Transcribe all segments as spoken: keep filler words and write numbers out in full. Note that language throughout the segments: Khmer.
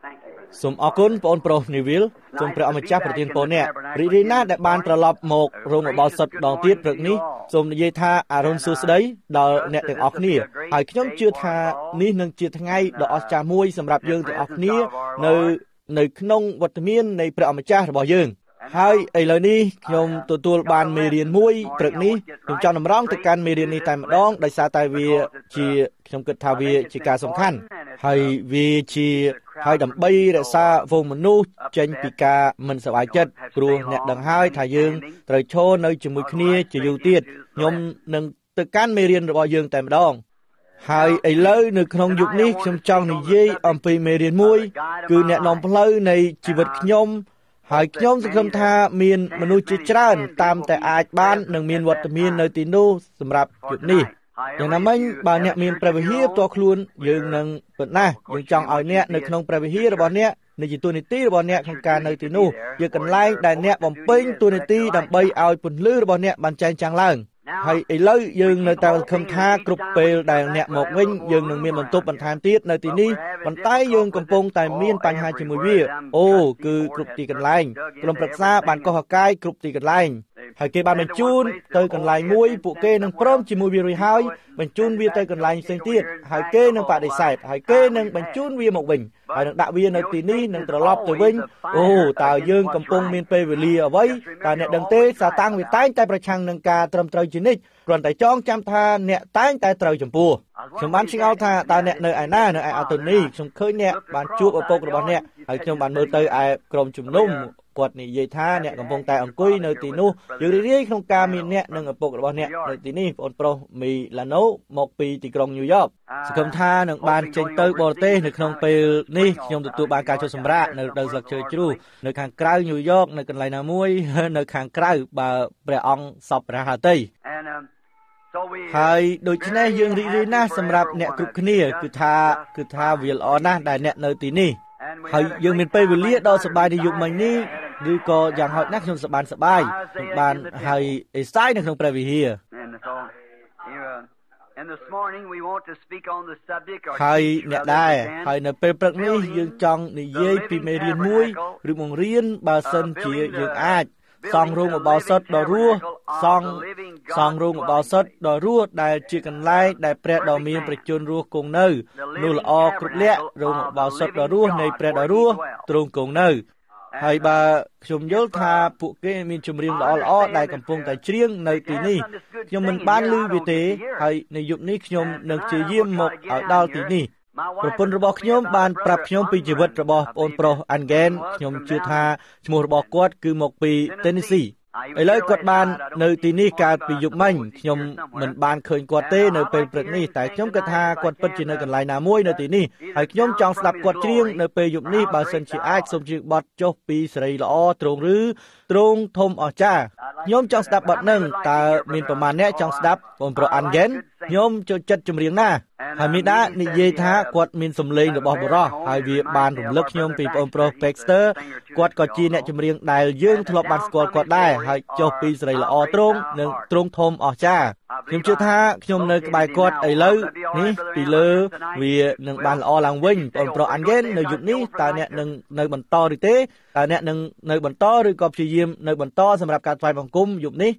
សូមអរគុណបងប្រុសនីវិលសូមព្រះអម្ចាស់ប្រទានពរអ្នករីករាយណាស់ដែលបានត្រឡប់មករោងរបោសុតដងទៀតព្រឹកនេះសូមនិយាយថាអរុណសួស្តីដល់អ្នកទាំងអស់គ្នាហើយខ្ញុំជឿថានេះនឹងជាថ្ងៃដ៏អស្ចារ្យមួយសម្រាប់យើងទាំងអស់គ្នានៅនៅក្នុងវត្តមាននៃព្រះអម្ចាស់របស់យើងហើយឥឡូវនេះខ្ញុំទទួលបានមេរៀនមួយព្រឹកនេះខ្ញុំចង់តម្រង់ទៅកាន់មេរៀននេះតែម្ដងដោយសារតែវាជាខ្ញុំគិតថាវាជាការសំខាន់ហើយវាជាហើយដើម្បីរក្សាវងមនុស្សចេញពីការមិនសប្បាយចិត្តព្រោះអ្នកដឹងហើយថាយើងត្រូវឈរនៅជាមួយគ្នាជាយូរទៀតខ្ញុំនឹងទៅកាន់មេរៀនរបស់យើងតែម្ដងហើយឥឡូវនៅក្នុងយុគនេះខ្ញុំចង់និយាយអំពីមេរៀនមួយគឺអ្នកនាំផ្លូវនៃជីវិតខ្ញុំហើយខ្ញុំសង្ឃឹមថាមានមនុស្សជាច្រើនតាមតែអាចបាននឹងមានវត្តមាននៅទីនោះសម្រាប់យុគនេះយ៉ាងណាមិញបើអ្នកមានព្រះវិហារផ្ទាល់ខ្លួនយើងនឹងពិតណាស់យើងចង់ឲ្យអ្នកនៅក្នុងព្រះវិហាររបស់អ្នកនៃជាទូនីតិរបស់អ្នកក្នុងការនៅទីនោះជាកន្លែងដែលអ្នកបំពេញទូនីតិដើម្បីឲ្យពន្លឺរបស់អ្នកបានចែងចាំងឡើងហើយឥឡូវយើងនៅតែសង្ឃឹមថាគ្រប់ពេលដែលអ្នកមកវិញយើងនឹងមានបន្ទប់បន្ថែមទៀតនៅទីនេះប៉ុន្តែយើងកំពុងតែមានបញ្ហាជាមួយវាអូគឺគ្រប់ទីកន្លែងក្រុមប្រឹក្សាបានកោះហកាយគ្រប់ទីកន្លែងហើយគេបានបញ្ជូនទៅកន្លែងមួយពួកគេនឹងព្រមជាមួយវារួចហើយបញ្ជូនវាទៅកន្លែងផ្សេងទៀតហើយគេនឹងបដិសេធហើយគេនឹងបញ្ជូនវាមកវិញហើយនឹងដាក់វានៅទីនេះនឹងត្រឡប់ទៅវិញអូតើយើងកំពុងមានពេលវេលាអ្វីតើអ្នកដឹងទេសាតាំងវាតែងតែប្រឆាំងនឹងការត្រឹមត្រូវជានិច្ចគ្រាន់តែចងចាំថាអ្នកតែងតែត្រូវចំពោះខ្ញុំបានឆ្ងល់ថាតើអ្នកនៅឯណានៅឯអូតូនីខ្ញុំឃើញអ្នកបានជួបឪពុករបស់អ្នកហើយខ្ញុំបានមើលទៅឯក្រុមជំនុំគាត់និយាយថាអ្នកកំពុងតែអង្គុយនៅទីនោះយើងរីករាយក្នុងការមានអ្នកនិងឪពុករបស់អ្នកនៅទីនេះបងប្រុសមីឡាណូមកពីទីក្រុងញូវយ៉កសង្ឃឹមថានឹងបានចេញទៅបរទេសនៅក្នុងពេលនេះខ្ញុំទទួលបានការជួយសម្រាកនៅរដូវស្លឹកឈើជ្រុះនៅខាងក្រៅញូវយ៉កនៅកន្លែងណាមួយនៅខាងក្រៅបើព្រះអង្គសពព្រះហត្ថីហើយដូច្នេះយើងរីករាយណាស់សម្រាប់អ្នកគ្រប់គ្នាគឺថាគឺថាវាល្អណាស់ដែលអ្នកនៅទីនេះហើយយើងមានពេលវេលាដ៏សប្បាយនៅយុគមិញនេះឬក៏យ៉ាងហោចណាស់ខ្ញុំសប្បាយសប្បាយខ្ញុំបានហើយអេសាយនៅក្នុងព្រះវិហារហើយអ្នកដែរហើយនៅពេលព្រឹកនេះយើងចង់និយាយពីមេរៀនមួយឬបង្រៀនបើសិនជាយើងអាចសង់រោងរបោសុតដ៏រស់សង់សង់រោងរបោសុតដ៏រស់ដែលជាកន្លែងដែលព្រះដ៏មានប្រជញ្ញរស់គង់នៅនោះល្អគ្រប់លក្ខរោងរបោសុតដ៏រស់នៃព្រះដ៏រស់ទ្រង់គង់នៅហើយបើខ្ញុំយល់ថាពួកគេមានចម្រៀងល្អល្អដែលកំពុងតែច្រៀងនៅទីនេះខ្ញុំមិនបានឮវាទេហើយនៅយុគនេះខ្ញុំនឹងព្យាយាមមកឲ្យដល់ទីនេះប្រពន្ធរបស់ខ្ញុំបានប្រាប់ខ្ញុំពីជីវិតរបស់ប្អូនប្រុសអានហ្គេនខ្ញុំជឿថាឈ្មោះរបស់គាត់គឺមកពី Tennessee ឥឡូវគាត់បាននៅទីនេះកាលពីយប់មិញខ្ញុំមិនបានឃើញគាត់ទេនៅពេលព្រឹកនេះតែខ្ញុំគិតថាគាត់ពិតជានៅកន្លែងណាមួយនៅទីនេះហើយខ្ញុំចង់ស្ដាប់គាត់ច្រៀងនៅពេលយប់នេះបើសិនជាអាចសូមជឿបទចុះពីសេរីល្អទ្រង់ឬទ្រង់ធំអស្ចារ្យខ្ញុំចង់ស្ដាប់បទនឹងតើមានប្រមាណអ្នកចង់ស្ដាប់បងប្រុសអានហ្គេនខ្ញុំចូលចិត្តចម្រៀងណាហើយមីដានិយាយថាគាត់មានសម្លេងរបស់បុរសហើយវាបានរំលឹកខ្ញុំពីបងប្រុស Baxter គាត់ក៏ជាអ្នកចម្រៀងដែលយើងធ្លាប់បានស្គាល់គាត់ដែរហើយចុះពីសេរីល្អទ្រង់និងទ្រង់ធំអស្ចារ្យខ្ញុំជឿថាខ្ញុំនៅក្បែរគាត់ឥឡូវនេះពីលើវានឹងបានល្អឡើងវិញបងប្រុសអានហ្គេននៅយុគនេះតើអ្នកនឹងនៅបន្តឬទេតើអ្នកនឹងនៅបន្តឬក៏ព្យាយាមនៅបន្តសម្រាប់ការថ្វាយបង្គំយុគនេះ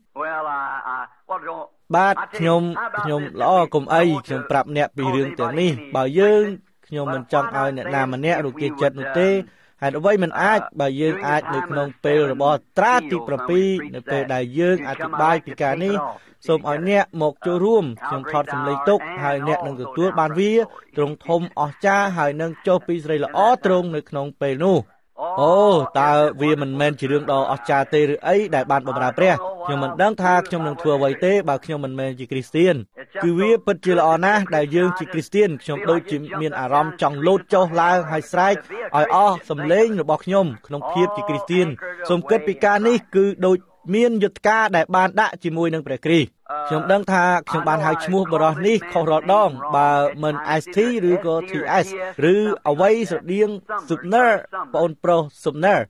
បាទខ្ញុំខ្ញុំល្អកុំអីខ្ញុំប្រាប់អ្នកពីរឿងទាំងនេះបើយើងខ្ញុំមិនចង់ឲ្យអ្នកណាម្នាក់រគាចិត្តនោះទេហេតុអ្វីមិនអាចបើយើងអាចនៅក្នុងពេលរបស់ត្រាទី7នៅពេលដែលយើងអធិប្បាយពីការនេះសូមឲ្យអ្នកមកចូលរួមខ្ញុំថតសម្លេងទុកហើយអ្នកនឹងទទួលបានវាទ្រង់ធំអស្ចារ្យហើយនឹងចុះពីសេរីល្អទ្រង់នៅក្នុងពេលនោះអូតើវាមិនមែនជារឿងដ៏អស្ចារ្យទេឬអីដែលបានបម្រើព្រះខ្ញុំមិនដឹងថាខ្ញុំនឹងធ្វើអ្វីទេបើខ្ញុំមិនមែនជាគ្រីស្ទានគឺវាពិតជាល្អណាស់ដែលយើងជាគ្រីស្ទានខ្ញុំដូចជាមានអារម្មណ៍ចង់លោតចុះឡើងហើយស្រែកឲ្យអស់សម្លេងរបស់ខ្ញុំក្នុងភាពជាគ្រីស្ទានសូមគិតពីការនេះគឺដូចមានយុទ្ធការដែលបានដាក់ជាមួយនឹងព្រះគ្រីស្ទខ្ញុំដឹងថាខ្ញុំបានហៅឈ្មោះបរិសនេះខុសរាល់ដងបើមិន ét ទី ឬក៏ ធី អេស ឬអ្វីស្រដៀង Subner បងប្រុស Subner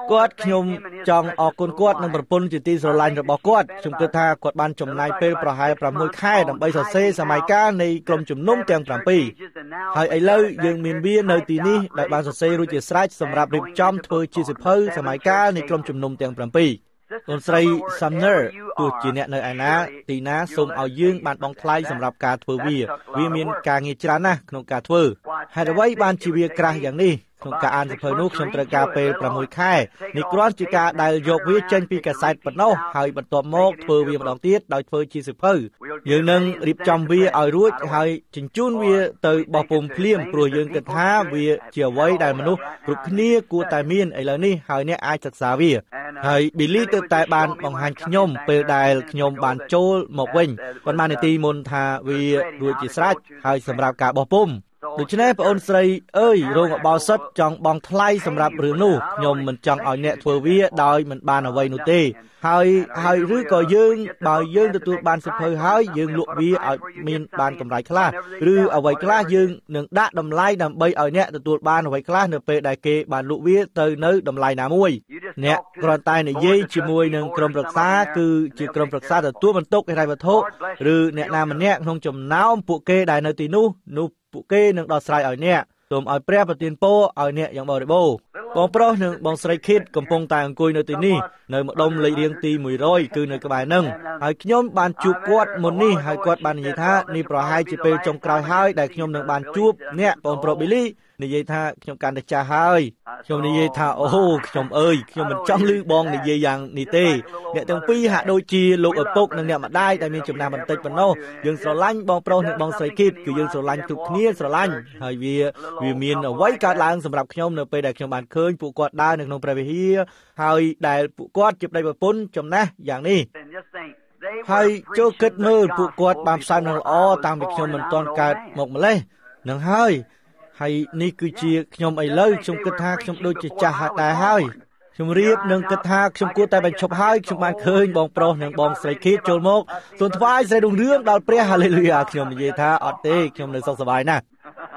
គាត់ខ្ញុំចង់អរគុណគាត់នឹងប្រពន្ធជាទីស្រឡាញ់របស់គាត់ខ្ញុំគិតថាគាត់បានចំណាយពេលប្រហែលប្រាំមួយខែដើម្បីសរសេរសម័យកាលនៃក្រុមជំនុំទាំងប្រាំពីរហើយឥឡូវយើងមានវានៅទីនេះដែលបានសរសេររួចជាស្រេចសម្រាប់រៀបចំធ្វើជាសៀវភៅសម័យកាលនៃក្រុមជំនុំទាំងប្រាំពីរអូនស្រី Sumner ទោះជាអ្នកនៅឯណាទីណាសូមឲ្យយើងបានបង់ថ្លៃសម្រាប់ការធ្វើវាវាមានការងារច្រើនណាស់ក្នុងការធ្វើហេតុអ្វីបានជាវាក្រាស់យ៉ាងនេះក្នុងការអានសៀវភៅនោះខ្ញុំត្រូវការពេលប្រាំមួយខែនេះគ្រាន់ជាការដែលយកវាចេញពីកាសែតប៉ុណ្ណោះហើយបន្ទាប់មកធ្វើវាម្ដងទៀតដោយធ្វើជាសៀវភៅយើងនឹងរៀបចំវាឲ្យរួចហើយជញ្ជូនវាទៅបោះពុម្ពភ្លាមព្រោះយើងគិតថាវាជាអ្វីដែលមនុស្សគ្រប់គ្នាគួរតែមានឥឡូវនេះហើយអ្នកអាចសិក្សាវាហើយ Billy ទើបតែបានបង្ហាញខ្ញុំពេលដែលខ្ញុំបានចូលមកវិញប៉ុន្មាននាទីមុនថាវារួចជាស្រេចហើយសម្រាប់ការបោះពុម្ពដូច្នេះបងអូនស្រីអើយរោងអបោសុតចង់បង់ថ្លៃសម្រាប់រឿងនោះខ្ញុំមិនចង់ឲ្យអ្នកធ្វើវាដោយមិនបានអ្វីនោះទេហើយហើយឬក៏យើងបើយើងទទួលបានសិភៅហើយយើងលក់វាឲ្យមានបានកម្រៃខ្លះឬអ្វីខ្លះយើងនឹងដាក់តម្លៃដើម្បីឲ្យអ្នកទទួលបានអ្វីខ្លះនៅពេលដែលគេបានលក់វាទៅនៅតម្លៃណាមួយអ្នកគ្រាន់តែនិយាយជាមួយនឹងក្រុមប្រឹក្សាគឺជាក្រុមប្រឹក្សាទទួលបន្ទុកហិរញ្ញវត្ថុឬអ្នកណាម្នាក់ក្នុងចំណោមពួកគេដែលនៅទីនោះនោះពួកគេនឹងដោះស្រាយឲ្យអ្នកសូមឲ្យព្រះប្រទានពរឲ្យអ្នកយ៉ាងបរិបូរណ៍បងប្រុសនិងបងស្រីឃីតកំពុងតែអង្គុយនៅទីនេះនៅម្ដុំលេខរៀងទីមួយរយគឺនៅក្បែរនឹងហើយខ្ញុំបានជួបគាត់មុននេះហើយគាត់បាននិយាយថានេះប្រហែលជាពេលចុងក្រោយហើយដែលខ្ញុំនឹងបានជួបអ្នកបងប្រុស Billy និយាយថាខ្ញុំកាន់តែចាស់ហើយខ្ញុំនិយាយថាអូខ្ញុំអើយខ្ញុំមិនចង់ឮបងនិយាយយ៉ាងនេះទេអ្នកទាំងពីរហាក់ដូចជាលោកឪពុកនិងអ្នកម្ដាយដែលមានចំណាស់បន្តិចប៉ុណ្ណោះយើងស្រឡាញ់បងប្រុសនិងបងស្រីគីតគឺយើងស្រឡាញ់គ្រប់គ្នាស្រឡាញ់ហើយវាវាមានអ្វីកើតឡើងសម្រាប់ខ្ញុំនៅពេលដែលខ្ញុំបានឃើញពួកគាត់ដើរនៅក្នុងព្រះវិហារហើយដែលពួកគាត់ជាប្តីប្រពន្ធចំណាស់យ៉ាងនេះហើយចូលគិតមើលពួកគាត់បានផ្សាយនឹងល្អតាមពីខ្ញុំមិនទាន់កើតម្កម្លេះនឹងហើយហើយនេះគឺជាខ្ញុំឥឡូវខ្ញុំគិតថាខ្ញុំដូចជាចាស់ហើយដែរហើយខ្ញុំរៀបនឹងគិតថាខ្ញុំគួរតែបញ្ឈប់ហើយខ្ញុំបានឃើញបងប្រុសនិងបងស្រីឃីតចូលមកសូមថ្វាយសេរីរុងរឿងដល់ព្រះហាឡេលូយ៉ាខ្ញុំនិយាយថាអត់ទេខ្ញុំនៅសុខសប្បាយណាស់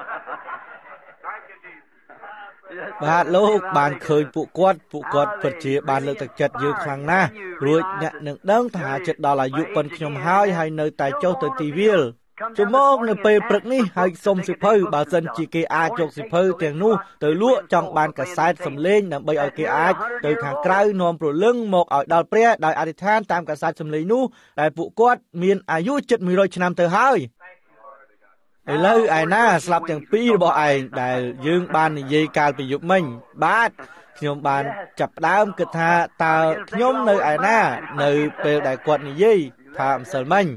បាទលោកបានឃើញពួកគាត់ពួកគាត់ពិតជាបានលើកទឹកចិត្តយើងខ្លាំងណាស់រួចអ្នកនឹងដឹងថាចិត្តដល់អាយុប៉ុនខ្ញុំហើយហើយនៅតែចុះទៅទីវាលចូលមកនៅពេលព្រឹកនេះហើយសុំសិភៅបើសិនជាគេអាចយកសិភៅទាំងនោះទៅលក់ចង់បានកាសែតសំឡេងដើម្បីឲ្យគេអាចទៅខាងក្រៅនាំព្រលឹងមកឲ្យដល់ព្រះដោយអធិដ្ឋានតាមកាសែតសំឡេងនោះដែលពួកគាត់មានអាយុជិតមួយរយឆ្នាំទៅហើយឥឡូវឯណាស្លាប់ទាំងពីររបស់ឯងដែលយើងបាននិយាយកាលពីយប់មិញបាទខ្ញុំបានចាប់ផ្ដើមគិតថាតើខ្ញុំនៅឯណានៅពេលដែលគាត់និយាយថាម្សិលមិញ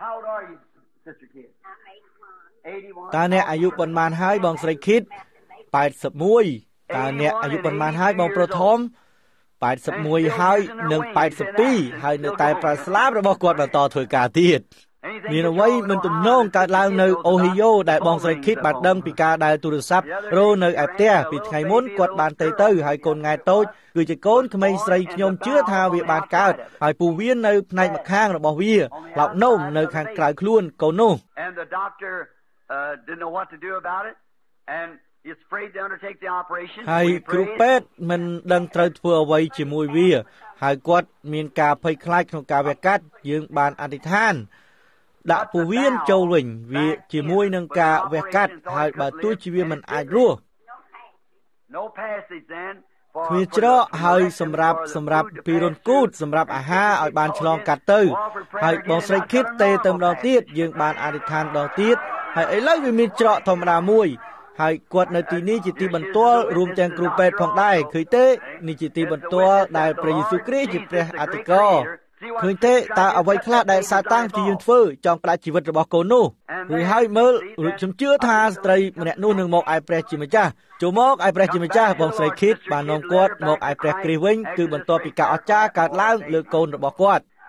តើអ្នកអាយុប៉ុន្មានហើយបងស្រីឃីតប៉ែតសិបមួយតើអ្នកអាយុប៉ុន្មានហើយបងប្រុសធំប៉ែតសិបមួយហើយនិងប៉ែតសិបពីរហើយនៅតែប្រាស្លាបរបស់គាត់បន្តធ្វើការទៀតមានអ្វីមិនទំនងកើតឡើងនៅអូហ៊ីយ៉ូដែលបងស្រីឃីតបានដឹងពីការដែលទូរស័ព្ទរោនៅឯផ្ទះពីថ្ងៃមុនគាត់បានទៅទៅហើយកូនង៉ែតូចគឺជាកូនក្មេងស្រីខ្ញុំជឿថាវាបានកើតហើយពូវានៅផ្នែកម្ខាងរបស់វាឡោកនោមនៅខាងក្រៅខ្លួនកូននោះហើយគ្រូពេទ្យមិនដឹងត្រូវធ្វើអ្វីជាមួយវាហើយគាត់មានការភ័យខ្លាចក្នុងការវះកាត់យើងបានអធិដ្ឋានដាក់ពោះវៀនចូលវិញវាជាមួយនឹងការវះកាត់ហើយបើទោះជាវាមិនអាចរស់គ្មានច្រកហើយសម្រាប់សម្រាប់ពីរុនគូតសម្រាប់អាហារឲ្យបានឆ្លងកាត់ទៅហើយបងស្រីឃីតទេទៅម្ដងទៀតយើងបានអធិដ្ឋានម្ដងទៀតហើយឥឡូវវាមានច្រកធម្មតាមួយហើយគាត់នៅទីនេះជាទីបន្ទាល់រួមទាំងគ្រូពេទ្យផងដែរឃើញទេនេះជាទីបន្ទាល់ដែលព្រះយេស៊ូវគ្រីស្ទជាព្រះអធិការឃើញទេតើអ្វីខ្លះដែលសាតាំងជាយើងធ្វើចង់ផ្ដាច់ជីវិតរបស់កូននោះឬហើយមើលខ្ញុំជឿថាស្ត្រីម្នាក់នោះនឹងមកឯព្រះជាម្ចាស់ចូលមកឯព្រះជាម្ចាស់បងស្រីឃីតបាននាំគាត់មកឯព្រះគ្រីស្ទវិញគឺបន្ទាប់ពីការអស្ចារ្យកើតឡើងលើកូនរបស់គាត់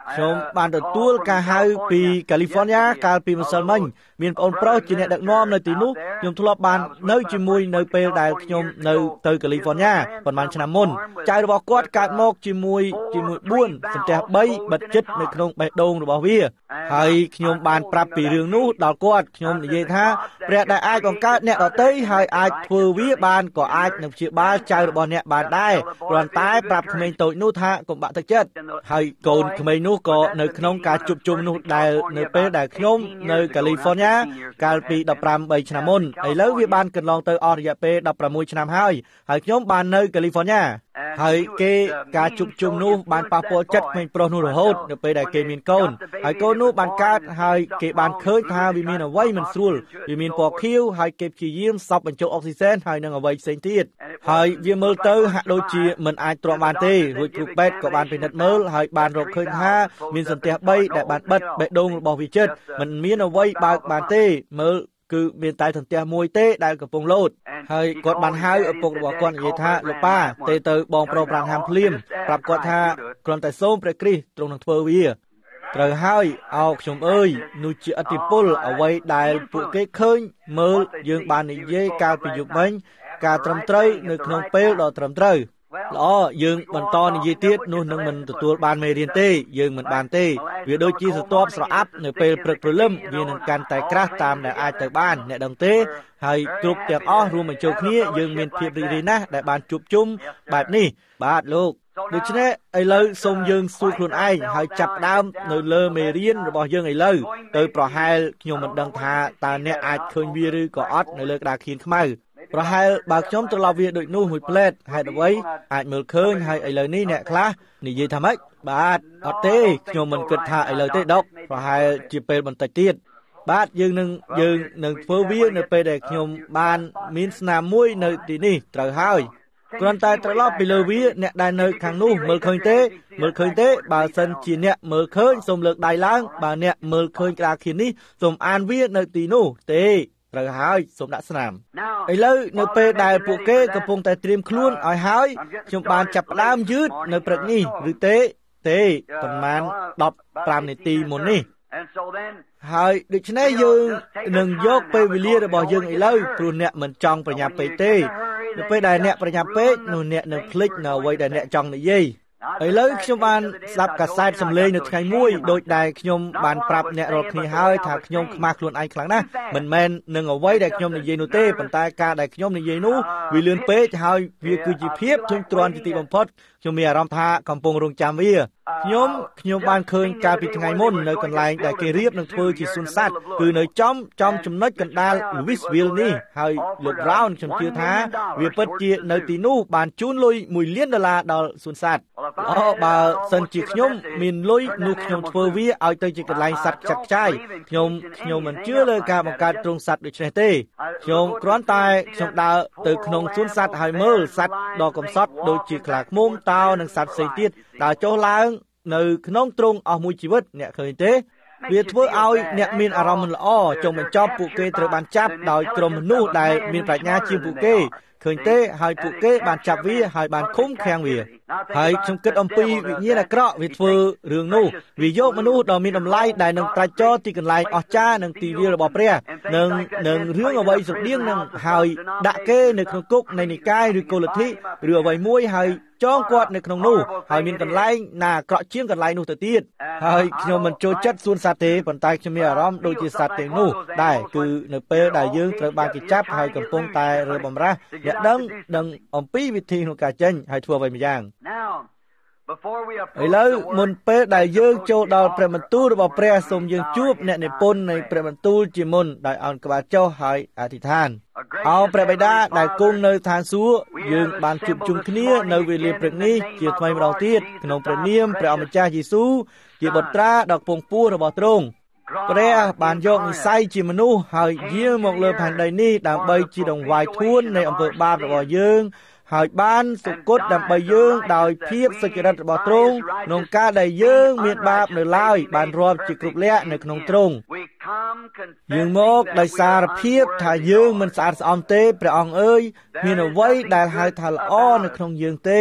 ខ្ញុំបានទទួលការហៅពីកាលីហ្វ័រញ៉ាកាលពីម្សិលមិញមានបងប្រុសជាអ្នកដឹកនាំនៅទីនោះខ្ញុំធ្លាប់បាននៅជាមួយនៅពេលដែលខ្ញុំនៅទៅកាលីហ្វ័រញ៉ាប្រហែលឆ្នាំមុនចៅរបស់គាត់កើតមកជាមួយជាមួយបួនសន្ទះបីបិទចិត្តនៅក្នុងបេះដូងរបស់វាហើយខ្ញុំបានប្រាប់ពីរឿងនោះដល់គាត់ខ្ញុំនិយាយថាព្រះដែលអាចបង្កើតអ្នកដទៃហើយអាចធ្វើវាបានក៏អាចនឹងព្យាបាលចៅរបស់អ្នកបានដែរគ្រាន់តែប្រាប់ក្មេងតូចនោះថាកុំបាក់ទឹកចិត្តហើយកូនក្មេងនោះក៏នៅក្នុងការជួបជុំនោះដែលនៅពេលដែលខ្ញុំនៅកាលីហ្វ័រញ៉ាកាលពីដប់ប្រាំបីឆ្នាំមុនឥឡូវវាបានកន្លងទៅអស់រយៈពេលដប់ប្រាំមួយឆ្នាំហើយហើយខ្ញុំបាននៅកាលីហ្វ័រញ៉ាហើយគេការជួបជុំនោះបានប៉ះពាល់ចិត្តក្មេងប្រុសនោះរហូតនៅពេលដែលគេមានកូនហើយកូននោះបានកើតហើយគេបានឃើញថាវាមានអ្វីមិនស្រួលវាមានពណ៌ខៀវហើយគេព្យាយាមសប់បញ្ចូលអុកស៊ីសែនហើយនឹងអ្វីផ្សេងទៀតហើយវាមើលទៅហាក់ដូចជាមិនអាចទ្រាំបានទេរួចគ្រូពេទ្យក៏បានពិនិត្យមើលហើយបានរកឃើញថាមានសន្ទះបីដែលបានបិទបេះដូងរបស់វាជិតមិនមានអ្វីបើកបានទេមើលគឺមានតែសន្ទះមួយទេដែលកំពុងលោតហើយគាត់បានហៅឪពុករបស់គាត់និយាយថាលោកប៉ាទេទៅបងប្រុសប្រាំហាំភ្លាមប្រាប់គាត់ថាគ្រាន់តែសូមព្រះគ្រីស្ទទ្រង់នឹងធ្វើវាត្រូវហើយអោខ្ញុំអើយនោះជាឥទ្ធិពលអ្វីដែលពួកគេឃើញមើលយើងបាននិយាយកាលពីយប់មិញការត្រឹមត្រូវនៅក្នុងពេលដ៏ត្រឹមត្រូវល្អយើងបន្តនិយាយទៀតនោះនឹងមិនទទួលបានមេរៀនទេយើងមិនបានទេវាដូចជាស្រទាប់ស្រអាប់នៅពេលព្រឹកព្រលឹមវានឹងកាន់តែក្រាស់តាមដែលអាចទៅបានអ្នកដឹងទេហើយគ្រប់ទាំងអស់រួមបញ្ចូលគ្នាយើងមានភាពរីករាយណាស់ដែលបានជួបជុំបែបនេះបាទលោកដូច្នេះឥឡូវសូមយើងសួរខ្លួនឯងហើយចាប់ផ្ដើមនៅលើមេរៀនរបស់យើងឥឡូវទៅប្រហែលខ្ញុំមិនដឹងថាតើអ្នកអាចឃើញវាឬក៏អត់នៅលើក្តារខៀនខ្មៅប្រហែលបើខ្ញុំត្រឡប់វាដូចនោះមួយផ្លែតហេតុអ្វីអាចមើលឃើញហើយឥឡូវនេះអ្នកខ្លះនិយាយថាម៉េចបាទអត់ទេខ្ញុំមិនគិតថាឥឡូវទេដុកប្រហែលជាពេលបន្តិចទៀតបាទយើងនឹងយើងនឹងធ្វើវានៅពេលដែលខ្ញុំបានមានស្នាមមួយនៅទីនេះត្រូវហើយគ្រាន់តែត្រឡប់ពីលើវាអ្នកដែលនៅខាងនោះមើលឃើញទេមើលឃើញទេបើសិនជាអ្នកមើលឃើញសូមលើកដៃឡើងបើអ្នកមើលឃើញក្តារខៀននេះសូមអានវានៅទីនោះទេត្រូវហើយសូមដាក់ស្នាមឥឡូវនៅពេលដែលពួកគេកំពុងតែត្រៀមខ្លួនឲ្យហើយខ្ញុំបានចាប់ផ្ដើមយឺតនៅព្រឹកនេះឬទេទេប្រហែលដប់ប្រាំនាទីមុននេះហើយដូច្នេះយើងនឹងយកពេលវេលារបស់យើងឥឡូវព្រោះអ្នកមិនចង់ប្រញាប់ពេកទេនៅពេលដែលអ្នកប្រញាប់ពេកនោះអ្នកនឹងភ្លេចនៅអ្វីដែលអ្នកចង់និយាយឥឡូវខ្ញុំបានស្ដាប់កាសែតសំឡេងនៅថ្ងៃមួយដោយដែលខ្ញុំបានប្រាប់អ្នករាល់គ្នាហើយថាខ្ញុំខ្មាស់ខ្លួនឯងខ្លាំងណាស់មិនមែននឹងអ្វីដែលខ្ញុំនិយាយនោះទេប៉ុន្តែការដែលខ្ញុំនិយាយនោះវាលឿនពេកហើយវាគឺជាភាពធុញទ្រាន់ជាទីបំផុតខ្ញុំមានអារម្មណ៍ថាកំពុងរងចាំវាខ្ញុំខ្ញុំបានឃើញកាលពីថ្ងៃមុននៅកន្លែងដែលគេរៀបនឹងធ្វើជាសួនសត្វគឺនៅចំចំចំណុចកណ្ដាល Louisville នេះហើយលោក Brown ខ្ញុំជឿថាវាពិតជានៅទីនោះបានជូនលុយមួយលានដុល្លារដល់សួនសត្វអូបើសិនជាខ្ញុំមានលុយនោះខ្ញុំធ្វើវាឲ្យទៅជាកន្លែងសត្វចាត់ចាយខ្ញុំខ្ញុំមិនជឿលើការបង្កើតទ្រង់សត្វដូចនេះទេខ្ញុំគ្រាន់តែខ្ញុំដើរទៅក្នុងសួនសត្វហើយមើលសត្វដ៏កំសត់ដូចជាខ្លាឃ្មុំតោនិងសត្វផ្សេងទៀតដើរចុះឡើងនៅក្នុងទ្រង់អស់មួយជីវិតអ្នកឃើញទេវាធ្វើឲ្យអ្នកមានអារម្មណ៍មិនល្អចុងបញ្ចប់ពួកគេត្រូវបានចាប់ដោយក្រុមមនុស្សដែលមានប្រាជ្ញាជាងពួកគេឃើញទេហើយពួកគេបានចាប់វាហើយបានឃុំឃាំងវាហើយខ្ញុំគិតអំពីវិញ្ញាណអាក្រក់វាធ្វើរឿងនោះវាយកមនុស្សដ៏មានតម្លៃដែលនឹងត្រាច់ចោលទីកន្លែងអស្ចារ្យនិងទីវាលរបស់ព្រះនឹងនឹងរឿងអ្វីស្រដៀងនឹងហើយដាក់គេនៅក្នុងគុកនៃនិកាយឬកុលធិឬអ្វីមួយហើយចងគាត់នៅក្នុងនោះហើយមានកន្លែងណាអាក្រក់ជាងកន្លែងនោះទៅទៀតហើយខ្ញុំមិនចូលចិត្តសួនសត្វទេប៉ុន្តែខ្ញុំមានអារម្មណ៍ដូចជាសត្វទាំងនោះដែរគឺនៅពេលដែលយើងត្រូវបានគេចាប់ហើយកំពុងតែរើបំរាស់អ្នកដឹងដឹងអំពីវិធីក្នុងការចេញហើយធ្វើអ្វីម្យ៉ាងឥឡូវមុនពេលដែលយើងចូលដល់ព្រះបន្ទូលរបស់ព្រះសូមយើងជួបអ្នកនិពន្ធនៃព្រះបន្ទូលជាមុនដោយឱនក្បាលចុះហើយអធិដ្ឋានអោព្រះបិតាដែលគង់នៅឋានសួគ៌យើងបានជួបជុំគ្នានៅវេលាព្រឹកនេះជាថ្មីម្ដងទៀតក្នុងព្រះនាមព្រះអម្ចាស់យេស៊ូវជាបុត្រាដ៏ខ្ពង់ខ្ពស់របស់ទ្រង់ព្រះបានយកនិស្ស័យជាមនុស្សហើយយាងមកលើផែនដីនេះដើម្បីជាដង្វាយធួននៃអំពើបាបរបស់យើងហើយបានសុគតដើម្បីយើងដោយភាពសុចរិតរបស់ទ្រង់ក្នុងការដែលយើងមានបាបនៅឡើយបានរាប់ជាគ្រប់លក្ខនៅក្នុងទ្រង់យើងមកដោយសារភាពថាយើងមិនស្អាតស្អំទេព្រះអង្គអើយមានអ្វីដែលហៅថាល្អនៅក្នុងយើងទេ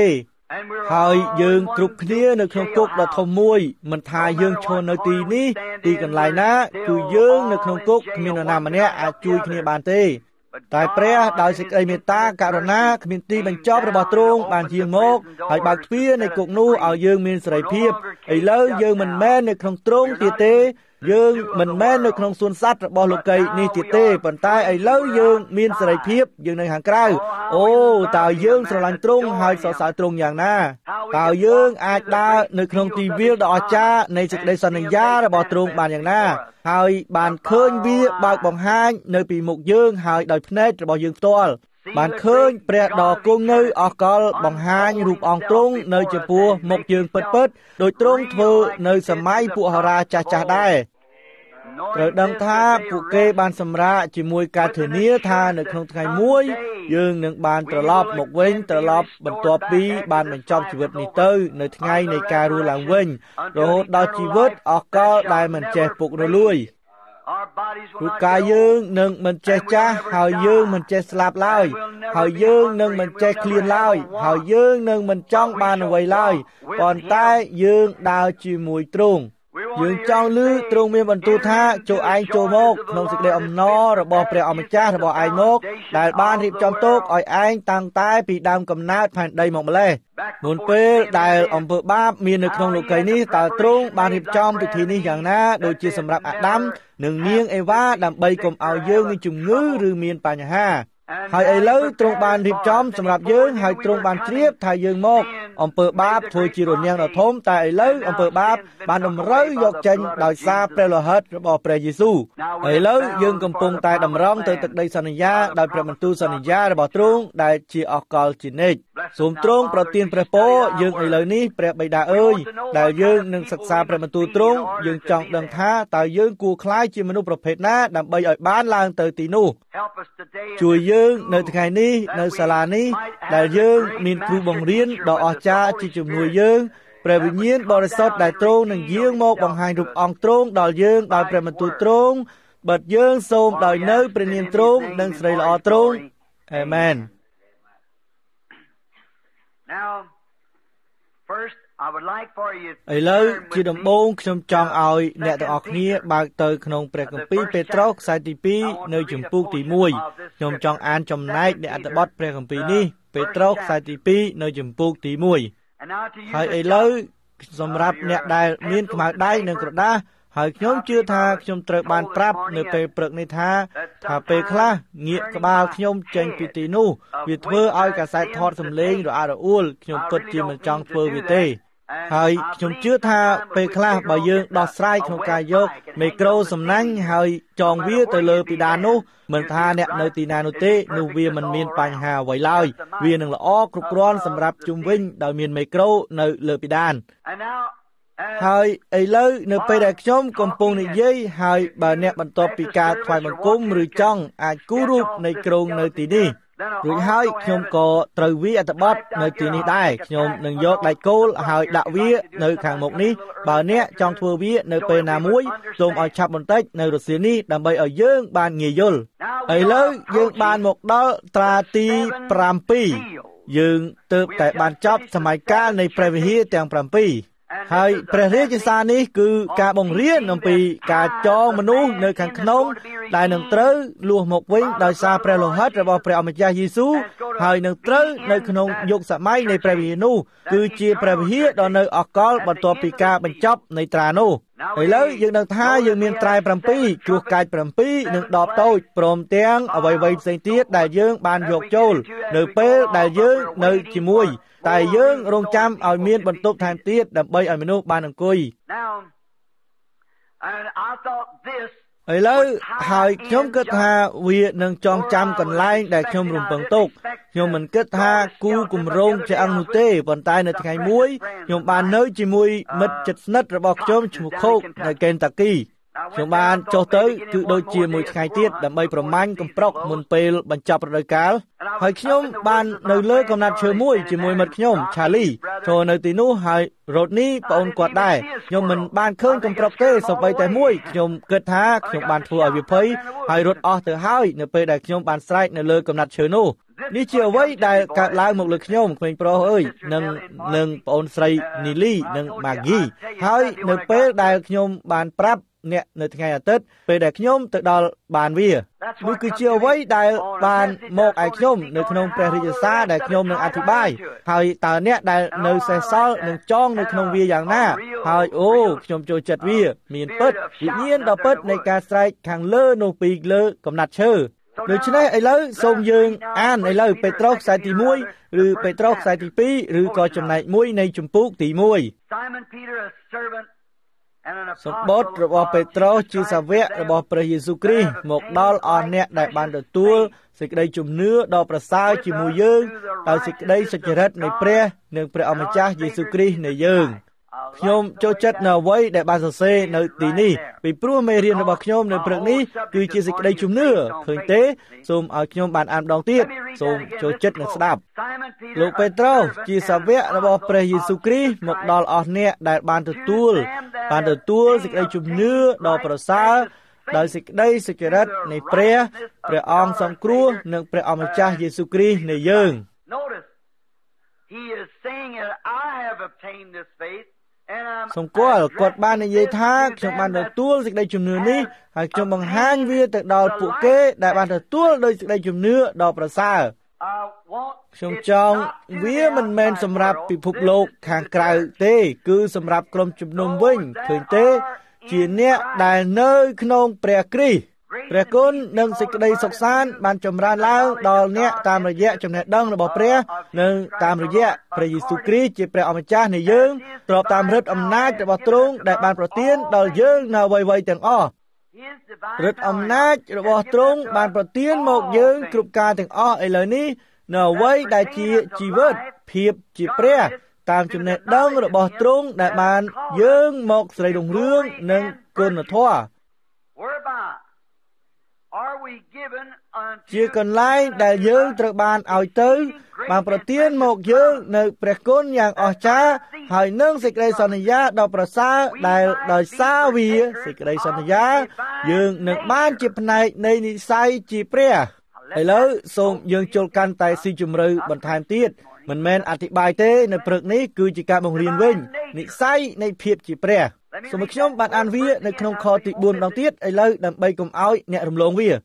ហើយយើងគ្រប់គ្នានៅក្នុងគុកដ៏ធំមួយមិនថាយើងឈរនៅទីនេះទីកន្លែងណាគឺយើងនៅក្នុងគុកគ្មាននរណាម្នាក់អាចជួយគ្នាបានទេតែព្រះដោយសេចក្តីមេត្តាករុណាគ្មានទីបញ្ចប់របស់ទ្រង់បានយាងមកហើយបើកទ្វារនៃគុកនោះឲ្យយើងមានសេរីភាពឥឡូវយើងមិនមែននៅក្នុងទ្រង់ទៀតទេយើងមិនមែននៅក្នុងសួនសត្វរបស់លោកីនេះទៀតទេប៉ុន្តែឥឡូវយើងមានសេរីភាពយើងនៅខាងក្រៅអូតើយើងស្រឡាញ់ទ្រង់ហើយសរសើរទ្រង់យ៉ាងណាតើយើងអាចដើរនៅក្នុងទីវាលដ៏អស្ចារ្យនៃសេចក្តីសន្យារបស់ទ្រង់បានយ៉ាងណាហើយបានឃើញវាបើកបង្ហាញនៅពីមុខយើងហើយដោយភ្នែករបស់យើងផ្ទាល់បានឃើញព្រះដ៏គង់នៅអកលបង្ហាញរូបអង្គទ្រង់នៅចំពោះមុខយើងពិតៗដោយទ្រង់ធ្វើនៅសម័យពួកហោរាចាស់ៗដែរត្រូវដឹងថាពួកគេបានសម្រាកជាមួយការធានាថានៅក្នុងថ្ងៃមួយយើងនឹងបានត្រឡប់មកវិញត្រឡប់បន្ទាប់ពីបានបញ្ចប់ជីវិតនេះទៅនៅថ្ងៃនៃការរស់ឡើងវិញរហូតដល់ជីវិតអកលដែលមិនចេះពុករលួយរូបកាយយើងនឹងមិនចេះចាស់ហើយយើងមិនចេះស្លាប់ឡើយហើយយើងនឹងមិនចេះឃ្លានឡើយហើយយើងនឹងមិនចង់បានអ្វីឡើយប៉ុន្តែយើងដើរជាមួយទ្រង់យើងចង់ឮទ្រង់មានបន្ទូលថាចូលឯងចូលមកក្នុងសេចក្តីអំណររបស់ព្រះអម្ចាស់របស់ឯងមកដែលបានរៀបចំទុកឲ្យឯងតាំងតែពីដើមកំណើតផែនដីមកម្លេះមុនពេលដែលអំពើបាបមាននៅក្នុងលោកីនេះតើទ្រង់បានរៀបចំពិធីនេះយ៉ាងណាដូចជាសម្រាប់អាដាមនិងនាងអេវ៉ាដើម្បីកុំឲ្យយើងមានជំងឺឬមានបញ្ហាហើយឥឡូវទ្រង់បានរៀបចំសម្រាប់យើងហើយទ្រង់បានជ្រាបថាយើងមកអំពើបាបធ្វើជារនាំងដ៏ធំតែឥឡូវអំពើបាបបានតម្រូវយកចេញដោយសារព្រះលោហិតរបស់ព្រះយេស៊ូវឥឡូវយើងកំពុងតែតម្រង់ទៅទឹកដីសន្យាដោយព្រះបន្ទូលសន្យារបស់ទ្រង់ដែលជាអកលជានិច្ចសូមទ្រង់ប្រទានព្រះពរយើងឥឡូវនេះព្រះបិតាអើយដែលយើងនឹងសិក្សាព្រះបន្ទូលទ្រង់យើងចង់ដឹងថាតើយើងគួរក្លាយជាមនុស្សប្រភេទណាដើម្បីឲ្យបានឡើងទៅទីនោះជួយយើងនៅថ្ងៃនេះនៅសាលានេះដែលយើងមានគ្រូបង្រៀនដ៏អស្ចារ្យជាជំនួយយើងព្រះវិញ្ញាណបរិសុទ្ធដែលទ្រង់នឹងយាងមកបង្ហាញរូបអង្គទ្រង់ដល់យើងដោយព្រះបន្ទូលទ្រង់បិទយើងសូមដោយនៅព្រះនាមទ្រង់និងស្រីល្អទ្រង់អាមែនឥឡូវជាដំបូងខ្ញុំចង់ឲ្យអ្នកទាំងអស់គ្នាបើកទៅក្នុងព្រះគម្ពីរពេត្រុសខ្សែទីពីរនៅជំពូកទីមួយខ្ញុំចង់អានចំណែកនៃអត្ថបទព្រះគម្ពីរនេះពេត្រុសខ្សែទីពីរនៅជំពូកទីមួយហើយឥឡូវសម្រាប់អ្នកដែលមានខ្មៅដៃនិងក្រដាសហើយខ្ញុំជឿថាខ្ញុំត្រូវបានប្រាប់នៅពេលព្រឹកនេះថាថាពេលខ្លះងាកក្បាលខ្ញុំចេញពីទីនោះវាធ្វើឲ្យកាសែតថតសំឡេងរអាក់រអួលខ្ញុំពិតជាមិនចង់ធ្វើវាទេហើយខ្ញុំជឿថាពេលខ្លះបើយើងដោះស្រាយក្នុងការយកមីក្រូសំណាញ់ហើយចងវាទៅលើពីដាននោះមិនថាអ្នកនៅទីណានោះទេនោះវាមិនមានបញ្ហាអ្វីឡើយវានឹងល្អគ្រប់គ្រាន់សម្រាប់ជុំវិញដោយមានមីក្រូនៅលើពីដានហើយឥឡូវនៅពេលដែលខ្ញុំកំពុងនិយាយហើយបើអ្នកបន្ទាប់ពីការថ្វាយបង្គំឬចង់អាចគូររូបនៃគ្រោងនៅទីនេះរួចហើយខ្ញុំក៏ត្រូវវាអត្ថបទនៅទីនេះដែរខ្ញុំនឹងយកដែកគោលហើយដាក់វានៅខាងមុខនេះបើអ្នកចង់ធ្វើវានៅពេលណាមួយសូមឲ្យឆាប់បន្តិចនៅរសៀលនេះដើម្បីឲ្យយើងបានងាយយល់ឥឡូវយើងបានមកដល់ត្រាទីប្រាំពីរយើងទើបតែបានចប់សម័យកាលនៃព្រះវិហារទាំងប្រាំពីរហើយព្រះរាជសារនេះគឺការបង្រៀនអំពីការចងមនុស្សនៅខាងក្នុងដែលនឹងត្រូវលួសមកវិញដោយសារព្រះលោហិតរបស់ព្រះអម្ចាស់យេស៊ូវហើយនឹងត្រូវនៅក្នុងយុគសម័យនៃព្រះវិហារនោះគឺជាព្រះវិហារដ៏នៅអកលបន្ទាប់ពីការបញ្ចប់នៃត្រានោះឥឡូវយើងដឹងថាយើងមានត្រែប្រាំពីរគ្រោះកាច់ប្រាំពីរនិងដបតូចព្រមទាំងអ្វីៗផ្សេងទៀតដែលយើងបានយកចូលនៅពេលដែលយើងនៅជាមួយតែយើងរងចាំឲ្យមានបន្ទប់ថែមទៀតដើម្បីឲ្យមនុស្សបានអង្គុយឥឡូវហើយខ្ញុំគិតថាវានឹងចងចាំកន្លែងដែលខ្ញុំរំពឹងទុកខ្ញុំមិនគិតថាគូគម្រោងជាអង្គនោះទេប៉ុន្តែនៅថ្ងៃមួយខ្ញុំបាននៅជាមួយមិត្តជិតស្និទ្ធរបស់ខ្ញុំឈ្មោះខូកនៅកេនតាគីខ្ញុំបានចុះទៅគឺដូចជាមួយថ្ងៃទៀតដើម្បីប្រមាញ់កំប្រុកមុនពេលបញ្ចប់រដូវកាលហើយខ្ញុំបាននៅលើកំណាត់ឈើមួយជាមួយមិត្តខ្ញុំឆាលីចូលនៅទីនោះហើយរ៉ូតនីប្អូនគាត់ដែរខ្ញុំមិនបានឃើញកំប្រុកទេសូម្បីតែមួយខ្ញុំគិតថាខ្ញុំបានធ្វើឲ្យវាភ័យហើយរត់អស់ទៅហើយនៅពេលដែលខ្ញុំបានស្រែកនៅលើកំណាត់ឈើនោះនេះជាអ្វីដែលកើតឡើងមកលើខ្ញុំក្មេងប្រុសអើយនិងនឹងប្អូនស្រីនីលីនិងម៉ាហ្គីហើយនៅពេលដែលខ្ញុំបានប្រាប់អ្នកនៅថ្ងៃអាទិត្យពេលដែលខ្ញុំទៅដល់បានវានោះគឺជាអ្វីដែលបានមកឲ្យខ្ញុំនៅក្នុងព្រះរាជសារដែលខ្ញុំនឹងអធិប្បាយហើយតើអ្នកដែលនៅសេសសល់នឹងចងនៅក្នុងវាយ៉ាងណាហើយអូខ្ញុំចូលចិត្តវាមានពិតវិញ្ញាណដ៏ពិតនៃការស្រែកខាងលើនោះពីលើកំណាត់ឈើដូច្នេះឥឡូវសូមយើងអានឥឡូវពេត្រុសខ្សែទីមួយឬពេត្រុសខ្សែទីពីរឬក៏ចំណែកមួយនៃជំពូកទីមួយសម្បត្តិរបស់ពេត្រុសជាសាវករបស់ព្រះយេស៊ូវគ្រីស្ទមកដល់អស់អ្នកដែលបានទទួលសេចក្តីជំនឿដ៏ប្រសើរជាមួយយើងដោយសេចក្តីសុចរិតនៃព្រះនិងព្រះអម្ចាស់យេស៊ូវគ្រីស្ទនៃយើងខ្ញុំចូលចិត្តនៅអ្វីដែលបានសរសេរនៅទីនេះពីព្រោះមេរៀនរបស់ខ្ញុំនៅព្រឹកនេះគឺជាសេចក្តីជំនឿឃើញទេសូមឲ្យខ្ញុំបានអានម្ដងទៀតសូមចូលចិត្តនិងស្ដាប់លោកពេត្រុសជាសាវករបស់ព្រះយេស៊ូវគ្រីស្ទមកដល់អស់អ្នកដែលបានទទួលបានទទួលសេចក្តីជំនឿដ៏ប្រសើរដោយសេចក្តីសុចរិតនៃព្រះព្រះអង្គសង្គ្រោះនិងព្រះអម្ចាស់យេស៊ូវគ្រីស្ទនៃយើង He is saying that I have obtained this faith សម្គាល់គាត់បាននិយាយថាខ្ញុំបានទទួលសេចក្តីជំនឿនេះហើយខ្ញុំបង្ហាញវាទៅដល់ពួកគេដែលបានទទួលដោយសេចក្តីជំនឿដ៏ប្រសើរខ្ញុំចង់វាមិនមែនសម្រាប់ពិភពលោកខាងក្រៅទេគឺសម្រាប់ក្រុមជំនុំវិញឃើញទេជាអ្នកដែលនៅក្នុងព្រះគ្រីស្ទព្រះគុណនិងសេចក្តីសុខសាន្តបានចម្រើនឡើងដល់អ្នកតាមរយៈចំណេះដឹងរបស់ព្រះនិងតាមរយៈព្រះយេស៊ូវគ្រីស្ទជាព្រះអម្ចាស់នៃយើងទ្រព្យតាមឫទ្ធិអំណាចរបស់ទ្រង់ដែលបានប្រទានដល់យើងនៅអ្វីៗទាំងអស់ឫទ្ធិអំណាចរបស់ទ្រង់បានប្រទានមកយើងគ្រប់ការទាំងអស់ឥឡូវនេះនៅអ្វីដែលជាជីវិតភាពជាព្រះតាមចំណេះដឹងរបស់ទ្រង់ដែលបានយើងមកស្រីរុងរឿងនិងគុណធម៌ជាកន្លែងដែលយើងត្រូវបានឲ្យទៅបានប្រទានមកយើងនៅព្រះគុណយ៉ាងអស្ចារ្យហើយនឹងសេចក្តីសន្យាដ៏ប្រសើរដែលដោយសារវាសេចក្តីសន្យាយើងនឹងបានជាផ្នែកនៃនិស្ស័យជាព្រះឥឡូវសូមយើងចូលកាន់តែស៊ីជម្រៅបន្ថែមទៀតមិនមែនអធិប្បាយទេនៅព្រឹកនេះគឺជាការបង្រៀនវិញនិស្ស័យនៃភាពជាព្រះសូមខ្ញុំបានអានវានៅក្នុងខទីបួនម្ដងទៀតឥឡូវដើម្បីកុំឲ្យអ្នករំលងវា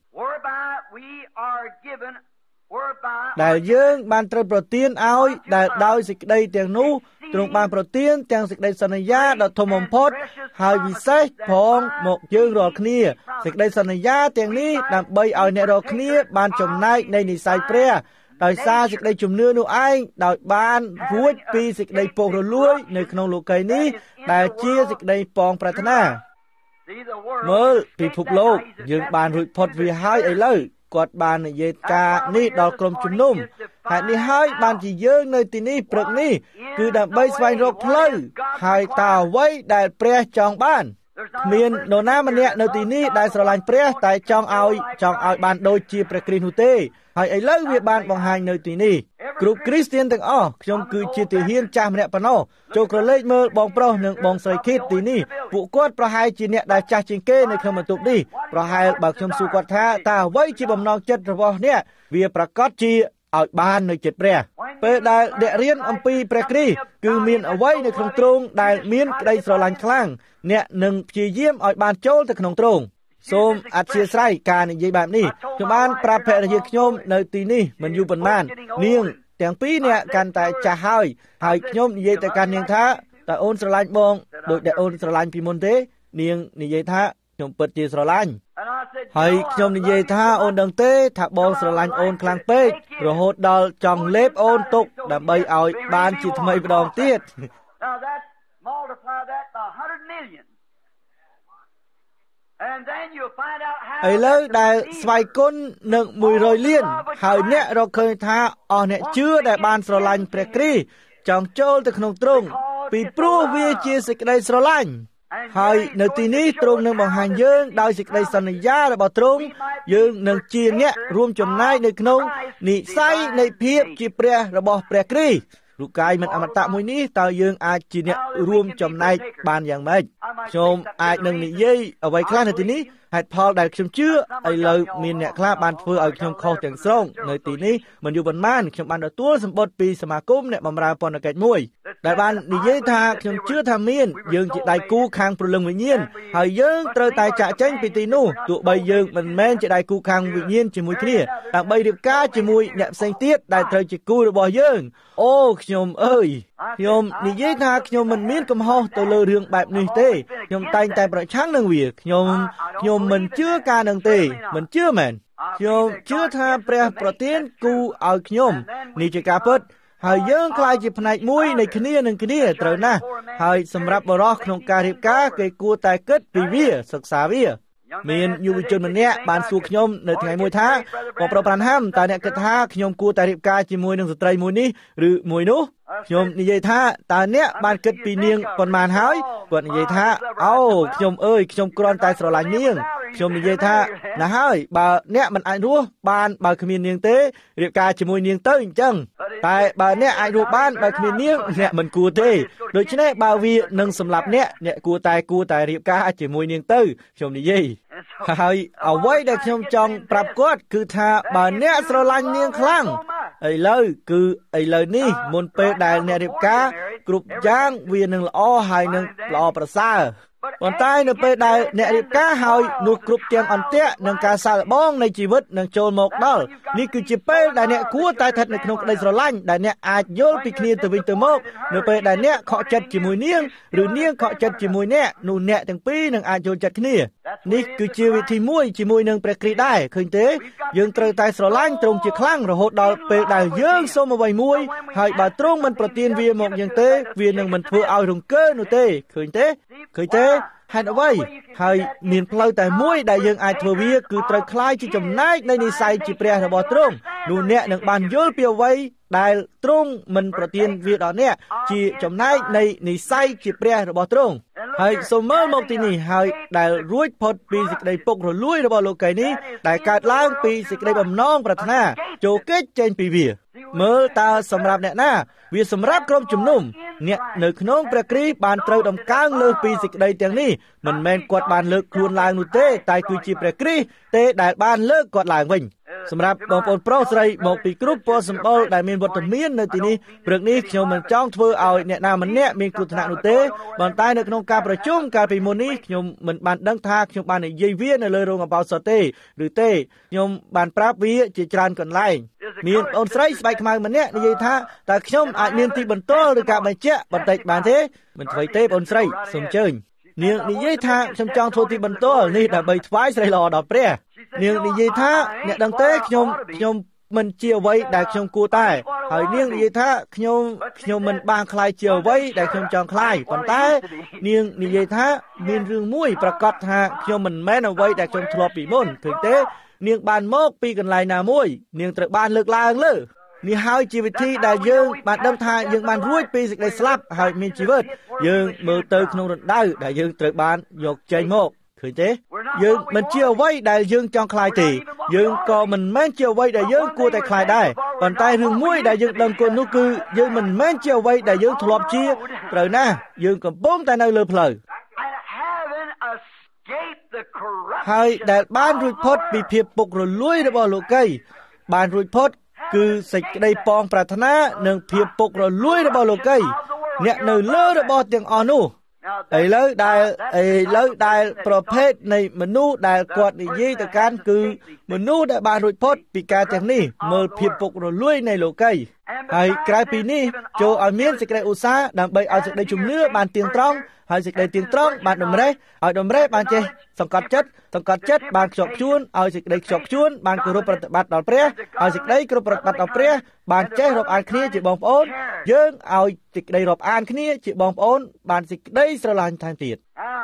ដែលយើងបានត្រូវប្រទានឲ្យដែលដោយសេចក្តីទាំងនោះទ្រង់បានប្រទានទាំងសេចក្តីសន្យាដ៏ធំបំផុតហើយវិសេសផងមកយើងរាល់គ្នាសេចក្តីសន្យាទាំងនេះដើម្បីឲ្យអ្នករាល់គ្នាបានចំណែកនៃនិស្ស័យព្រះដោយសារសេចក្តីជំនឿនោះឯងដោយបានរួចពីសេចក្តីពុករលួយនៅក្នុងលោកីយ៍នេះដែលជាសេចក្តីពងប្រាថ្នាមើលពិភពលោកយើងបានរួចផុតវាហើយឥឡូវគាត់បាននិយាយការនេះដល់ក្រុមជំនុំហេតុនេះហើយបានជាយើងនៅទីនេះព្រឹកនេះគឺដើម្បីស្វែងរកផ្លូវហើយតើអ្វីដែលព្រះចង់បានគ្មាននរណាម្នាក់នៅទីនេះដែលស្រឡាញ់ព្រះតែចង់ឲ្យចង់ឲ្យបានដូចជាព្រះគ្រីស្ទនោះទេហើយឥឡូវវាបានបង្ហាញនៅទីនេះគ្រប់គ្រីស្ទានទាំងអស់ខ្ញុំគឺជាទាហានចាស់ម្នាក់ប៉ុណ្ណោះចូលក្រឡេកមើលបងប្រុសនិងបងស្រីឃីតទីនេះពួកគាត់ប្រហែលជាអ្នកដែលចាស់ជាងគេនៅក្នុងបន្ទប់នេះប្រហែលបើខ្ញុំសួរគាត់ថាតើអ្វីជាបំណងចិត្តរបស់អ្នកវាប្រកាសជាឲ្យបាននៅចិត្តព្រះពេលដែលអ្នករៀនអំពីព្រះគ្រីស្ទគឺមានអ្វីនៅក្នុងទ្រង់ដែលមានក្តីស្រឡាញ់ខ្លាំងអ្នកនឹងព្យាយាមឲ្យបានចូលទៅក្នុងទ្រង់សូមអធិស្ឋានការនិយាយបែបនេះខ្ញុំបានប្រាប់ភរិយាខ្ញុំនៅទីនេះមិនយូរប៉ុន្មាននាងទាំងពីរអ្នកកាន់តែចាស់ហើយហើយខ្ញុំនិយាយទៅកាន់នាងថាតើអូនស្រឡាញ់បងដូចដែលអូនស្រឡាញ់ពីមុនទេនាងនិយាយថាខ្ញុំពិតជាស្រឡាញ់ហើយខ្ញុំនិយាយថាអូនដឹងទេថាបងស្រឡាញ់អូនខ្លាំងពេករហូតដល់ចង់លេបអូនទុកដើម្បីឲ្យបានជាថ្មីម្ដងទៀតឥឡូវដែលស្វ័យគុណនឹងមួយរយលានហើយអ្នករកឃើញថាអស់អ្នកជឿដែលបានស្រឡាញ់ព្រះគ្រីស្ទចង់ចូលទៅក្នុងទ្រង់ពីព្រោះវាជាសេចក្តីស្រឡាញ់ហើយនៅទីនេះទ្រង់នឹងបង្ហាញយើងដោយសេចក្តីសន្យារបស់ទ្រង់យើងនឹងជាអ្នករួមចំណែកនៅក្នុងនិស្ស័យនៃភាពជាព្រះរបស់ព្រះគ្រីស្ទរូបកាយមិនអមតៈមួយនេះតើយើងអាចជាអ្នករួមចំណែកបានយ៉ាងម៉េចខ្ញុំអាចនឹងនិយាយអ្វីខ្លះនៅទីនេះហេតុផលដែលខ្ញុំជឿឥឡូវមានអ្នកខ្លះបានធ្វើឲ្យខ្ញុំខុសទាំងស្រុងនៅទីនេះមិនយូរប៉ុន្មានខ្ញុំបានទទួលសម្បត្តិពីសមាគមអ្នកបម្រើពន្ធកិច្ចមួយដែលបាននិយាយថាខ្ញុំជឿថាមានយើងជាដៃគូខាងព្រលឹងវិញ្ញាណហើយយើងត្រូវតែចាក់ចែងពីទីនោះទោះបីយើងមិនមែនជាដៃគូខាងវិញ្ញាណជាមួយគ្នាដើម្បីរៀបការជាមួយអ្នកផ្សេងទៀតដែលត្រូវជាគូរបស់យើងអូខ្ញុំអើយខ្ញុំនិយាយថាខ្ញុំមិនមានកំហុសទៅលើរឿងបែបនេះទេខ្ញុំតែងតែប្រឆាំងនឹងវាខ្ញុំខ្ញុំមិនជឿការនឹងទេមិនជឿមែនខ្ញុំជឿថាព្រះប្រទានគូឲ្យខ្ញុំនេះជាការពិតហើយយើងខ្លាចជាផ្នែកមួយនៃគ្នានឹងគ្នាត្រូវណាស់ហើយសម្រាប់បរិសុទ្ធក្នុងការរៀបការគេគួរតែគិតពីវាសិក្សាវាមានយុវជនម្នាក់បានសួរខ្ញុំនៅថ្ងៃមួយថាបងប្រុសប្រាន់ហាំតើអ្នកគិតថាខ្ញុំគួរតែរៀបការជាមួយនឹងស្ត្រីមួយនេះឬមួយនោះខ្ញុំនិយាយថាតើអ្នកបានគិតពីនាងប៉ុន្មានហើយគាត់និយាយថាអូខ្ញុំអើយខ្ញុំគ្រាន់តែស្រឡាញ់នាងខ្ញុំនិយាយថាណាស់ហើយបើអ្នកមិនអាចរស់បានបើគ្មាននាងទេរៀបការជាមួយនាងទៅអញ្ចឹងតែបើអ្នកអាចរស់បានបើគ្មាននាងអ្នកមិនគួរទេដូច្នេះបើវានឹងសម្លាប់អ្នកអ្នកគួរតែគួរតែរៀបការជាមួយនាងទៅខ្ញុំនិយាយហើយអ្វីដែលខ្ញុំចង់ប្រាប់គាត់គឺថាបើអ្នកស្រឡាញ់នាងខ្លាំងឥឡូវគឺឥឡូវនេះមុនពេលដែលអ្នករៀបការគ្រប់យ៉ាងវានឹងល្អហើយនឹងល្អប្រសើរប៉ុន្តែនៅពេលដែលអ្នករៀបការហើយនោះគ្រប់ទាំងអន្ទាក់នឹងការសាកល្បងនៃជីវិតនឹងចូលមកដល់នេះគឺជាពេលដែលអ្នកគួរតែស្ថិតនៅក្នុងក្តីស្រឡាញ់ដែលអ្នកអាចយល់ពីគ្នាទៅវិញទៅមកនៅពេលដែលអ្នកខកចិត្តជាមួយនាងឬនាងខកចិត្តជាមួយអ្នកនោះអ្នកទាំងពីរនឹងអាចយល់ចិត្តគ្នានេះគឺជាវិធីមួយជាមួយនឹងព្រះគ្រីស្ទដែរឃើញទេយើងត្រូវតែស្រឡាញ់ទ្រង់ជាខ្លាំងរហូតដល់ពេលដែលយើងសូមអ្វីមួយហើយបើទ្រង់មិនប្រទានវាមកយ៉ាងទេវានឹងមិនធ្វើឲ្យរង្គើនោះទេឃើញទេឃើញទេហេតុអ្វីហើយមានផ្លូវតែមួយដែលយើងអាចធ្វើវាគឺត្រូវคล้ายជាចំណែកនៃនិស្ស័យជាព្រះរបស់ទ្រង់នោះអ្នកនឹងបានយល់ពីអ្វីដែលទ្រង់មិនប្រទានវាដល់អ្នកជាចំណែកនៃនិស្ស័យជាព្រះរបស់ទ្រង់ហើយសូមមើលមកទីនេះហើយដែលរួចផុតពីសេចក្តីពុករលួយរបស់លោកីនេះដែលកើតឡើងពីសេចក្តីបំណងប្រាថ្នាចូលគេចចេញពីវាមើលតើសម្រាប់អ្នកណាវាសម្រាប់ក្រុមជំនុំអ្នកនៅក្នុងព្រះគ្រីស្ទបានត្រូវដំកើងលើសពីសេចក្តីទាំងនេះមិនមែនគាត់បានលើកខ្លួនឡើងនោះទេតែគឺជាព្រះគ្រីស្ទទេដែលបានលើកគាត់ឡើងវិញសម្រាប់បងប្អូនប្រុសស្រីមកពីគ្រប់ពណ៌សម្បុរដែលមានវត្តមាននៅទីនេះព្រឹកនេះខ្ញុំមិនចង់ធ្វើឲ្យអ្នកណាម្នាក់មានគ្រោះថ្នាក់នោះទេប៉ុន្តែនៅក្នុងការប្រជុំកាលពីមុននេះខ្ញុំមិនបានដឹងថាខ្ញុំបាននិយាយវានៅលើរោងអបោសុតទេឬទេខ្ញុំបានប្រាប់វាជាច្រើនកន្លែងមានអូនស្រីស្បែកខ្មៅម្នាក់និយាយថាតើខ្ញុំអាចមានទីបន្ទាល់ឬការបញ្ជាក់បន្តិចបានទេមិនធ្វើទេបងស្រីសូមអញ្ជើញនាងនិយាយថាខ្ញុំចង់ធ្វើទីបន្ទាល់នេះដើម្បីថ្វាយស្រីល្អដល់ព្រះនាងនិយាយថាអ្នកដឹងទេខ្ញុំខ្ញុំមិនជាអ្វីដែលខ្ញុំគួរតែហើយនាងនិយាយថាខ្ញុំខ្ញុំមិនបានខ្លាយជាអ្វីដែលខ្ញុំចង់ខ្លាយប៉ុន្តែនាងនិយាយថាមានរឿងមួយប្រកាសថាខ្ញុំមិនមែនអ្វីដែលខ្ញុំធ្លាប់ពីមុនឃើញទេនាងបានមកពីកន្លែងណាមួយនាងត្រូវបានលើកឡើងលើនេះហើយជាវិធីដែលយើងបានដឹងថាយើងបានរួចពីសេចក្តីស្លាប់ហើយមានជីវិតយើងមើលទៅក្នុងរណ្ដៅដែលយើងត្រូវបានយកចេញមកឃើញទេយើងមិនជាអ្វីដែលយើងចង់ខ្លាយទេយើងក៏មិនមែនជាអ្វីដែលយើងគួរតែខ្លាយដែរប៉ុន្តែរឿងមួយដែលយើងដឹងគុណនោះគឺយើងមិនមែនជាអ្វីដែលយើងធ្លាប់ជាត្រូវណាយើងកំពុងតែនៅលើផ្លូវហើយដែលបានរួចផុតពីភាពពុករលួយរបស់លោកីបានរួចផុតគឺសេចក្តីប៉ងប្រាថ្នានិងភាពពុករលួយរបស់លោកីអ្នកនៅលើរបស់ទាំងអស់នោះឥឡូវដែលឥឡូវដែលប្រភេទនៃមនុស្សដែលគាត់និយាយទៅកាន់គឺមនុស្សដែលបានរួចផុតពីការទាំងនេះមើលភាពពុករលួយនៃលោកីហើយក្រៅពីនេះចូលឲ្យមានសេចក្តីឧស្សាហ៍ដើម្បីឲ្យសេចក្តីជំនឿបានទៀងត្រង់ហើយសេចក្តីទៀងត្រង់បានតម្រេះឲ្យតម្រេះបានចេះសង្កត់ចិត្តសង្កត់ចិត្តបានខ្ជាប់ខ្ជួនឲ្យសេចក្តីខ្ជាប់ខ្ជួនបានគោរពប្រតិបត្តិដល់ព្រះឲ្យសេចក្តីគោរពប្រតិបត្តិដល់ព្រះបានចេះរាប់អានគ្នាជាបងប្អូនយើងឲ្យសេចក្តីរាប់អានគ្នាជាបងប្អូនបានសេចក្តីស្រឡាញ់ថែមទៀត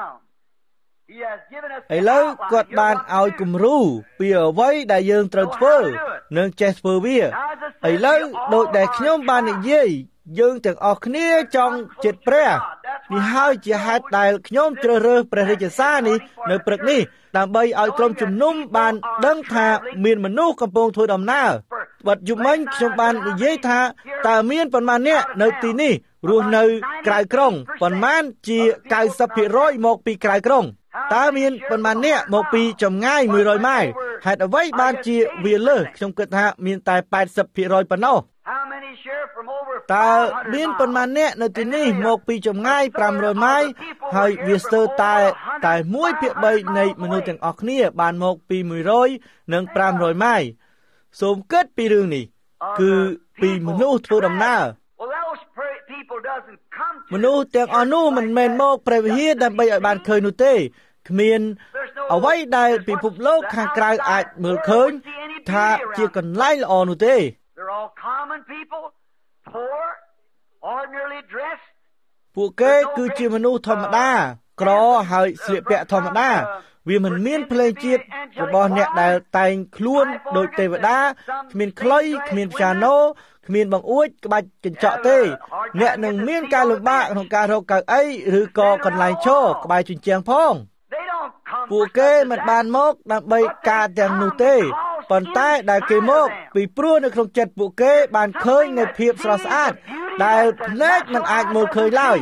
ឥឡូវគាត់បានឲ្យគំរូពីអ្វីដែលយើងត្រូវធ្វើនិងចេះធ្វើវាឥឡូវដូចដែលខ្ញុំបាននិយាយយើងទាំងអស់គ្នាចង់ចិត្តព្រះនេះហើយជាហេតុដែលខ្ញុំជ្រើសរើសព្រះរាជសារនេះនៅព្រឹកនេះដើម្បីឲ្យក្រុមជំនុំបានដឹងថាមានមនុស្សកំពុងធ្វើដំណើរបាត់យប់មិញខ្ញុំបាននិយាយថាតើមានប៉ុន្មានអ្នកនៅទីនេះរស់នៅក្រៅក្រុងប៉ុន្មានជា 九十ភាគរយ មកពីក្រៅក្រុងតើមានប៉ុន្មានអ្នកមកពីចម្ងាយមួយរយម៉ាយល៍ហេតុអ្វីបានជាវាលើសខ្ញុំគិតថាមានតែ แปดสิบភាគរយ ប៉ុណ្ណោះតើមានប៉ុន្មានអ្នកនៅទីនេះមកពីចម្ងាយห้าร้อยម៉ាយល៍ហើយវាស្ទើរតែតែមួយភាគបីនៃមនុស្សទាំងអស់គ្នាបានមកពីមួយរយនិងห้าร้อยម៉ាយល៍សូមគិតពីរឿងនេះគឺពីមនុស្សធ្វើដំណើរមនុស្សទាំងអស់នោះមិនមែនមកព្រះវិហារដើម្បីឲ្យបានឃើញនោះទេគ្មានអ្វីដែលពិភពលោកខាងក្រៅអាចមើលឃើញថាជាកន្លែងល្អនោះទេពួកគេគឺជាមនុស្សធម្មតាក្រហើយស្លៀកពាក់ធម្មតាវាមិនមានភ្លេងជាតិរបស់អ្នកដែលតែងខ្លួនដូចទេវតាគ្មានខ្លុយគ្មានព្យ៉ាណូគ្មានបង្អួចក្បាច់កញ្ចក់ទេអ្នកនឹងមានការលំបាកក្នុងការរកកៅអីឬក៏កន្លែងឈរក្បែរជញ្ជាំងផងពួកគេមិនបានមកដើម្បីការទាំងនោះទេប៉ុន្តែដែលគេមកពីព្រោះនៅក្នុងចិត្តពួកគេបានឃើញនូវភាពស្រស់ស្អាតដែលភ្នែកមិនអាចមើលឃើញឡើយ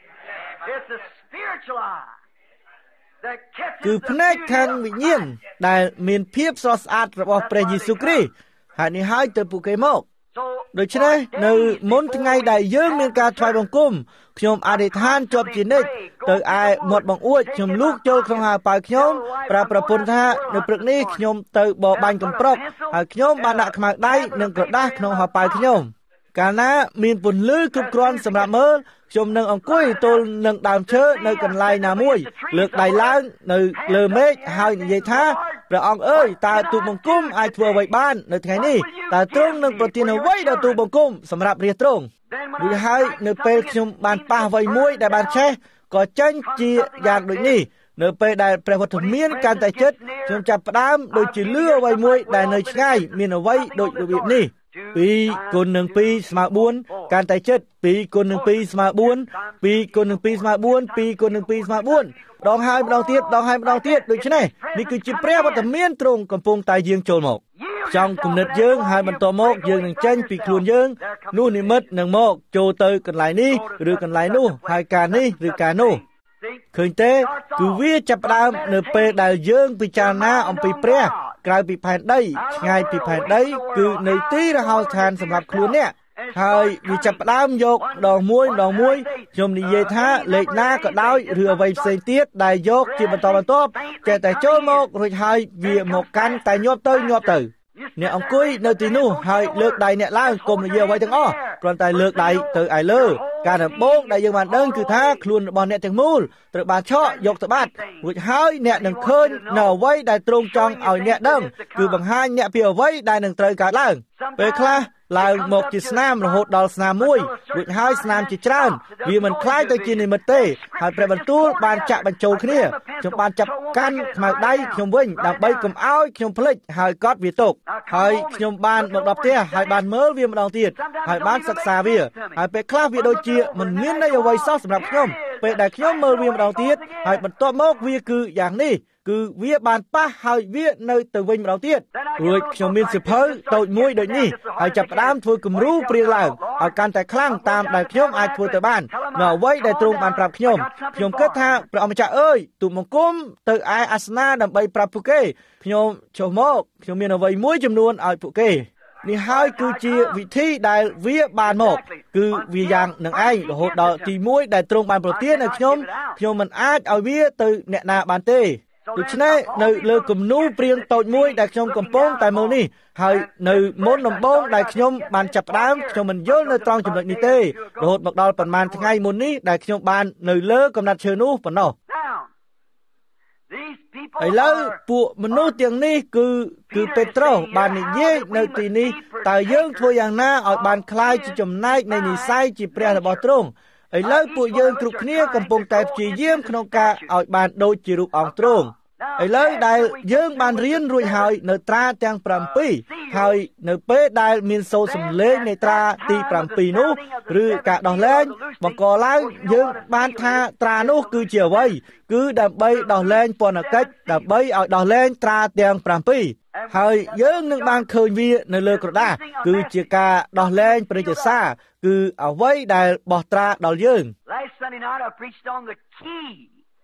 គឺភ្នែកខាងវិញ្ញាណដែលមានភាពស្រស់ស្អាតរបស់ព្រះយេស៊ូវគ្រីស្ទហើយនេះហើយទៅពួកគេមកដូច្នេះនៅមុនថ្ងៃដែលយើងមានការថ្វាយបង្គំខ្ញុំអធិដ្ឋានជាប់ជានិច្ចទៅឯមាត់បង្អួចខ្ញុំលូកចូលក្នុងហៅប៉ៅខ្ញុំប្រាប់ប្រពន្ធថានៅព្រឹកនេះខ្ញុំទៅបរបាញ់កំប្រុកហើយខ្ញុំបានដាក់ខ្មៅដៃនិងក្រដាសក្នុងហៅប៉ៅខ្ញុំកាលណាមានពន្លឺគ្រប់គ្រាន់សម្រាប់មើលខ្ញុំនឹងអង្គុយទល់នឹងដើមឈើនៅកន្លែងណាមួយលើកដៃឡើងនៅលើមេឃហើយនិយាយថាព្រះអង្គអើយតើទូលបង្គំអាចធ្វើអ្វីបាននៅថ្ងៃនេះតើទ្រង់នឹងប្រទានអ្វីដល់ទូលបង្គំសម្រាប់រាជទ្រង់រួចហើយនៅពេលខ្ញុំបានប៉ះអ្វីមួយដែលបានឆេះក៏ចេញជាយ៉ាងដូចនេះនៅពេលដែលព្រះវត្តមានកាន់តែជិតខ្ញុំចាប់ផ្ដើមដូចជាលឺអ្វីមួយដែលនៅឆ្ងាយមានអ្វីដូចរបៀបនេះពីរគុណនឹងពីរស្មើបួនកាន់តែជិតពីរគុណនឹងពីរស្មើបួនពីរគុណនឹងពីរស្មើបួនពីរគុណនឹងពីរស្មើបួនដងហើយម្ដងទៀតដងហើយម្ដងទៀតដូច្នេះនេះគឺជាព្រះវត្តមានទ្រង់កំពុងតែយាងចូលមកចង់គំនិតយើងហើយបន្តមកយើងនឹងចេញពីខ្លួនយើងនោះនិមិត្តនឹងមកចូលទៅកន្លែងនេះឬកន្លែងនោះហើយការនេះឬការនោះឃើញទេគឺវាចាប់ផ្ដើមនៅពេលដែលយើងពិចារណាអំពីព្រះក្រៅពីផែនដីឆ្ងាយពីផែនដីគឺនៅទីរហោស្ថានសម្រាប់ខ្លួនអ្នកហើយវាចាប់ផ្ដើមយកម្ដងមួយម្ដងមួយខ្ញុំនិយាយថាលេខណាក៏ដោយឬអ្វីផ្សេងទៀតដែលយកជាបន្តបន្ទាប់ចេះតែចូលមករួចហើយវាមកកាន់តែញាប់ទៅញាប់ទៅអ្នកអង្គុយនៅទីនោះហើយលើកដៃអ្នកឡើងកុំនិយាយអ្វីទាំងអស់គ្រាន់តែលើកដៃទៅឯលើការដំបូងដែលយើងបានដឹងគឺថាខ្លួនរបស់អ្នកទាំងមូលត្រូវបានឆក់យកទៅបាត់រួចហើយអ្នកនឹងឃើញនៅអ្វីដែលទ្រង់ចង់ឲ្យអ្នកដឹងគឺបង្ហាញអ្នកពីអ្វីដែលនឹងត្រូវកើតឡើងពេលខ្លះឡើងមកជាស្នាមរហូតដល់ស្នាមមួយរួចហើយស្នាមជាច្រើនវាមិនคล้ายទៅជានិមិត្តទេហើយព្រះបន្ទូលបានចាក់បញ្ចូលគ្នាខ្ញុំបានចាប់កាន់ខ្មៅដៃខ្ញុំវិញដើម្បីកុំឲ្យខ្ញុំភ្លេចហើយកត់វាទុកហើយខ្ញុំបានមកដល់ផ្ទះហើយបានមើលវាម្ដងទៀតហើយបានសិក្សាវាហើយពេលខ្លះវាដូចជាមិនមានន័យអ្វីសោះសម្រាប់ខ្ញុំពេលដែលខ្ញុំមើលវាម្ដងទៀតហើយបន្ទាប់មកវាគឺយ៉ាងនេះគឺវាបានប៉ះហើយវានៅទៅវិញម្ដងទៀតរួចខ្ញុំមានសិភៅតូចមួយដូចនេះហើយចាប់ផ្ដើមធ្វើគំរូព្រៀងឡើងឲ្យកាន់តែខ្លាំងតាមដែលខ្ញុំអាចធ្វើទៅបាននៅអ្វីដែលទ្រង់បានប្រាប់ខ្ញុំខ្ញុំគិតថាព្រះអម្ចាស់អើយទូលបង្គំទៅឯអាសនៈដើម្បីប្រាប់ពួកគេខ្ញុំចុះមកខ្ញុំមានអ្វីមួយចំនួនឲ្យពួកគេនេះហើយគឺជាវិធីដែលវាបានមកគឺវាយ៉ាងនឹងឯងរហូតដល់ទីមួយដែលទ្រង់បានប្រទានឲ្យខ្ញុំខ្ញុំមិនអាចឲ្យវាទៅអ្នកណាបានទេដូច្នេះនៅលើគំនូព្រៀងតូចមួយដែលខ្ញុំកំពុងតែមើលនេះហើយនៅមុនដំបូងដែលខ្ញុំបានចាប់ផ្ដើមខ្ញុំមិនយល់នៅត្រង់ចំណុចនេះទេរហូតមកដល់ប្រហែលថ្ងៃមុននេះដែលខ្ញុំបាននៅលើកំណាត់ឈើនោះប៉ុណ្ណោះឥឡូវពួកមនុស្សទាំងនេះគឺគឺពេត្រុសបាននិយាយនៅទីនេះតើយើងធ្វើយ៉ាងណាឲ្យបានคล้ายជាចំណែកនៃនិស្ស័យជាព្រះរបស់ទ្រង់ឥឡូវពួកយើងគ្រប់គ្នាកំពុងតែព្យាយាមក្នុងការឲ្យបានដូចជារូបអង្គទ្រង់ឥឡូវដែលយើងបានរៀនរួចហើយនៅត្រាទាំងប្រាំពីរហើយនៅពេលដែលមានសូរសំឡេងនៃត្រាទីប្រាំពីរនោះឬការដោះលែងបង្កឡើងយើងបានថាត្រានោះគឺជាអ្វីគឺដើម្បីដោះលែងពន្ធកិច្ចដើម្បីឲ្យដោះលែងត្រាទាំងប្រាំពីរហើយយើងនឹងបានឃើញវានៅលើក្រដាសគឺជាការដោះលែងព្រះរាជសារគឺអ្វីដែលបោះត្រាដល់យើង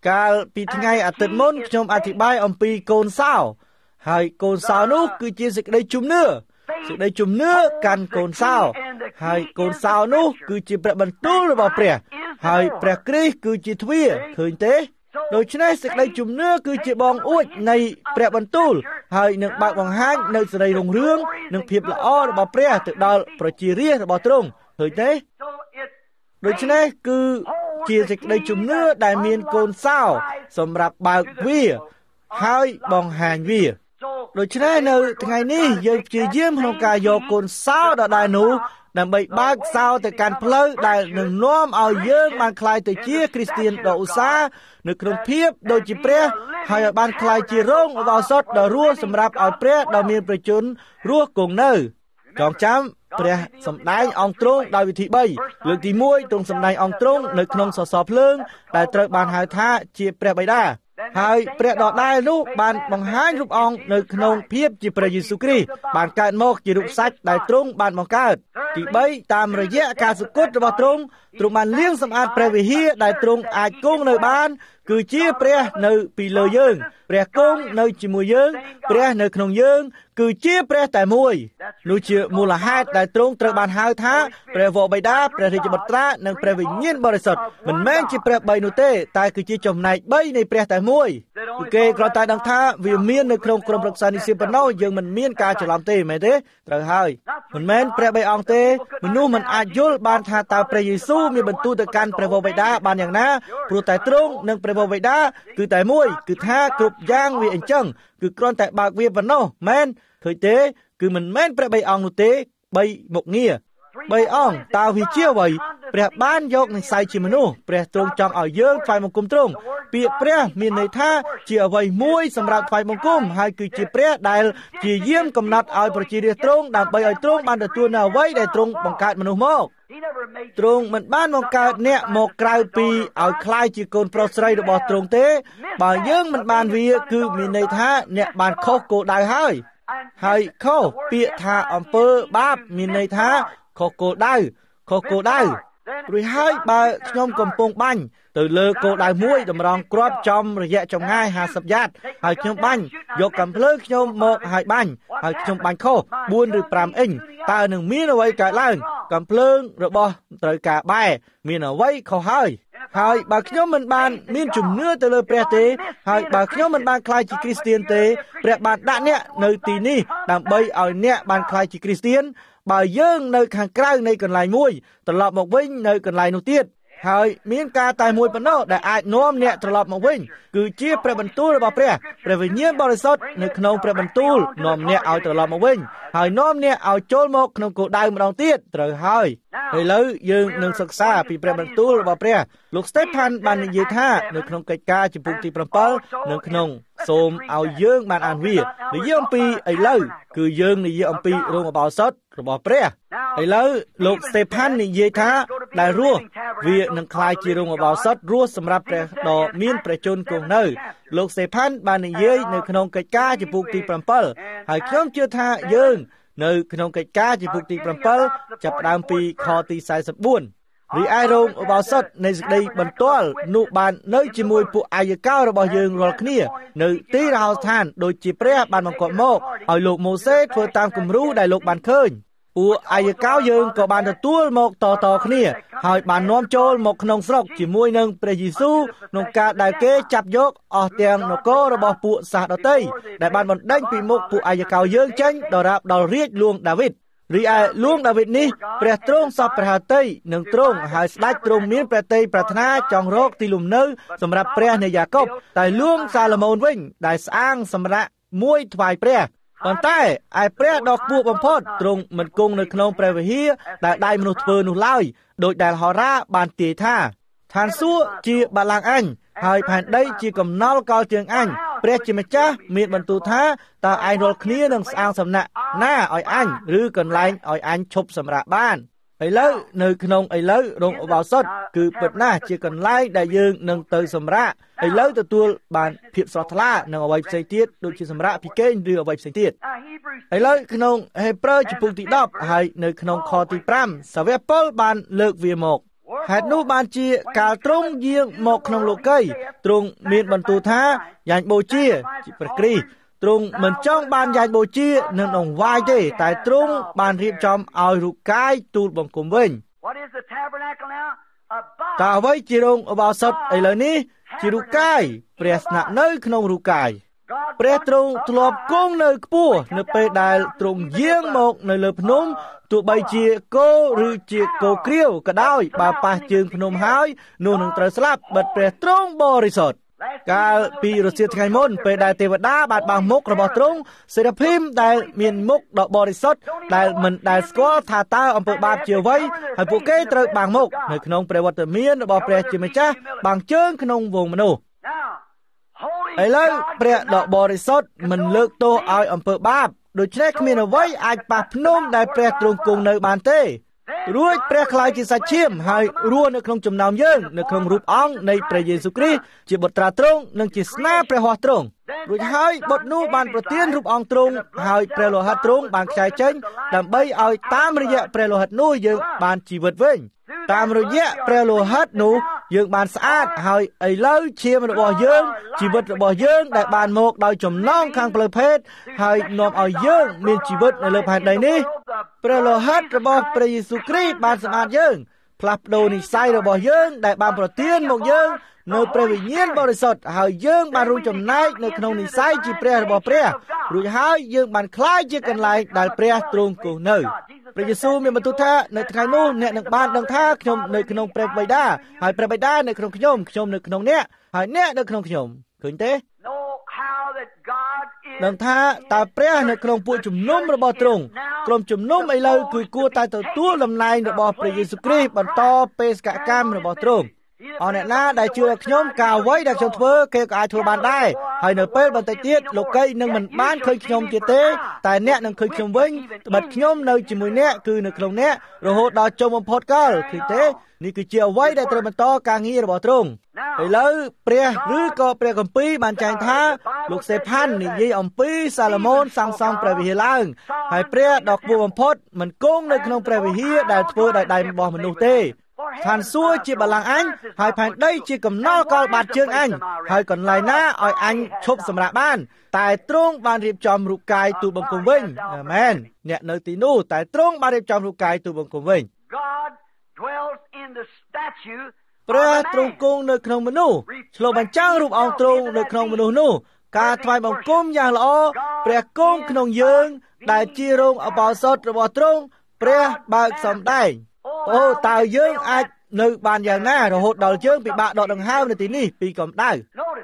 កាលពីថ្ងៃអាទិត្យមុនខ្ញុំអធិប្បាយអំពីកូនសោហើយកូនសោនោះគឺជាសេចក្តីជំនឿសេចក្តីជំនឿកាន់កូនសោហើយកូនសោនោះគឺជាព្រះបន្ទូលរបស់ព្រះហើយព្រះគ្រីស្ទគឺជាទ្វារឃើញទេដូច្នេះសេចក្តីជំនឿគឺជាបងអួចនៃព្រះបន្ទូលហើយនឹងបើកបង្ហាញនៅសេរីរុងរឿងនិងភាពល្អរបស់ព្រះទៅដល់ប្រជារាស្ត្ររបស់ទ្រង់ឃើញទេដូច្នេះគឺជាសេចក្តីជំនឿដែលមានកូនសោសម្រាប់បើកវាហើយបង្ហាញវាដូច្នេះនៅថ្ងៃនេះយើងព្យាយាមក្នុងការយកកូនសោដដែលនោះដើម្បីបើកសោទៅកាន់ផ្លូវដែលនឹងនាំឲ្យយើងបានក្លាយទៅជាគ្រីស្ទានដ៏ឧស្សាហ៍នៅក្នុងភាពដូចជាព្រះហើយឲ្យបានក្លាយជារងឧបោសថដ៏រស់សម្រាប់ឲ្យព្រះដ៏មានប្រជញ្ញរស់គង់នៅចងចាំព្រះសម្ដែងអង្គទ្រង់ដោយវិធីបីលើកទីមួយទ្រង់សម្ដែងអង្គទ្រង់នៅក្នុងសសរភ្លើងដែលត្រូវបានហៅថាជាព្រះបិតាហើយព្រះដដែលនោះបានបង្ហាញរូបអង្គនៅក្នុងភាពជាព្រះយេស៊ូវគ្រីស្ទបានកើតមកជារូបសាច់ដែលទ្រង់បានបង្កើតទីបីតាមរយៈការសុគតរបស់ទ្រង់ទ្រង់បានលាងសម្អាតព្រះវិហារដែលទ្រង់អាចគង់នៅបានគឺជាព្រះនៅពីលើយើងព្រះគង់នៅជាមួយយើងព្រះនៅក្នុងយើងគឺជាព្រះតែមួយនោះជាមូលហេតុដែលទ្រង់ត្រូវបានហៅថាព្រះវរបិតាព្រះរាជបុត្រានិងព្រះវិញ្ញាណបរិសុទ្ធមិនមែនជាព្រះបីនោះទេតែគឺជាចំណែកបីនៃព្រះតែមួយគឺគេគ្រាន់តែដឹងថាវាមាននៅក្នុងក្រុមប្រឹក្សានិស្សិតប៉ុណ្ណោះយើងមិនមានការច្រឡំទេមែនទេត្រូវហើយមិនមែនព្រះបីអង្គទេមនុស្សមិនអាចយល់បានថាតើព្រះយេស៊ូវមានបន្ទូលទៅកាន់ព្រះវរបិតាបានយ៉ាងណាព្រោះតែទ្រង់និងព្រះវរបិតាគឺតែមួយគឺថាគ្រប់យ៉ាងវាអញ្ចឹងគឺគ្រាន់តែបើកវាប៉ុណ្ណោះមែនឃើញទេគឺមិនមែនព្រះបីអង្គនោះទេបីមុខងារបីអង្គតើវាជាអ្វីព្រះបានយកនិស្ស័យជាមនុស្សព្រះទ្រង់ចង់ឲ្យយើងថ្វាយបង្គំទ្រង់ពាក្យព្រះមានន័យថាជាអ្វីមួយសម្រាប់ថ្វាយបង្គំហើយគឺជាព្រះដែលជាយាមកំណត់ឲ្យប្រជារាស្ត្រទ្រង់ដើម្បីឲ្យទ្រង់បានទទួលនៅអ្វីដែលទ្រង់បង្កើតមនុស្សមកទ្រង់មិនបានបង្កើតអ្នកមកក្រៅពីឲ្យคล้ายជាកូនប្រុសស្រីរបស់ទ្រង់ទេបើយើងមិនបានវាគឺមានន័យថាអ្នកបានខុសគោលដៅហើយហើយខុសពាក្យថាអំពើបាបមានន័យថាខុសគោលដៅខុសគោលដៅរួចហើយបើខ្ញុំកំពុងបាញ់ទៅលើគោលដៅមួយតម្រង់គ្រាប់ចំរយៈចម្ងាយห้าสิบយ៉ាតហើយខ្ញុំបាញ់យកកាំភ្លើងខ្ញុំមកហើយបាញ់ហើយខ្ញុំបាញ់ខុសបួនឬប្រាំអ៊ីងតើនឹងមានអ្វីកើតឡើងកាំភ្លើងរបស់ត្រូវការបែរមានអ្វីខុសហើយហើយបើខ្ញុំមិនបានមានជំនឿទៅលើព្រះទេហើយបើខ្ញុំមិនបានក្លាយជាគ្រីស្ទានទេព្រះបានដាក់អ្នកនៅទីនេះដើម្បីឲ្យអ្នកបានក្លាយជាគ្រីស្ទានបើយើងនៅខាងក្រៅនៃកន្លែងមួយត្រឡប់មកវិញនៅកន្លែងនោះទៀតហើយមានការតែមួយប៉ុណ្ណោះដែលអាចនាំអ្នកត្រឡប់មកវិញគឺជាព្រះបន្ទូលរបស់ព្រះព្រះវិញ្ញាណបរិសុទ្ធនៅក្នុងព្រះបន្ទូលនាំអ្នកឲ្យត្រឡប់មកវិញហើយនាំអ្នកឲ្យចូលមកក្នុងគោលដៅម្ដងទៀតត្រូវហើយឥឡូវយើងនឹងសិក្សាពីព្រះបន្ទូលរបស់ព្រះលោកស្តេផាន់បាននិយាយថានៅក្នុងកិច្ចការចំពុកទី7នៅក្នុងសូមឲ្យយើងបានអានវានិយាយអំពីឥឡូវគឺយើងនិយាយអំពីរោងឧបោសថរបស់ព្រះឥឡូវលោកស្តេផាន់និយាយថាដែលរស់វានឹងក្លាយជារោងឧបោសថរស់សម្រាប់ព្រះដ៏មានព្រះជន្មគង់នៅលោកស្តេផាន់បាននិយាយនៅក្នុងកិច្ចការចំពុកទី7ហើយខ្ញុំជឿថាយើងនៅក្នុងកិច្ចការចំពុកទី7ចាប់ផ្ដើមពីខទីสี่สิบสี่រីឯរោងឧបោសថនៃសេចក្តីបន្ទាល់នោះបាននៅជាមួយពួកអាយកោរបស់យើងរាល់គ្នានៅទីរហោស្ថានដូចជាព្រះបានបង្គាប់មកឲ្យលោកម៉ូសេធ្វើតាមគំរូដែលលោកបានឃើញពួកអាយកោយើងក៏បានទទួលមកតតគ្នាហើយបាននាំចូលមកក្នុងស្រុកជាមួយនឹងព្រះយេស៊ូវក្នុងការដែលគេចាប់យកអស់ទាំងនគររបស់ពួកសាសដទៃដែលបានបណ្ដេញពីមុខពួកអាយកោយើងចេញដរាបដល់រាជលួងដាវីតរីឯលួងដាវីតនេះព្រះទ្រង់សពព្រះហត្ថីនឹងទ្រង់ហើយស្ដេចទ្រង់មានព្រះតីប្រាថ្នាចង់រកទីលំនៅសម្រាប់ព្រះនៃយ៉ាកុបតែលួងសាឡូមោនវិញដែលស្អាងសម្រាប់មួយថ្វាយព្រះប៉ុន្តែឯព្រះដ៏ខ្ពស់បំផុតទ្រង់មិនគង់នៅក្នុងព្រះវិហារដែលដៃមនុស្សធ្វើនោះឡើយដោយដែលហោរាបានទាយថាឋានសួគ៌ជាបល្ល័ង្កអញហើយផែនដីជាកំណល់កលជើងអញព្រះជាម្ចាស់មានបន្ទូលថាតើឯងរាល់គ្នានឹងស្អាងសំណាក់ណាឲ្យអញឬកន្លែងឲ្យអញឈប់សម្រាកបានឥឡូវនៅក្នុងឥឡូវរោងឧបោសថគឺពិតណាស់ជាកន្លែងដែលយើងនឹងទៅសម្រាកឥឡូវទទួលបានភាពស្រស់ថ្លានិងអ្វីផ្សេងទៀតដូចជាសម្រាកពីគេងឬអ្វីផ្សេងទៀតឥឡូវក្នុងហេព្រើរចំពុកទីដប់ហើយនៅក្នុងខទី5សាវកប៉ុលបានលើកវាមកហេតុនោះបានជាកាលទ្រង់យាងមកក្នុងលោកីទ្រង់មានបន្ទូលថាយ៉ាញ់បូជាជាព្រះគ្រីស្ទទ្រង់មិនចង់បានយ៉ាញ់បូជានឹងដង្វាយទេតែទ្រង់បានរៀបចំឲ្យរូបកាយទូលបង្គំវិញតើអ្វីជារោងឧបោសថឥឡូវនេះជារូបកាយព្រះស្នាក់នៅក្នុងរូបកាយព្រះទ្រង់ធ្លាប់គង់នៅខ្ពស់នៅពេលដែលទ្រង់យាងមកនៅលើភ្នំទោះបីជាគោឬជាគោគ្រាវក៏ដោយបើប៉ះជើងភ្នំហើយនោះនឹងត្រូវស្លាប់បិទព្រះទ្រង់បរិសុទ្ធកាលពីរសៀលថ្ងៃមុនពេលដែលទេវតាបានបាំងមុខរបស់ទ្រង់សេរាភីមដែលមានមុខដ៏បរិសុទ្ធដែលមិនដែលស្គាល់ថាតើអំពើបាបជាអ្វីហើយពួកគេត្រូវបាំងមុខនៅក្នុងព្រះវត្តមានរបស់ព្រះជាម្ចាស់បាំងជើងក្នុងវងមនុស្សឥឡូវព្រះដ៏បរិសុទ្ធមិនលើកទោសឲ្យអំពើបាបដូច្នេះគ្មានអ្វីអាចប៉ះភ្នំដែលព្រះទ្រង់គង់នៅបានទេរួចព្រះខ្លាយជាសាច់ឈាមហើយរស់នៅក្នុងចំណោមយើងនៅក្នុងរូបអង្គនៃព្រះយេស៊ូវគ្រីស្ទជាបុត្រាទ្រង់និងជាស្នាព្រះហស្ថទ្រង់រួចហើយបុត្រនោះបានប្រទានរូបអង្គទ្រង់ហើយព្រះលោហិតទ្រង់បានខ្ចាយចេញដើម្បីឲ្យតាមរយៈព្រះលោហិតនោះយើងបានជីវិតវិញតាមរយៈព្រះលោហិតនោះយើងបានស្អាតហើយឥឡូវឈាមរបស់យើងជីវិតរបស់យើងដែលបានមកដោយចំណងខាងផ្លូវភេទហើយនាំឲ្យយើងមានជីវិតនៅលើផែនដីនេះព្រះលោហិតរបស់ព្រះយេស៊ូវគ្រីស្ទបានសម្អាតយើងផ្លាស់ប្ដូរនិស្ស័យរបស់យើងដែលបានប្រទានមកយើងនៅព្រះវិញ្ញាណបរិសុទ្ធហើយយើងបានរួមចំណែកនៅក្នុងនិស្ស័យជាព្រះរបស់ព្រះរួចហើយយើងបានក្លាយជាកន្លែងដែលព្រះទ្រង់គង់នៅព្រះយេស៊ូវមានបន្ទូលថានៅថ្ងៃនោះអ្នកនឹងបានដឹងថាខ្ញុំនៅក្នុងព្រះបិតាហើយព្រះបិតានៅក្នុងខ្ញុំខ្ញុំនៅក្នុងអ្នកហើយអ្នកនៅក្នុងខ្ញុំឃើញទេដឹងថាតើព្រះនៅក្នុងពួកជំនុំរបស់ទ្រង់ក្រុមជំនុំឥឡូវគឺគួរតែទទួលតំណែងរបស់ព្រះយេស៊ូវគ្រីស្ទបន្តបេសកកម្មរបស់ទ្រង់អរអ្នកណាដែលជឿខ្ញុំការអ្វីដែលខ្ញុំធ្វើគេក៏អាចធ្វើបានដែរហើយនៅពេលបន្តិចទៀតលោកីនឹងមិនបានឃើញខ្ញុំទៀតទេតែអ្នកនឹងឃើញខ្ញុំវិញត្បិតខ្ញុំនៅជាមួយអ្នកគឺនៅក្នុងអ្នករហូតដល់ចុងបំផុតកាលឃើញទេនេះគឺជាអ្វីដែលត្រូវបន្តការងាររបស់ទ្រង់ឥឡូវព្រះឬក៏ព្រះគម្ពីរបានចែងថាលោកសេផាន់និយាយអំពីសាឡូមោនសាងសង់ព្រះវិហារឡើងហើយព្រះដ៏ខ្ពស់បំផុតមិនគង់នៅក្នុងព្រះវិហារដែលធ្វើដោយដៃរបស់មនុស្សទេឋានសួគ៌ជាបល្ល័ង្កអញហើយផែនដីជាកំណល់កលបាតជើងអញហើយកន្លែងណាឲ្យអញឈប់សម្រាកបានតែទ្រង់បានរៀបចំរូបកាយទូលបង្គំវិញអាមែនអ្នកនៅទីនោះតែទ្រង់បានរៀបចំរូបកាយទូលបង្គំវិញព្រះទ្រង់គង់នៅក្នុងមនុស្សឆ្លុះបញ្ចាំងរូបអង្គទ្រង់នៅក្នុងមនុស្សនោះការថ្វាយបង្គំយ៉ាងល្អព្រះគង់ក្នុងយើងដែលជារោងឧបោសថរបស់ទ្រង់ព្រះបើកសម្ដែងអូតើយើងអាចនៅបានយ៉ាងណារហូតដល់យើងពិបាកដកដង្ហើមនៅទីនេះពីកម្ដៅ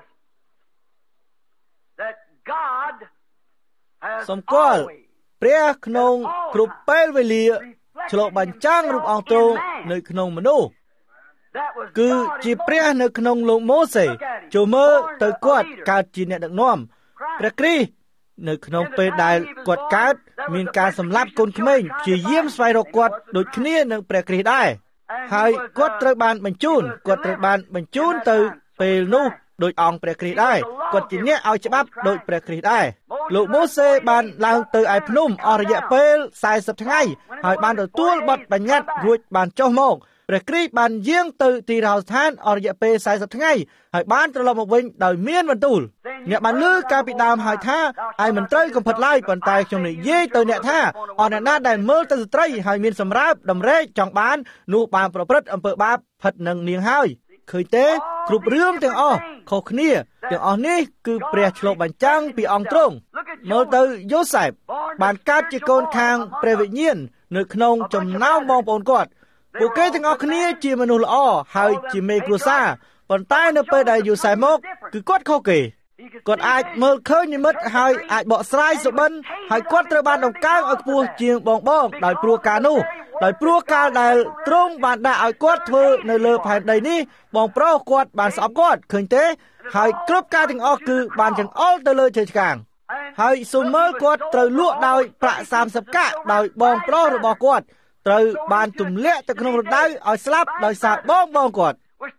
សម្គាល់ព្រះក្នុងគ្រប់ពេលវេលាឆ្លុះបញ្ចាំងរូបអង្គទ្រង់នៅក្នុងមនុស្សគឺជាព្រះនៅក្នុងលោកម៉ូសេចូលមើលទៅគាត់កើតជាអ្នកដឹកនាំព្រះគ្រីស្ទនៅក្នុងពេលដែលគាត់កើតមានការសម្លាប់កូនក្មេងព្យាយាមស្វែងរកគាត់ដូចគ្នានឹងព្រះគ្រីស្ទដែរហើយគាត់ត្រូវបានបញ្ជូនគាត់ត្រូវបានបញ្ជូនទៅពេលនោះដោយអង្គព្រះគ្រីស្ទដែរគាត់ជាអ្នកឲ្យច្បាប់ដោយព្រះគ្រីស្ទដែរលោកម៉ូសេបានឡើងទៅឯភ្នំអស់រយៈពេលសែសិបថ្ងៃហើយបានទទួលបទបញ្ញត្តិរួចបានចុះមកព្រះគ្រីស្ទបានយាងទៅទីរហោស្ថានអស់រយៈពេលសែសិបថ្ងៃហើយបានត្រឡប់មកវិញដោយមានបន្ទូលអ្នកបានលើកាលពីដើមហើយថាឯមិនត្រូវកំផិតឡើយប៉ុន្តែខ្ញុំនិយាយទៅអ្នកថាអស់អ្នកណាដែលមើលទៅស្ត្រីហើយមានសម្រាប់តម្រែកចង់បាននោះបានប្រព្រឹត្តអំពើបាបផិតនឹងនាងហើយឃើញទេគ្រប់រឿងទាំងអស់ខុសគ្នាទាំងអស់នេះគឺព្រះឆ្លុះបញ្ចាំងពីអង្គទ្រង់មើលទៅយូសេបបានកើតជាកូនខាងព្រះវិញ្ញាណនៅក្នុងចំណោមបងប្អូនគាត់ពួកគេទាំងអស់គ្នាជាមនុស្សល្អហើយជាមេគ្រួសារប៉ុន្តែនៅពេលដែលយូសេបមកគឺគាត់ខុសគេគាត់អាចមើលឃើញនិមិត្តហើយអាចបកស្រាយសុបិនហើយគាត់ត្រូវបានដំកើងឲ្យខ្ពស់ជាងបងបងដោយព្រោះការនោះដោយព្រោះការដែលទ្រង់បានដាក់ឲ្យគាត់ធ្វើនៅលើផែនដីនេះបងប្រុសគាត់បានស្អប់គាត់ឃើញទេហើយគ្រប់ការទាំងអស់គឺបានចង្អុលទៅលើជើងឆ្កាងហើយសុំមើលគាត់ត្រូវលក់ដោយប្រាក់សាមសិបកាក់ដោយបងប្រុសរបស់គាត់ត្រូវបានទម្លាក់ទៅក្នុងរណ្ដៅឲ្យស្លាប់ដោយសារបងបងគាត់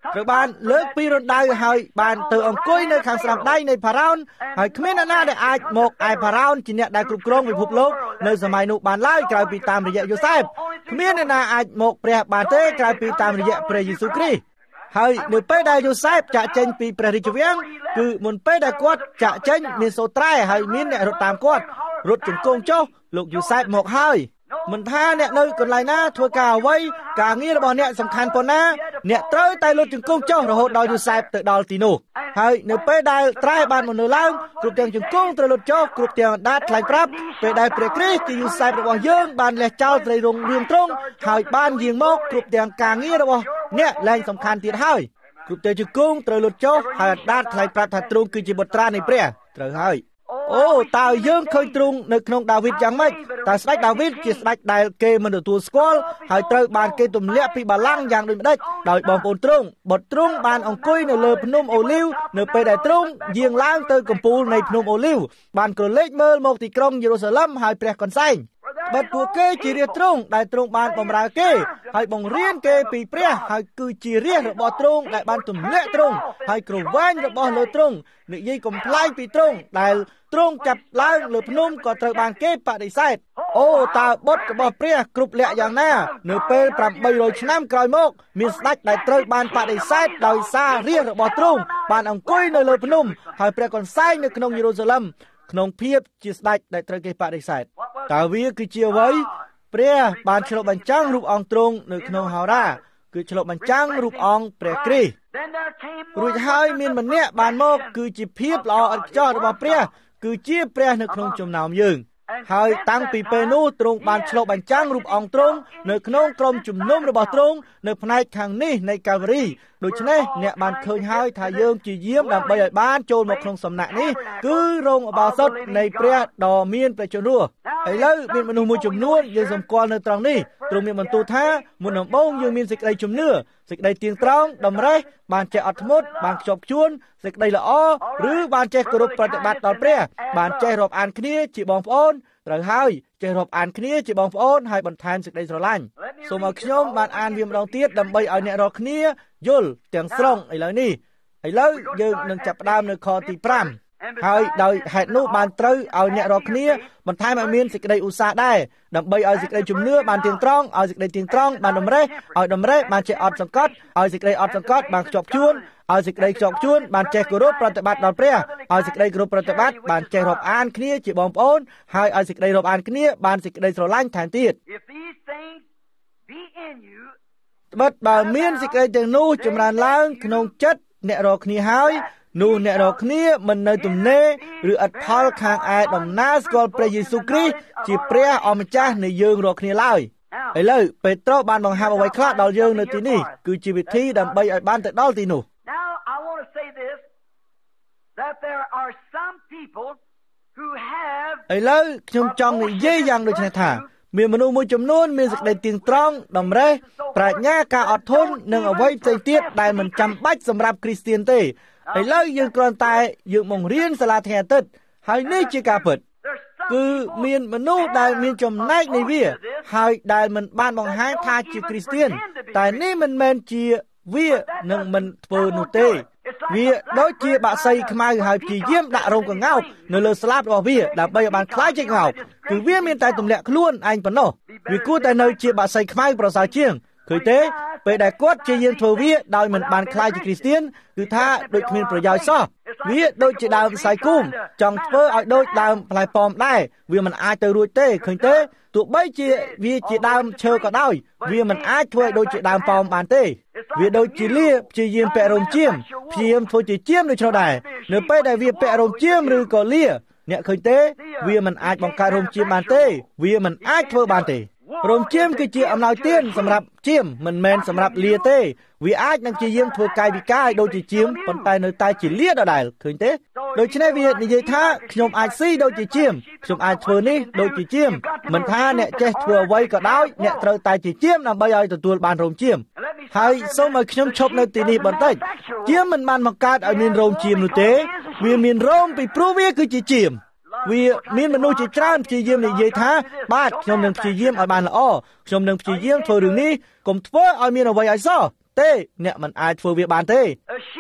ត្រូវបានលើកពីរណ្ដៅហើយបានទៅអង្គុយនៅខាងស្ដាំដៃនៃផារ៉ោនហើយគ្មានអ្នកណាដែលអាចមកឯផារ៉ោនជាអ្នកដែលគ្រប់គ្រងពិភពលោកនៅសម័យនោះបានឡើយក្រៅពីតាមរយៈយូសែបគ្មានអ្នកណាអាចមកព្រះបានទេក្រៅពីតាមរយៈព្រះយេស៊ូវគ្រីស្ទហើយនៅពេលដែលយូសែបចាក់ចេញពីព្រះរាជវាំងគឺមុនពេលដែលគាត់ចាក់ចេញមានសូត្រែហើយមានអ្នករត់តាមគាត់រត់ជង្គង់ចុះលោកយូសែបមកហើយមិនថាអ្នកនៅកន្លែងណាធ្វើការអ្វីការងាររបស់អ្នកសំខាន់ប៉ុណ្ណាអ្នកត្រូវតែលុតជង្គង់ចុះរហូតដល់យូសែបទៅដល់ទីនោះហើយនៅពេលដែលត្រែបានមកនៅឡើងគ្រប់ទាំងជង្គង់ត្រូវលុតចុះគ្រប់ទាំងដាតថ្លែងប្រាប់ពេលដែលព្រះគ្រីស្ទជាយូសែបរបស់យើងបានលះចោលត្រីរងរៀងត្រង់ហើយបានយាងមកគ្រប់ទាំងការងាររបស់អ្នកឡើងសំខាន់ទៀតហើយគ្រប់ទាំងជង្គង់ត្រូវលុតចុះហើយដាតថ្លែងប្រាប់ថាទ្រង់គឺជាបុត្រានៃព្រះត្រូវហើយអូតើយើងឃើញទ្រង់នៅក្នុងដាវីតយ៉ាងម៉េចតើស្ដេចដាវីតជាស្ដេចដែលគេមិនទទួលស្គាល់ហើយត្រូវបានគេទម្លាក់ពីបល្ល័ង្កយ៉ាងដូចម្ដេចដោយបងប្អូនទ្រង់បុត្រទ្រង់បានអង្គុយនៅលើភ្នំអូលីវនៅពេលដែលទ្រង់យាងឡើងទៅកំពូលនៃភ្នំអូលីវបានក្រឡេកមើលមកទីក្រុងយេរូសាឡិមហើយព្រះកន្សែងបាត់ពួកគេជារាជទ្រង់ដែលទ្រង់បានបម្រើគេហើយបង្រៀនគេពីព្រះហើយគឺជារាជរបស់ទ្រង់ដែលបានទម្លាក់ទ្រង់ហើយក្រវែងរបស់លើទ្រង់និយាយកំប្លែងពីទ្រង់ដែលទ្រង់ចាប់ឡើងលើភ្នំក៏ត្រូវបានគេបដិសេធអូតើបុត្ររបស់ព្រះគ្រប់លក្ខយ៉ាងណានៅពេលប្រាំបីរយឆ្នាំក្រោយមកមានស្ដេចដែលត្រូវបានបដិសេធដោយសាររាជរបស់ទ្រង់បានអង្គុយនៅលើភ្នំហើយព្រះកន្សែងនៅក្នុងយេរូសាឡិមក្នុងភាពជាស្ដេចដែលត្រូវគេបដិសេធតើវាគឺជាអ្វីព្រះបានឆ្លុះបញ្ចាំងរូបអង្គទ្រង់នៅក្នុងហោរាគឺឆ្លុះបញ្ចាំងរូបអង្គព្រះគ្រីស្ទរួចហើយមានម្នាក់បានមកគឺជាភាពល្អឥតខ្ចោះរបស់ព្រះគឺជាព្រះនៅក្នុងចំណោមយើងហើយតាំងពីពេលនោះទ្រង់បានឆ្លុះបញ្ចាំងរូបអង្គទ្រង់នៅក្នុងក្រុមជំនុំរបស់ទ្រង់នៅផ្នែកខាងនេះនៃកាល់វារីដូច្នេះអ្នកបានឃើញហើយថាយើងជាយាមដើម្បីឲ្យបានចូលមកក្នុងសំណាក់នេះគឺរោងឧបោសថនៃព្រះដ៏មានព្រះជន្មរស់ឥឡូវមានមនុស្សមួយចំនួនយើងសម្គាល់នៅត្រង់នេះទ្រង់មានបន្ទូលថាមុនដំបូងយើងមានសេចក្តីជំនឿសេចក្តីទៀងត្រង់តម្រេះបានចេះអត់ធ្មត់បានខ្ជាប់ខ្ជួនសេចក្តីល្អឬបានចេះគោរពប្រតិបត្តិដល់ព្រះបានចេះរាប់អានគ្នាជាបងប្អូនត្រូវហើយចេះរាប់អានគ្នាជាបងប្អូនហើយបន្ថែមសេចក្តីស្រឡាញ់សូមឲ្យខ្ញុំបានអានវាម្ដងទៀតដើម្បីឲ្យអ្នករាល់គ្នាយល់ទាំងស្រុងឥឡូវនេះឥឡូវយើងនឹងចាប់ផ្ដើមនៅខទីប្រាំហើយដោយហេតុនោះបានត្រូវឲ្យអ្នករាល់គ្នាបន្ថែមឲ្យមានសេចក្តីឧស្សាហ៍ដែរដើម្បីឲ្យសេចក្តីជំនឿបានទៀងត្រង់ឲ្យសេចក្តីទៀងត្រង់បានតម្រេះឲ្យតម្រេះបានចេះអត់សង្កត់ឲ្យសេចក្តីអត់សង្កត់បានខ្ជាប់ខ្ជួនឲ្យសេចក្តីខ្ជាប់ខ្ជួនបានចេះគោរពប្រតិបត្តិដល់ព្រះឲ្យសេចក្តីគោរពប្រតិបត្តិបានចេះរាប់អានគ្នាជាបងប្អូនហើយឲ្យសេចក្តីរាប់អានគ្នាបានសេចក្តីស្រឡាញ់ថែមទៀតត្បិតបើមានសេចក្តីទាំងនោះចម្រើនឡើងក្នុងចិត្តអ្នករាល់គ្នាហើយនោះអ្នករាល់គ្នាមិននៅទំនេរឬឥតផលខាងឯដំណើរស្គាល់ព្រះយេស៊ូវគ្រីស្ទជាព្រះអម្ចាស់នៃយើងរាល់គ្នាឡើយឥឡូវពេត្រុសបានបង្ហាញអ្វីខ្លះដល់យើងនៅទីនេះគឺជាវិធីដើម្បីឲ្យបានទៅដល់ទីនោះឥឡូវខ្ញុំចង់និយាយយ៉ាងដូចនេះថាមានមនុស្សមួយចំនួនមានសេចក្តីទៀងត្រង់តម្រេះប្រាជ្ញាការអត់ធន់និងអ្វីផ្សេងទៀតដែលមិនចាំបាច់សម្រាប់គ្រីស្ទានទេឥឡូវយើងគ្រាន់តែយើងបង្រៀនសាលាថ្ងៃអាទិត្យហើយនេះជាការពិតគឺមានមនុស្សដែលមានចំណែកនៃវាហើយដែលមិនបានបង្ហាញថាជាគ្រីស្ទានតែនេះមិនមែនជាវានឹងមិនធ្វើនោះទេវាដូចជាបាក់សីខ្មៅហើយព្យាយាមដាក់រោងកង្កោកនៅលើស្លាបរបស់វាដើម្បីឲ្យបានខ្លាយជាកង្កោកគឺវាមានតែទម្លាក់ខ្លួនឯងប៉ុណ្ណោះវាគួរតែនៅជាបាក់សីខ្មៅប្រសើរជាងឃើញទេពេលដែលគាត់ជាយាមធ្វើវាដោយមិនបានខ្លាយជាគ្រីស្ទានគឺថាដូចគ្មានប្រយោជន៍សោះវាដូចជាដើមផ្សាយគូមចង់ធ្វើឲ្យដូចដើមផ្លែប៉ោមដែរវាមិនអាចទៅរួចទេឃើញទេទោះបីជាវាជាដើមឈើក៏ដោយវាមិនអាចធ្វើឲ្យដូចជាដើមប៉ោមបានទេវាដូចជាលាព្យាយាមពាក់រោមជៀមព្យាយាមធ្វើជាជៀមដូចនោះដែរនៅពេលដែលវាពាក់រោមជៀមឬក៏លាអ្នកឃើញទេវាមិនអាចបង្កើតរោមជៀមបានទេវាមិនអាចធ្វើបានទេរោមជៀមគឺជាអំណោយទានសម្រាប់ជៀមមិនមែនសម្រាប់លាទេវាអាចនឹងជាយាមធ្វើកាយវិការឲ្យដូចជាជៀមប៉ុន្តែនៅតែជាលាដដែលឃើញទេដូច្នេះវានិយាយថាខ្ញុំអាចស៊ីដូចជាជៀមខ្ញុំអាចធ្វើនេះដូចជាជៀមមិនថាអ្នកចេះធ្វើអ្វីក៏ដោយអ្នកត្រូវតែជាជៀមដើម្បីឲ្យទទួលបានរោមជៀមហើយសូមឲ្យខ្ញុំឈប់នៅទីនេះបន្តិចជៀមមិនបានបង្កើតឲ្យមានរោមជៀមនោះទេវាមានរោមពីព្រោះវាគឺជាជៀមវាមានមនុស្សជាច្រើនព្យាយាមនិយាយថាបាទខ្ញុំនឹងព្យាយាមឲ្យបានល្អខ្ញុំនឹងព្យាយាមធ្វើរឿងនេះកុំធ្វើឲ្យមានអ្វីឲ្យសោះទេអ្នកមិនអាចធ្វើវាបានទេ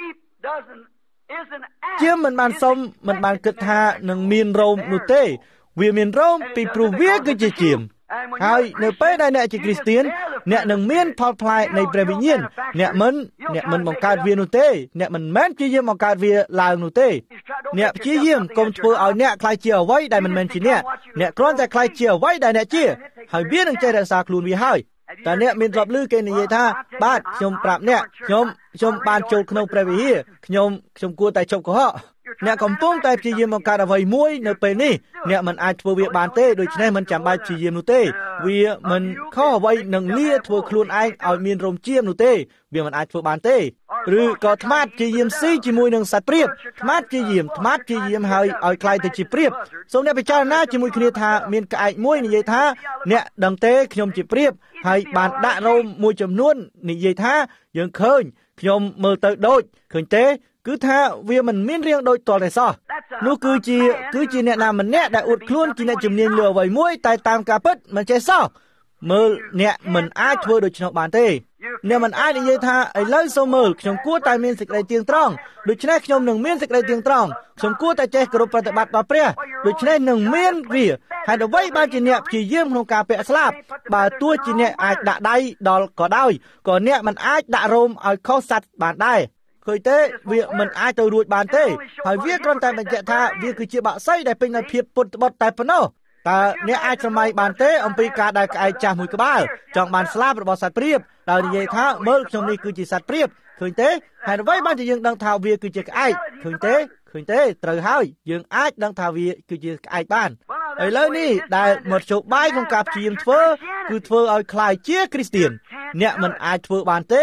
ជាមិនបានសុំមិនបានគិតថានឹងមានរោមនោះទេវាមានរោមពីព្រោះវាគឺជាជាមហើយនៅពេលដែលអ្នកជាគ្រីស្ទានអ្នកនឹងមានផលផ្លែនៃព្រះវិញ្ញាណអ្នកមិនអ្នកមិនបង្កើតវានោះទេអ្នកមិនមែនព្យាយាមបង្កើតវាឡើងនោះទេអ្នកព្យាយាមកុំធ្វើឲ្យអ្នកខ្លាចជាអ្វីដែលមិនមែនជាអ្នកអ្នកគ្រាន់តែខ្លាចជាអ្វីដែលអ្នកជាហើយវានឹងចេះរក្សាខ្លួនវាហើយតែអ្នកមានធ្លាប់ឮគេនិយាយថាបាទខ្ញុំប្រាប់អ្នកខ្ញុំខ្ញុំបានចូលក្នុងព្រះវិហារខ្ញុំខ្ញុំគួរតែជប់កុហកអ្នកកំពុងតែព្យាយាមបង្កើតអ្វីមួយនៅពេលនេះអ្នកមិនអាចធ្វើវាបានទេដូច្នេះមិនចាំបាច់ព្យាយាមនោះទេវាមិនខុសអ្វីនឹងលាធ្វើខ្លួនឯងឲ្យមានរោមជាមនោះទេវាមិនអាចធ្វើបានទេឬក៏ថ្មាតព្យាយាមស៊ីជាមួយនឹងសត្វព្រាបថ្មាតព្យាយាមថ្មាតព្យាយាមឲ្យឲ្យខ្លាយទៅជាព្រាបសូមអ្នកពិចារណាជាមួយគ្នាថាមានក្អែកមួយនិយាយថាអ្នកដឹងទេខ្ញុំជាព្រាបហើយបានដាក់រោមមួយចំនួននិយាយថាយើងឃើញខ្ញុំមើលទៅដូចឃើញទេគឺថាវាមិនមានរាងដូចតលទេសោះនោះគឺជាគឺជាអ្នកណាម្នាក់ដែលអួតខ្លួនជាអ្នកជំនាញលើអ្វីមួយតែតាមការពិតមិនចេះសោះមើលអ្នកមិនអាចធ្វើដូច្នោះបានទេអ្នកមិនអាចនិយាយថាឥឡូវសូមមើលខ្ញុំគួរតែមានសេចក្តីទៀងត្រង់ដូច្នេះខ្ញុំនឹងមានសេចក្តីទៀងត្រង់ខ្ញុំគួរតែចេះគោរពប្រតិបត្តិដល់ព្រះដូច្នេះនឹងមានវាហើយអ្វីបានជាអ្នកព្យាយាមក្នុងការពាក់ស្លាប់បើទោះជាអ្នកអាចដាក់ដៃដល់ក៏ដោយក៏អ្នកមិនអាចដាក់រោមឲ្យខុសសត្វបានដែរឃើញទេវាមិនអាចទៅរួចបានទេហើយវាគ្រាន់តែបញ្ជាក់ថាវាគឺជាបក្សីដែលពេញដោយភាពពុតត្បុតតែប៉ុណ្ណោះតើអ្នកអាចស្រមៃបានទេអំពីការដែលក្អែកចាស់មួយក្បាលចង់បានស្លាបរបស់សត្វព្រាបដោយនិយាយថាមើលខ្ញុំនេះគឺជាសត្វព្រាបឃើញទេហើយអ្វីបានជាយើងដឹងថាវាគឺជាក្អែកឃើញទេឃើញទេត្រូវហើយយើងអាចដឹងថាវាគឺជាក្អែកបានឥឡូវនេះដែលមកជោបាយក្នុងការព្យាយាមធ្វើគឺធ្វើឲ្យคล้ายជាគ្រីស្ទានអ្នកមិនអាចធ្វើបានទេ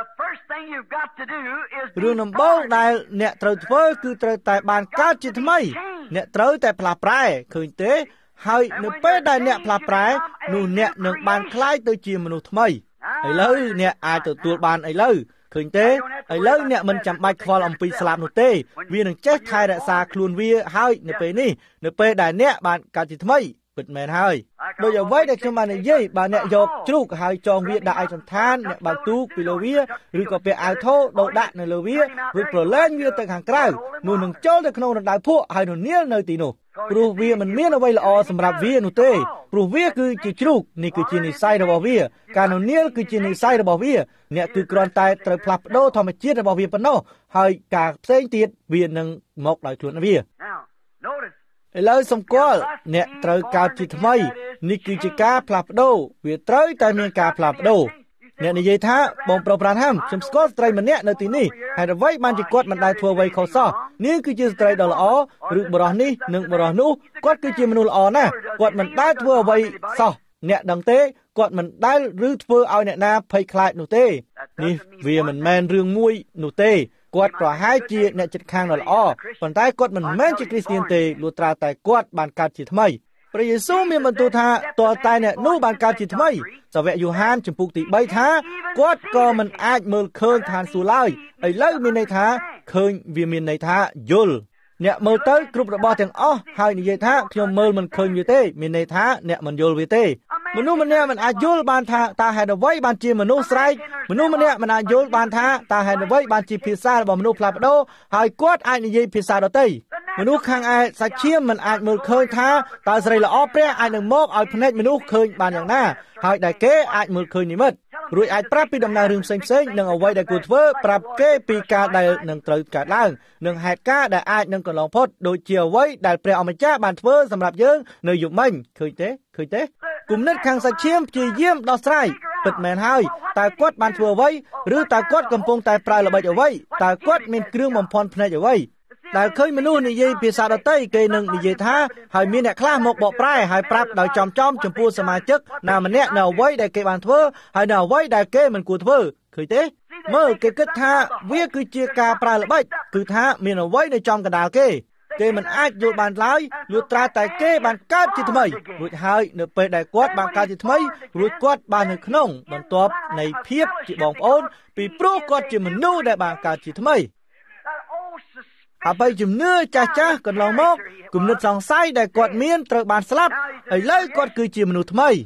រឿងដំបូងដែលអ្នកត្រូវធ្វើគឺត្រូវតែបានកើតជាថ្មីអ្នកត្រូវតែផ្លាស់ប្រែឃើញទេហើយនៅពេលដែលអ្នកផ្លាស់ប្រែនោះអ្នកនឹងបានคล้ายទៅជាមនុស្សថ្មីឥឡូវអ្នកអាចទទួលបានឥឡូវឃើញទេឥឡូវអ្នកមិនចាំបាច់ខ្វល់អំពីស្លាប់នោះទេវានឹងចេះថែរក្សាខ្លួនវាហើយនៅពេលនេះនៅពេលដែលអ្នកបានកើតជាថ្មីពិតមែនហើយដោយអ្វីដែលខ្ញុំបាននិយាយបើអ្នកយកជ្រូកហើយចងវាដាក់ឯកសណ្ឋានអ្នកបើកទូកពីលើវាឬក៏ពាក់អាវធូដូរដាក់នៅលើវារួចប្រឡែងវាទៅខាងក្រៅនោះនឹងចូលទៅក្នុងរណ្ដៅភក់ហើយននាលនៅទីនោះព្រោះវាមិនមានអ្វីល្អសម្រាប់វានោះទេព្រោះវាគឺជាជ្រូកនេះគឺជានិស្ស័យរបស់វាការននាលគឺជានិស្ស័យរបស់វាអ្នកគឺគ្រាន់តែត្រូវផ្លាស់ប្ដូរធម្មជាតិរបស់វាប៉ុណ្ណោះហើយការផ្សេងទៀតវានឹងមកដោយខ្លួនវាឥឡូវសម្គាល់អ្នកត្រូវកើតជាថ្មីនេះគឺជាការផ្លាស់ប្ដូរវាត្រូវតែមានការផ្លាស់ប្ដូរអ្នកនិយាយថាបងប្រុសប្រាហាំខ្ញុំស្គាល់ស្ត្រីម្នាក់នៅទីនេះហើយអ្វីបានជាគាត់មិនដែលធ្វើអ្វីខុសសោះនាងគឺជាស្ត្រីដ៏ល្អឬបរិះនេះនិងបរិះនោះគាត់គឺជាមនុស្សល្អណាស់គាត់មិនដែលធ្វើអ្វីសោះអ្នកដឹងទេគាត់មិនដែលឬធ្វើឲ្យអ្នកណាភ័យខ្លាចនោះទេនេះវាមិនមែនរឿងមួយនោះទេគាត់ប្រហែលជាអ្នកជិតខាងដ៏ល្អប៉ុន្តែគាត់មិនមែនជាគ្រីស្ទានទេលុះត្រាតែគាត់បានកើតជាថ្មីព្រះយេស៊ូវមានបន្ទូលថាតើតែអ្នកនោះបានកើតជាថ្មីសាវកយូហានចំពុកទីបីថាគាត់ក៏មិនអាចមើលឃើញឋានសួគ៌ឡើយឥឡូវមានន័យថាឃើញវាមានន័យថាយល់អ្នកមើលទៅគ្រប់របស់ទាំងអស់ហើយនិយាយថាខ្ញុំមើលមិនឃើញវាទេមានន័យថាអ្នកមិនយល់វាទេមនុស្សម្នាក់មិនអាចយល់បានថាតើហេតុអ្វីបានជាមនុស្សស្រែកមនុស្សម្នាក់មិនអាចយល់បានថាតើហេតុអ្វីបានជាភាសារបស់មនុស្សផ្លាស់ប្ដូរហើយគាត់អាចនិយាយភាសាដទៃមនុស្សខាងឯសាច់ឈាមមិនអាចមើលឃើញថាតើស្រីល្អព្រះអាចនឹងមកឲ្យភ្នែកមនុស្សឃើញបានយ៉ាងណាហើយដែលគេអាចមើលឃើញនិមិត្តរួចអាចប្រាប់ពីដំណើររឿងផ្សេងផ្សេងនិងអ្វីដែលគួរធ្វើប្រាប់គេពីការដែលនឹងត្រូវកើតឡើងនិងហេតុការណ៍ដែលអាចនឹងកន្លងផុតដូចជាអ្វីដែលព្រះអម្ចាស់បានធ្វើសម្រាប់យើងនៅយុគមិញឃើញទេឃើញទេគំនិតខាងសាច់ឈាមព្យាយាមដោះស្រាយពិតមែនហើយតើគាត់បានធ្វើអ្វីឬតើគាត់កំពុងតែប្រើល្បិចអ្វីតើគាត់មានគ្រឿងបំភាន់ភ្នែកអ្វីដែលឃើញមនុស្សនិយាយភាសាដទៃគេនឹងនិយាយថាហើយមានអ្នកខ្លះមកបកប្រែហើយប្រាប់ដោយចំចំចំពោះសមាជិកណាម្នាក់នៅអ្វីដែលគេបានធ្វើហើយនៅអ្វីដែលគេមិនគួរធ្វើឃើញទេមើលគេគិតថាវាគឺជាការប្រើល្បិចគឺថាមានអ្វីនៅចំកណ្ដាលគេគេមិនអាចយល់បានឡើយលុះត្រាតែគេបានកើតជាថ្មីរួចហើយនៅពេលដែលគាត់បានកើតជាថ្មីរួចគាត់បាននៅក្នុងបន្ទាប់នៃភាពជាបងប្អូនពីព្រោះគាត់ជាមនុស្សដែលបានកើតជាថ្មីអបិយជំនឿចាស់ចាស់កន្លងមកគំនិតសង្ស័យដែលគាត់មានត្រូវបានស្លាប់ឥឡូវគាត់គឺជាមនុស្សថ្មី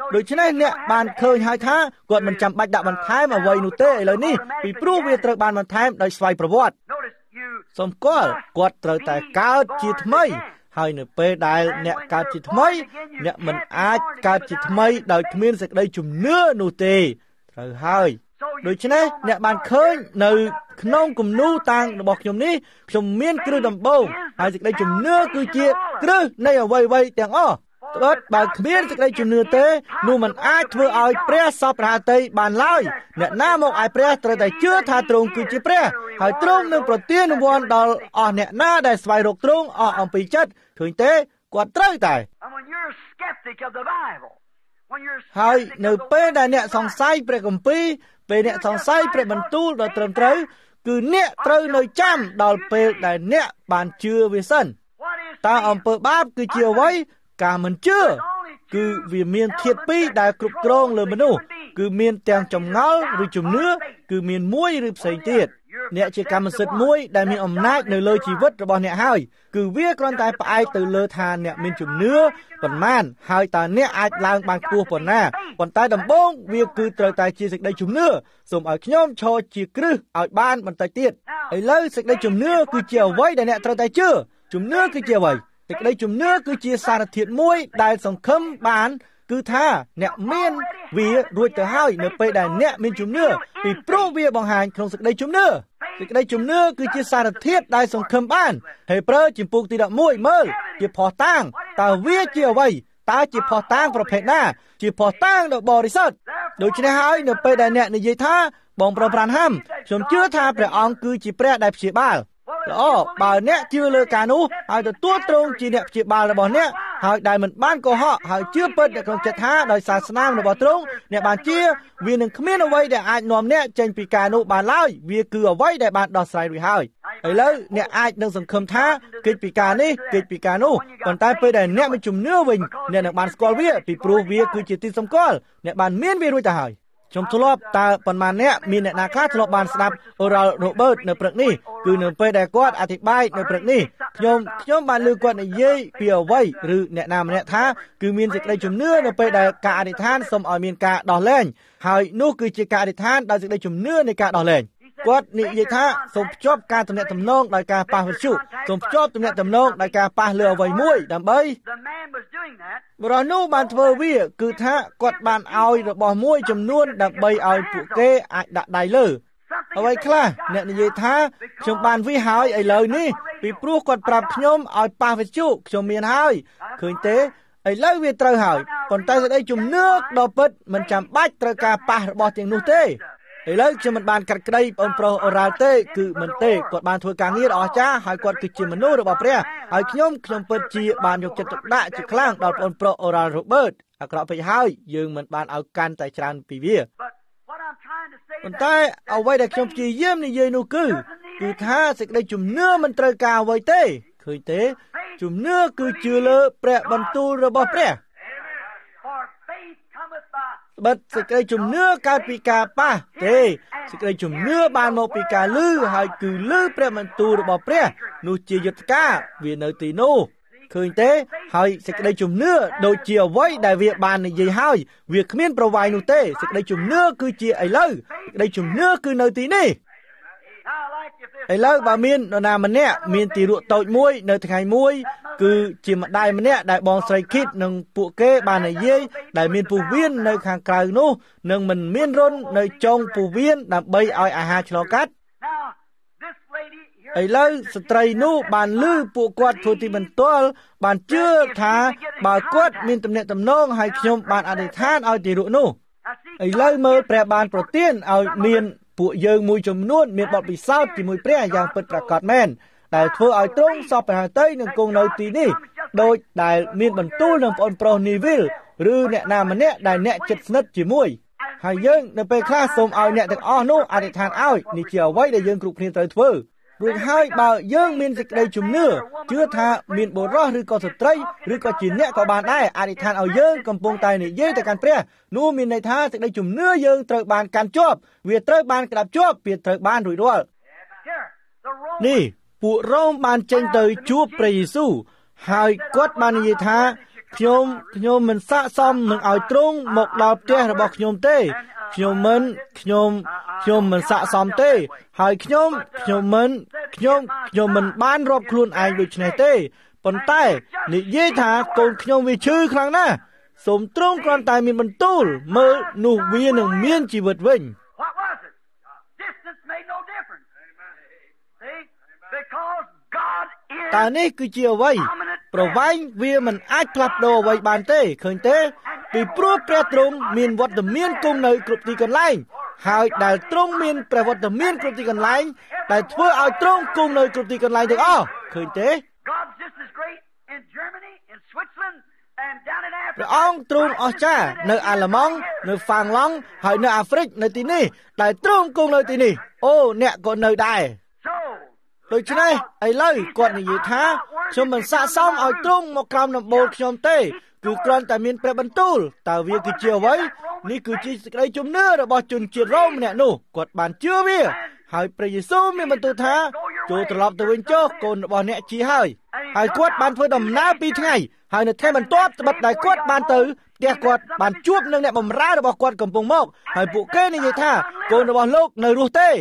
ដូច្នេះអ្នកបានឃើញហើយថាគាត់មិនចាំបាច់ដាក់បន្ថែមអ្វីនោះទេឥឡូវនេះពីព្រោះវាត្រូវបានបន្ថែមដោយស្វ័យប្រវត្តិសូមគាល់គាត់ត្រូវតែកើតជាថ្មីហើយនៅពេលដែលអ្នកកើតជាថ្មីអ្នកមិនអាចកើតជាថ្មីដោយគ្មានសេចក្តីជំនឿនោះទេត្រូវហើយដូច្នេះអ្នកបានឃើញនៅក្នុងគំនូរតាំងរបស់ខ្ញុំនេះខ្ញុំមានគ្រឹះដំបូងហើយសេចក្តីជំនឿគឺជាគ្រឹះនៃអ្វីៗទាំងអស់ត្បិតបើគ្មានសេចក្តីជំនឿទេនោះមិនអាចធ្វើឲ្យព្រះសពរាតីបានឡើយអ្នកណាមកឲ្យព្រះត្រូវតែជឿថាទ្រង់គឺជាព្រះហើយទ្រង់នឹងប្រទានរង្វាន់ដល់អស់អ្នកណាដែលស្វែងរកទ្រង់អស់អំពីចិត្តឃើញទេគាត់ត្រូវតែហើយនៅពេលដែលអ្នកសង្ស័យព្រះគម្ពីរពេលអ្នកសង្ស័យព្រះបន្ទូលដ៏ត្រឹមត្រូវគឺអ្នកត្រូវនៅចាំដល់ពេលដែលអ្នកបានជឿវាសិនតើអំពើបាបគឺជាអ្វីការមិនជឿគឺវាមានធាតុពីរដែលគ្រប់គ្រងលើមនុស្សគឺមានទាំងចម្ងល់ឬជំនឿគឺមានមួយឬផ្សេងទៀតអ្នកជាកម្មសិទ្ធិមួយដែលមានអំណាចនៅលើជីវិតរបស់អ្នកហើយគឺវាគ្រាន់តែផ្អែកទៅលើថាអ្នកមានជំនឿប៉ុន្មានហើយតើអ្នកអាចឡើងបានខ្ពស់ប៉ុណ្ណាប៉ុន្តែដំបូងវាគឺត្រូវតែជាសេចក្តីជំនឿសូមឲ្យខ្ញុំឈរជាគ្រឹះឲ្យបានបន្តិចទៀតឥឡូវសេចក្តីជំនឿគឺជាអ្វីដែលអ្នកត្រូវតែជឿជំនឿគឺជាអ្វីសេចក្តីជំនឿគឺជាសារធាតុមួយដែលសង្ឃឹមបានគឺថាអ្នកមានវារួចទៅហើយនៅពេលដែលអ្នកមានជំនឿពីព្រោះវាបង្ហាញក្នុងសេចក្តីជំនឿសេចក្តីជំនឿគឺជាសារធាតុដែលសង្ឃឹមបានហេព្រើរជំពូកទីដប់មួយមើលជាភស្តុតាងតើវាជាអ្វីតើជាភស្តុតាងប្រភេទណាជាភស្តុតាងដ៏បរិសុទ្ធដូច្នេះហើយនៅពេលដែលអ្នកនិយាយថាបងប្រុសប្រានហាំខ្ញុំជឿថាព្រះអង្គគឺជាព្រះដែលព្យាបាលល្អបើអ្នកជឿលើការនោះហើយទទួលទ្រង់ជាអ្នកព្យាបាលរបស់អ្នកហើយដែលមិនបានកុហកហើយជឿពិតនៅក្នុងចិត្តថាដោយសារស្នាមរបស់ទ្រង់អ្នកបានជាវានឹងគ្មានអ្វីដែលអាចនាំអ្នកចេញពីការនោះបានឡើយវាគឺអ្វីដែលបានដោះស្រាយរួចហើយឥឡូវអ្នកអាចនឹងសង្ឃឹមថាកិច្ចពីការនេះកិច្ចពីការនោះប៉ុន្តែពេលដែលអ្នកមានជំនឿវិញអ្នកនឹងបានស្គាល់វាពីព្រោះវាគឺជាទីសម្គាល់អ្នកបានមានវារួចទៅហើយខ្ញុំធ្លាប់តើប៉ុន្មានអ្នកមានអ្នកណាខ្លះធ្លាប់បានស្ដាប់ Oral Robert នៅព្រឹកនេះគឺនៅពេលដែលគាត់អធិប្បាយនៅព្រឹកនេះខ្ញុំខ្ញុំបានលើគាត់និយាយពីអ្វីឬអ្នកណាម្នាក់ថាគឺមានសេចក្តីជំនឿនៅពេលដែលការអធិដ្ឋានសូមឲ្យមានការដោះលែងហើយនោះគឺជាការអធិដ្ឋានដោយសេចក្តីជំនឿនៃការដោះលែងគាត់និយាយថាសូមភ្ជាប់ការទំនាក់ទំនងដោយការប៉ះវិទ្យុសូមភ្ជាប់ទំនាក់ទំនងដោយការប៉ះលើអ្វីមួយដើម្បីបរិនោះបានធ្វើវាគឺថាគាត់បានឲ្យរបស់មួយចំនួនដើម្បីឲ្យពួកគេអាចដាក់ដៃលើអ្វីខ្លះអ្នកនិយាយថាខ្ញុំបានវាហើយឥឡូវនេះពីព្រោះគាត់ប្រាប់ខ្ញុំឲ្យប៉ះវិទ្យុខ្ញុំមានហើយឃើញទេឥឡូវវាត្រូវហើយប៉ុន្តែសេចក្តីជំនឿដ៏ពិតមិនចាំបាច់ត្រូវការប៉ះរបស់ទាំងនោះទេឥឡូវខ្ញុំមិនបានកាត់ក្តីបងប្រុសអូរ៉ាល់ទេគឺមិនទេគាត់បានធ្វើការងារដ៏អស្ចារ្យហើយគាត់គឺជាមនុស្សរបស់ព្រះហើយខ្ញុំខ្ញុំពិតជាបានយកចិត្តទុកដាក់ជាខ្លាំងដល់បងប្រុសអូរ៉ាល់ Robert អាក្រក់ពេកហើយយើងមិនបានឲ្យកាន់តែច្រើនពីវាប៉ុន្តែអ្វីដែលខ្ញុំព្យាយាមនិយាយនោះគឺគឺថាសេចក្តីជំនឿមិនត្រូវការអ្វីទេឃើញទេជំនឿគឺជឿលើព្រះបន្ទូលរបស់ព្រះបិទសេចក្តីជំនឿកើតពីការប៉ះទេសេចក្តីជំនឿបានមកពីការឮហើយគឺឮព្រះបន្ទូលរបស់ព្រះនោះជាយុទ្ធការវានៅទីនោះឃើញទេហើយសេចក្តីជំនឿដូចជាអ្វីដែលវាបាននិយាយហើយវាគ្មានប្រវាយនោះទេសេចក្តីជំនឿគឺជាឥឡូវសេចក្តីជំនឿគឺនៅទីនេះឥឡូវបើមាននរណាម្នាក់មានទីរក់តូចមួយនៅថ្ងៃមួយគឺជាម្ដាយម្នាក់ដែលបងស្រីគិតនិងពួកគេបាននិយាយដែលមានពោះវៀននៅខាងក្រៅនោះនឹងមិនមានរុននៅចុងពោះវៀនដើម្បីឲ្យអាហារឆ្លងកាត់ឥឡូវស្ត្រីនោះបានឮពួកគាត់ធ្វើទីបន្ទាល់បានជឿថាបើគាត់មានទំនាក់ទំនងហើយខ្ញុំបានអធិដ្ឋានឲ្យទីរក់នោះឥឡូវមើលព្រះបានប្រទានឲ្យមានពួកយើងមួយចំនួនមានបទពិសោធន៍ជាមួយព្រះយ៉ាងពិតប្រាកដមែនដែលធ្វើឲ្យទ្រង់សពព្រះតីនឹងគង់នៅទីនេះដោយដែលមានបន្ទូលនឹងប្អូនប្រុសនីវិលឬអ្នកណាម្នាក់ដែលអ្នកជិតស្និទ្ធជាមួយហើយយើងនៅពេលខ្លះសូមឲ្យអ្នកទាំងអស់នោះអធិដ្ឋានឲ្យនេះជាអ្វីដែលយើងគ្រប់គ្នាត្រូវធ្វើរួចហើយបើយើងមានសេចក្តីជំនឿជឿថាមានបុរសឬក៏ស្ត្រីឬក៏ជាអ្នកក៏បានដែរអធិដ្ឋានឲ្យយើងកំពុងតែនិយាយទៅកាន់ព្រះនោះមានន័យថាសេចក្តីជំនឿយើងត្រូវបានកាន់ជាប់វាត្រូវបានក្តាប់ជាប់វាត្រូវបានរួចរាល់នេះពួករ៉ូមបានចេញទៅជួបព្រះយេស៊ូវហើយគាត់បាននិយាយថាខ្ញុំខ្ញុំមិនស័ក្តិសមនឹងឲ្យទ្រង់មកដល់ផ្ទះរបស់ខ្ញុំទេខ្ញុំមិនខ្ញុំខ្ញុំមិនស័ក្តិសមទេហើយខ្ញុំខ្ញុំមិនខ្ញុំខ្ញុំមិនបានរាប់ខ្លួនឯងដូចនេះទេប៉ុន្តែនិយាយថាកូនខ្ញុំវាឈឺខ្លាំងណាស់សូមទ្រង់គ្រាន់តែមានបន្ទូលមើលនោះវានឹងមានជីវិតវិញតើនេះគឺជាអ្វីប្រវែងវាមិនអាចផ្លាស់ប្ដូរអ្វីបានទេឃើញទេពីព្រោះព្រះទ្រង់មានវត្តមានគង់នៅគ្រប់ទីកន្លែងហើយដែលទ្រង់មានព្រះវត្តមានគ្រប់ទីកន្លែងដែលធ្វើឲ្យទ្រង់គង់នៅគ្រប់ទីកន្លែងទាំងអស់ឃើញទេព្រះអង្គទ្រង់អស្ចារ្យនៅអាល្លឺម៉ង់នៅហ្វាំងឡង់ហើយនៅអាហ្វ្រិកនៅទីនេះដែលទ្រង់គង់នៅទីនេះអូអ្នកក៏នៅដែរដូច្នេះឥឡូវគាត់និយាយថាខ្ញុំមិនស័ក្តិសមឲ្យទ្រង់មកក្រោមដំបូលខ្ញុំទេគឺគ្រាន់តែមានព្រះបន្ទូលតើវាគឺជាអ្វីនេះគឺជាសេចក្តីជំនឿរបស់ជនជាតិរ៉ូមម្នាក់នោះគាត់បានជឿវាហើយព្រះយេស៊ូវមានបន្ទូលថាចូលត្រឡប់ទៅវិញចុះកូនរបស់អ្នកជាហើយហើយគាត់បានធ្វើដំណើរពីរថ្ងៃហើយនៅថ្ងៃបន្ទាប់ត្បិតដែលគាត់បានទៅផ្ទះគាត់បានជួបនឹងអ្នកបម្រើរបស់គាត់កំពុងមកហើយពួកគេនិយាយថាកូនរបស់លោកនៅរស់ទេ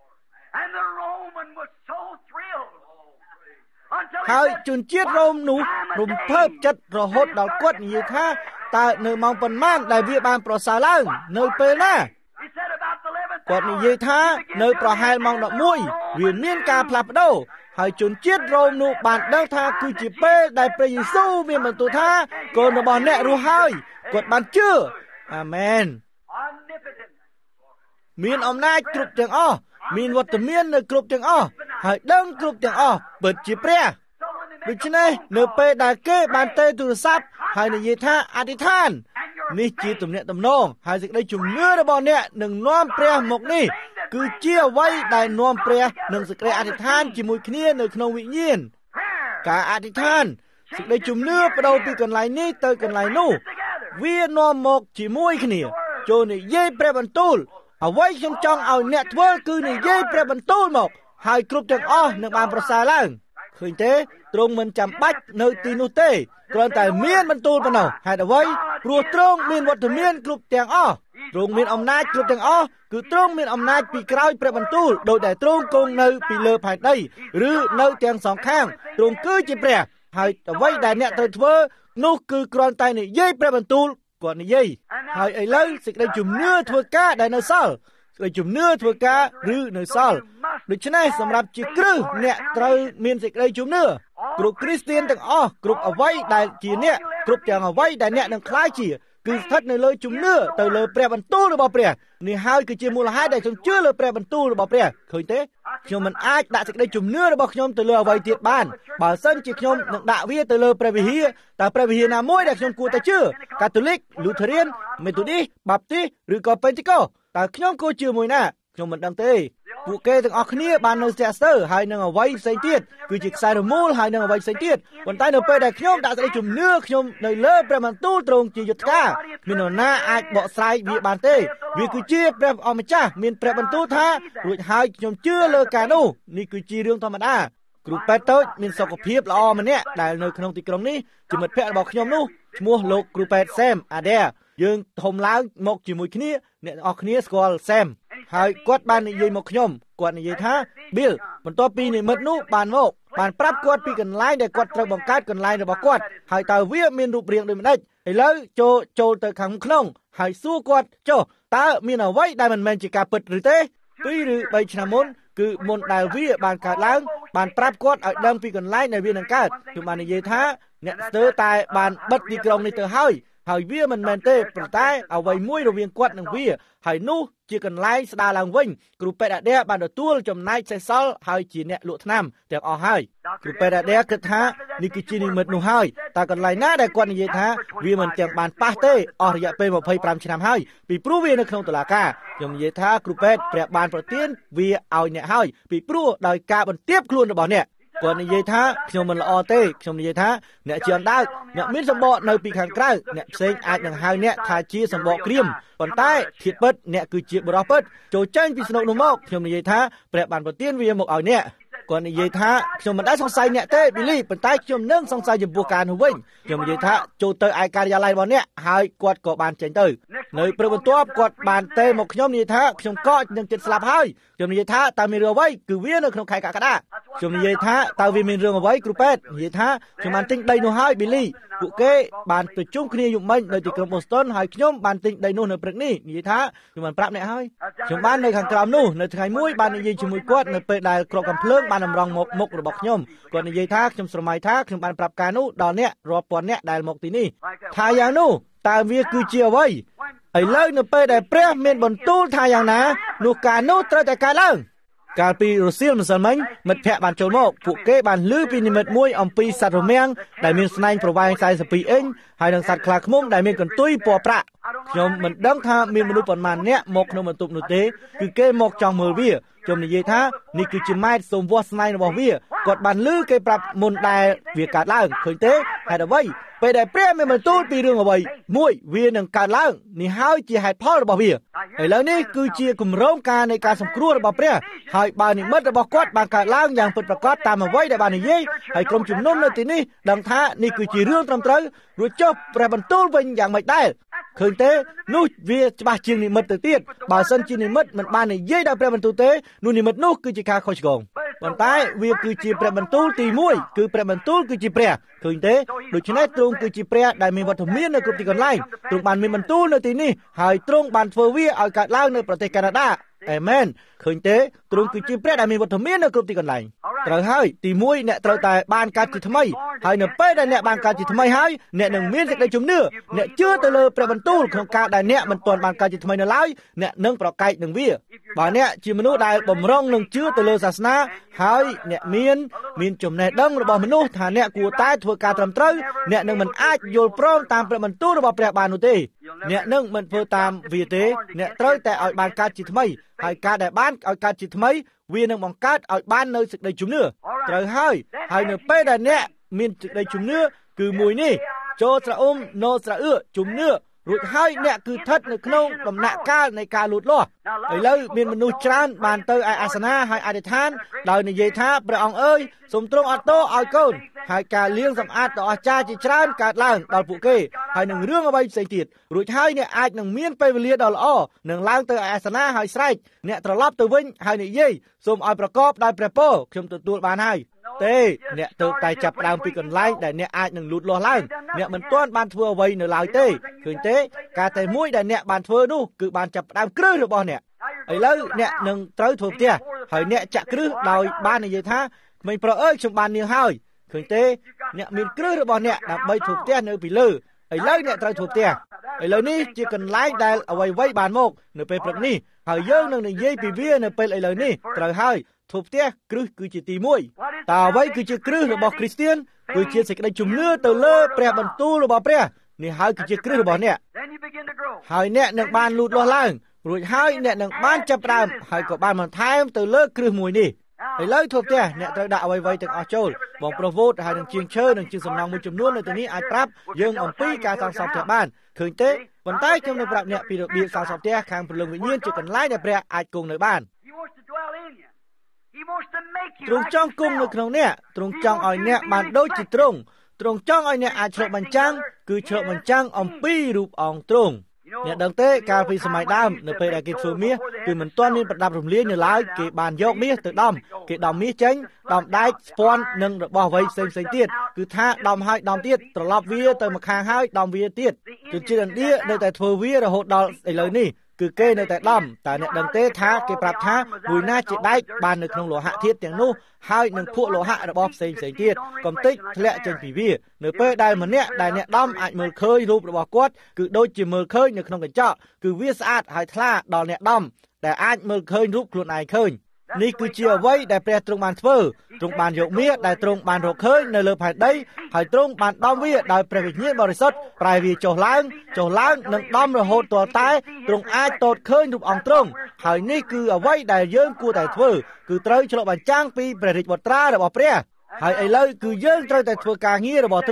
ហើយជនជាតិរ៉ូមនោះរំភើបចិត្តរហូតដល់គាត់និយាយថាតើនៅម៉ោងប៉ុន្មានដែលវាបានប្រសើរឡើងនៅពេលណាគាត់និយាយថានៅប្រហែលម៉ោងដប់មួយវាមានការផ្លាស់ប្ដូរហើយជនជាតិរ៉ូមនោះបានដឹងថាគឺជាពេលដែលព្រះយេស៊ូវមានបន្ទូលថាកូនរបស់អ្នករស់ហើយគាត់បានជឿអាមែនមានអំណាចគ្រប់ទាំងអស់មានវត្តមាននៅគ្រប់ទាំងអស់ហើយដឹងគ្រប់ទាំងអស់ពិតជាព្រះដូច្នេះនៅពេលដែលគេបានទេទូរស័ព្ទហើយនិយាយថាអធិដ្ឋាននេះជាទំនាក់ទំនងហើយសេចក្តីជំនឿរបស់អ្នកនឹងនាំព្រះមកនេះគឺជាអ្វីដែលនាំព្រះនឹងសេចក្តីអធិដ្ឋានជាមួយគ្នានៅក្នុងវិញ្ញាណការអធិដ្ឋានសេចក្តីជំនឿបដូរពីកន្លែងនេះទៅកន្លែងនោះវានាំមកជាមួយគ្នាចូលនិយាយព្រះបន្ទូលអ្វីខ្ញុំចង់ឲ្យអ្នកធ្វើគឺនិយាយព្រះបន្ទូលមកហើយគ្រប់ទាំងអស់នឹងបានប្រសើរឡើងឃើញទេទ្រង់មិនចាំបាច់នៅទីនោះទេគ្រាន់តែមានបន្ទូលប៉ុណ្ណោះហេតុអ្វីព្រោះទ្រង់មានវត្តមានគ្រប់ទាំងអស់ទ្រង់មានអំណាចគ្រប់ទាំងអស់គឺទ្រង់មានអំណាចពីក្រោយព្រះបន្ទូលដោយដែលទ្រង់គង់នៅពីលើផែនដីឬនៅទាំងសងខាងទ្រង់គឺជាព្រះហើយអ្វីដែលអ្នកត្រូវធ្វើនោះគឺគ្រាន់តែនិយាយព្រះបន្ទូលគាត់និយាយហើយឥឡូវសេចក្តីជំនឿធ្វើការដែលនៅសល់សេចក្តីជំនឿធ្វើការឬនៅសល់ដូច្នេះសម្រាប់ជាគ្រឹះអ្នកត្រូវមានសេចក្តីជំនឿគ្រប់គ្រីស្ទានទាំងអស់គ្រប់អ្វីដែលជាអ្នកគ្រប់ទាំងអ្វីដែលអ្នកនឹងក្លាយជាគឺស្ថិតនៅលើជំនឿទៅលើព្រះបន្ទូលរបស់ព្រះនេះហើយគឺជាមូលហេតុដែលខ្ញុំជឿលើព្រះបន្ទូលរបស់ព្រះឃើញទេខ្ញុំមិនអាចដាក់សេចក្តីជំនឿរបស់ខ្ញុំទៅលើអ្វីទៀតបានបើសិនជាខ្ញុំនឹងដាក់វាទៅលើព្រះវិហារតើព្រះវិហារណាមួយដែលខ្ញុំគួរតែជឿកាតូលិកលូថេរៀនមេតូឌីសបាប់ទីសឬក៏ពេនទីកូសតើខ្ញុំគួរជឿមួយណាខ្ញុំមិនដឹងទេពួកគេទាំងអស់គ្នាបាននៅស្ទះស្ទើរហើយនឹងអ្វីផ្សេងទៀតគឺជាខ្សែរមូលហើយនឹងអ្វីផ្សេងទៀតប៉ុន្តែនៅពេលដែលខ្ញុំដាក់សេចក្តីជំនឿខ្ញុំនៅលើព្រះបន្ទូលទ្រង់ជាយុទ្ធការមាននរណាអាចបកស្រាយវាបានទេវាគឺជាព្រះអម្ចាស់មានព្រះបន្ទូលថារួចហើយខ្ញុំជឿលើការនោះនេះគឺជារឿងធម្មតាគ្រូពេទ្យតូចមានសុខភាពល្អម្នាក់ដែលនៅក្នុងទីក្រុងនេះជាមិត្តភក្តិរបស់ខ្ញុំនោះឈ្មោះលោកគ្រូពេទ្យ Sam Adair យើងធំឡើងមកជាមួយគ្នាអ្នកទាំងអស់គ្នាស្គាល់ Sam ហើយគាត់បាននិយាយមកខ្ញុំគាត់និយាយថា Bill បន្ទាប់ពីនិមិត្តនោះបានមកបានប្រាប់គាត់ពីកន្លែងដែលគាត់ត្រូវបង្កើតកន្លែងរបស់គាត់ហើយតើវាមានរូបរាងដូចម្ដេចឥឡូវចូលចូលទៅខាងក្នុងហើយសួរគាត់ចុះតើមានអ្វីដែលមិនមែនជាការពិតឬទេពីរឬបីឆ្នាំមុនគឺមុនដែលវាបានកើតឡើងបានប្រាប់គាត់ឲ្យដឹងពីកន្លែងដែលវានឹងកើតខ្ញុំបាននិយាយថាអ្នកស្ទើរតែបានបិទទីក្រុងនេះទៅហើយហើយវាមិនមែនទេប៉ុន្តែអ្វីមួយរវាងគាត់និងវាហើយនោះជាកន្លែងស្ដារឡើងវិញគ្រូពេទ្យអាដេបានទទួលចំណែកសេសសល់ហើយជាអ្នកលក់ថ្នាំទាំងអស់ហើយគ្រូពេទ្យអាដេគិតថានេះគឺជានិមិត្តនោះហើយតើកន្លែងណាដែលគាត់និយាយថាវាមិនទាំងបានប៉ះទេអស់រយៈពេលម្ភៃប្រាំឆ្នាំហើយពីព្រោះវានៅក្នុងតុលាការខ្ញុំនិយាយថាគ្រូពេទ្យព្រះបានប្រទានវាឲ្យអ្នកហើយពីព្រោះដោយការបន្ទាបខ្លួនរបស់អ្នកគាត់និយាយថាខ្ញុំមិនល្អទេខ្ញុំនិយាយថាអ្នកជាអណ្ដើកអ្នកមានសម្បកនៅពីខាងក្រៅអ្នកផ្សេងអាចនឹងហៅអ្នកថាជាសម្បកក្រៀមប៉ុន្តែធាតុពិតអ្នកគឺជាបុរសពិតចូលចេញពីស្នុកនោះមកខ្ញុំនិយាយថាព្រះបានប្រទានវាមកឲ្យអ្នកគាត់និយាយថាខ្ញុំមិនដែលសង្ស័យអ្នកទេប៊ីលីប៉ុន្តែខ្ញុំនឹងសង្ស័យចំពោះការនោះវិញខ្ញុំនិយាយថាចូលទៅឯការិយាល័យរបស់អ្នកហើយគាត់ក៏បានចេញទៅនៅព្រឹកបន្ទាប់គាត់បានទេមកខ្ញុំនិយាយថាខ្ញុំក៏នឹងចិត្តស្លាប់ហើយខ្ញុំនិយាយថាតើមានរឿងអ្វីគឺវានៅក្នុងខែកក្កដាខ្ញុំនិយាយថាតើវាមានរឿងអ្វីគ្រូពេទ្យនិយាយថាខ្ញុំបានទិញដីនោះហើយប៊ីលីពួកគេបានប្រជុំគ្នាយប់មិញនៅទីក្រុងបូស្តុនហើយខ្ញុំបានទិញដីនោះនៅព្រឹកនេះនិយាយថាខ្ញុំបានប្រាប់អ្នកហើយខ្ញុំបាននៅខាងក្រោមនោះនៅថ្ងៃមួយបាននិយាយជាមួយគាត់នៅពេលដែលគ្រាប់កាំភ្លើងបានតម្រង់មកមុខរបស់ខ្ញុំគាត់និយាយថាខ្ញុំស្រមៃថាខ្ញុំបានប្រាប់ការនោះដល់អ្នករាប់ពាន់អ្នកដែលមកទីនេះថាយ៉ាងនោះតើវាគឺជាអ្វីឥឡូវនៅពេលដែលព្រះមានបន្ទូលថាយ៉ាងណានោះការនោះត្រូវតែកើតឡើងកាលពីរសៀលម្សិលមិញមិត្តភ័ក្តិបានចូលមកពួកគេបានឮពីនិមិត្តមួយអំពីសត្វរមាំងដែលមានស្នែងប្រវែងសែនសិបពីរអ៊ីងហើយនិងសត្វខ្លាឃ្មុំដែលមានកន្ទុយពណ៌ប្រាក់ខ្ញុំមិនដឹងថាមានមនុស្សប៉ុន្មានអ្នកមកក្នុងបន្ទប់នោះទេគឺគេមកចង់មើលវាខ្ញុំនិយាយថានេះគឺជាម៉ែត្រសូមវាស់ស្នែងរបស់វាគាត់បានឮគេប្រាប់មុនដែលវាកើតឡើងឃើញទេហេតុអ្វីពេលដែលព្រះមានបន្ទូលពីរឿងអ្វីមួយវានឹងកើតឡើងនេះហើយជាហេតុផលរបស់វាឥឡូវនេះគឺជាគម្រោងការនៃការសង្គ្រោះរបស់ព្រះហើយបើនិមិត្តរបស់គាត់បានកើតឡើងយ៉ាងពិតប្រាកដតាមអ្វីដែលបាននិយាយហើយក្រុមជំនុំនៅទីនេះដឹងថានេះគឺជារឿងត្រឹមត្រូវរួចចុះព្រះបន្ទូលវិញយ៉ាងម៉េចដែរឃើញទេនោះវាច្បាស់ជាងនិមិត្តទៅទៀតបើសិនជានិមិត្តមិនបាននិយាយដោយព្រះបន្ទូលទេនោះនិមិត្តនោះគឺជាការខុសឆ្គងប៉ុន្តែវាគឺជាព្រះបន្ទូលទីមួយគឺព្រះបន្ទូលគឺជាព្រះឃើញទេដូច្នេះទ្រង់គឺជាព្រះដែលមានវត្តមាននៅគ្រប់ទីកន្លែងទ្រង់បានមានបន្ទូលនៅទីនេះហើយទ្រង់បានធ្វើវាឲ្យកើតឡើងនៅប្រទេសកាណាដាអេមែនឃើញទេទ្រង់គឺជាព្រះដែលមានវត្តមាននៅគ្រប់ទីកន្លែងត្រូវហើយទីមួយអ្នកត្រូវតែបានកើតជាថ្មីហើយនៅពេលដែលអ្នកបានកើតជាថ្មីហើយអ្នកនឹងមានសេចក្តីជំនឿអ្នកជឿទៅលើព្រះបន្ទូលក្នុងការដែលអ្នកមិនទាន់បានកើតជាថ្មីនៅឡើយអ្នកនឹងប្រកែកនឹងវាបើអ្នកជាមនុស្សដែលបំរុងនឹងជឿទៅលើសាសនាហើយអ្នកមានមានចំណេះដឹងរបស់មនុស្សថាអ្នកគួរតែធ្វើការត្រឹមត្រូវអ្នកនឹងមិនអាចយល់ព្រមតាមព្រះបន្ទូលរបស់ព្រះបាននោះទេអ្នកនឹងមិនធ្វើតាមវាទេអ្នកត្រូវតែឲ្យបានកើតជាថ្មីហើយការដែលបានឲ្យកើតជាថ្មីវានឹងបង្កើតឲ្យបាននៅសេចក្តីជំនឿត្រូវហើយហើយនៅពេលដែលអ្នកមានសេចក្តីជំនឿគឺមួយនេះចូលស្រអ៊ុំណូស្រអឿជំនឿរួចហើយអ្នកគឺស្ថិតនៅក្នុងដំណាក់កាលនៃការលូតលាស់ឥឡូវមានមនុស្សច្រើនបានទៅឯអាសនៈហើយអធិដ្ឋានដោយនិយាយថាព្រះអង្គអើយសូមទ្រង់អត់ទោសឲ្យកូនហើយការលាងសម្អាតដ៏អស្ចារ្យជាច្រើនកើតឡើងដល់ពួកគេហើយនឹងរឿងអ្វីផ្សេងទៀតរួចហើយអ្នកអាចនឹងមានពេលវេលាដ៏ល្អនឹងឡើងទៅឯអាសនៈហើយស្រែកអ្នកត្រឡប់ទៅវិញហើយនិយាយសូមឲ្យប្រកបដោយព្រះពរខ្ញុំទទួលបានហើយទេអ្នកទៅតែចាប់ផ្ដើមពីកន្លែងដែលអ្នកអាចនឹងលូតលាស់ឡើងអ្នកមិនទាន់បានធ្វើអ្វីនៅឡើយទេឃើញទេការតែមួយដែលអ្នកបានធ្វើនោះគឺបានចាប់ផ្ដើមគ្រឹះរបស់អ្នកឥឡូវអ្នកនឹងត្រូវធ្វើផ្ទះហើយអ្នកចាក់គ្រឹះដោយបាននិយាយថាក្មេងប្រុសអើយខ្ញុំបាននាងហើយឃើញទេអ្នកមានគ្រឹះរបស់អ្នកដើម្បីធ្វើផ្ទះនៅពីលើឥឡូវអ្នកត្រូវធ្វើផ្ទះឥឡូវនេះជាកន្លែងដែលអ្វីៗបានមកនៅពេលព្រឹកនេះហើយយើងនឹងនិយាយពីវានៅពេលឥឡូវនេះត្រូវហើយធ្វើផ្ទះគ្រឹះគឺជាទីមួយតើអ្វីគឺជាគ្រឹះរបស់គ្រីស្ទានគឺជាសេចក្តីជំនឿទៅលើព្រះបន្ទូលរបស់ព្រះនេះហើយគឺជាគ្រឹះរបស់អ្នកហើយអ្នកនឹងបានលូតលាស់ឡើងរួចហើយអ្នកនឹងបានចាប់ផ្ដើមហើយក៏បានបន្ថែមទៅលើគ្រឹះមួយនេះឥឡូវធ្វើផ្ទះអ្នកត្រូវដាក់អ្វីៗទាំងអស់ចូលបងប្រុសវូតហើយនឹងជាងឈើនិងជាងសំណង់មួយចំនួននៅទីនេះអាចប្រាប់យើងអំពីការសាងសង់ផ្ទះបានឃើញទេប៉ុន្តែខ្ញុំនឹងប្រាប់អ្នកពីរបៀបសាងសង់ផ្ទះខាងព្រលឹងវិញ្ញាណជាកន្លែងដែលព្រះអាចគង់នៅបានទ្រង់ចង់គង់នៅក្នុងអ្នកទ្រង់ចង់ឲ្យអ្នកបានដូចជាទ្រង់ទ្រង់ចង់ឲ្យអ្នកអាចឆ្លុះបញ្ចាំងគឺឆ្លុះបញ្ចាំងអំពីរូបអង្គទ្រង់អ្នកដឹងទេកាលពីសម័យដើមនៅពេលដែលគេធ្វើមាសគឺមិនទាន់មានប្រដាប់រំលាយនៅឡើយគេបានយកមាសទៅដំគេដំមាសចេញដំដែកស្ពាន់និងរបស់អ្វីផ្សេងផ្សេងទៀតគឺថាដំហើយដំទៀតត្រឡប់វាទៅម្ខាងហើយដំវាទៀតគឺជាឥណ្ឌានៅតែធ្វើវារហូតដល់ឥឡូវនេះគឺគេនៅតែដំតែអ្នកដឹងទេថាគេប្រាប់ថាមួយណាជាដែកបាននៅក្នុងលោហៈធាតុទាំងនោះហើយនឹងភក់លោហៈរបស់ផ្សេងផ្សេងទៀតកំតិចធ្លាក់ចេញពីវានៅពេលដែលម្នាក់ដែលអ្នកដំអាចមើលឃើញរូបរបស់គាត់គឺដូចជាមើលឃើញនៅក្នុងកញ្ចក់គឺវាស្អាតហើយថ្លាដល់អ្នកដំដែលអាចមើលឃើញរូបខ្លួនឯងឃើញនេះគឺជាអ្វីដែលព្រះទ្រង់បានធ្វើទ្រង់បានយកមាសដែលទ្រង់បានរកឃើញនៅលើផែនដីហើយទ្រង់បានដំវាដោយព្រះវិញ្ញាណបរិសុទ្ធប្រែវាចុះឡើងចុះឡើងនិងដំរហូតទាល់តែទ្រង់អាចទតឃើញរូបអង្គទ្រង់ហើយនេះគឺអ្វីដែលយើងគួរតែធ្វើគឺត្រូវឆ្លុះបញ្ចាំងពីព្រះរាជបុត្រារបស់ព្រះហើយឥឡូវគឺយើងត្រូវតែធ្វើការងាររបស់ទ្រង់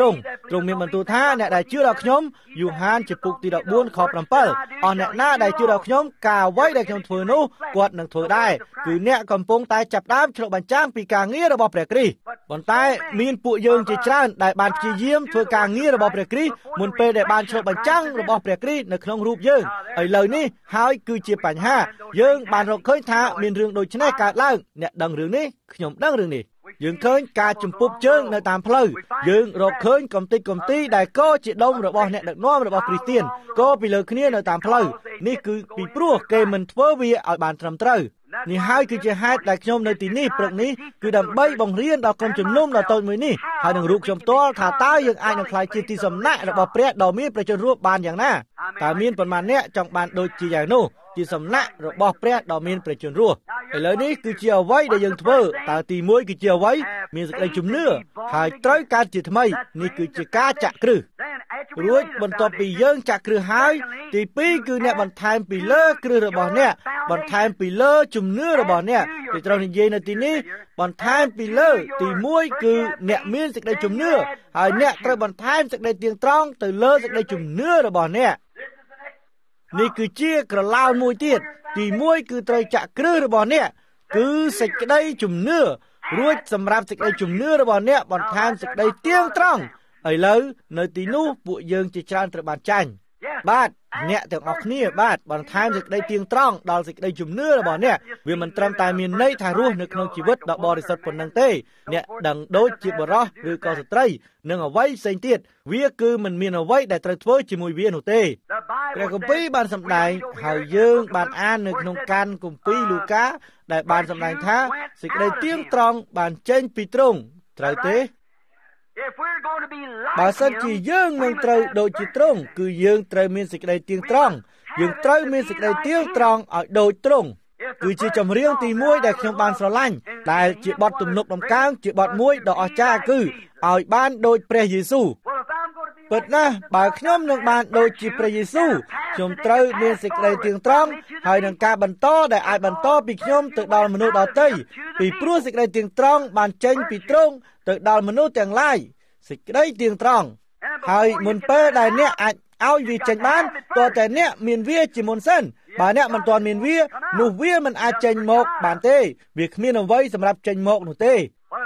ទ្រង់មានបន្ទូលថាអ្នកដែលជឿដល់ខ្ញុំយូហានចំពុកទីដប់បួនខប្រាំbảyអស់អ្នកណាដែលជឿដល់ខ្ញុំការអ្វីដែលខ្ញុំធ្វើនោះគាត់នឹងធ្វើដែរគឺអ្នកកំពុងតែចាប់ផ្ដើមឆ្លុះបញ្ចាំងពីការងាររបស់ព្រះគ្រីស្ទប៉ុន្តែមានពួកយើងជាច្រើនដែលបានព្យាយាមធ្វើការងាររបស់ព្រះគ្រីស្ទមុនពេលដែលបានឆ្លុះបញ្ចាំងរបស់ព្រះគ្រីស្ទនៅក្នុងរូបយើងឥឡូវនេះហើយគឺជាបញ្ហាយើងបានរកឃើញថាមានរឿងដូចនេះកើតឡើងអ្នកដឹងរឿងនេះខ្ញុំដឹងរឿងនេះយើងឃើញការជំពប់ជើងនៅតាមផ្លូវយើងរកឃើញកំតិចកំទីដែលកោជាដុំរបស់អ្នកដឹកនាំរបស់គ្រីស្ទានកោពីលើគ្នានៅតាមផ្លូវនេះគឺពីព្រោះគេមិនធ្វើវាឲ្យបានត្រឹមត្រូវនេះហើយគឺជាហេតុដែលខ្ញុំនៅទីនេះព្រឹកនេះគឺដើម្បីបង្រៀនដល់ក្រុមជំនុំដ៏តូចមួយនេះហើយនឹងរូបខ្ញុំផ្ទាល់ថាតើយើងអាចនឹងក្លាយជាទីសំណាក់របស់ព្រះដ៏មានប្រជាជនរស់បានយ៉ាងណាតើមានប៉ុន្មានអ្នកចង់បានដូចជាយ៉ាងនោះជាសំណាក់របស់ព្រះដ៏មានប្រជាជនរស់ឥឡូវនេះគឺជាអ្វីដែលយើងធ្វើតើទីមួយគឺជាអ្វីមានសេចក្តីជំនឿហើយត្រូវកើតជាថ្មីនេះគឺជាការចាក់គ្រឹះរួចបន្ទាប់ពីយើងចាក់គ្រឹះហើយទីពីរគឺអ្នកបន្ថែមពីលើគ្រឹះរបស់អ្នកបន្ថែមពីលើជំនឿរបស់អ្នកគេត្រូវនិយាយនៅទីនេះបន្ថែមពីលើទីមួយគឺអ្នកមានសេចក្តីជំនឿហើយអ្នកត្រូវបន្ថែមសេចក្តីទៀងត្រង់ទៅលើសេចក្តីជំនឿរបស់អ្នកនេះគឺជាក្រឡោនមួយទៀតទីមួយគឺត្រូវចាក់គ្រឹះរបស់អ្នកគឺសេចក្តីជំនឿរួចសម្រាប់សេចក្តីជំនឿរបស់អ្នកបន្ថែមសេចក្តីទៀងត្រង់ឥឡូវនៅទីនោះពួកយើងជាច្រើនត្រូវបានចាញ់បាទអ្នកទាំងអស់គ្នាបាទបន្ថែមសេចក្តីទៀងត្រង់ដល់សេចក្តីជំនឿរបស់អ្នកវាមិនត្រឹមតែមានន័យថារស់នៅក្នុងជីវិតដ៏បរិសុទ្ធប៉ុណ្ណឹងទេអ្នកដឹងដូចជាបុរសឬក៏ស្ត្រីនឹងអ្វីផ្សេងទៀតវាគឺមិនមានអ្វីដែលត្រូវធ្វើជាមួយវានោះទេព្រះគម្ពីរបានសម្ដែងហើយយើងបានអាននៅក្នុងកានគម្ពីរលូកាដែលបានសម្ដែងថាសេចក្តីទៀងត្រង់បានចេញពីទ្រង់ត្រូវទេបើសិនជាយើងនឹងត្រូវដូចជាទ្រង់គឺយើងត្រូវមានសេចក្តីទៀងត្រង់យើងត្រូវមានសេចក្តីទៀងត្រង់ឲ្យដូចទ្រង់គឺជាចម្រៀងទីមួយដែលខ្ញុំបានស្រឡាញ់ដែលជាបទទំនុកដំកើងជាបទមួយដ៏អស្ចារ្យគឺឲ្យបានដូចព្រះយេស៊ូវពិតណាស់បើខ្ញុំនឹងបានដូចជាព្រះយេស៊ូវខ្ញុំត្រូវមានសេចក្តីទៀងត្រង់ហើយនឹងការបន្តដែលអាចបន្តពីខ្ញុំទៅដល់មនុស្សដទៃពីព្រោះសេចក្តីទៀងត្រង់បានចេញពីទ្រង់ទៅដល់មនុស្សទាំងឡាយសេចក្តីទៀងត្រង់ហើយមុនពេលដែលអ្នកអាចឲ្យវាចេញបានតើតែអ្នកមានវាជាមុនសិនបើអ្នកមិនទាន់មានវានោះវាមិនអាចចេញមកបានទេវាគ្មានអ្វីសម្រាប់ចេញមកនោះទេ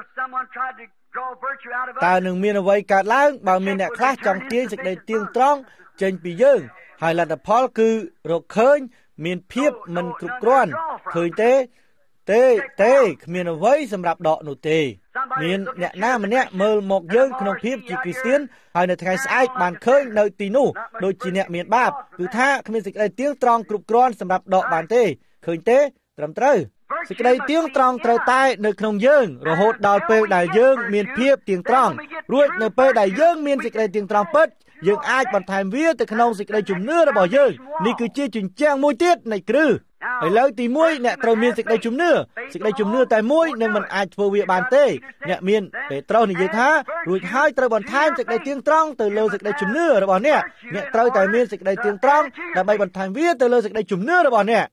តើនឹងមានអ្វីកើតឡើងបើមានអ្នកខ្លះចង់ទាញសេចក្តីទៀងត្រង់ចេញពីយើងហើយលទ្ធផលគឺរកឃើញមានភាពមិនគ្រប់គ្រាន់ឃើញទេទេទេគ្មានអ្វីសម្រាប់ដកនោះទេមានអ្នកណាម្នាក់មើលមកយើងក្នុងភាពជាគ្រីស្ទានហើយនៅថ្ងៃស្អែកបានឃើញនៅទីនោះដូចជាអ្នកមានបាបគឺថាគ្មានសេចក្តីទៀងត្រង់គ្រប់គ្រាន់សម្រាប់ដកបានទេឃើញទេត្រឹមត្រូវសេចក្តីទៀងត្រង់ត្រូវតែនៅក្នុងយើងរហូតដល់ពេលដែលយើងមានភាពទៀងត្រង់រួចនៅពេលដែលយើងមានសេចក្តីទៀងត្រង់ពិតយើងអាចបន្ថែមវាទៅក្នុងសេចក្តីជំនឿរបស់យើងនេះគឺជាជញ្ជាំងមួយទៀតនៃគ្រឹះឥឡូវទីមួយអ្នកត្រូវមានសេចក្តីជំនឿសេចក្តីជំនឿតែមួយនឹងមិនអាចធ្វើវាបានទេអ្នកមានពេត្រុសនិយាយថារួចហើយត្រូវបន្ថែមសេចក្តីទៀងត្រង់ទៅលើសេចក្តីជំនឿរបស់អ្នកអ្នកត្រូវតែមានសេចក្តីទៀងត្រង់ដើម្បីបន្ថែមវាទៅលើសេចក្តីជំនឿរបស់អ្នក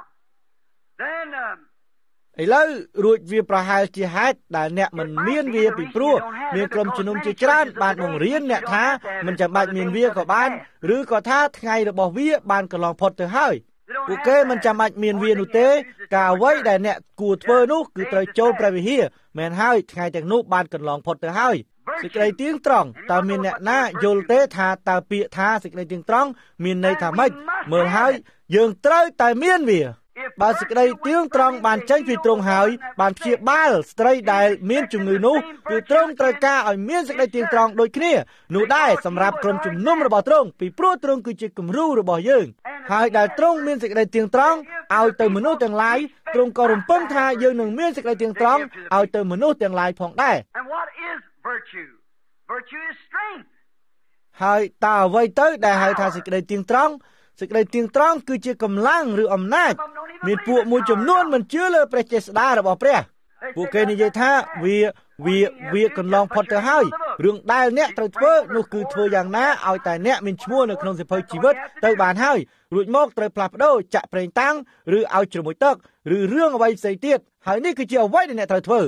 ឥឡូវរួចវាប្រហែលជាហេតុដែលអ្នកមិនមានវាពីព្រោះមានក្រុមជំនុំជាច្រើនបានបង្រៀនអ្នកថាមិនចាំបាច់មានវាក៏បានឬក៏ថាថ្ងៃរបស់វាបានកន្លងផុតទៅហើយពួកគេមិនចាំបាច់មានវានោះទេការអ្វីដែលអ្នកគួរធ្វើនោះគឺត្រូវចូលព្រះវិហារមែនហើយថ្ងៃទាំងនោះបានកន្លងផុតទៅហើយសេចក្តីទៀងត្រង់តើមានអ្នកណាយល់ទេថាតើពាក្យថាសេចក្តីទៀងត្រង់មានន័យថាម៉េចមើលហើយយើងត្រូវតែមានវាបើសេចក្តីទៀងត្រង់បានចេញពីទ្រង់ហើយបានព្យាបាលស្ត្រីដែលមានជំងឺនោះគឺទ្រង់ត្រូវការឲ្យមានសេចក្តីទៀងត្រង់ដូចគ្នានោះដែរសម្រាប់ក្រុមជំនុំរបស់ទ្រង់ពីព្រោះទ្រង់គឺជាគំរូរបស់យើងហើយដែលទ្រង់មានសេចក្តីទៀងត្រង់ឲ្យទៅមនុស្សទាំងឡាយទ្រង់ក៏រំពឹងថាយើងនឹងមានសេចក្តីទៀងត្រង់ឲ្យទៅមនុស្សទាំងឡាយផងដែរហើយតើអ្វីទៅដែលហៅថាសេចក្តីទៀងត្រង់សេចក្តីទៀងត្រង់គឺជាកម្លាំងឬអំណាចមានពួកមួយចំនួនមិនជឿលើព្រះចេស្តារបស់ព្រះពួកគេនិយាយថាវាវាវាកន្លងផុតទៅហើយរឿងដែលអ្នកត្រូវធ្វើនោះគឺធ្វើយ៉ាងណាឲ្យតែអ្នកមានឈ្មោះនៅក្នុងសៀវភៅជីវិតទៅបានហើយរួចមកត្រូវផ្លាស់ប្ដូរចាក់ប្រេងតាំងឬឲ្យជ្រមុជទឹកឬរឿងអ្វីផ្សេងទៀតហើយនេះគឺជាអ្វីដែលអ្នកត្រូវធ្វើ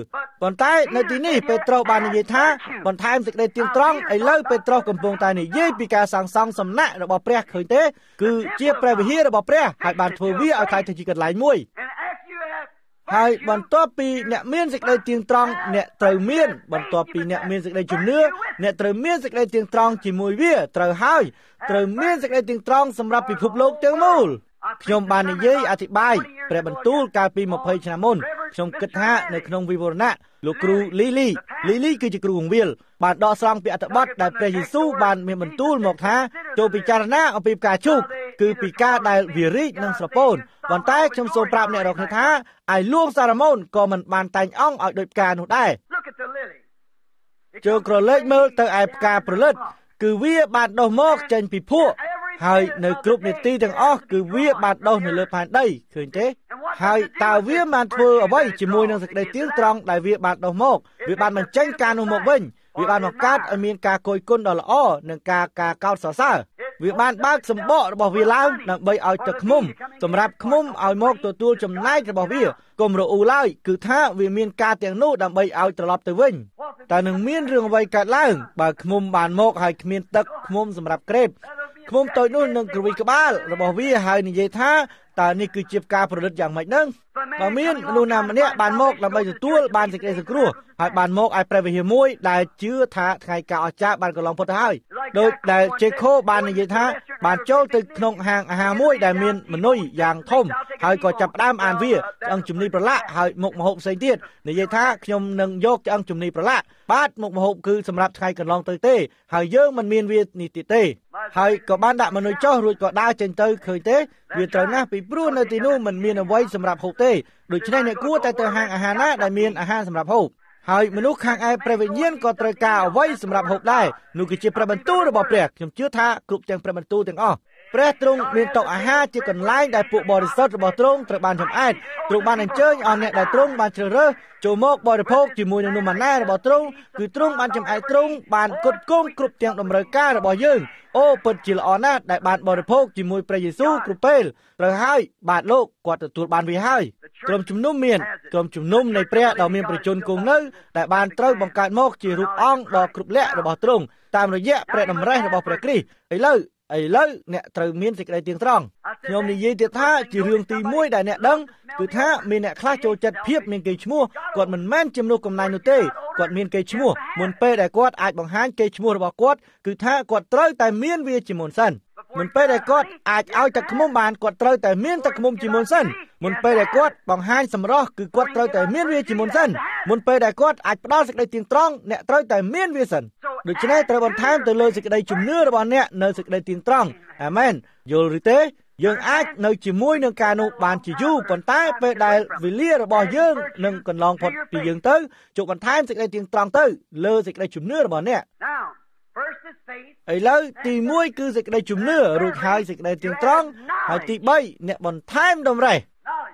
ប៉ុន្តែនៅទីនេះពេត្រុសបាននិយាយថាបន្ថែមសេចក្តីទៀងត្រង់ឥឡូវពេត្រុសកំពុងតែនិយាយពីការសាងសង់សំណាក់របស់ព្រះឃើញទេគឺជាព្រះវិហាររបស់ព្រះហើយបានធ្វើវាឲ្យក្លាយទៅជាកន្លែងមួយហើយបន្ទាប់ពីអ្នកមានសេចក្តីទៀងត្រង់អ្នកត្រូវមានបន្ទាប់ពីអ្នកមានសេចក្តីជំនឿអ្នកត្រូវមានសេចក្តីទៀងត្រង់ជាមួយវាត្រូវហើយត្រូវមានសេចក្តីទៀងត្រង់សម្រាប់ពិភពលោកទាំងមូលខ្ញុំបាននិយាយអធិប្បាយព្រះបន្ទូលកាលពីម្ភៃឆ្នាំមុនខ្ញុំគិតថានៅក្នុងវិវរណៈលោកគ្រូលីលីលីលីគឺជាគ្រូវង្វាលបានដកស្រង់ពីអត្ថបទដែលព្រះយេស៊ូវបានមានបន្ទូលមកថាចូលពិចារណាអំពីផ្កាឈូកគឺពីការដែលវារីកនិងស្រពោនប៉ុន្តែខ្ញុំសូមប្រាប់អ្នករាល់គ្នាថាឯលួងសារម៉ូនក៏មិនបានតែងអង្គឲ្យដូចផ្កានោះដែរចូលក្រឡេកមើលទៅឯផ្កាប្រលិតគឺវាបានដុះមកចេញពីភក់ហើយនៅគ្រប់នេតិទាំងអស់គឺវាបានដុះនៅលើផែនដីឃើញទេហើយតើវាបានធ្វើអ្វីជាមួយនឹងសេចក្តីទៀងត្រង់ដែលវាបានដុះមកវាបានបញ្ចេញការនោះមកវិញវាបានបង្កើតឲ្យមានការគយគន់ដ៏ល្អនិងការការកោតសរសើរវាបានបើកសម្បករបស់វាឡើងដើម្បីឲ្យទឹកឃ្មុំសម្រាប់ឃ្មុំឲ្យមកទទួលចំណែករបស់វាកុំរអ៊ូឡើយគឺថាវាមានការទាំងនោះដើម្បីឲ្យត្រឡប់ទៅវិញតើនឹងមានរឿងអ្វីកើតឡើងបើឃ្មុំបានមកហើយគ្មានទឹកឃ្មុំសម្រាប់ក្រេបឃ្មុំតូចនោះនឹងគ្រវីក្បាលរបស់វាហើយនិយាយថាតើនេះគឺជាការប្រឌិតយ៉ាងម៉េចនឹងបើមានមនុស្សណាម្នាក់បានមកដើម្បីទទួលបានសេចក្តីសង្គ្រោះហើយបានមកឲ្យព្រះវិហារមួយដែលជឿថាថ្ងៃការអស្ចារ្យបានកន្លងផុតទៅហើយដោយដែលជេខូបាននិយាយថាបានចូលទៅក្នុងហាងអាហារមួយដែលមានមនុស្សយ៉ាងធំហើយក៏ចាប់ផ្ដើមអានវាឆ្អឹងជំនីប្រឡាក់ហើយមុខម្ហូបផ្សេងទៀតនិយាយថាខ្ញុំនឹងយកឆ្អឹងជំនីប្រឡាក់បាទមុខម្ហូបគឺសម្រាប់ថ្ងៃកន្លងទៅទេហើយយើងមិនមានវានេះទៀតទេហើយក៏បានដាក់មនុស្សចុះរួចក៏ដើរចេញទៅឃើញទេវាត្រូវណាស់ពីព្រោះនៅទីនោះមិនមានអ្វីសម្រាប់ហូបទេដូច្នេះអ្នកគួរតែទៅហាងអាហារណាដែលមានអាហារសម្រាប់ហូបហើយមនុស្សខាងឯព្រះវិញ្ញាណក៏ត្រូវការអ្វីសម្រាប់ហូបដែរនោះគឺជាព្រះបន្ទូលរបស់ព្រះខ្ញុំជឿថាគ្រប់ទាំងព្រះបន្ទូលទាំងអស់ព្រះទ្រង់មានតុអាហារជាកន្លែងដែលពួកបរិសុទ្ធរបស់ទ្រង់ត្រូវបានចម្អែតទ្រង់បានអញ្ជើញឲ្យអ្នកដែលទ្រង់បានជ្រើសរើសចូលមកបរិភោគជាមួយនឹងនំម៉ាណារបស់ទ្រង់គឺទ្រង់បានចម្អែតទ្រង់បានគុតគង់គ្រប់ទាំងតម្រូវការរបស់យើងអូពិតជាល្អណាស់ដែលបានបរិភោគជាមួយព្រះយេស៊ូវគ្រប់ពេលត្រូវហើយបាទលោកគាត់ទទួលបានវាហើយក្រុមជំនុំមានក្រុមជំនុំនៃព្រះដ៏មានប្រជញ្ញគង់នៅដែលបានត្រូវបង្កើតមកជារូបអង្គដ៏គ្រប់លក្ខណ៍របស់ទ្រង់តាមរយៈព្រះតម្រេះរបស់ព្រះគ្រីស្ទឥឡូវឥឡូវអ្នកត្រូវមានសេចក្តីទៀងត្រង់ខ្ញុំនិយាយទៀតថាជារឿងទីមួយដែលអ្នកដឹងគឺថាមានអ្នកខ្លះចូលចិត្តភាពមានកេរ្តិ៍ឈ្មោះគាត់មិនមែនជំនួសកំណាញ់នោះទេគាត់មានកេរ្តិ៍ឈ្មោះមុនពេលដែលគាត់អាចបង្ហាញកេរ្តិ៍ឈ្មោះរបស់គាត់គឺថាគាត់ត្រូវតែមានវាជាមុនសិនមុនពេលដែលគាត់អាចឲ្យទឹកឃ្មុំបានគាត់ត្រូវតែមានទឹកឃ្មុំជាមុនសិនមុនពេលដែលគាត់បង្ហាញសម្រស់គឺគាត់ត្រូវតែមានវាជាមុនសិនមុនពេលដែលគាត់អាចផ្ដល់សេចក្តីទៀងត្រង់អ្នកត្រូវតែមានវាសិនដូច្នេះត្រូវបន្ថែមទៅលើសេចក្តីជំនឿរបស់អ្នកនៅសេចក្តីទៀងត្រង់អាមែនយល់ឬទេយើងអាចនៅជាមួយនឹងការនោះបានជាយូរប៉ុន្តែពេលដែលវេលារបស់យើងនឹងកន្លងផុតពីយើងទៅជួបបន្ថែមសេចក្តីទៀងត្រង់ទៅលើសេចក្តីជំនឿរបស់អ្នកឥឡូវទីមួយគឺសេចក្តីជំនឿរួចហើយសេចក្តីទៀងត្រង់ហើយទីបីអ្នកបន្ថែមតម្រេះ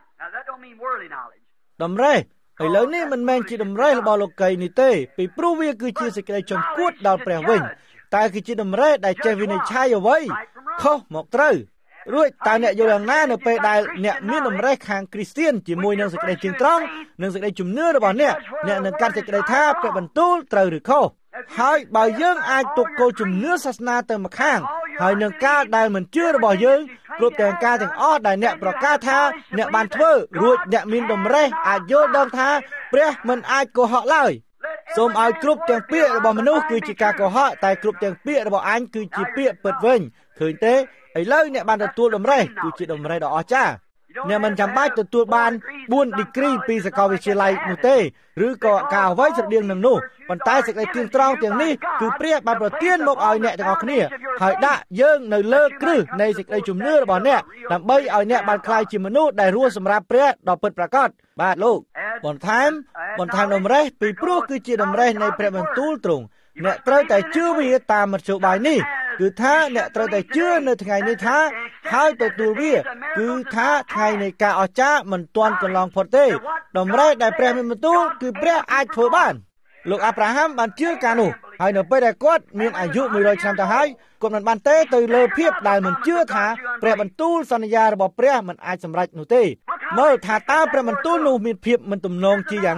តម្រេះឥឡូវនេះមិនមែនជាតម្រេះរបស់លោកីនេះទេពីព្រោះវាគឺជាសេចក្តីចំគួតដល់ព្រះវិញតែគឺជាតម្រេះដែលចេះវិនិច្ឆ័យអ្វីខុសមកត្រូវរួចតើអ្នកយល់យ៉ាងណានៅពេលដែលអ្នកមានតម្រេះខាងគ្រីស្ទានជាមួយនឹងសេចក្តីទៀងត្រង់និងសេចក្តីជំនឿរបស់អ្នកអ្នកនឹងកាន់សេចក្តីថាព្រះបន្ទូលត្រូវឬខុសហើយបើយើងអាចទុកគោលជំនឿសាសនាទៅម្ខាងហើយនឹងការដែលមិនជឿរបស់យើងគ្រប់ទាំងការទាំងអស់ដែលអ្នកប្រកាសថាអ្នកបានធ្វើរួចអ្នកមានតម្រេះអាចយល់ដឹងថាព្រះមិនអាចកុហកឡើយសូមឲ្យគ្រប់ទាំងពាក្យរបស់មនុស្សគឺជាការកុហកតែគ្រប់ទាំងពាក្យរបស់អញគឺជាពាក្យពិតវិញឃើញទេឥឡូវអ្នកបានទទួលតម្រេះគឺជាតម្រេះដ៏អស្ចារ្យអ្នកមិនចាំបាច់ទទួលបានបួនឌីក្រីពីសាកលវិទ្យាល័យនោះទេឬក៏ការអ្វីស្រដៀងនឹងនោះប៉ុន្តែសេចក្តីទៀងត្រង់ទាំងនេះគឺព្រះបានប្រទានមកឲ្យអ្នកទាំងអស់គ្នាហើយដាក់យើងនៅលើគ្រឹះនៃសេចក្តីជំនឿរបស់អ្នកដើម្បីឲ្យអ្នកបានក្លាយជាមនុស្សដែលរស់សម្រាប់ព្រះដ៏ពិតប្រាកដបាទលោកបន្ថែមបន្ថែមតម្រេះពីព្រោះគឺជាតម្រេះនៃព្រះបន្ទូលទ្រង់អ្នកត្រូវតែជឿវាតាមមធ្យោបាយនេះគឺថាអ្នកត្រូវតែជឿនៅថ្ងៃនេះថាហើយទទួលវាគឺថាថ្ងៃនៃការអស្ចារ្យមិនទាន់កន្លងផុតទេតម្រេះដែលព្រះមានបន្ទូលគឺព្រះអាចធ្វើបានលោកអាប់រ៉ាហាំបានជឿការនោះហើយនៅពេលដែលគាត់មានអាយុមួយរយឆ្នាំទៅហើយគាត់មិនបានទេទៅលើភាពដែលមិនជឿថាព្រះបន្ទូលសន្យារបស់ព្រះមិនអាចសម្រេចនោះទេមើលថាតើព្រះបន្ទូលនោះមានភាពមិនទំនងជាយ៉ាងណា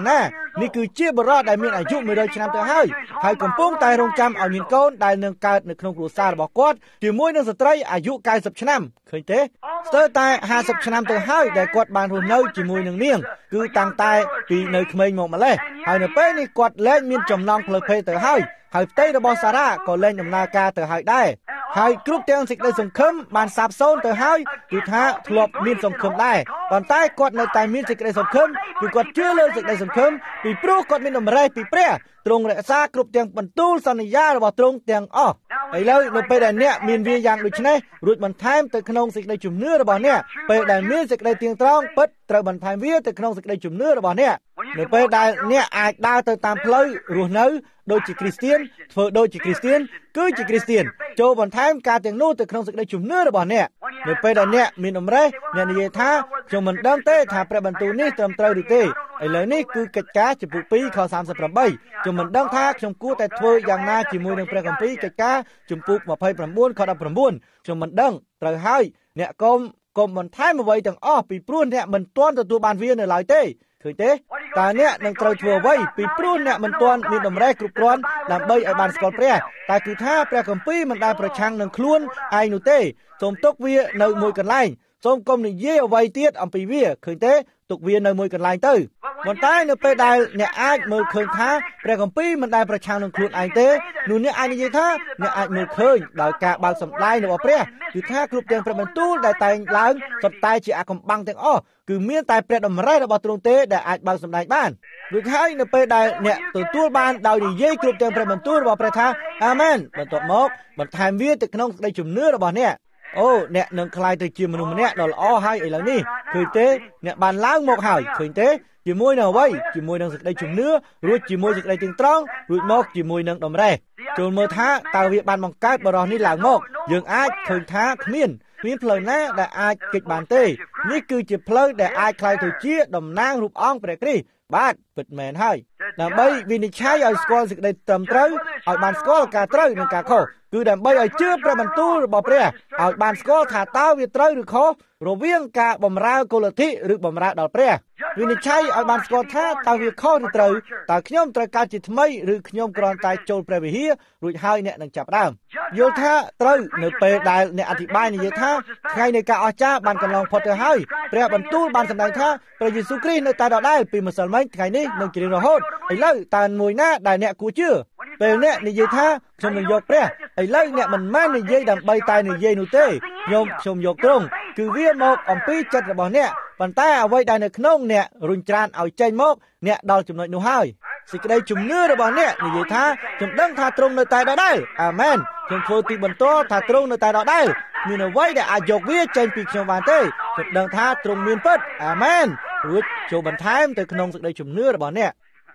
នេះគឺជាបរិបទដែលមានអាយុមួយរយឆ្នាំទៅហើយហើយកំពុងតែរងចាំឲ្យមានកូនដែលនឹងកើតនៅក្នុងគ្រួសាររបស់គាត់ជាមួយនឹងស្ត្រីអាយុ九十ឆ្នាំឃើញទេស្ទើរតែห้าสิบឆ្នាំទៅហើយដែលគាត់បានរស់នៅជាមួយនឹងនាងគឺតាំងតែពីនៅក្មេងមកម្លេះហើយនៅពេលនេះគាត់លែងមានចំណងផ្លូវភេទទៅហើយហើយផ្ទៃរបស់សារ៉ាក៏លែងដំណើរការទៅហើយដែរហើយគ្រប់ទាំងសេចក្តីសង្ឃឹមបានសាបសូន្យទៅហើយគឺថាធ្លាប់មានសង្ឃឹមដែរប៉ុន្តែគាត់នៅតែមានសេចក្តីសង្ឃឹមគឺគាត់ជឿលើសេចក្តីសង្ឃឹមពីព្រោះគាត់មានតម្រេះពីព្រះទ្រង់រក្សាគ្រប់ទាំងបន្ទូលសន្យារបស់ទ្រង់ទាំងអស់ឥឡូវនៅពេលដែលអ្នកមានវាយ៉ាងដូចនេះរួចបន្ថែមទៅក្នុងសេចក្តីជំនឿរបស់អ្នកពេលដែលមានសេចក្តីទៀងត្រង់ពិតត្រូវបន្ថែមវាទៅក្នុងសេចក្តីជំនឿរបស់អ្នកនៅពេលដែលអ្នកអាចដើរទៅតាមផ្លូវរស់នៅដូចជាគ្រីស្ទៀនធ្វើដូចជាគ្រីស្ទៀនគឺជាគ្រីស្ទៀនចូលបន្ថែមការទាំងនោះទៅក្នុងសេចក្តីជំនឿរបស់អ្នកនៅពេលដែលអ្នកមានតម្រេះអ្នកនិយាយថាខ្ញុំមិនដឹងទេថាព្រះបន្ទូលនេះត្រឹមត្រូវឬទេឥឡូវនេះគឺកិច្ចការចំពោះពីរខសាមសិបប្រាំបីខ្ញុំមិនដឹងថាខ្ញុំគួរតែធ្វើយ៉ាងណាជាមួយនឹងព្រះគម្ពីរកិច្ចការចំពោះยี่สิบเก้าខដិបเก้าខ្ញុំមិនដឹងត្រូវហើយអ្នកកុំកុំបន្ថែមអ្វីទាំងអស់ពីព្រោះអ្នកមិនទាន់ទទួលបានវានៅឡើយទេឃើញទេតើអ្នកនឹងត្រូវធ្វើអ្វីពីព្រោះអ្នកមិនទាន់មានតម្រេះគ្រប់គ្រាន់ដើម្បីឲ្យបានស្គាល់ព្រះតែគឺថាព្រះគម្ពីរមិនដែលប្រឆាំងនឹងខ្លួនឯងនោះទេសូមទុកវានៅមួយកន្លែងសូមកុំនិយាយអ្វីទៀតអំពីវាឃើញទេទុកវានៅមួយកន្លែងទៅប៉ុន្តែនៅពេលដែលអ្នកអាចមើលឃើញថាព្រះគម្ពីរមិនដែលប្រឆាំងនឹងខ្លួនឯងទេនោះអ្នកអាចនិយាយថាអ្នកអាចមើលឃើញដោយការបើកសម្ដែងរបស់ព្រះគឺថាគ្រប់ទាំងព្រះបន្ទូលដែលតែងឡើងសុទ្ធតែជាអាកំបាំងទាំងអស់គឺមានតែព្រះតម្រេះរបស់ទ្រង់ទេដែលអាចបើកសម្ដែងបានដូចហើយនៅពេលដែលអ្នកទទួលបានដោយនិយាយគ្រប់ទាំងព្រះបន្ទូលរបស់ព្រះថាអាមែនបន្ទាប់មកបន្ថែមវាទៅក្នុងសេចក្តីជំនឿរបស់អ្នកអូអ្នកនឹងក្លាយទៅជាមនុស្សម្នាក់ដ៏ល្អហើយឥឡូវនេះឃើញទេអ្នកបានឡើងមកហើយឃើញទេជាមួយនឹងអ្វីជាមួយនឹងសេចក្តីជំនឿរួចជាមួយសេចក្តីទៀងត្រង់រួចមកជាមួយនឹងតម្រេះចូលមើលថាតើវាបានបង្កើតបរិះនេះឡើងមកយើងអាចឃើញថាគ្មានគ្មានផ្លូវណាដែលអាចគេចបានទេនេះគឺជាផ្លូវដែលអាចក្លាយទៅជាតំណាងរូបអង្គព្រះគ្រីស្ទបាទពិតមែនហើយដើម្បីវិនិច្ឆ័យឲ្យស្គាល់សេចក្តីត្រឹមត្រូវឲ្យបានស្គាល់ការត្រូវនិងការខុសគឺដើម្បីឲ្យជឿព្រះបន្ទូលរបស់ព្រះឲ្យបានស្គាល់ថាតើវាត្រូវឬខុសរវាងការបម្រើកុលធិឬបម្រើដល់ព្រះវិនិច្ឆ័យឲ្យបានស្គាល់ថាតើវាខុសឬត្រូវតើខ្ញុំត្រូវកើតជាថ្មីឬខ្ញុំគ្រាន់តែចូលព្រះវិហាររួចហើយអ្នកនឹងចាប់ផ្ដើមយល់ថាត្រូវនៅពេលដែលអ្នកអធិប្បាយនិយាយថាថ្ងៃនៃការអស្ចារ្យបានកន្លងផុតទៅហើយព្រះបន្ទូលបានសម្ដែងថាព្រះយេស៊ូវគ្រីស្ទនៅតែដដែលពីម្សិលមិញថ្ងៃនេះនឹងជារៀងរហូតឥឡូវតើមួយណាដែលអ្នកគួរជឿពេលអ្នកនិយាយថាខ្ញុំនឹងយកព្រះឥឡូវអ្នកមិនមែននិយាយដើម្បីតែនិយាយនោះទេខ្ញុំខ្ញុំយកទ្រង់គឺវាមកអំពីចិត្តរបស់អ្នកប៉ុន្តែអ្វីដែលនៅក្នុងអ្នករុញច្រានឲ្យចេញមកអ្នកដល់ចំណុចនោះហើយសេចក្តីជំនឿរបស់អ្នកនិយាយថាខ្ញុំដឹងថាទ្រង់នៅតែដដែលអាមែនខ្ញុំធ្វើទីបន្ទាល់ថាទ្រង់នៅតែដដែលមានអ្វីដែលអាចយកវាចេញពីខ្ញុំបានទេខ្ញុំដឹងថាទ្រង់មានពិតអាមែនរួចចូលបន្ថែមទៅក្នុងសេចក្តីជំនឿរបស់អ្នក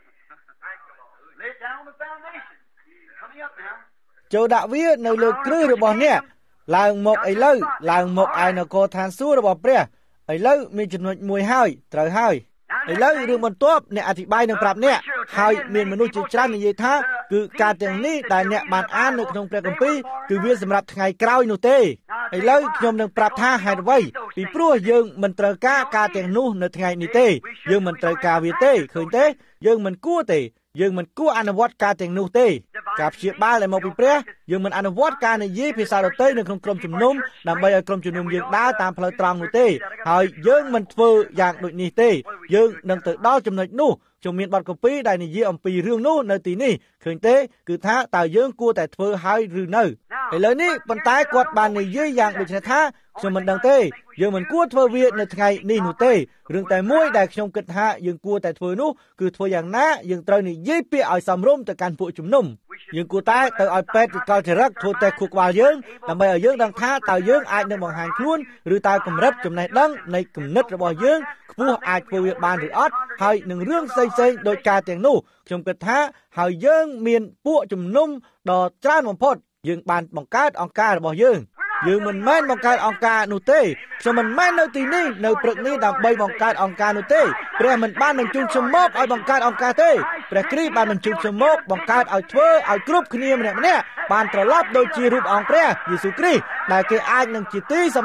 ចូលដាក់វានៅលើគ្រឹះរបស់អ្នកឡើងមកឥឡូវឡើងមកឯនគរឋានសួគ៌របស់ព្រះឥឡូវមានចំណុចមួយហើយត្រូវហើយឥឡូវរឿងបន្ទាប់អ្នកអធិប្បាយនឹងប្រាប់អ្នកហើយមានមនុស្សជាច្រើននិយាយថាគឺការទាំងនេះដែលអ្នកបានអាននៅក្នុងព្រះគម្ពីរគឺវាសម្រាប់ថ្ងៃក្រោយនោះទេឥឡូវខ្ញុំនឹងប្រាប់ថាហេតុអ្វីពីព្រោះយើងមិនត្រូវការការទាំងនោះនៅថ្ងៃនេះទេយើងមិនត្រូវការវាទេឃើញទេយើងមិនគួរទេយើងមិនគួរអនុវត្តការទាំងនោះទេការព្យាបាលដែលមកពីព្រះយើងមិនអនុវត្តការនិយាយភាសាដទៃនៅក្នុងក្រុមជំនុំដើម្បីឲ្យក្រុមជំនុំយើងដើរតាមផ្លូវត្រង់នោះទេហើយយើងមិនធ្វើយ៉ាងដូចនេះទេយើងនឹងទៅដល់ចំណុចនោះខ្ញុំមានបទគម្ពីរដែលនិយាយអំពីរឿងនោះនៅទីនេះឃើញទេគឺថាតើយើងគួរតែធ្វើហើយឬនៅឥឡូវនេះប៉ុន្តែគាត់បាននិយាយយ៉ាងដូចនេះថាខ្ញុំមិនដឹងទេយើងមិនគួរធ្វើវានៅថ្ងៃនេះនោះទេរឿងតែមួយដែលខ្ញុំគិតថាយើងគួរតែធ្វើនោះគឺធ្វើយ៉ាងណាយើងត្រូវនិយាយពាក្យឲ្យសមរម្យទៅកាន់ពួកជំនុំយើងគួរតែទៅឲ្យពេទ្យកលចរិតធ្វើតេស្តខួរក្បាលយើងដើម្បីឲ្យយើងដឹងថាតើយើងអាចនឹងបង្ហាញខ្លួនឬតើកម្រិតចំណេះដឹងនៃគំនិតរបស់យើងខ្ពស់អាចធ្វើវាបានឬអត់ហើយនឹងរឿងផ្សេងៗដោយការទាំងនោះខ្ញុំគិតថាហើយយើងមានពួកជំនុំដ៏ច្រើនបំផុតយើងបានបង្កើតអង្គការរបស់យើងយើងមិនមែនបង្កើតអង្គការនោះទេខ្ញុំមិនមែននៅទីនេះនៅព្រឹកនេះដើម្បីបង្កើតអង្គការនោះទេព្រះមិនបានបញ្ជូនខ្ញុំមកឲ្យបង្កើតអង្គការទេព្រះគ្រីស្ទបានបញ្ជូនខ្ញុំមកបង្កើតឲ្យធ្វើឲ្យគ្រប់គ្នាម្នាក់ម្នាក់បានត្រឡប់ដូចជារូបអង្គព្រះយេស៊ូវគ្រីស្ទដែលគេអាចនឹងជាទីសំណាក់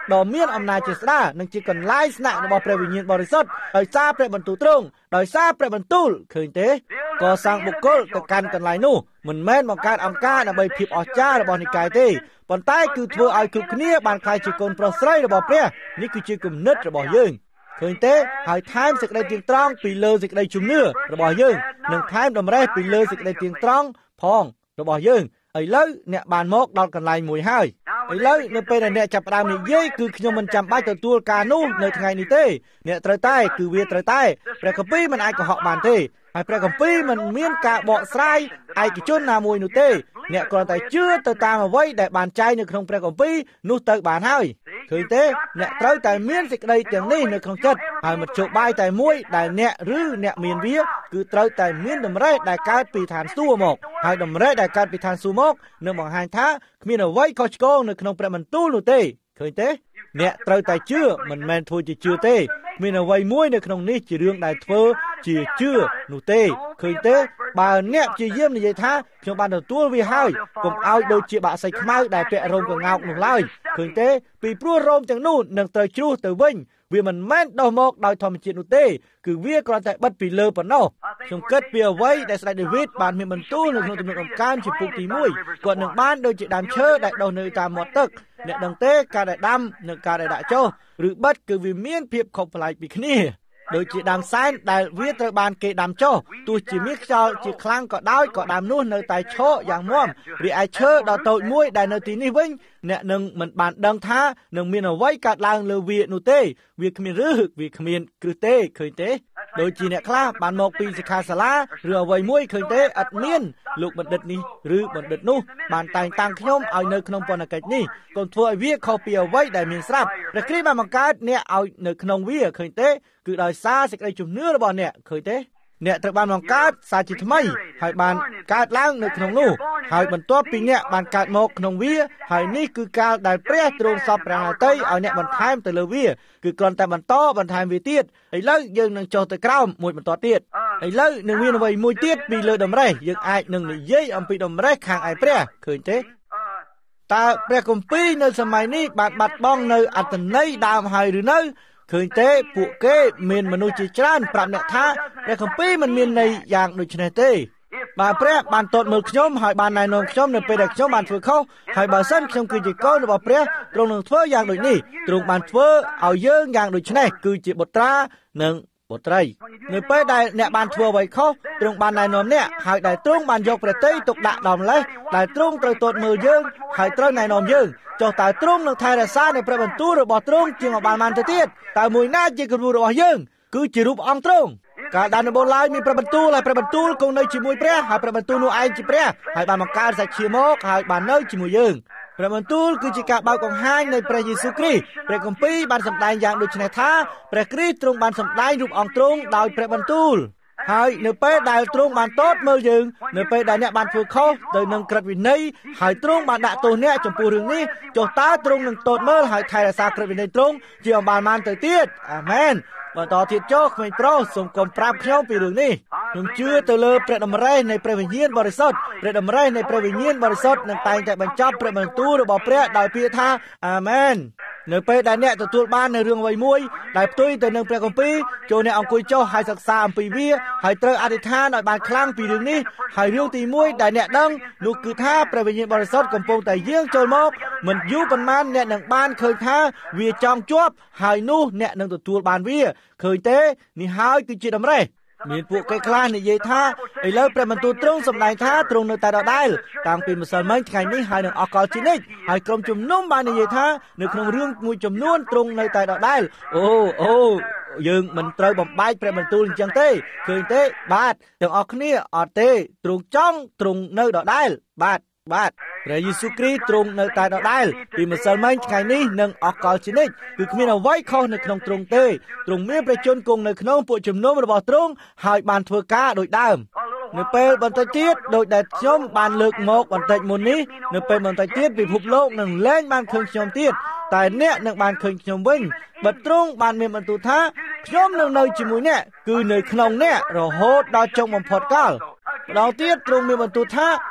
ដ៏មានអំណាចជាស្ដានិងជាកន្លែងស្នាក់របស់ព្រះវិញ្ញាណបរិសុទ្ធដោយសារព្រះបន្ទូលទ្រង់ដោយសារព្រះបន្ទូលឃើញទេកសាងបុគ្គលទៅកាន់កន្លែងនោះមិនមែនបង្កើតអង្គការដើម្បីភាពអស្ចារ្យរបស់និកាយទេប៉ុន្តែគឺធ្វើឲ្យគ្រប់គ្នាបានក្លាយជាកូនប្រុសស្រីរបស់ព្រះនេះគឺជាគំនិតរបស់យើងឃើញទេហើយថែមសេចក្តីទៀងត្រង់ពីលើសេចក្តីជំនឿរបស់យើងនិងថែមតម្រេះពីលើសេចក្តីទៀងត្រង់ផងរបស់យើងឥឡូវអ្នកបានមកដល់កន្លែងមួយហើយឥឡូវនៅពេលដែលអ្នកចាប់ផ្ដើមនិយាយគឺខ្ញុំមិនចាំបាច់ទទួលការនោះនៅថ្ងៃនេះទេអ្នកត្រូវតែគឺវាត្រូវតែព្រះគម្ពីរមិនអាចកុហកបានទេហើយព្រះគម្ពីរមិនមានការបកស្រាយឯកជនណាមួយនោះទេអ្នកគ្រាន់តែជឿទៅតាមអ្វីដែលបានចែងនៅក្នុងព្រះគម្ពីរនោះទៅបានហើយឃើញទេអ្នកត្រូវតែមានសេចក្តីទាំងនេះនៅក្នុងចិត្តហើយមធ្យោបាយតែមួយដែលអ្នកឬអ្នកមានវាគឺត្រូវតែមានតម្រេះដែលកើតពីឋានសួគ៌មកហើយតម្រេះដែលកើតពីឋានសួគ៌មកនឹងបង្ហាញថាគ្មានអ្វីខុសឆ្គងនៅក្នុងព្រះបន្ទូលនោះទេឃើញទេអ្នកត្រូវតែជឿមិនមែនធ្វើជាជឿទេមានអ្វីមួយនៅក្នុងនេះជារឿងដែលធ្វើជាជឿនោះទេឃើញទេបើអ្នកព្យាយាមនិយាយថាខ្ញុំបានទទួលវាហើយកុំឲ្យដូចជាបាក់សៃខ្មៅដែលពាក់រោមកងោកនោះឡើយឃើញទេពីព្រោះរោមទាំងនោះនឹងត្រូវជ្រុះទៅវិញវាមិនមែនដុះមកដោយធម្មជាតិនោះទេគឺវាគ្រាន់តែបិទពីលើប៉ុណ្ណោះខ្ញុំគិតពីអ្វីដែលស្ដេចដាវីតបានមានបន្ទូលនៅក្នុងទំនុកដំកើងជាពុកទីមួយគាត់នឹងបានដូចជាដើមឈើដែលដុះនៅតាមមាត់ទឹកអ្នកដឹងទេការដែលដាំនិងការដែលដាក់ចុះឬបិទគឺវាមានភាពខុសប្លែកពីគ្នាដូចជាដើមសែនដែលវាត្រូវបានគេដាំចុះទោះជាមានខ្យល់ជាខ្លាំងក៏ដោយក៏ដើមនោះនៅតែឈរយ៉ាងមាំរីឯឈើដ៏តូចមួយដែលនៅទីនេះវិញអ្នកនឹងមិនបានដឹងថានឹងមានអ្វីកើតឡើងលើវានោះទេវាគ្មានឬវាគ្មានគ្រឹះទេឃើញទេដូចជាអ្នកខ្លះបានមកពីសិក្ខាសាលាឬអ្វីមួយឃើញទេអត់មានលោកបណ្ឌិតនេះឬបណ្ឌិតនោះបានតែងតាំងខ្ញុំឲ្យនៅក្នុងពន្ធកិច្ចនេះកុំធ្វើឲ្យវាខុសពីអ្វីដែលមានស្រាប់ព្រះគ្រីស្ទបានបង្កើតអ្នកឲ្យនៅក្នុងវាឃើញទេគឺដោយសារសេចក្តីជំនឿរបស់អ្នកឃើញទេអ្នកត្រូវបានបង្កើតសាជាថ្មីហើយបានកើតឡើងនៅក្នុងនោះហើយបន្ទាប់ពីអ្នកបានកើតមកក្នុងវាហើយនេះគឺកាលដែលព្រះទ្រង់សពព្រះហឫទ័យឲ្យអ្នកបន្ថែមទៅលើវាគឺគ្រាន់តែបន្តបន្ថែមវាទៀតឥឡូវយើងនឹងចុះទៅក្រោមមួយបន្តទៀតឥឡូវនឹងមានអ្វីមួយទៀតពីលើតម្រេះយើងអាចនឹងនិយាយអំពីតម្រេះខាងឯព្រះឃើញទេតើព្រះគម្ពីរនៅសម័យនេះបានបាត់បង់នៅអត្ថន័យដើមហើយឬនៅឃើញទេពួកគេមានមនុស្សជាច្រើនប្រាប់អ្នកថាព្រះគម្ពីរមិនមានន័យយ៉ាងដូចនេះទេបើព្រះបានតតមើលខ្ញុំហើយបានណែនាំខ្ញុំនៅពេលដែលខ្ញុំបានធ្វើខុសហើយបើសិនខ្ញុំគឺជាកូនរបស់ព្រះទ្រង់នឹងធ្វើយ៉ាងដូចនេះទ្រង់បានធ្វើឲ្យយើងយ៉ាងដូចនេះគឺជាបុត្រានិងបុត្រីនៅពេលដែលអ្នកបានធ្វើអ្វីខុសទ្រង់បានណែនាំអ្នកហើយដែលទ្រង់បានយកព្រះតីទុកដាក់ដល់ម្លេះដែលទ្រង់ត្រូវតតមើលយើងហើយត្រូវណែនាំយើងចុះតើទ្រង់នឹងថែរក្សានៅព្រះបន្ទូលរបស់ទ្រង់ជាងបានបានទៅទៀតតើមួយណាជាគំរូរបស់យើងគឺជារូបអង្គទ្រង់កាលដើមដំបូងឡើយមានព្រះបន្ទូលហើយព្រះបន្ទូលគង់នៅជាមួយព្រះហើយព្រះបន្ទូលនោះឯងជាព្រះហើយបានបង្កើតសាច់ឈាមមកហើយបាននៅជាមួយយើងព្រះបន្ទូលគឺជាការបើកបង្ហាញនៃព្រះយេស៊ូវគ្រីស្ទព្រះគម្ពីរបានសម្ដែងយ៉ាងដូចនេះថាព្រះគ្រីស្ទទ្រង់បានសម្ដែងរូបអង្គទ្រង់ដោយព្រះបន្ទូលហើយនៅពេលដែលទ្រង់បានតតមើលយើងនៅពេលដែលអ្នកបានធ្វើខុសទៅនឹងក្រឹតវិន័យហើយទ្រង់បានដាក់ទោសអ្នកចំពោះរឿងនេះចុះតើទ្រង់នឹងតតមើលហើយថែរក្សាក្រឹតវិន័យទ្រង់ជាអំបានបានទៅទៀតអាមែនបន្តទៀតចុះក្មេងប្រុសសូមកុំប្រាប់ខ្ញុំពីរឿងនេះខ្ញុំជឿទៅលើព្រះតម្រេះនៃព្រះវិញ្ញាណបរិសុទ្ធព្រះតម្រេះនៃព្រះវិញ្ញាណបរិសុទ្ធនឹងតែងតែបញ្ចប់ព្រះបន្ទូលរបស់ព្រះដោយពាក្យថាអាមែននៅពេលដែលអ្នកទទួលបាននៅរឿងអ្វីមួយដែលផ្ទុយទៅនឹងព្រះគម្ពីរចូលអ្នកអង្គុយចុះហើយសិក្សាអំពីវាហើយត្រូវអធិដ្ឋានឲ្យបានខ្លាំងពីរឿងនេះហើយរឿងទីមួយដែលអ្នកដឹងនោះគឺថាព្រះវិញ្ញាណបរិសុទ្ធកំពុងតែយាងចូលមកមិនយូរប៉ុន្មានអ្នកនឹងបានឃើញថាវាចង់ជាប់ហើយនោះអ្នកនឹងទទួលបានវាឃើញទេនេះហើយគឺជាតម្រេះមានពួកគេខ្លះនិយាយថាឥឡូវព្រះបន្ទូលទ្រង់សម្ដែងថាទ្រង់នៅតែដដែលតាំងពីម្សិលមិញថ្ងៃនេះហើយនឹងអកលជានិច្ចហើយក្រុមជំនុំបាននិយាយថានៅក្នុងរឿងមួយចំនួនទ្រង់នៅតែដដែលអូអូយើងមិនត្រូវបំបែកព្រះបន្ទូលអញ្ចឹងទេឃើញទេបាទទាំងអស់គ្នាអត់ទេទ្រង់ចង់ទ្រង់នៅដដែលបាទបាទព្រះយេស៊ូវគ្រីស្ទទ្រង់នៅតែដដែលពីម្សិលមិញថ្ងៃនេះនិងអកលជានិច្ចគឺគ្មានអ្វីខុសនៅក្នុងទ្រង់ទេទ្រង់មានព្រះជន្មគង់នៅក្នុងពួកជំនុំរបស់ទ្រង់ហើយបានធ្វើការដូចដើមនៅពេលបន្តិចទៀតដោយដែលខ្ញុំបានលើកមកបន្តិចមុននេះនៅពេលបន្តិចទៀតពិភពលោកនឹងលែងបានឃើញខ្ញុំទៀតតែអ្នកនឹងបានឃើញខ្ញុំវិញបើទ្រង់បានមានបន្ទូលថាខ្ញុំនឹងនៅជាមួយអ្នកគឺនៅក្នុងអ្នករហូតដល់ចុងបំផុតកាលម្ដងទៀតទ្រង់មានបន្ទូលថា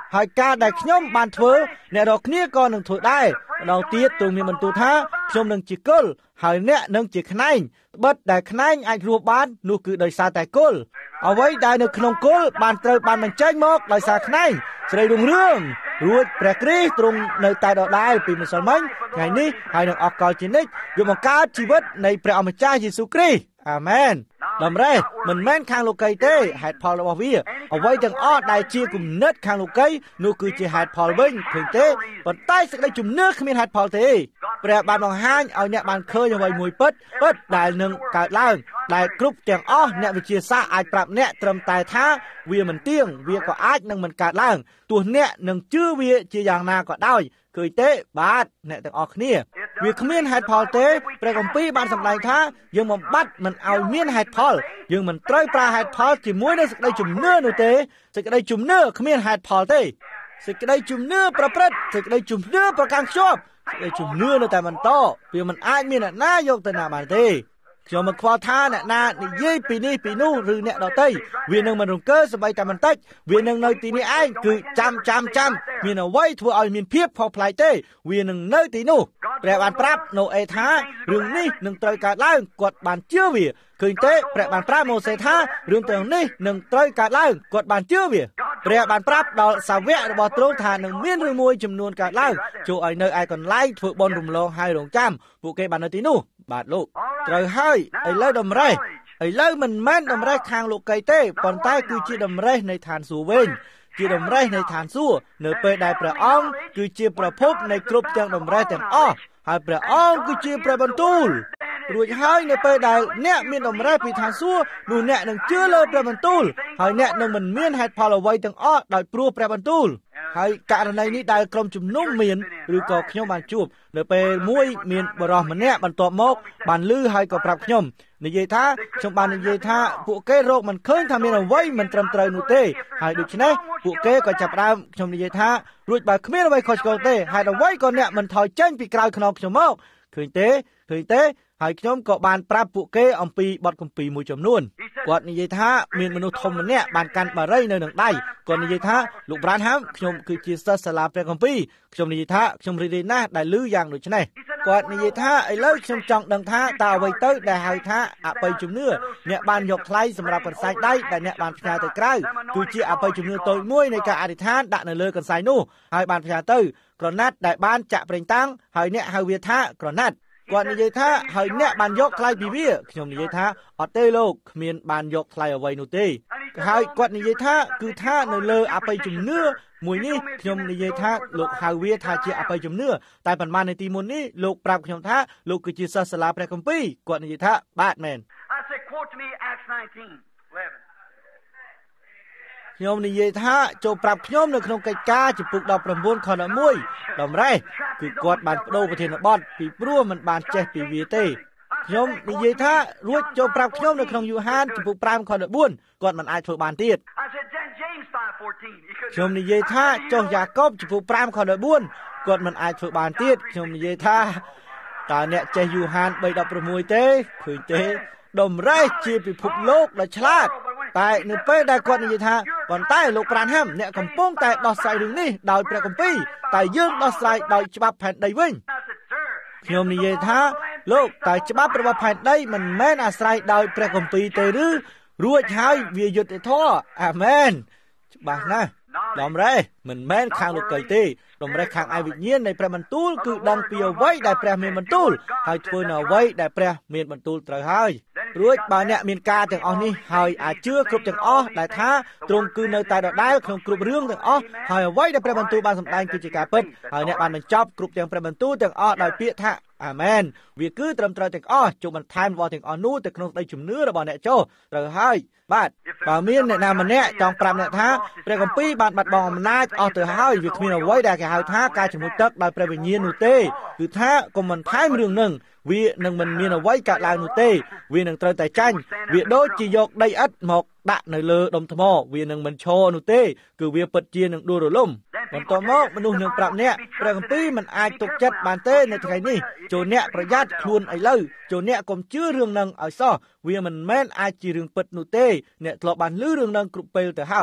ហើយការដែលខ្ញុំបានធ្វើអ្នករាល់គ្នាក៏នឹងធ្វើដែរម្ដងទៀតទ្រង់មានបន្ទូលថាខ្ញុំនឹងជាគល់ហើយអ្នកនឹងជាខ្នែងត្បិតដែលខ្នែងអាចរស់បាននោះគឺដោយសារតែគល់អ្វីដែលនៅក្នុងគល់បានត្រូវបានបញ្ចេញមកដោយសារខ្នែងស្រីរុងរឿងរួចព្រះគ្រីស្ទទ្រង់នៅតែដដែលពីម្សិលមិញថ្ងៃនេះហើយនឹងអកលជានិច្ចវាបង្កើតជីវិតនៃព្រះអម្ចាស់យេស៊ូវគ្រីស្ទអាមែនដំណេះមិនមែនខាងលោកីទេហេតុផលរបស់វាអ្វីទាំងអស់ដែលជាគំនិតខាងលោកីនោះគឺជាហេតុផលវិញឃើញទេប៉ុន្តែសេចក្តីជំនឿគ្មានហេតុផលទេព្រះបានបង្ហាញឲ្យអ្នកបានឃើញអ្វីមួយពិតពិតដែលនឹងកើតឡើងដែលគ្រប់ទាំងអស់អ្នកវិទ្យាសាស្ត្រអាចប្រាប់អ្នកត្រឹមតែថាវាមិនទៀងវាក៏អាចនឹងមិនកើតឡើងទោះអ្នកនឹងជឿវាជាយ៉ាងណាក៏ដោយឃើញទេបាទអ្នកទាំងអស់គ្នាវាគ្មានហេតុផលទេព្រះគម្ពីរបានសម្ដែងថាយើងបំបត្តិមិនឲ្យមានហេតុផលយើងមិនត្រូវប្រើហេតុផលជាមួយនឹងសេចក្តីជំនឿនោះទេសេចក្តីជំនឿគ្មានហេតុផលទេសេចក្តីជំនឿប្រព្រឹត្តសេចក្តីជំនឿប្រកាន់ខ្ជាប់សេចក្តីជំនឿនៅតែបន្តវាមិនអាចមានអ្នកណាយកទៅណាបានទេខ្ញុំមិនខ្វល់ថាអ្នកណានិយាយពីនេះពីនោះឬអ្នកដទៃវានឹងមិនរង្គើសម្បីតែបន្តិចវានឹងនៅទីនេះឯងគឺចាំចាំចាំមានអ្វីធ្វើឲ្យមានភាពខុសប្លែកទេវានឹងនៅទីនោះព្រះបានប្រាប់ណូអេថារឿងនេះនឹងត្រូវកើតឡើងគាត់បានជឿវាឃើញទេព្រះបានប្រាប់ម៉ូសេថារឿងទាំងនេះនឹងត្រូវកើតឡើងគាត់បានជឿវាព្រះបានប្រាប់ដល់សាវករបស់ទ្រង់ថានឹងមានរឿងមួយចំនួនកើតឡើងចូលឲ្យនៅឯកន្លែងធ្វើបុណ្យរំលងហើយរងចាំពួកគេបាននៅទីនោះបាទលោកត្រូវហើយឥឡូវតម្រេះឥឡូវមិនមែនតម្រេះខាងលោកីទេប៉ុន្តែគឺជាតម្រេះនៃឋានសួគ៌វិញជាតម្រេះនៃឋានសួគ៌នៅពេលដែលព្រះអង្គគឺជាប្រភពនៃគ្រប់ទាំងតម្រេះទាំងអស់ហើយព្រះអង្គគឺជាព្រះបន្ទូលរួចហើយនៅពេលដែលអ្នកមានតម្រេះពីឋានសួគ៌នោះអ្នកនឹងជឿលើព្រះបន្ទូលហើយអ្នកនឹងមិនមានហេតុផលអ្វីទាំងអស់ដោយព្រោះព្រះបន្ទូលហើយករណីនេះដែលក្រុមជំនុំមានឬក៏ខ្ញុំបានជួបនៅពេលមួយមានបរិសម្នាក់បន្ទាប់មកបានឮហើយក៏ប្រាប់ខ្ញុំនិយាយថាខ្ញុំបាននិយាយថាពួកគេរកមិនឃើញថាមានអ្វីមិនត្រឹមត្រូវនោះទេហើយដូច្នេះពួកគេក៏ចាប់ផ្ដើមខ្ញុំនិយាយថារួចបើគ្មានអ្វីខុសឆ្គងទេហេតុអ្វីក៏អ្នកមិនថយចេញពីក្រៅខ្នងខ្ញុំមកឃើញទេឃើញទេហើយខ្ញុំក៏បានប្រាប់ពួកគេអំពីបទគម្ពីរមួយចំនួនគាត់និយាយថាមានមនុស្សធំម្នាក់បានកាន់បារីនៅនឹងដៃគាត់និយាយថាលោកប្រានហាំខ្ញុំគឺជាសិស្សសាលាព្រះគម្ពីរខ្ញុំនិយាយថាខ្ញុំរីករាយណាស់ដែលឮយ៉ាងដូចនេះគាត់និយាយថាឥឡូវខ្ញុំចង់ដឹងថាតើអ្វីទៅដែលហៅថាអបិយជំនឿអ្នកបានយកថ្លៃសម្រាប់កន្សែងដៃដែលអ្នកបានផ្ញើទៅក្រៅគឺជាអបិយជំនឿតូចមួយនៃការអធិដ្ឋានដាក់នៅលើកន្សែងនោះហើយបានផ្ញើទៅក្រណាត់ដែលបានចាក់ប្រេងតាំងហើយអ្នកហៅវាថាក្រណាត់គាត់និយាយថាហើយអ្នកបានយកថ្លៃពីវាខ្ញុំនិយាយថាអត់ទេលោកគ្មានបានយកថ្លៃអ្វីនោះទេហើយគាត់និយាយថាគឺថានៅលើអបិយជំនឿមួយនេះខ្ញុំនិយាយថាលោកហៅវាថាជាអបិយជំនឿតែប៉ុន្មាននាទីមុននេះលោកប្រាប់ខ្ញុំថាលោកគឺជាសិស្សសាលាព្រះគម្ពីរគាត់និយាយថាបាទមែនខ្ញុំនិយាយថាចូលប្រាប់ខ្ញុំនៅក្នុងកិច្ចការចំពុកដប់ប្រាំបួនខដប់មួយតម្រេះគឺគាត់បានបដូរប្រធានបទពីព្រោះមិនបានចេះពីវាទេខ្ញុំនិយាយថារួចចូលប្រាប់ខ្ញុំនៅក្នុងយូហានចំពុកប្រាំខដប់បួនគាត់មិនអាចធ្វើបានទៀតខ្ញុំនិយាយថាចុះយ៉ាកុបចំពុកប្រាំខដប់បួនគាត់មិនអាចធ្វើបានទៀតខ្ញុំនិយាយថាតើអ្នកចេះយូហានបីដប់ប្រាំមួយទេឃើញទេតម្រេះជាពិភពលោកដ៏ឆ្លាតតែនៅពេលដែលគាត់និយាយថាប៉ុន្តែលោកប្រានហាំអ្នកកំពុងតែដោះស្រាយរឿងនេះដោយព្រះគម្ពីរតែយើងដោះស្រាយដោយច្បាប់ផែនដីវិញខ្ញុំនិយាយថាលោកតែច្បាប់របស់ផែនដីមិនមែនអាស្រ័យដោយព្រះគម្ពីរទេឬរួចហើយវាយុត្តិធម៌អាមែនច្បាស់ណាស់តម្រេះមិនមែនខាងលោកីទេតម្រេះខាងឯវិញ្ញាណនៃព្រះបន្ទូលគឺដឹងពីអ្វីដែលព្រះមានបន្ទូលហើយធ្វើនៅអ្វីដែលព្រះមានបន្ទូលត្រូវហើយរួចបើអ្នកមានការទាំងអស់នេះហើយអាចជឿគ្រប់ទាំងអស់ដែលថាទ្រង់គឺនៅតែដដែលក្នុងគ្រប់រឿងទាំងអស់ហើយអ្វីដែលព្រះបន្ទូលបានសម្ដែងគឺជាការពិតហើយអ្នកបានបញ្ចប់គ្រប់ទាំងព្រះបន្ទូលទាំងអស់ដោយពាក្យថាអាមែនវាគឺត្រឹមត្រូវទាំងអស់ជុំបន្ថែមរបស់ទាំងអស់នោះទៅក្នុងក្តីជំនឿរបស់អ្នកចុះត្រូវហើយបាទបើមានអ្នកណាម្នាក់ចង់ប្រាប់អ្នកថាព្រះគម្ពីរបានបាត់បង់អំណាចអស់ទៅហើយវាគ្មានអ្វីដែលគេហៅថាការជំនួយទឹកដោយព្រះវិញ្ញាណនោះទេគឺថាកុំបន្ថែមរឿងនឹងវានឹងមិនមានអ្វីកើតឡើងនោះទេវានឹងត្រូវតែចាញ់វាដូចជាយកដីឥដ្ឋមកដាក់នៅលើដុំថ្មវានឹងមិនឈរនោះទេគឺវាពិតជានឹងដួលរលំបន្ទាប់មកមនុស្សនឹងប្រាប់អ្នកព្រះគម្ពីរមិនអាចទុកចិត្តបានទេនៅថ្ងៃនេះចូលអ្នកប្រយ័ត្នខ្លួនឥឡូវចូលអ្នកកុំជឿរឿងនឹងឲ្យសោះវាមិនមែនអាចជារឿងពិតនោះទេអ្នកធ្លាប់បានឮរឿងនឹងគ្រប់ពេលទៅហើយ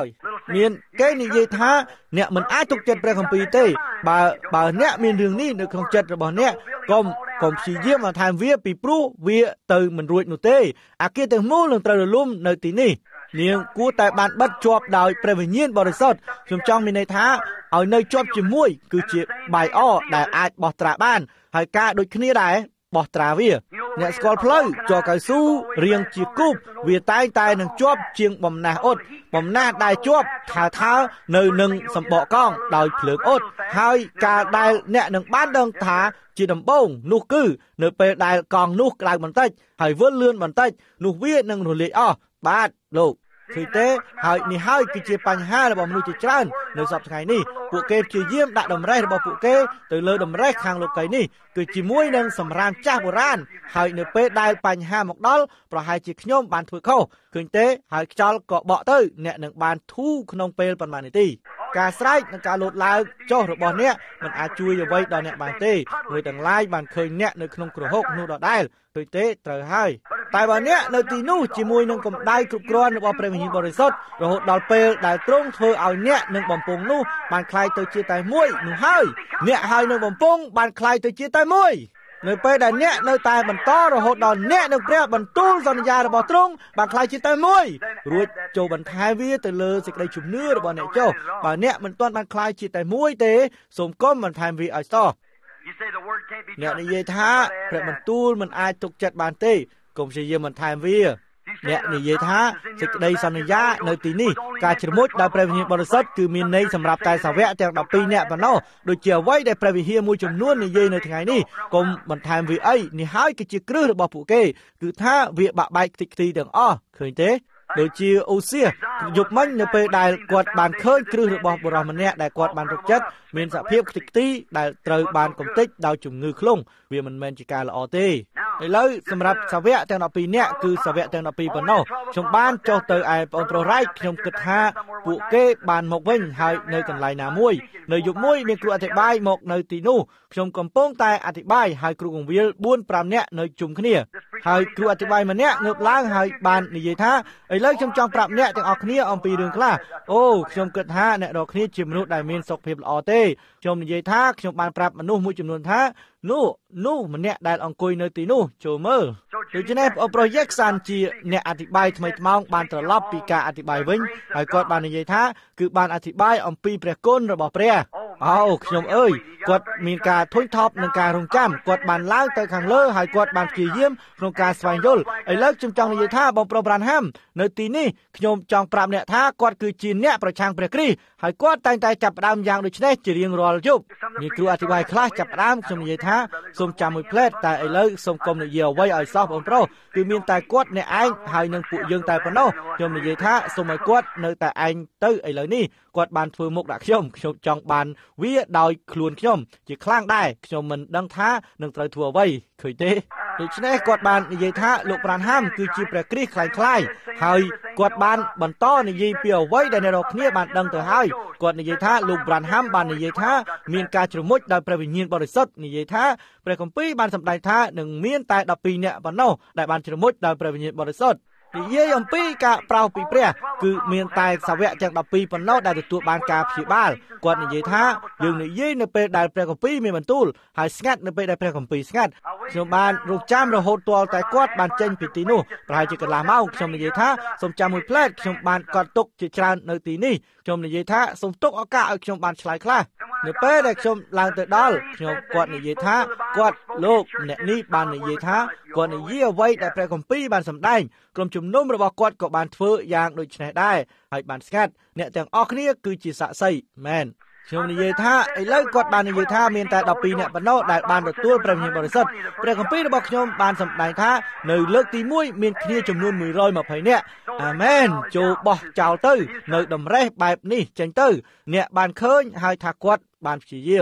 មានគេនិយាយថាអ្នកមិនអាចទុកចិត្តព្រះគម្ពីរទេបើបើអ្នកមានរឿងនេះនៅក្នុងចិត្តរបស់អ្នកកុំកុំព្យាយាមបន្ថែមវាពីព្រោះវាទៅមិនរួចនោះទេអាគារទាំងមូលនឹងត្រូវរលំនៅទីនេះនាងគួរតែបានបិទជាប់ដោយព្រះវិញ្ញាណបរិសុទ្ធខ្ញុំចង់មានន័យថាឲ្យនៅជាប់ជាមួយគឺជាបាយអដែលអាចបោះត្រាបានហើយការដូចគ្នាដែរបោះត្រាវាអ្នកស្គាល់ផ្លូវចកៅស៊ូរៀងជាគូបវាតែងតែនឹងជាប់ជាងបំណះអ៊ុតបំណះដែលជាប់ថើថើនៅនឹងសម្បកកង់ដោយភ្លើងអ៊ុតហើយការដែលអ្នកនឹងបានដឹងថាជាដំបូងនោះគឺនៅពេលដែលកង់នោះក្តៅបន្តិចហើយវិលលឿនបន្តិចនោះវានឹងរលាយអស់បាទលោកឃើញទេហើយនេះហើយគឺជាបញ្ហារបស់មនុស្សជាច្រើននៅសប្តាហ៍ថ្ងៃនេះពួកគេព្យាយាមដាក់តម្រេះរបស់ពួកគេទៅលើតម្រេះខាងលោកីនេះគឺជាមួយនឹងសម្រាមចាស់បុរាណហើយនៅពេលដែលបញ្ហាមកដល់ប្រហែលជាខ្ញុំបានធ្វើខុសឃើញទេហើយខ្យល់ក៏បក់ទៅអ្នកនឹងបានធូរក្នុងពេលប៉ុន្មាននាទីការស្រែកនិងការលោតឡើងចុះរបស់អ្នកមិនអាចជួយអ្វីដល់អ្នកបានទេមួយទាំងឡាយបានឃើញអ្នកនៅក្នុងគ្រហុកនោះដដែលឃើញទេត្រូវហើយតែបើអ្នកនៅទីនោះជាមួយនឹងកម្ដៅគ្រប់គ្រាន់របស់ព្រះវិញ្ញាណបរិសុទ្ធរហូតដល់ពេលដែលទ្រង់ធ្វើឲ្យអ្នកនឹងបំពង់នោះបានคล้ายទៅជាតែមួយនោះហើយអ្នកហើយនឹងបំពង់បានคล้ายទៅជាតែមួយនៅពេលដែលអ្នកនៅតែបន្តរហូតដល់អ្នកនឹងព្រះបន្ទូលសន្យារបស់ទ្រង់បានคล้ายជាតែមួយរួចចូលបន្ថែមវាទៅលើសេចក្តីជំនឿរបស់អ្នកចុះបើអ្នកមិនទាន់បានคล้ายជាតែមួយទេសូមកុំបន្ថែមវាឲ្យសោះអ្នកនិយាយថាព្រះបន្ទូលមិនអាចទុកចិត្តបានទេកុំព្យាយាមបន្ថែមវាអ្នកនិយាយថាសេចក្តីសន្យានៅទីនេះការជ្រមុជដោយព្រះវិញ្ញាណបរិសុទ្ធគឺមានន័យសម្រាប់តែសាវកទាំងដប់ពីរនាក់ប៉ុណ្ណោះដូចជាអ្វីដែលព្រះវិហារមួយចំនួននិយាយនៅថ្ងៃនេះកុំបន្ថែមវាអីនេះហើយគឺជាគ្រឹះរបស់ពួកគេគឺថាវាបាក់បែកខ្ទេចខ្ទីទាំងអស់ឃើញទេដូចជាអូសៀយប់មិញនៅពេលដែលគាត់បានឃើញគ្រឹះរបស់បុរសម្នាក់ដែលគាត់បានទុកចិត្តមានសភាពខ្ទេចខ្ទីដែលត្រូវបានកំទេចដោយជំងឺខ្លងវាមិនមែនជាការល្អទេឥឡូវសម្រាប់សាវកទាំងដប់ពីរនាក់គឺសាវកទាំងដប់ពីរប៉ុណ្ណោះខ្ញុំបានចុះទៅឯបងប្រុសរ៉ៃខ្ញុំគិតថាពួកគេបានមកវិញហើយនៅកន្លែងណាមួយនៅយប់មួយមានគ្រូអធិប្បាយមកនៅទីនោះខ្ញុំកំពុងតែអធិប្បាយហើយគ្រូកងវិលបួនប្រាំនាក់នៅជុំគ្នាហើយគ្រូអធិប្បាយម្នាក់ងើបឡើងហើយបាននិយាយថាឥឡូវខ្ញុំចង់ប្រាប់អ្នកទាំងអស់គ្នាអំពីរឿងខ្លះអូខ្ញុំគិតថាអ្នករាល់គ្នាជាមនុស្សដែលមានសុខភាពល្អទេខ្ញុំនិយាយថាខ្ញុំបានប្រាប់មនុស្សមួយចំនួនថានោះនោះម្នាក់ដែលអង្គុយនៅទីនោះចូលមើលដូច្នេះប្រុសយេកសានជាអ្នកអធិប្បាយថ្មីថ្មោងបានត្រឡប់ពីការអធិប្បាយវិញហើយគាត់បាននិយាយថាគឺបានអធិប្បាយអំពីព្រះគុណរបស់ព្រះអូខ្ញុំអើយគាត់មានការធុញថប់នឹងការរងចាំគាត់បានឡើងទៅខាងលើហើយគាត់បានព្យាយាមក្នុងការស្វែងយល់ឥឡូវខ្ញុំចង់និយាយថាបងប្រុសប្រានហាំនៅទីនេះខ្ញុំចង់ប្រាប់អ្នកថាគាត់គឺជាអ្នកប្រឆាំងព្រះគ្រីស្ទហើយគាត់តែងតែចាប់ផ្ដើមយ៉ាងដូចនេះជារៀងរាល់យប់មានគ្រូអធិប្បាយខ្លះចាប់ផ្ដើមខ្ញុំនិយាយថាសូមចាំមួយផ្លែតតែឥឡូវសូមកុំនិយាយអ្វីឲ្យសោះបងប្រុសគឺមានតែគាត់អ្នកឯងហើយនឹងពួកយើងតែប៉ុណ្ណោះខ្ញុំនិយាយថាសូមឲ្យគាត់នៅតែឯងទៅឥឡូវនេះគាត់បានធ្វើមុខដាក់ខ្ញុំខ្ញុំចង់បានវាដោយខ្លួនខ្ញុំជាខ្លាំងដែរខ្ញុំមិនដឹងថានឹងត្រូវធ្វើអ្វីឃើញទេដូច្នេះគាត់បាននិយាយថាលោកប្រានហាំគឺជាព្រះគ្រីស្ទคล้ายៗហើយគាត់បានបន្តនិយាយពីអ្វីដែលអ្នករាល់គ្នាបានដឹងទៅហើយគាត់និយាយថាលោកប្រានហាំបាននិយាយថាមានការជ្រមុជដោយព្រះវិញ្ញាណបរិសុទ្ធនិយាយថាព្រះគម្ពីរបានសម្ដែងថានឹងមានតែដប់ពីរនាក់ប៉ុណ្ណោះដែលបានជ្រមុជដោយព្រះវិញ្ញាណបរិសុទ្ធនិយាយអំពីការប្រោសពីព្រះគឺមានតែសាវកទាំងដប់ពីរប៉ុណ្ណោះដែលទទួលបានការព្យាបាលគាត់និយាយថាយើងនិយាយនៅពេលដែលព្រះគម្ពីរមានបន្ទូលហើយស្ងាត់នៅពេលដែលព្រះគម្ពីរស្ងាត់ខ្ញុំបានរងចាំរហូតទាល់តែគាត់បានចេញពីទីនោះប្រហែលជាកន្លះម៉ោងខ្ញុំនិយាយថាសូមចាំមួយផ្លែតខ្ញុំបានកត់ទុកជាច្រើននៅទីនេះខ្ញុំនិយាយថាសូមទុកឱកាសឲ្យខ្ញុំបានឆ្លើយខ្លះនៅពេលដែលខ្ញុំឡើងទៅដល់ខ្ញុំគាត់និយាយថាគាត់លោកម្នាក់នេះបាននិយាយថាគាត់និយាយអ្វីដែលព្រះគម្ពីរបានសម្ដែងក្រុមជំនុំរបស់គាត់ក៏បានធ្វើយ៉ាងដូចនេះដែរហើយបានស្ងាត់អ្នកទាំងអស់គ្នាគឺជាសាក្សីមែនខ្ញុំនិយាយថាឥឡូវគាត់បាននិយាយថាមានតែដប់ពីរនាក់ប៉ុណ្ណោះដែលបានទទួលព្រះវិញ្ញាណបរិសុទ្ធព្រះគម្ពីររបស់ខ្ញុំបានសម្ដែងថានៅលើកទីមួយមានគ្នាចំនួនមួយរយម្ភៃនាក់អាមែនចូលបោះចោលទៅនៅតម្រេះបែបនេះចេញទៅអ្នកបានឃើញហើយថាគាត់បានព្យាយាម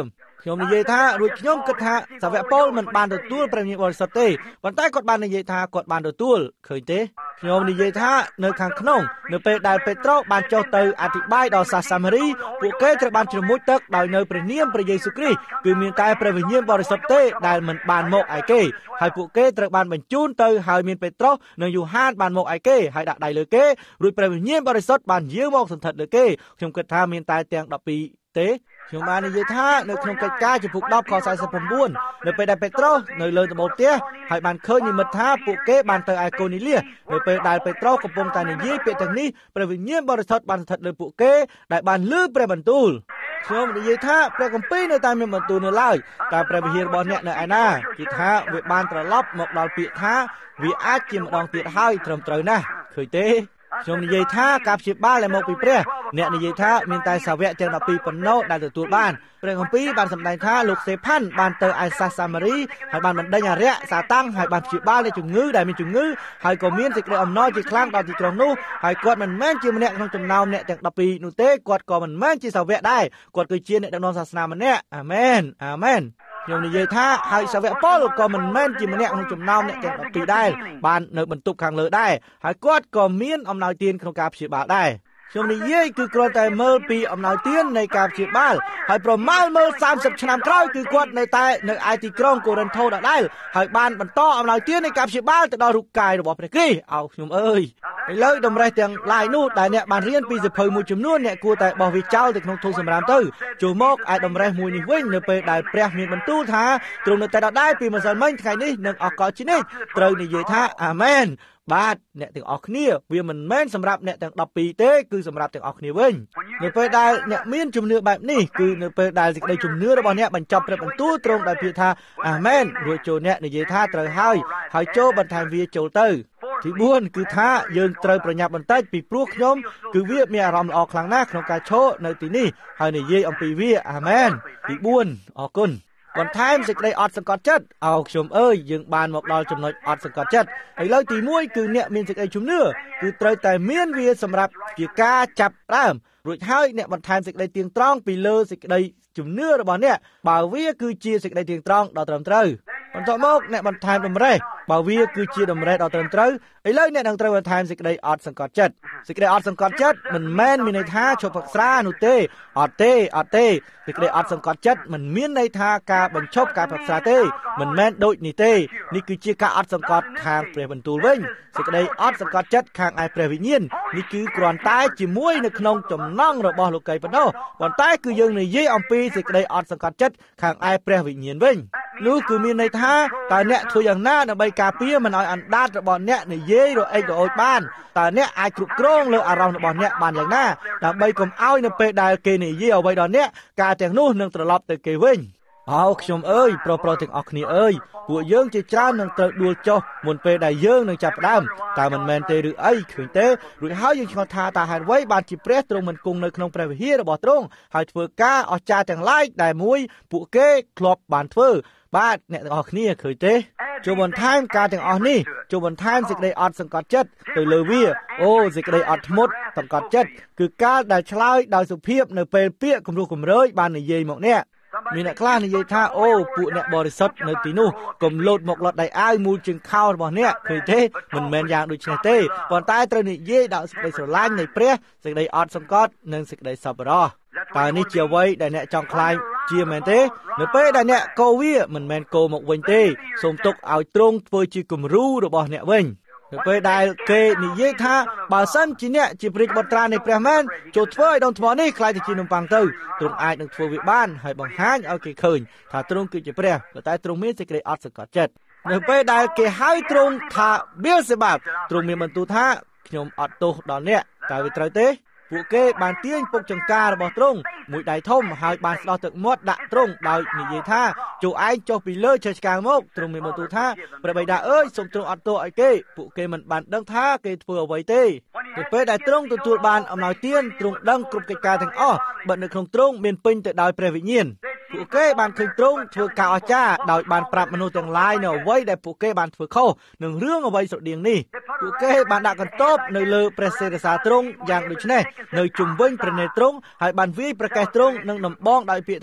ខ្ញុំនិយាយថារួចខ្ញុំគិតថាសាវកប៉ូលមិនបានទទួលព្រះវិញ្ញាណបរិសុទ្ធទេប៉ុន្តែគាត់បាននិយាយថាគាត់បានទទួលឃើញទេខ្ញុំនិយាយថានៅខាងក្នុងនៅពេលដែលពេត្រុសបានចុះទៅអធិប្បាយដល់សាសសាមារីពួកគេត្រូវបានជ្រមុជទឹកដោយនៅព្រះនាមព្រះយេស៊ូវគ្រីស្ទគឺមានតែព្រះវិញ្ញាណបរិសុទ្ធទេដែលមិនបានមកឯគេហើយពួកគេត្រូវបានបញ្ជូនទៅហើយមានពេត្រុសនិងយូហានបានមកឯគេហើយដាក់ដៃលើគេរួចព្រះវិញ្ញាណបរិសុទ្ធបានយាងមកសន្ធិដ្ឋលើគេខ្ញុំគិតថាមានតែទាំងដប់ពីរទេខ្ញុំបាននិយាយថានៅក្នុងកិច្ចការចំពុកដប់ខសสี่สิบเก้าនៅពេលដែលពេត្រុសនៅលើដំបូលផ្ទះហើយបានឃើញនិមិត្តថាពួកគេបានទៅឯកូនីលៀសនៅពេលដែលពេត្រុសកំពុងតែនិយាយពាក្យទាំងនេះព្រះវិញ្ញាណបរិសុទ្ធបានស្ថិតលើពួកគេដែលបានឮព្រះបន្ទូលខ្ញុំនិយាយថាព្រះគម្ពីរនៅតែមានបន្ទូលនៅឡើយតែព្រះវិហាររបស់អ្នកនៅឯណាគឺថាវាបានត្រឡប់មកដល់ពាក្យថាវាអាចជាម្ដងទៀតហើយត្រឹមត្រូវណាស់ឃើញទេខ្ញុំនិយាយថាការព្យាបាលដែលមកពីព្រះអ្នកនិយាយថាមានតែសាវកទាំងដប់ពីរប៉ុណ្ណោះដែលទទួលបានព្រះគម្ពីរបានសម្ដែងថាលោកសេផាន់បានទៅឯសាសសាមារីហើយបានបណ្ដេញអារក្សសាតាំងហើយបានព្យាបាលអ្នកជំងឺដែលមានជំងឺហើយក៏មានសេចក្តីអំណរជាខ្លាំងដល់ទីក្រុងនោះហើយគាត់មិនមែនជាម្នាក់ក្នុងចំណោមអ្នកទាំងដប់ពីរនោះទេគាត់ក៏មិនមែនជាសាវកដែរគាត់គឺជាអ្នកដឹកនាំសាសនាម្នាក់អាមែនអាមែនខ្ញុំនិយាយថាហើយសាវកប៉ូលក៏មិនមែនជាម្នាក់ក្នុងចំណោមអ្នកទាំងដប់ពីរដែរបាននៅបន្ទប់ខាងលើដែរហើយគាត់ក៏មានអំណោយទានក្នុងការព្យាបាលដែរខ្ញុំនិយាយគឺគ្រាន់តែមើលពីអំណោយទាននៃការព្យាបាលហើយប្រមាណមើលសាមសិបឆ្នាំក្រោយគឺគាត់នៅតែនៅឯទីក្រុងកូរិនថូដដែលហើយបានបន្តអំណោយទាននៃការព្យាបាលទៅដល់រូបកាយរបស់ព្រះគ្រីស្ទអោខ្ញុំអើយឥឡូវតម្រេះទាំងឡាយនោះដែលអ្នកបានរៀនពីសៀវភៅមួយចំនួនអ្នកគួរតែបោះវាចោលទៅក្នុងធុងសម្រាមទៅចូលមកអាចតម្រេះមួយនេះវិញនៅពេលដែលព្រះមានបន្ទូលថាទ្រង់នៅតែដដែលពីម្សិលមិញថ្ងៃនេះនឹងអកលជានិច្ចត្រូវនិយាយថាអាមែនបាទអ្នកទាំងអស់គ្នាវាមិនមែនសម្រាប់អ្នកទាំងដប់ពីរទេគឺសម្រាប់ទាំងអស់គ្នាវិញនៅពេលដែលអ្នកមានជំនឿបែបនេះគឺនៅពេលដែលសេចក្តីជំនឿរបស់អ្នកបញ្ចប់ព្រះបន្ទូលត្រង់ដោយពាក្យថាអាមែនរួចចូលអ្នកនិយាយថាត្រូវហើយហើយចូលបន្ថែមវាចូលទៅទីបួនគឺថាយើងត្រូវប្រញាប់បន្តិចពីព្រោះខ្ញុំគឺវាមានអារម្មណ៍ល្អខ្លាំងណាស់ក្នុងការឈរនៅទីនេះហើយនិយាយអំពីវាអាមែនទីបួនអរគុណបន្ថែមសេចក្តីអត់សង្កត់ចិត្តអោខ្ញុំអើយយើងបានមកដល់ចំណុចអត់សង្កត់ចិត្តឥឡូវទីមួយគឺអ្នកមានសេចក្តីជំនឿគឺត្រូវតែមានវាសម្រាប់ជាការចាប់ដើមរួចហើយអ្នកបន្ថែមសេចក្តីទៀងត្រង់ពីលើសេចក្តីជំនឿរបស់អ្នកបើវាគឺជាសេចក្តីទៀងត្រង់ដ៏ត្រឹមត្រូវបន្ទាប់មកអ្នកបន្ថែមតម្រេះបើវាគឺជាតម្រេះដ៏ត្រឹមត្រូវឥឡូវអ្នកនឹងត្រូវបន្ថែមសេចក្តីអត់សង្កត់ចិត្តសេចក្តីអត់សង្កត់ចិត្តមិនមែនមានន័យថាឈប់ផឹកស្រានោះទេអត់ទេអត់ទេសេចក្តីអត់សង្កត់ចិត្តមិនមានន័យថាការបញ្ឈប់ការផឹកស្រាទេមិនមែនដូចនេះទេនេះគឺជាការអត់សង្កត់ខាងព្រះបន្ទូលវិញសេចក្តីអត់សង្កត់ចិត្តខាងឯព្រះវិញ្ញាណនេះគឺគ្រាន់តែជាមួយនៅក្នុងចំណងរបស់លោកីប៉ុណ្ណោះប៉ុន្តែគឺយើងនិយាយអំពីសេចក្តីអត់សង្កត់ចិត្តខាងឯព្រះវិញ្ញាណវិញនោះគឺមានន័យថាតើអ្នកធ្វើយ៉ាងណាដើម្បីការពារមិនឲ្យអណ្ដាតរបស់អ្នកនិយាយរអិចរអួចបានតើអ្នកអាចគ្រប់គ្រងលើអារម្មណ៍របស់អ្នកបានយ៉ាងណាដើម្បីកុំឲ្យនៅពេលដែលគេនិយាយអ្វីដល់អ្នកការទាំងនោះនឹងត្រឡប់ទៅគេវិញអោខ្ញុំអើយប្រុសប្រុសទាំងអស់គ្នាអើយពួកយើងជាច្រើននឹងត្រូវដួលចុះមុនពេលដែលយើងនឹងចាប់ផ្ដើមតើមិនមែនទេឬអីឃើញទេរួចហើយយើងឆ្ងល់ថាតើហេតុអ្វីបានជាព្រះទ្រង់មិនគង់នៅក្នុងព្រះវិហាររបស់ទ្រង់ហើយធ្វើការអស្ចារ្យទាំងឡាយដែលមួយពួកគេធ្លាប់បានធ្វើបាទអ្នកទាំងអស់គ្នាឃើញទេចូលបន្ថែមការទាំងអស់នេះចូលបន្ថែមសេចក្តីអត់សង្កត់ចិត្តទៅលើវាអូសេចក្តីអត់ធ្មត់សង្កត់ចិត្តគឺការដែលឆ្លើយដោយសុភាពនៅពេលពាក្យគំរោះគំរើយបាននិយាយមកអ្នកមានអ្នកខ្លះនិយាយថាអូពួកអ្នកបរិសុទ្ធនៅទីនោះកុំលោតមកលត់ដៃអាវមូលជើងខោរបស់អ្នកឃើញទេមិនមែនយ៉ាងដូចនេះទេប៉ុន្តែត្រូវនិយាយដោយសេចក្តីស្រឡាញ់នៃព្រះសេចក្តីអត់សង្កត់និងសេចក្តីសប្បុរសតើនេះជាអ្វីដែលអ្នកចង់ខ្លាចជាមែនទេនៅពេលដែលអ្នកកោវាមិនមែនកោមកវិញទេសូមទុកឲ្យទ្រង់ធ្វើជាគំរូរបស់អ្នកវិញនៅពេលដែលគេនិយាយថាបើសិនជាអ្នកជាព្រះបុត្រានៃព្រះមែនចូលធ្វើឲ្យដុំថ្មនេះខ្លាយទៅជានំប៉័ងទៅទ្រង់អាចនឹងធ្វើវាបានហើយបង្ហាញឲ្យគេឃើញថាទ្រង់គឺជាព្រះតែទ្រង់មានសេចក្តីអត់សង្កត់ចិត្តនៅពេលដែលគេហៅទ្រង់ថាបៀលសេបាបទ្រង់មានបន្ទូលថាខ្ញុំអត់ទោសដល់អ្នកតើវាត្រូវទេពួកគេបានទាញពុកចង្ការរបស់ទ្រង់មួយដៃធំហើយបានស្ដោះទឹកមាត់ដាក់ទ្រង់ដោយនិយាយថាចូលឯងចុះពីលើជើងឆ្កាងមកទ្រង់មានបន្ទូលថាព្រះបិតាអើយសូមទ្រង់អត់ទោសឲ្យគេពួកគេមិនបានដឹងថាគេធ្វើអ្វីទេនៅពេលដែលទ្រង់ទទួលបានអំណោយទានទ្រង់ដឹងគ្រប់កិច្ចការទាំងអស់បើនៅក្នុងទ្រង់មានពេញទៅដោយព្រះវិញ្ញាណពួកគេបានឃើញទ្រង់ធ្វើការអស្ចារ្យដោយបានប្រាប់មនុស្សទាំងឡាយនៅអ្វីដែលពួកគេបានធ្វើខុសនឹងរឿងអ្វីស្រដៀងនេះពួកគេបានដាក់កន្ទប់នៅលើព្រះសេរសាទ្រង់យ៉ាងដូចនេះនៅជុំវិញព្រះនេត្រទ្រង់ហើយបានវាយប្រកេះទ្រង់នឹងដំបងដោយពាក្យថា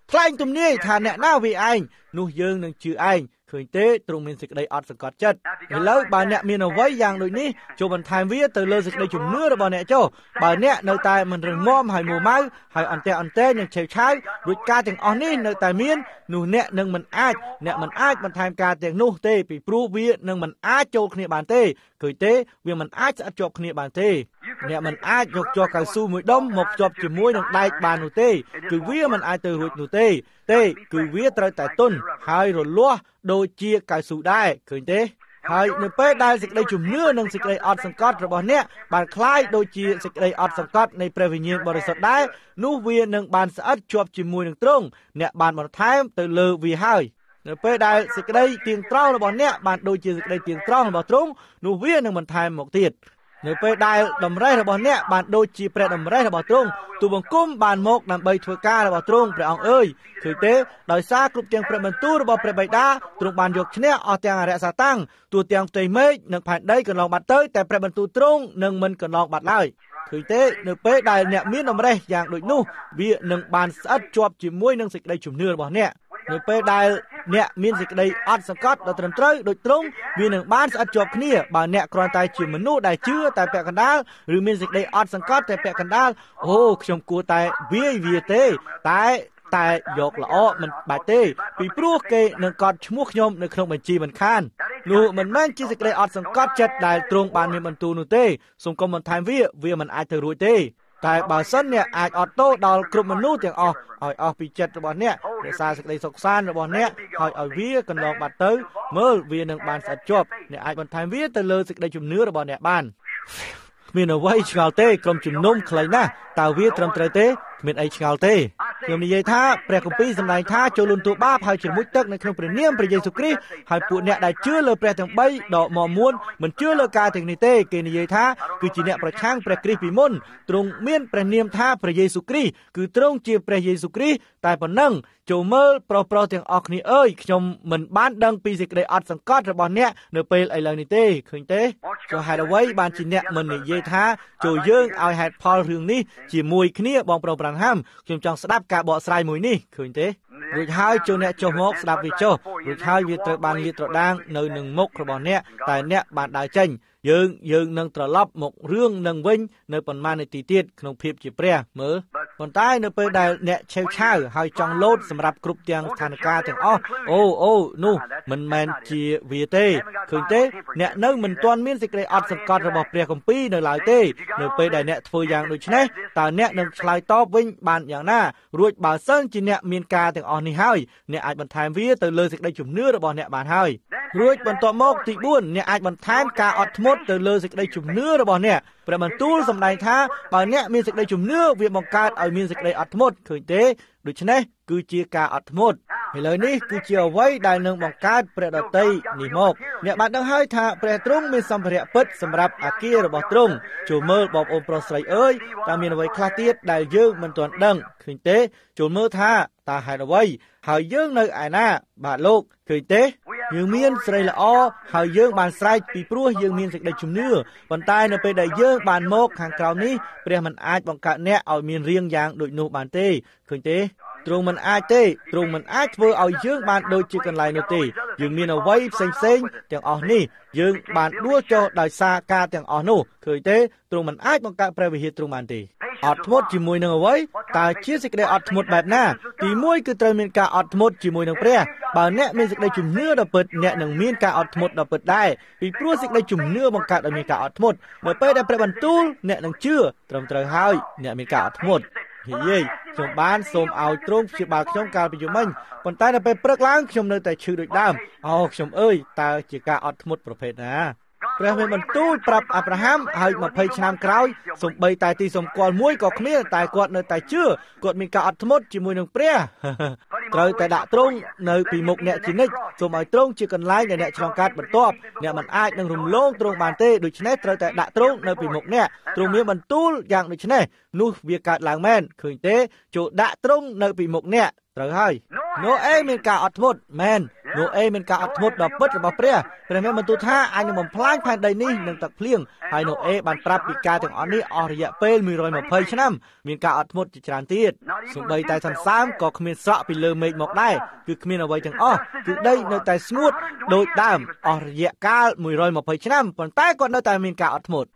ថ្លែងទំនាយថាអ្នកណាវាឯងនោះយើងនឹងជឿឯងឃើញទេទ្រង់មានសេចក្តីអត់សង្កត់ចិត្តឥឡូវបើអ្នកមានអ្វីយ៉ាងដូចនេះចូលបន្ថែមវាទៅលើសេចក្តីជំនឿរបស់អ្នកចុះបើអ្នកនៅតែមិនរឹងមាំហើយមួម៉ៅហើយអន្ទះអន្ទែនឹងឆេវឆាវរួចការទាំងអស់នេះនៅតែមាននោះអ្នកនឹងមិនអាចអ្នកមិនអាចបន្ថែមការទាំងនោះទេពីព្រោះវានឹងមិនអាចចូលគ្នាបានទេឃើញទេវាមិនអាចស្អិតជាប់គ្នាបានទេអ្នកមិនអាចយកជ័រកៅស៊ូមួយដុំមកភ្ជាប់ជាមួយនឹងដែកបាននោះទេគឺវាមិនអាចទៅរួចនោះទេទេគឺវាត្រូវតែទន់ហើយរលាស់ដូចជាកៅស៊ូដែរឃើញទេហើយនៅពេលដែលសេចក្តីជំនឿនិងសេចក្តីអត់សង្កត់របស់អ្នកបានคล้ายដូចជាសេចក្តីអត់សង្កត់នៃព្រះវិញ្ញាណបរិសុទ្ធដែរនោះវានឹងបានស្អិតជាប់ជាមួយនឹងទ្រង់អ្នកបានបន្ថែមទៅលើវាហើយនៅពេលដែលសេចក្តីទៀងត្រង់របស់អ្នកបានដូចជាសេចក្តីទៀងត្រង់របស់ទ្រង់នោះវានឹងបន្ថែមមកទៀតនៅពេលដែលតម្រេះរបស់អ្នកបានដូចជាព្រះតម្រេះរបស់ទ្រង់ទូបង្គំបានមកដើម្បីធ្វើការរបស់ទ្រង់ព្រះអង្គអើយឃើញទេដោយសារគ្រប់ទាំងព្រះបន្ទូលរបស់ព្រះបិតាទ្រង់បានយកឈ្នះអស់ទាំងអរិយសាតាំងទូទាំងផ្ទៃមេឃនិងផែនដីកន្លងបាត់ទៅតែព្រះបន្ទូលទ្រង់នឹងមិនកន្លងបាត់ឡើយឃើញទេនៅពេលដែលអ្នកមានតម្រេះយ៉ាងដូចនោះវានឹងបានស្អិតជាប់ជាមួយនឹងសេចក្តីជំនឿរបស់អ្នកនៅពេលដែលអ្នកមានសេចក្តីអត់សង្កត់ដ៏ត្រឹមត្រូវដូចទ្រង់វានឹងបានស្អិតជាប់គ្នាបើអ្នកគ្រាន់តែជាមនុស្សដែលជឿតែពាក់កណ្ដាលឬមានសេចក្តីអត់សង្កត់តែពាក់កណ្ដាលអូខ្ញុំគួរតែវាយវាទេតែតែយកល្អមិនបាច់ទេពីព្រោះគេនឹងកត់ឈ្មោះខ្ញុំនៅក្នុងបញ្ជីមិនខាននោះមិនមែនជាសេចក្តីអត់សង្កត់ចិត្តដែលទ្រង់បានមានបន្ទូលនោះទេសូមកុំបន្ថែមវាវាមិនអាចទៅរួចទេតែបើសិនអ្នកអាចអត់ទោសដល់គ្រប់មនុស្សទាំងអស់ឲ្យអស់ពីចិត្តរបស់អ្នករក្សាសេចក្តីសុខសាន្តរបស់អ្នកហើយឲ្យវាកន្លងបាត់ទៅមើលវានឹងបានស្អិតជាប់អ្នកអាចបន្ថែមវាទៅលើសេចក្តីជំនឿរបស់អ្នកបានគ្មានអ្វីឆ្ងល់ទេក្រុមជំនុំខ្លីណាស់តើវាត្រឹមត្រូវទេគ្មានអីឆ្ងល់ទេខ្ញុំនិយាយថាព្រះគម្ពីរសម្ដែងថាចូលលន់តួបាបហើយជ្រមុជទឹកនៅក្នុងព្រះនាមព្រះយេស៊ូវគ្រីស្ទហើយពួកអ្នកដែលជឿលើព្រះទាំងបីដកមកមួនមិនជឿលើការទាំងនេះទេគេនិយាយថាគឺជាអ្នកប្រឆាំងព្រះគ្រីស្ទពីមុនទ្រង់មានព្រះនាមថាព្រះយេស៊ូវគ្រីស្ទគឺទ្រង់ជាព្រះយេស៊ូវគ្រីស្ទតែប៉ុណ្ណឹងចូលមើលប្រុសប្រុសទាំងអស់គ្នាអើយខ្ញុំមិនបានដឹងពីសេចក្តីអត់សង្កត់របស់អ្នកនៅពេលឥឡូវនេះទេឃើញទេចុះហេតុអ្វីបានជាអ្នកមិននិយាយថាចូលយើងឲ្យហេតុផលរឿងនេះជាមួយគ្នាបងប្រុសប្រាំហាំខ្ញុំចង់ស្ដាប់ការបកស្រាយមួយនេះឃើញទេរួចហើយចូលអ្នកចុះមកស្ដាប់វាចុះរួចហើយវាត្រូវបានលាតត្រដាងនៅនឹងមុខរបស់អ្នកតែអ្នកបានដើរចេញយើងយើងនឹងត្រឡប់មករឿងនឹងវិញនៅប៉ុន្មាននាទីទៀតក្នុងភាពជាព្រះមើលប៉ុន្តែនៅពេលដែលអ្នកឆេវឆាវហើយចង់លោតសម្រាប់គ្រប់ទាំងស្ថានភាពទាំងអស់អូអូនោះមិនមែនជាវាទេឃើញទេអ្នកនៅមិនទាន់មានសេចក្តីអត់សង្កត់របស់ព្រះគម្ពីរនៅឡើយទេនៅពេលដែលអ្នកធ្វើយ៉ាងដូចនេះតើអ្នកនឹងឆ្លើយតបវិញបានយ៉ាងណារួចបើសិនជាអ្នកមានការទាំងអស់នេះហើយអ្នកអាចបន្ថែមវាទៅលើសេចក្តីជំនឿរបស់អ្នកបានហើយរួចបន្ទាប់មកទីបួនអ្នកអាចបន្ថែមការអត់ធ្មត់ទៅលើសេចក្តីជំនឿរបស់អ្នកព្រះបន្ទូលសម្ដែងថាបើអ្នកមានសេចក្តីជំនឿវាបង្កើតឲ្យមានសេចក្តីអត់ធ្មត់ឃើញទេដូច្នេះគឺជាការអត់ធ្មត់ឥឡូវនេះគឺជាអ្វីដែលនឹងបង្កើតព្រះដតីនេះមកអ្នកបានដឹងហើយថាព្រះទ្រង់មានសម្ភារៈពិតសម្រាប់អាគាររបស់ទ្រង់ចូលមើលបងប្អូនប្រុសស្រីអើយតើមានអ្វីខ្លះទៀតដែលយើងមិនទាន់ដឹងឃើញទេចូលមើលថាតើហេតុអ្វីហើយយើងនៅឯណាបាទលោកឃើញទេយើងមានស្រីល្អហើយយើងបានស្រែកពីព្រោះយើងមានសេចក្តីជំនឿប៉ុន្តែនៅពេលដែលយើងបានមកខាងក្រោមនេះព្រះមិនអាចបង្កើតអ្នកឲ្យមានរាងយ៉ាងដូចនោះបានទេឃើញទេទ្រង់មិនអាចទេទ្រង់មិនអាចធ្វើឲ្យយើងបានដូចជាកន្លែងនោះទេយើងមានអ្វីផ្សេងផ្សេងទាំងអស់នេះយើងបានដួលចុះដោយសារការទាំងអស់នោះឃើញទេទ្រង់មិនអាចបង្កើតព្រះវិហារទ្រង់បានទេអត់ធ្មត់ជាមួយនឹងអ្វីតើជាសេចក្តីអត់ធ្មត់បែបណាទីមួយគឺត្រូវមានការអត់ធ្មត់ជាមួយនឹងព្រះបើអ្នកមានសេចក្តីជំនឿដ៏ពិតអ្នកនឹងមានការអត់ធ្មត់ដ៏ពិតដែរពីព្រោះសេចក្តីជំនឿបង្កើតឲ្យមានការអត់ធ្មត់នៅពេលដែលព្រះបន្ទូលអ្នកនឹងជឿត្រឹមត្រូវហើយអ្នកមានការអត់ធ្មត់ហេយេខ្ញុំបានសូមឲ្យទ្រង់ព្យាបាលខ្ញុំកាលពីយប់មិញប៉ុន្តែនៅពេលព្រឹកឡើងខ្ញុំនៅតែឈឺដូចដើមអូខ្ញុំអើយតើជាការអត់ធ្មត់ប្រភេទណាព្រះមានបន្ទូលប្រាប់អាប់រ៉ាហាំហើយម្ភៃឆ្នាំក្រោយសូម្បីតែទីសម្គាល់មួយក៏គ្មានតែគាត់នៅតែជឿគាត់មានការអត់ធ្មត់ជាមួយនឹងព្រះត្រូវតែដាក់ទ្រង់នៅពីមុខអ្នកជានិច្ចសូមឲ្យទ្រង់ជាកន្លែងដែលអ្នកឆ្លងកាត់បន្ទាប់អ្នកមិនអាចនឹងរំលងទ្រង់បានទេដូច្នេះត្រូវតែដាក់ទ្រង់នៅពីមុខអ្នកទ្រង់មានបន្ទូលយ៉ាងដូចនេះនោះវាកើតឡើងមែនឃើញទេចូលដាក់ទ្រង់នៅពីមុខអ្នកត្រូវហើយណូអេមានការអត់ធ្មត់មែននោះអេមានការអត់ធ្មត់ដល់ពិតរបស់ព្រះព្រះមានបន្ទូលថាអញនឹងបំផ្លាញផែនដីនេះនឹងទឹកភ្លៀងហើយនោះអេបានប្រាប់ពីការទាំងអស់នេះអស់រយៈពេលមួយរយម្ភៃឆ្នាំមានការអត់ធ្មត់ជាច្រើនទៀតសូម្បីតែសន្សើមក៏គ្មានស្រក់ពីលើមេឃមកដែរគឺគ្មានអ្វីទាំងអស់គឺដីនៅតែស្ងួតដូចដើមអស់រយៈកាលមួយរយម្ភៃឆ្នាំប៉ុន្តែគាត់នៅតែមានការអត់ធ្មត់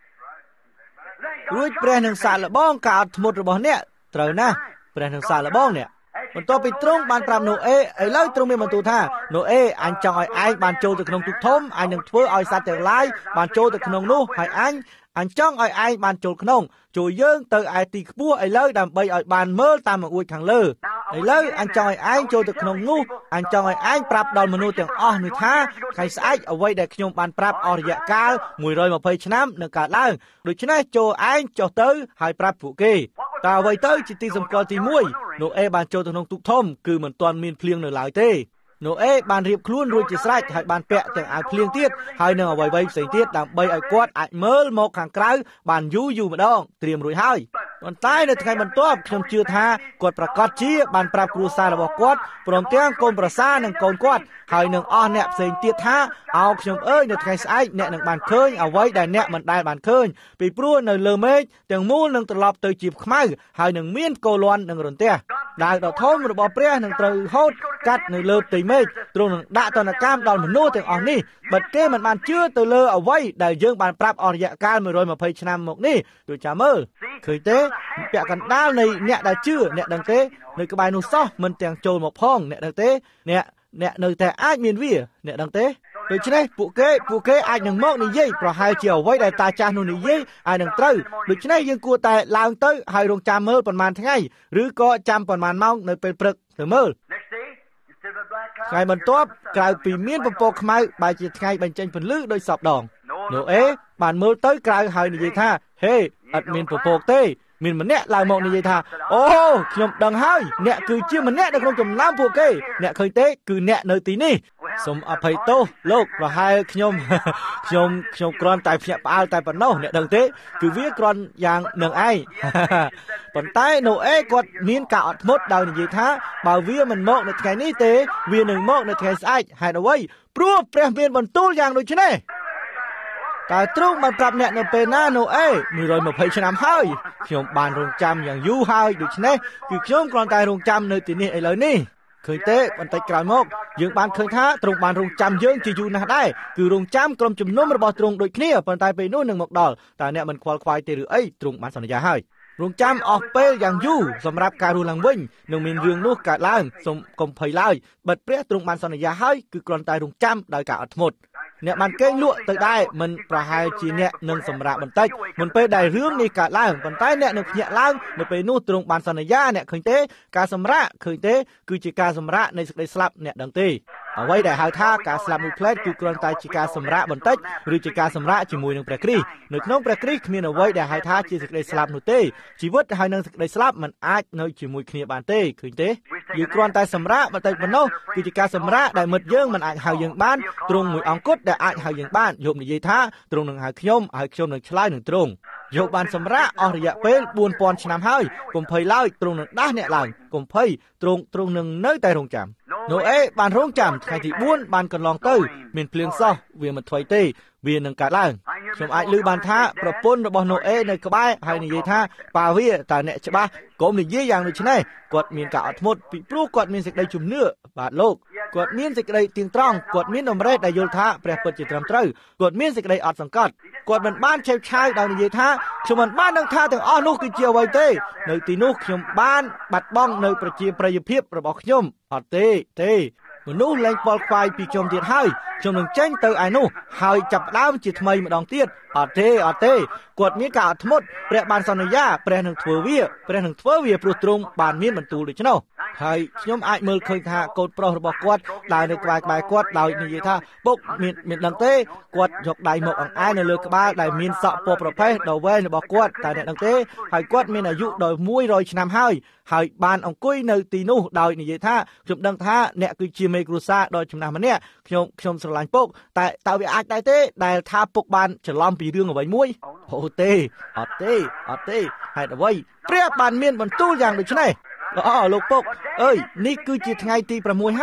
រួចព្រះនឹងសាកល្បងការអត់ធ្មត់របស់អ្នកត្រូវណាស់ព្រះនឹងសាកល្បងអ្នកបន្ទាប់ពីទ្រង់បានប្រាប់ណូអេឥឡូវទ្រង់មានបន្ទូលថាណូអេអញចង់ឲ្យឯងបានចូលទៅក្នុងទូកធំអញនឹងធ្វើឲ្យសត្វទាំងឡាយបានចូលទៅក្នុងនោះហើយអញអញចង់ឲ្យឯងបានចូលក្នុងចូលយើងទៅឯទីខ្ពស់ឥឡូវដើម្បីឲ្យបានមើលតាមអួចខាងលើឥឡូវអញចង់ឲ្យឯងចូលទៅក្នុងនោះអញចង់ឲ្យឯងប្រាប់ដល់មនុស្សទាំងអស់នេះថាថ្ងៃស្អែកអ្វីដែលខ្ញុំបានប្រាប់អស់រយៈកាលមួយរយម្ភៃឆ្នាំនឹងកើតឡើងដូច្នេះចូលឯងចុះទៅហើយប្រាប់ពួកគេតើអ្វីទៅជាទីសម្គាល់ទីមួយណូអេបានចូលទៅក្នុងទូកធំគឺមិនទាន់មានភ្លៀងនៅឡើយទេណូអេបានរៀបខ្លួនរួចជាស្រេចហើយបានពាក់ទាំងអាវភ្លៀងទៀតហើយនឹងអ្វីៗផ្សេងទៀតដើម្បីឲ្យគាត់អាចមើលមកខាងក្រៅបានយូរយូរម្ដងត្រៀមរួចហើយប៉ុន្តែនៅថ្ងៃបន្ទាប់ខ្ញុំជឿថាគាត់ប្រកាសជាបានប្រាប់គ្រួសាររបស់គាត់ព្រមទាំងកូនប្រសារនិងកូនគាត់ហើយនឹងអស់អ្នកផ្សេងទៀតថាអោខ្ញុំអើយនៅថ្ងៃស្អែកអ្នកនឹងបានឃើញអ្វីដែលអ្នកមិនដែលបានឃើញពីព្រោះនៅលើមេឃទាំងមូលនឹងត្រឡប់ទៅជាខ្មៅហើយនឹងមានកូលាន់និងរន្ទះដាវដ៏ធំរបស់ព្រះនឹងត្រូវហូតកាត់នៅលើផ្ទៃមេឃទ្រង់នឹងដាក់ទណ្ឌកម្មដល់មនុស្សទាំងអស់នេះបិទគេមិនបានជឿទៅលើអ្វីដែលយើងបានប្រាប់អស់រយៈកាលមួយរយម្ភៃឆ្នាំមកនេះដូចចាំមើលឃើញទេពាក់កណ្ដាលនៃអ្នកដែលជឿអ្នកដឹងទេនៅក្បែរនោះសោះមិនទាំងចូលមកផងអ្នកដឹងទេអ្នកអ្នកនៅតែអាចមានវាអ្នកដឹងទេដូច្នេះពួកគេពួកគេអាចនឹងមកនិយាយប្រហែលជាអ្វីដែលតាចាស់នោះនិយាយអាចនឹងត្រូវដូច្នេះយើងគួរតែឡើងទៅហើយរងចាំមើលប៉ុន្មានថ្ងៃឬក៏ចាំប៉ុន្មានម៉ោងនៅពេលព្រឹកទៅមើលថ្ងៃបន្ទាប់ក្រៅពីមានពពកខ្មៅបែរជាថ្ងៃបញ្ចេញពន្លឺដោយសពដងណូអេបានមើលទៅក្រៅហើយនិយាយថាហេអត់មានពពកទេមានម្នាក់ឡើងមកនិយាយថាអូខ្ញុំដឹងហើយអ្នកគឺជាម្នាក់នៅក្នុងចំណោមពួកគេអ្នកឃើញទេគឺអ្នកនៅទីនេះសូមអភ័យទោសលោកប្រហែលខ្ញុំខ្ញុំខ្ញុំគ្រាន់តែភ្ញាក់ផ្អើលតែប៉ុណ្ណោះអ្នកដឹងទេគឺវាគ្រាន់យ៉ាងនឹងឯងប៉ុន្តែណូអេគាត់មានការអត់ធ្មត់ដោយនិយាយថាបើវាមិនមកនៅថ្ងៃនេះទេវានឹងមកនៅថ្ងៃស្អែកហេតុអ្វីព្រោះព្រះមានបន្ទូលយ៉ាងដូចនេះតើទ្រង់បានប្រាប់អ្នកនៅពេលណាណូអេមួយរយម្ភៃឆ្នាំហើយខ្ញុំបានរងចាំយ៉ាងយូរហើយដូច្នេះគឺខ្ញុំគ្រាន់តែរងចាំនៅទីនេះឥឡូវនេះឃើញទេបន្តិចក្រោយមកយើងបានឃើញថាទ្រង់បានរងចាំយើងជាយូរណាស់ដែរគឺរងចាំក្រុមជំនុំរបស់ទ្រង់ដូចគ្នាប៉ុន្តែពេលនោះនឹងមកដល់តើអ្នកមិនខ្វល់ខ្វាយទេឬអីទ្រង់បានសន្យាហើយរងចាំអស់ពេលយ៉ាងយូរសម្រាប់ការរស់ឡើងវិញនឹងមានរឿងនោះកើតឡើងសូមកុំភ័យឡើយបិទព្រះទ្រង់បានសន្យាហើយគឺគ្រាន់តែរងចាំដោយការអត់ធ្មត់អ្នកបានគេងលក់ទៅដែរមិនប្រហែលជាអ្នកនឹងសម្រាប់បន្តិចមុនពេលដែលរឿងនេះកើតឡើងប៉ុន្តែអ្នកនឹងភ្ញាក់ឡើងនៅពេលនោះទ្រង់បានសន្យាអ្នកឃើញទេការសម្រាកឃើញទេគឺជាការសម្រាកនៃសេចក្តីស្លាប់អ្នកដឹងទេអ្វីដែលហៅថាការស្លាប់មួយផ្លែតគឺគ្រាន់តែជាការសម្រាកបន្តិចឬជាការសម្រាកជាមួយនឹងព្រះគ្រីស្ទនៅក្នុងព្រះគ្រីស្ទគ្មានអ្វីដែលហៅថាជាសេចក្តីស្លាប់នោះទេជីវិតហើយនឹងសេចក្តីស្លាប់មិនអាចនៅជាមួយគ្នាបានទេឃើញទេយើងគ្រាន់តែសម្រាកបន្តិចប៉ុណ្ណោះគឺជាការសម្រាកដែលមិត្តយើងមិនអាចហៅយើងបានទ្រង់មួយអង្គគត់ដែលអាចហៅយើងបានយោបនិយាយថាទ្រង់នឹងហៅខ្ញុំហើយខ្ញុំនឹងឆ្លើយនឹងទ្រង់យោបបានសម្រាកអស់រយៈពេលបួនពាន់ឆ្នាំហើយកុំភ័យឡើយទ្រង់នឹងដាស់អ្នកឡើងកុំភ័យទ្រង់ទ្រង់នឹងនៅតែរងចាំណូអេបានរងចាំថ្ងៃទីបួនបានកន្លងទៅមានភ្លៀងសោះវាមិនធ្វេសទេវានឹងកើតឡើងខ្ញុំអាចឮបានថាប្រពន្ធរបស់ណូអេនៅក្បែរហើយនិយាយថាប៉ាវាតើអ្នកច្បាស់កុំនិយាយយ៉ាងដូចនេះគាត់មានការអត់ធ្មត់ពីព្រោះគាត់មានសេចក្តីជំនឿបាទលោកគាត់មានសេចក្តីទៀងត្រង់គាត់មានតម្រេចដែលយល់ថាព្រះពិតជាត្រឹមត្រូវគាត់មានសេចក្តីអត់សង្កត់គាត់មិនបានឆេវឆាវដោយនិយាយថាខ្ញុំមិនបានដឹងថាទាំងអស់នោះគឺជាអ្វីទេនៅទីនោះខ្ញុំបានបាត់បង់នៅប្រជាប្រិយភាពរបស់ខ្ញុំអត់ទេទេមនុស្សលែងប៉ល់ខ្វាយពីខ្ញុំទៀតហើយខ្ញុំនឹងចេញទៅឯនោះហើយចាប់ផ្ដើមជាថ្មីម្ដងទៀតអត់ទេអត់ទេគាត់មានការអត់ធ្មត់ព្រះបានសន្យាព្រះនឹងធ្វើវាព្រះនឹងធ្វើវាព្រោះទ្រង់បានមានបន្ទូលដូច្នោះហើយខ្ញុំអាចមើលឃើញថាកូនប្រុសរបស់គាត់ដើរនៅក្បែរក្បែរគាត់ដោយនិយាយថាពុកមានមានដឹងទេគាត់យកដៃមកអង្អែលនៅលើក្បាលដែលមានសក់ពណ៌ប្រផេះដ៏វែងរបស់គាត់តែអ្នកដឹងទេហើយគាត់មានអាយុដល់មួយរយឆ្នាំហើយហើយបានអង្គុយនៅទីនោះដោយនិយាយថាខ្ញុំដឹងថាអ្នកគឺជាមេគ្រួសារដ៏ចំណាស់ម្នាក់ខ្ញុំខ្ញុំស្រឡាញ់ពុកតែតើវាអាចដែរទេដែលថាពុកបានច្រឡំពីរឿងអ្វីមួយអូទេអត់ទេអត់ទេហេតុអ្វីព្រះបានមានបន្ទូលយ៉ាងដូចនេះអូលោកពុកអើយនេះគឺជាថ្ងៃទីប្រាំមួយហើយ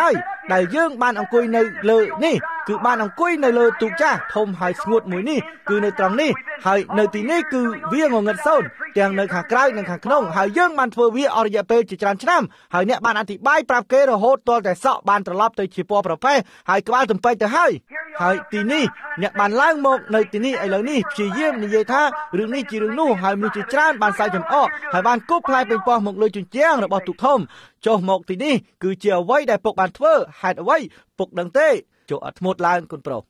ដែលយើងបានអង្គុយនៅលើនេះគឺបានអង្គុយនៅលើទូកចាស់ធំហើយស្ងួតមួយនេះគឺនៅត្រង់នេះហើយនៅទីនេះគឺវាងងឹតសូន្យទាំងនៅខាងក្រៅនិងខាងក្នុងហើយយើងបានធ្វើវាអស់រយៈពេលជាច្រើនឆ្នាំហើយអ្នកបានអធិប្បាយប្រាប់គេរហូតទាល់តែសក់បានត្រឡប់ទៅជាពណ៌ប្រផេះហើយក្បាលទំពេចទៅហើយហើយទីនេះអ្នកបានឡើងមកនៅទីនេះឥឡូវនេះព្យាយាមនិយាយថារឿងនេះជារឿងនោះហើយមនុស្សជាច្រើនបានសើចចំអកហើយបានគប់ផ្លែពេញប៉ោះមកលើជញ្ជាំងរបស់ទូកធំចុះមកទីនេះគឺជាអ្វីដែលពុកបានធ្វើហេតុអ្វីពុកដឹងទេចុះអត់ធ្មត់ឡើងគុណប្រុស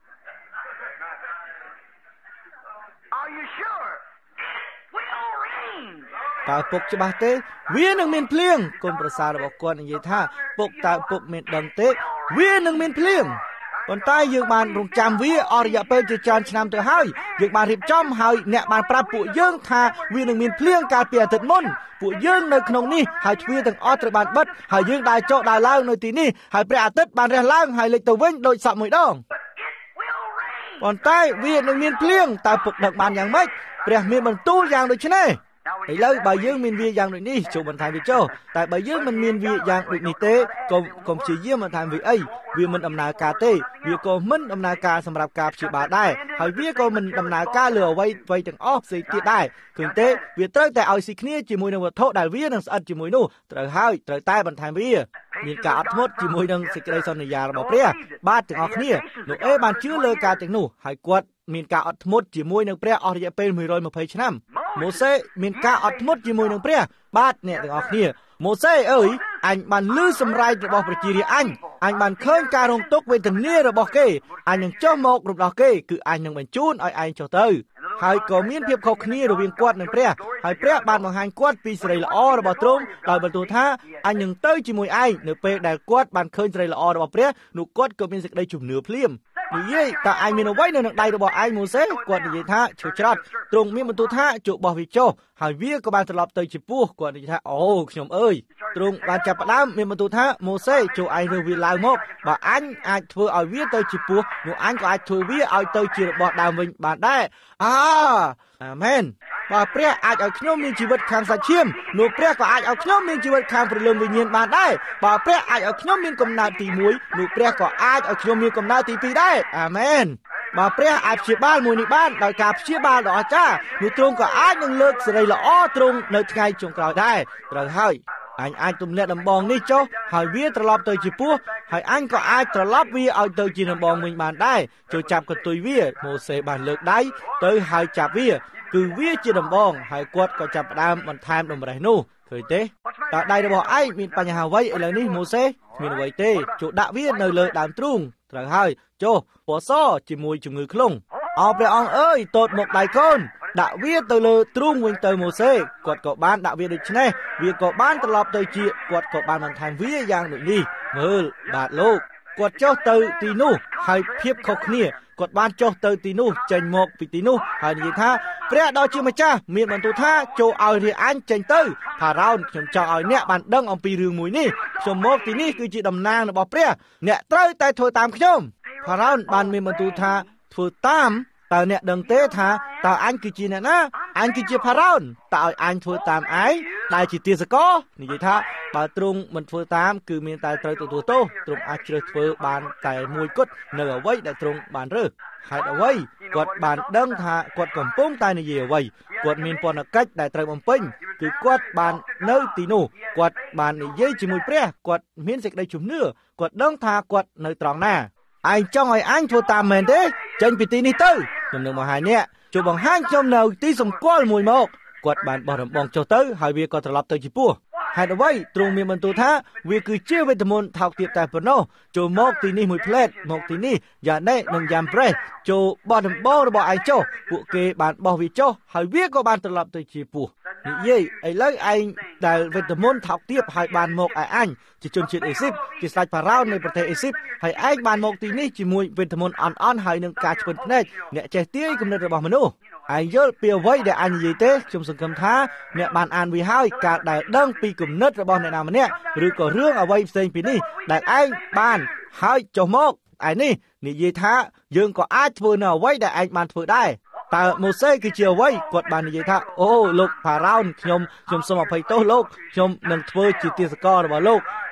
តើពុកច្បាស់ទេវានឹងមានភ្លៀងគុណប្រសារបស់គាត់និយាយថាពុកតើពុកមានដឹងទេវានឹងមានភ្លៀងប៉ុន្តែយើងបានរងចាំវាអស់រយៈពេលជាច្រើនឆ្នាំទៅហើយយើងបានរៀបចំហើយអ្នកបានប្រាប់ពួកយើងថាវានឹងមានភ្លៀងកាលពីអាទិត្យមុនពួកយើងនៅក្នុងនេះហើយទ្វារទាំងអស់ត្រូវបានបិទហើយយើងដើរចុះដើរឡើងនៅទីនេះហើយព្រះអាទិត្យបានរះឡើងហើយលេចទៅវិញដូចសក់មួយដងប៉ុន្តែវានឹងមានភ្លៀងតើពុកដឹងបានយ៉ាងម៉េចព្រះមានបន្ទូលយ៉ាងដូចនេះឥឡូវបើយើងមានវាយ៉ាងដូចនេះចូលបន្ថែមវាចុះតែបើយើងមិនមានវាយ៉ាងដូចនេះទេកុំកុំព្យាយាមបន្ថែមវាអីវាមិនដំណើរការទេវាក៏មិនដំណើរការសម្រាប់ការព្យាបាលដែរហើយវាក៏មិនដំណើរការលើអ្វីអ្វីទាំងអស់ផ្សេងទៀតដែរឃើញទេវាត្រូវតែឲ្យស៊ីគ្នាជាមួយនឹងវត្ថុដែលវានឹងស្អិតជាមួយនោះត្រូវហើយត្រូវតែបន្ថែមវាមានការអត់ធ្មត់ជាមួយនឹងសេចក្តីសន្យារបស់ព្រះបាទទាំងអស់គ្នានោះអេបានជឿលើការទាំងនោះហើយគាត់មានការអត់ធ្មត់ជាមួយនឹងព្រះអស់រយៈពេលមួយរយម្ភៃឆ្នាំម៉ូសេមានការអត់ធ្មត់ជាមួយនឹងព្រះបាទអ្នកទាំងអស់គ្នាម៉ូសេអើយអញបានឮសម្រែករបស់ប្រជារាស្ត្រអញអញបានឃើញការរងទុក្ខវេទនារបស់គេអញនឹងចុះមករំដោះគេគឺអញនឹងបញ្ជូនឲ្យឯងចុះទៅហើយក៏មានភាពខុសគ្នារវាងគាត់និងព្រះហើយព្រះបានបង្ហាញគាត់ពីសេរីល្អរបស់ទ្រង់ដោយបន្ទូលថាអញនឹងទៅជាមួយឯងនៅពេលដែលគាត់បានឃើញសេរីល្អរបស់ព្រះនោះគាត់ក៏មានសេចក្តីជំនឿភ្លាមនិយាយតើឯងមានអ្វីនៅក្នុងដៃរបស់ឯងម៉ូសេគាត់និយាយថាឈើច្រត់ទ្រង់មានបន្ទូលថាជក់បោះវាចុះហើយវាក៏បានត្រឡប់ទៅជាពស់គាត់និយាយថាអូខ្ញុំអើយទ្រង់បានចាប់ផ្ដើមមានបន្ទូលថាម៉ូសេចូលឯងរើសវាឡើងមកបើអញអាចធ្វើឲ្យវាទៅជាពស់នោះអញក៏អាចធ្វើវាឲ្យទៅជារបស់ដើមវិញបានដែរអាអាមែនបើព្រះអាចឲ្យខ្ញុំមានជីវិតខាងសាច់ឈាមនោះព្រះក៏អាចឲ្យខ្ញុំមានជីវិតខាងព្រលឹងវិញ្ញាណបានដែរបើព្រះអាចឲ្យខ្ញុំមានកំណើតទីមួយនោះព្រះក៏អាចឲ្យខ្ញុំមានកំណើតទីពីរដែរអាមែនបើព្រះអាចព្យាបាលមួយនេះបានដោយការព្យាបាលដ៏អស្ចារ្យនោះទ្រង់ក៏អាចនឹងលើកសេរីល្អទ្រង់នៅថ្ងៃចុងក្រោយដែរត្រូវហើយអញអាចទម្លាក់ដំបងនេះចុះហើយវាត្រឡប់ទៅជាពស់ហើយអញក៏អាចត្រឡប់វាឲ្យទៅជាដំបងវិញបានដែរចូលចាប់កន្ទុយវាម៉ូសេបានលើកដៃទៅហើយចាប់វាគឺវាជាដំបងហើយគាត់ក៏ចាប់ផ្ដើមបន្ថែមតម្រេះនោះឃើញទេតើដៃរបស់ឯងមានបញ្ហាអ្វីឥឡូវនេះម៉ូសេគ្មានអ្វីទេចូលដាក់វានៅលើដើមទ្រូងត្រូវហើយចុះពណ៌សជាមួយជំងឺខ្លុងអោព្រះអង្គអើយតូតមកដៃកូនដាក់វាទៅលើទ្រូងវិញទៅម៉ូសេគាត់ក៏បានដាក់វាដូច្នេះវាក៏បានត្រឡប់ទៅជាគាត់ក៏បានបន្ថែមវាយ៉ាងដូចនេះមើលបាទលោកគាត់ចុះទៅទីនោះហើយភាពខុសគ្នាគាត់បានចុះទៅទីនោះចេញមកពីទីនោះហើយនិយាយថាព្រះដ៏ជាម្ចាស់មានបន្ទូលថាចូលឲ្យរាអញចេញទៅផារ៉ោនខ្ញុំចង់ឲ្យអ្នកបានដឹងអំពីរឿងមួយនេះខ្ញុំមកទីនេះគឺជាតំណាងរបស់ព្រះអ្នកត្រូវតែធ្វើតាមខ្ញុំផារ៉ោនបានមានបន្ទូលថាធ្វើតាមតើអ្នកដឹងទេថាតើអញគឺជាអ្នកណាអញគឺជាផារ៉ោនតើឲ្យអញធ្វើតាមឯងដែលជាទាសករនិយាយថាបើទ្រង់មិនធ្វើតាមគឺមានតែត្រូវទទួលទោសទ្រង់អាចជ្រើសធ្វើបានតែមួយគត់នៅអ្វីដែលទ្រង់បានរើសហេតុអ្វីគាត់បានដឹងថាគាត់កំពុងតែនិយាយអ្វីគាត់មានពន្ធកិច្ចដែលត្រូវបំពេញគឺគាត់បាននៅទីនោះគាត់បាននិយាយជាមួយព្រះគាត់មានសេចក្តីជំនឿគាត់ដឹងថាគាត់នៅត្រង់ណាឯងចង់ឲ្យអញធ្វើតាមមែនទេចេញពីទីនេះទៅខ្ញុំនឹងបង្ហាញអ្នកជួយបង្ហាញខ្ញុំនៅទីសម្គាល់មួយមកគាត់បានបោះដំបងចុះទៅហើយវាក៏ត្រឡប់ទៅជាពស់ហេតុអ្វីទ្រង់មានបន្ទូលថាវាគឺជាវេទមន្តថោកទាបតែប៉ុណ្ណោះចូលមកទីនេះមួយផ្លែតមកទីនេះយ៉ាណេនិងយ៉ាំប្រេសចូលបោះដំបងរបស់ឯងចុះពួកគេបានបោះវាចុះហើយវាក៏បានត្រឡប់ទៅជាពស់និយាយឥឡូវឯងដែលវេទមន្តថោកទាបហើយបានមកឯអញជាជនជាតិអេស៊ីបជាស្ដេចផារ៉ោននៃប្រទេសអេស៊ីបហើយឯងបានមកទីនេះជាមួយវេទមន្តអន់អន់ហើយនឹងការឆ្ពិនភ្នែកអ្នកចេះទាយគំនិតរបស់មនុស្សឯងយល់ពីអ្វីដែលអញនិយាយទេខ្ញុំសង្ឃឹមថាអ្នកបានអានវាហើយការដែលដឹងពីគំនិតរបស់អ្នកណាម្នាក់ឬក៏រឿងអ្វីផ្សេងពីនេះដែលឯងបានហើយចុះមកឯនេះនិយាយថាយើងក៏អាចធ្វើនៅអ្វីដែលឯងបានធ្វើដែរតើម៉ូសេគឺជាអ្វីគាត់បាននិយាយថាអូលោកផារ៉ោនខ្ញុំខ្ញុំសូមអភ័យទោសលោកខ្ញុំនឹងធ្វើជាទាសកររបស់លោក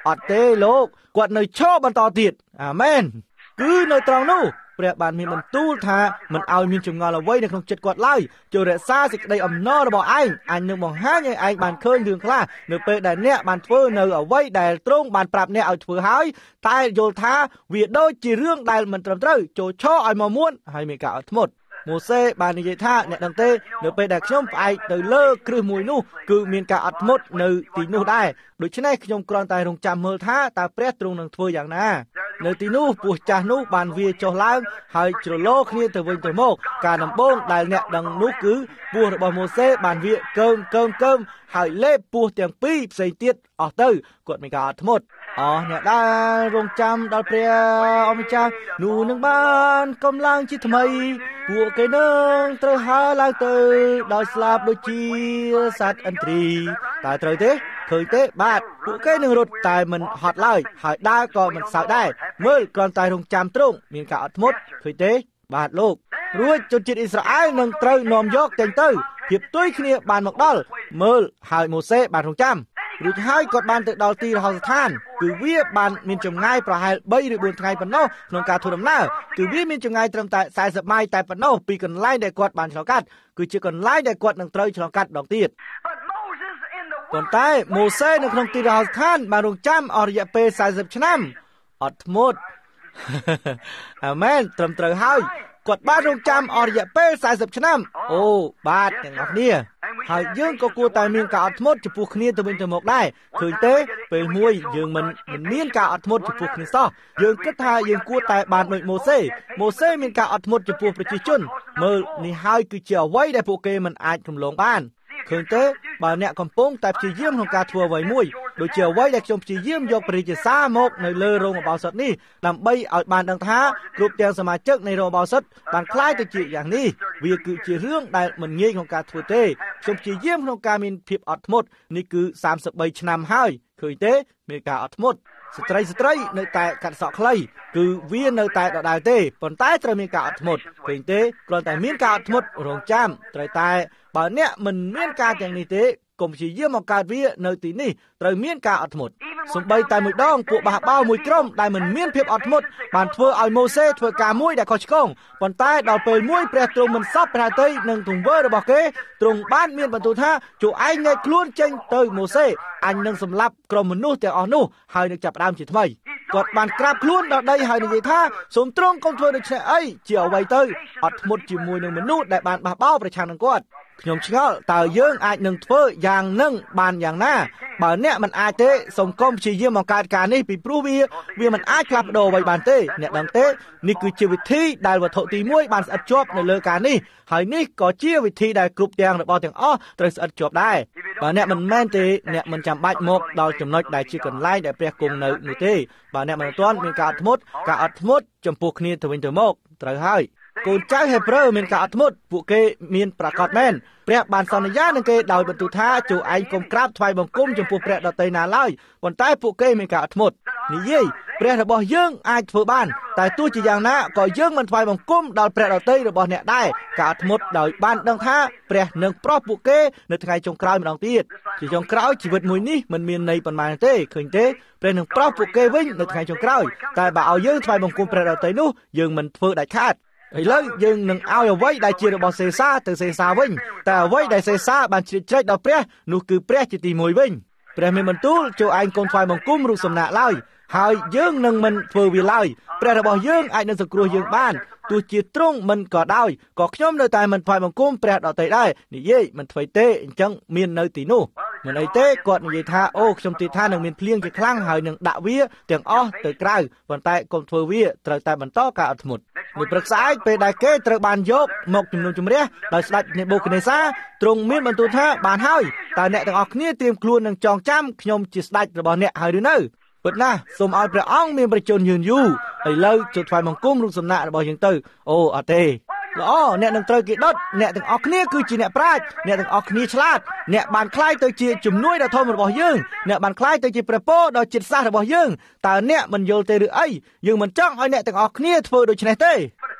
អត់ទេលោកគាត់នៅឈរបន្តទៀតអាមែនគឺនៅត្រង់នោះព្រះបានមានបន្ទូលថាមិនឲ្យមានចម្ងល់អ្វីនៅក្នុងចិត្តគាត់ឡើយចូលរក្សាសេចក្តីអំណររបស់ឯងអញនឹងបង្ហាញឲ្យឯងបានឃើញរឿងខ្លះនៅពេលដែលអ្នកបានធ្វើនៅអ្វីដែលទ្រង់បានប្រាប់អ្នកឲ្យធ្វើហើយតែយល់ថាវាដូចជារឿងដែលមិនត្រឹមត្រូវចូលឈរឲ្យមកមួនហើយមានការអត់ធ្មត់ម៉ូសេបាននិយាយថាអ្នកដឹងទេនៅពេលដែលខ្ញុំផ្អែកទៅលើគ្រឹះមួយនោះគឺមានការអត់ធ្មត់នៅទីនោះដែរដូច្នេះខ្ញុំគ្រាន់តែរងចាំមើលថាតើព្រះទ្រង់នឹងធ្វើយ៉ាងណានៅទីនោះពស់ចាស់នោះបានវាចុះឡើងហើយជ្រលោគ្នាទៅវិញទៅមកការដំបូងដែលអ្នកដឹងនោះគឺពស់របស់ម៉ូសេបានវាកើមកើមកើមហើយលេបពស់ទាំងពីរផ្សេងទៀតអស់ទៅគាត់មានការអត់ធ្មត់អស់អ្នកដែលរងចាំដល់ព្រះអម្ចាស់នោះនឹងបានកំឡើងជាថ្មីពួកគេនឹងត្រូវហើរឡើងទៅដោយស្លាប់ដូចជាសត្វឥន្ទ្រីតើត្រូវទេឃើញទេបាទពួកគេនឹងរត់តែមិនហត់ឡើយហើយដើរក៏មិនសើចដែរមើលគ្រាន់តែរងចាំទ្រង់មានការអត់ធ្មត់ឃើញទេបាទលោករួចជនជាតិអ៊ីស្រាអែលនឹងត្រូវនាំយកទាំងទៅភាពទុយគ្នាបានមកដល់មើលហើយម៉ូសេបានរងចាំរួចហើយគាត់បានទៅដល់ទីរហោស្ថានគឺវាបានមានចម្ងាយប្រហែលបីឬបួនថ្ងៃប៉ុណ្ណោះក្នុងការធ្វើដំណើរគឺវាមានចម្ងាយត្រឹមតែសែសិបម៉ៃតែប៉ុណ្ណោះពីកន្លែងដែលគាត់បានឆ្លងកាត់គឺជាកន្លែងដែលគាត់នឹងត្រូវឆ្លងកាត់ដងទៀតប៉ុន្តែម៉ូសេនៅក្នុងទីរហោស្ថានបានរងចាំអស់រយៈពេលសែសិបឆ្នាំអត់ធ្មត់អាមែនត្រឹមត្រូវហើយគាត់បានរងចាំអស់រយៈពេលសែសិបឆ្នាំអូបាទទាំងអស់គ្នាហើយយើងក៏គួរតែមានការអត់ធ្មត់ចំពោះគ្នាទៅវិញទៅមកដែរឃើញទេពេលមួយយើងមិនមិនមានការអត់ធ្មត់ចំពោះគ្នាសោះយើងគិតថាយើងគួរតែបានដូចម៉ូសេម៉ូសេមានការអត់ធ្មត់ចំពោះប្រជាជនមើលនេះហើយគឺជាអ្វីដែលពួកគេមិនអាចរំលងបានឃើញទេបើអ្នកកំពុងតែព្យាយាមក្នុងការធ្វើអ្វីមួយដូចជាអ្វីដែលខ្ញុំព្យាយាមយកព្រះរាជាសារមកនៅលើរោងអបោសុតនេះដើម្បីឲ្យបានដឹងថាគ្រប់ទាំងសមាជិកនៃរោងអបោសុតបានខ្លាយទៅជាយ៉ាងនេះវាគឺជារឿងដែលមិនងាយក្នុងការធ្វើទេខ្ញុំព្យាយាមក្នុងការមានភាពអត់ធ្មត់នេះគឺសាមសិបបីឆ្នាំហើយឃើញទេមានការអត់ធ្មត់ស្ត្រីស្ត្រីនៅតែកាត់សក់ខ្លីគឺវានៅតែដដែលទេប៉ុន្តែត្រូវមានការអត់ធ្មត់ឃើញទេគ្រាន់តែមានការអត់ធ្មត់រងចាំត្រូវតែបើអ្នកមិនមានការទាំងនេះទេកុំព្យាយាមបង្កើតវានៅទីនេះត្រូវមានការអត់ធ្មត់សូម្បីតែមួយដងពួកបះបោរមួយក្រុមដែលមិនមានភាពអត់ធ្មត់បានធ្វើឲ្យម៉ូសេធ្វើការមួយដែលខុសឆ្គងប៉ុន្តែដល់ពេលមួយព្រះទ្រង់មិនសប្តិព្រះតីនឹងទង្វើរបស់គេទ្រង់បានមានបន្ទូលថាចូលឯងងែកខ្លួនចេញទៅម៉ូសេអញនឹងសម្លាប់ក្រុមមនុស្សទាំងអស់នោះហើយនឹងចាប់ផ្ដើមជាថ្មីគាត់បានក្រាបខ្លួនដល់ដីហើយនិយាយថាសូមទ្រង់កុំធ្វើដូច្នេះអីជាអ្វីទៅអត់ធ្មត់ជាមួយនឹងមនុស្សដែលបានបះបោរប្រឆាំងនឹងគាត់ខ្ញុំឆ្ងល់តើយើងអាចនឹងធ្វើយ៉ាងនឹងបានយ៉ាងណាបើអ្នកមិនអាចទេសូមកុំព្យាយាមបង្កើតការនេះពីព្រោះវាវាមិនអាចផ្លាស់ប្ដូរអ្វីបានទេអ្នកដឹងទេនេះគឺជាវិធីដែលវត្ថុទីមួយបានស្អិតជាប់នៅលើការនេះហើយនេះក៏ជាវិធីដែលគ្រប់ទាំងរបស់ទាំងអស់ត្រូវស្អិតជាប់ដែរបើអ្នកមិនមែនទេអ្នកមិនចាំបាច់មកដល់ចំណុចដែលជាកន្លែងដែលព្រះគង់នៅនោះទេបើអ្នកមិនទាន់មានការអត់ធ្មត់ការអត់ធ្មត់ចំពោះគ្នាទៅវិញទៅមកត្រូវហើយកូនចៅហេព្រើរមានការអត់ធ្មត់ពួកគេមានប្រកាសមែនព្រះបានសន្យានឹងគេដោយបន្ទូលថាចូលឯងកុំក្រាបថ្វាយបង្គំចំពោះព្រះដតីណាឡើយប៉ុន្តែពួកគេមានការអត់ធ្មត់និយាយព្រះរបស់យើងអាចធ្វើបានតែទោះជាយ៉ាងណាក៏យើងមិនថ្វាយបង្គំដល់ព្រះដតីរបស់អ្នកដែរការអត់ធ្មត់ដោយបានដឹងថាព្រះនឹងប្រោសពួកគេនៅថ្ងៃចុងក្រោយម្ដងទៀតជាចុងក្រោយជីវិតមួយនេះមិនមានន័យប៉ុន្មានទេឃើញទេព្រះនឹងប្រោសពួកគេវិញនៅថ្ងៃចុងក្រោយតែបើឲ្យយើងថ្វាយបង្គំព្រះដតីនោះយើងមិនធ្វើដាច់ខាតឥឡូវយើងនឹងឲ្យអ្វីដែលជារបស់សេសាទៅសេសាវិញតែអ្វីដែលសេសាបានជ្រៀតជ្រែកដល់ព្រះនោះគឺព្រះជាទីមួយវិញព្រះមានបន្ទូលចូលឯងកូនថ្វាយបង្គំរូបសំណាកឡើយហើយយើងនឹងមិនធ្វើវាឡើយព្រះរបស់យើងអាចនឹងសង្គ្រោះយើងបានទោះជាទ្រង់មិនក៏ដោយក៏ខ្ញុំនៅតែមិនថ្វាយបង្គំព្រះដតីដែរនិយាយមិនធ្វើទេអញ្ចឹងមាននៅទីនោះមិនអីទេគាត់និយាយថាអូខ្ញុំទីថានឹងមានភ្លៀងជាខ្លាំងហើយនឹងដាក់វាទាំងអស់ទៅក្រៅប៉ុន្តែកុំធ្វើវាត្រូវតែបន្តការអត់ធ្មត់នៅព្រឹកស្អែកពេលដែលគេត្រូវបានយកមកជំនុំជម្រះដោយស្ដេចនេបូកានេសាទ្រង់មានបន្ទូលថាបានហើយតើអ្នកទាំងអស់គ្នាត្រៀមខ្លួននឹងចងចាំខ្ញុំជាស្ដេចរបស់អ្នកហើយឬនៅពិតណាស់សូមឲ្យព្រះអង្គមានប្រជញ្ញយឺនយូរឥឡូវចូលថ្វាយបង្គំរូបសំណាករបស់យើងទៅអូអត់ទេល្អអ្នកនឹងត្រូវគេដុតអ្នកទាំងអស់គ្នាគឺជាអ្នកប្រាជ្ញអ្នកទាំងអស់គ្នាឆ្លាតអ្នកបានក្លាយទៅជាជំនួយដ៏ធំរបស់យើងអ្នកបានក្លាយទៅជាព្រះពរដ៏ចិត្តសាស្ត្ររបស់យើងតើអ្នកមិនយល់ទេឬអីយើងមិនចង់ឲ្យអ្នកទាំងអស់គ្នាធ្វើដូច្នេះទេ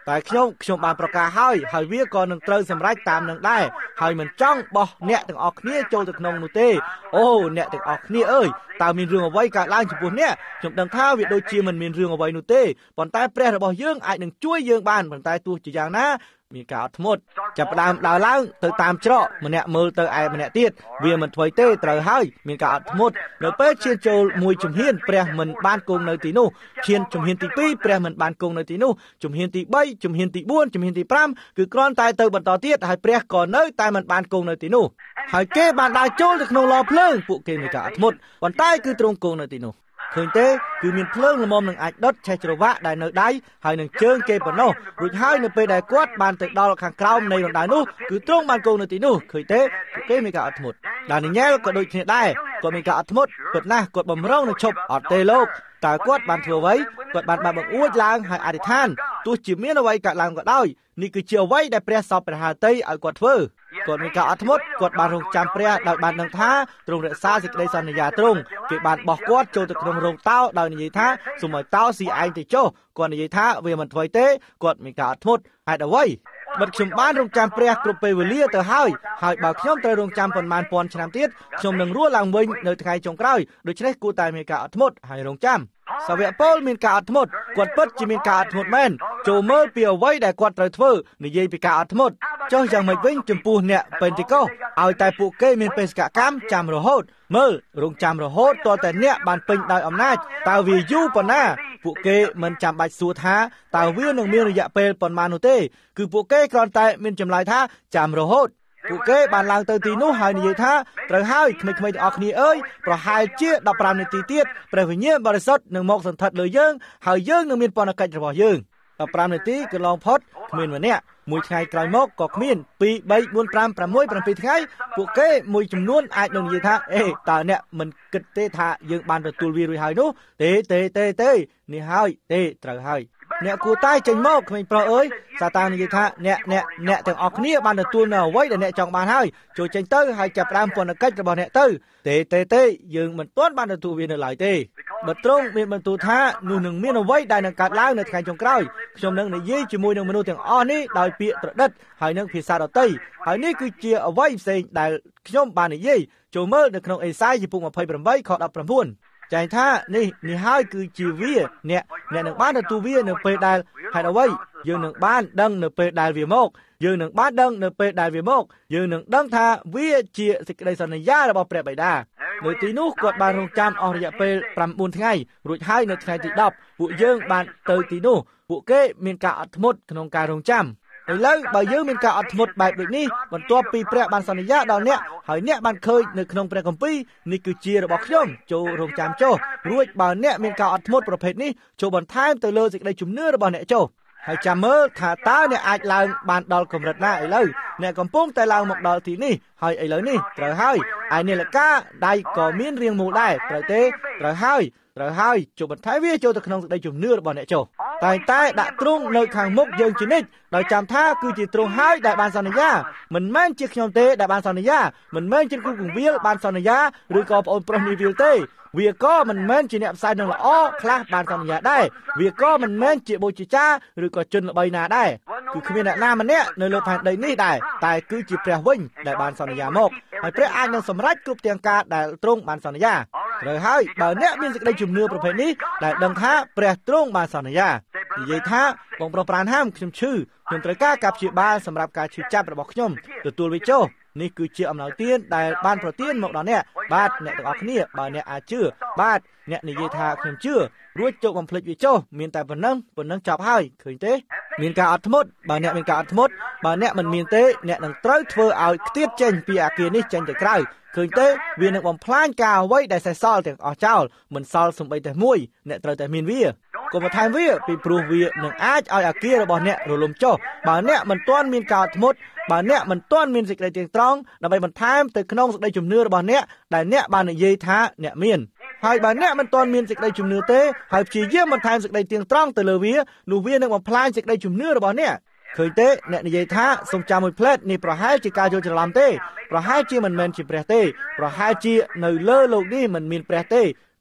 តែខ្ញុំខ្ញុំបានប្រកាសហើយហើយវាក៏នឹងត្រូវសម្រេចតាមនឹងដែរហើយមិនចង់បោះអ្នកទាំងអស់គ្នាចូលទៅក្នុងនោះទេអូអ្នកទាំងអស់គ្នាអើយតើមានរឿងអ្វីកើតឡើងចំពោះអ្នកខ្ញុំដឹងថាវាដូចជាមិនមានរឿងអ្វីនោះទេប៉ុន្តែព្រះរបស់យើងអាចនឹងជួយយើងបានប៉ុន្តែទោះជាយ៉ាងណាមានការអត់ធ្មត់ចាប់ផ្ដើមដើរឡើងទៅតាមច្រកម្នាក់មើលទៅឯម្នាក់ទៀតវាមិនធ្វើទេត្រូវហើយមានការអត់ធ្មត់នៅពេលឈានចូលមួយជំហានព្រះមិនបានគង់នៅទីនោះឈានជំហានទីពីរព្រះមិនបានគង់នៅទីនោះជំហានទីបីជំហានទីបួនជំហានទីប្រាំគឺគ្រាន់តែទៅបន្តទៀតហើយព្រះក៏នៅតែមិនបានគង់នៅទីនោះហើយគេបានដើរចូលទៅក្នុងឡភ្លើងពួកគេមានការអត់ធ្មត់ប៉ុន្តែគឺទ្រង់គង់នៅទីនោះឃើញទេគឺមានភ្លើងល្មមនឹងអាចដុតឆេះច្រវាក់ដែលនៅដៃហើយនឹងជើងគេប៉ុណ្ណោះរួចហើយនៅពេលដែលគាត់បានទៅដល់ខាងក្រោមនៃរណ្ដៅនោះគឺទ្រង់បានគង់នៅទីនោះឃើញទេពួកគេមានការអត់ធ្មត់ដានីញ៉ែលក៏ដូចគ្នាដែរគាត់មានការអត់ធ្មត់ពិតណាស់គាត់បំរុងនឹងឈប់អត់ទេលោកតើគាត់បានធ្វើអ្វីគាត់បានបានបង្អួចឡើងហើយអធិដ្ឋានទោះជាមានអ្វីកើតឡើងក៏ដោយនេះគឺជាអ្វីដែលព្រះសពព្រះハតីឲ្យគាត់ធ្វើគាត់មានការអត់ធ្មត់គាត់បានរងចាំព្រះដោយបានដឹងថាទ្រង់រក្សាសេចក្តីសន្យាទ្រង់គេបានបោះគាត់ចូលទៅក្នុងរោងតោដោយនិយាយថាសូមឲ្យតោស៊ីឯងទៅចុះគាត់និយាយថាវាមិនធ្វើទេគាត់មានការអត់ធ្មត់ហេតុអ្វីបិទខ្ញុំបានរងចាំព្រះគ្រប់ពេលវេលាទៅហើយហើយបើខ្ញុំត្រូវរងចាំប៉ុន្មានពាន់ឆ្នាំទៀតខ្ញុំនឹងរស់ឡើងវិញនៅថ្ងៃចុងក្រោយដូច្នេះគួរតែមានការអត់ធ្មត់ហើយរងចាំសាវកប៉ូលមានការអត់ធ្មត់គាត់ពិតជាមានការអត់ធ្មត់មែនចូលមើលពីអ្វីដែលគាត់ត្រូវធ្វើនិយាយពីការអត់ធ្មត់ចុះយ៉ាងម៉េចវិញចំពោះអ្នកពេន្តិកូសឲ្យតែពួកគេមានបេសកកម្មចាំរហូតមើលរងចាំរហូតតតែអ្នកបានពេញដោយអំណាចតើវាយូរប៉ុណ្ណាពួកគេមិនចាំបាច់សួរថាតើវានឹងមានរយៈពេលប៉ុន្មាននោះទេគឺពួកគេគ្រាន់តែមានចម្លើយថាចាំរហូតពួកគេបានឡើងទៅទីនោះហើយនិយាយថាត្រូវហើយក្មេងៗទាំងអស់គ្នាអើយប្រហែលជាដប់ប្រាំនាទីទៀតព្រះវិញ្ញាណបរិសុទ្ធនឹងមកសន្ធិដ្ឋលើយើងហើយយើងនឹងមានពន្ធកិច្ចរបស់យើងដប់ប្រាំនាទីកន្លងផុតគ្មានម្នាក់មួយថ្ងៃក្រោយមកក៏គ្មានពីរ បី បួន ប្រាំ ប្រាំមួយ ប្រាំពីរថ្ងៃពួកគេមួយចំនួនអាចនឹងនិយាយថាអេតើអ្នកមិនគិតទេថាយើងបានទទួលវារួចហើយនោះទេទេទេទេនេះហើយទេត្រូវហើយអ្នកគួរតែចេញមកក្មេងប្រុសអើយសាតាំងនិយាយថាអ្នកអ្នកអ្នកទាំងអស់គ្នាបានទទួលនៅអ្វីដែលអ្នកចង់បានហើយចូលចេញទៅហើយចាប់ផ្ដើមពន្ធកិច្ចរបស់អ្នកទៅទេទេទេយើងមិនទាន់បានទទួលវានៅឡើយទេបើត្រង់មានបន្ទូលថានោះនឹងមានអ្វីដែលនឹងកើតឡើងនៅថ្ងៃចុងក្រោយខ្ញុំនឹងនិយាយជាមួយនឹងមនុស្សទាំងអស់នេះដោយពាក្យត្រដិតហើយនឹងភាសាដទៃហើយនេះគឺជាអ្វីផ្សេងដែលខ្ញុំបាននិយាយចូលមើលនៅក្នុងអេសាយជំពូកยี่สิบแปดខដប់ប្រាំ9ចែងថានេះនេះហើយគឺជាវាអ្នកអ្នកនឹងបានទទួលវានៅពេលដែលហេតុអ្វីយើងនឹងបានដឹងនៅពេលដែលវាមកយើងនឹងបានដឹងនៅពេលដែលវាមកយើងនឹងដឹងថាវាជាសេចក្តីសន្យារបស់ព្រះបិតានៅទីនោះគាត់បានរងចាំអស់រយៈពេលប្រាំបួនថ្ងៃរួចហើយនៅថ្ងៃទីដប់ពួកយើងបានទៅទីនោះពួកគេមានការអត់ធ្មត់ក្នុងការរងចាំឥឡូវបើយើងមានការអត់ធ្មត់បែបដូចនេះបន្ទាប់ពីព្រះបានសន្យាដល់អ្នកហើយអ្នកបានឃើញនៅក្នុងព្រះគម្ពីរនេះគឺជារបស់ខ្ញុំចូលរងចាំចុះរួចបើអ្នកមានការអត់ធ្មត់ប្រភេទនេះចូលបន្ថែមទៅលើសេចក្តីជំនឿរបស់អ្នកចុះហើយចាំមើលថាតើអ្នកអាចឡើងបានដល់កម្រិតណាឥឡូវអ្នកកំពុងតែឡើងមកដល់ទីនេះហើយឥឡូវនេះត្រូវហើយឯនាឡិកាដៃក៏មានរាងមូលដែរត្រូវទេត្រូវហើយត្រូវហើយចូលបន្ថែមវាចូលទៅក្នុងសេចក្តីជំនឿរបស់អ្នកចុះតែតែដាក់ទ្រង់នៅខាងមុខយើងជានិច្ចដោយចាំថាគឺជាទ្រង់ហើយដែលបានសន្យាមិនមែនជាខ្ញុំទេដែលបានសន្យាមិនមែនជាគ្រូគង្វាលបានសន្យាឬក៏ប្អូនប្រុសនាវាលទេវាក៏មិនមែនជាអ្នកផ្សាយនឹងល្អខ្លះបានសន្យាដែរវាក៏មិនមែនជាបូជាចារឬក៏ជនល្បីណាដែរគឺគ្មានអ្នកណាម្នាក់នៅលើផែនដីនេះដែរតែគឺជាព្រះវិញដែលបានសន្យាមកហើយព្រះអាចនឹងសម្រេចគ្រប់ទាំងការដែលទ្រង់បានសន្យាត្រូវហើយបើអ្នកមានសេចក្តីជំនឿប្រភេទនេះដែលដឹងថាព្រះទ្រង់បានសន្យានិយាយថាបងប្រុសប្រានហាមខ្ញុំឈឺខ្ញុំត្រូវការការព្យាបាលសម្រាប់ការឈឺចាប់របស់ខ្ញុំទទួលវាចុះនេះគឺជាអំណោយទានដែលបានប្រទានមកដល់អ្នកបាទអ្នកទាំងអស់គ្នាបើអ្នកអាចជឿបាទអ្នកនិយាយថាខ្ញុំជឿរួចចុះបំភ្លេចវាចុះមានតែប៉ុណ្ណឹងប៉ុណ្ណឹងចប់ហើយឃើញទេមានការអត់ធ្មត់បើអ្នកមានការអត់ធ្មត់បើអ្នកមិនមានទេអ្នកនឹងត្រូវធ្វើឲ្យខ្ទាតចេញពីអាគារនេះចេញទៅក្រៅឃើញទេវានឹងបំផ្លាញការអ្វីដែលសេសសល់ទាំងអស់ចោលមិនសល់សំបីតែមួយអ្នកត្រូវតែមានវាកុំបន្ថែមវាពីព្រោះវានឹងអាចឲ្យអាគាររបស់អ្នករលំចុះបើអ្នកមិនទាន់មានការអត់ធ្មត់បើអ្នកមិនទាន់មានសេចក្តីទៀងត្រង់ដើម្បីបន្ថែមទៅក្នុងសេចក្តីជំនឿរបស់អ្នកដែលអ្នកបាននិយាយថាអ្នកមានហើយបើអ្នកមិនទាន់មានសេចក្តីជំនឿទេហើយព្យាយាមបន្ថែមសេចក្តីទៀងត្រង់ទៅលើវានោះវានឹងបំផ្លាញសេចក្តីជំនឿរបស់អ្នកឃើញទេអ្នកនិយាយថាសូមចាំមួយផ្លែតនេះប្រហែលជាការយល់ច្រឡំទេប្រហែលជាមិនមែនជាព្រះទេប្រហែលជានៅលើโลกនេះមិនមានព្រះទេឃ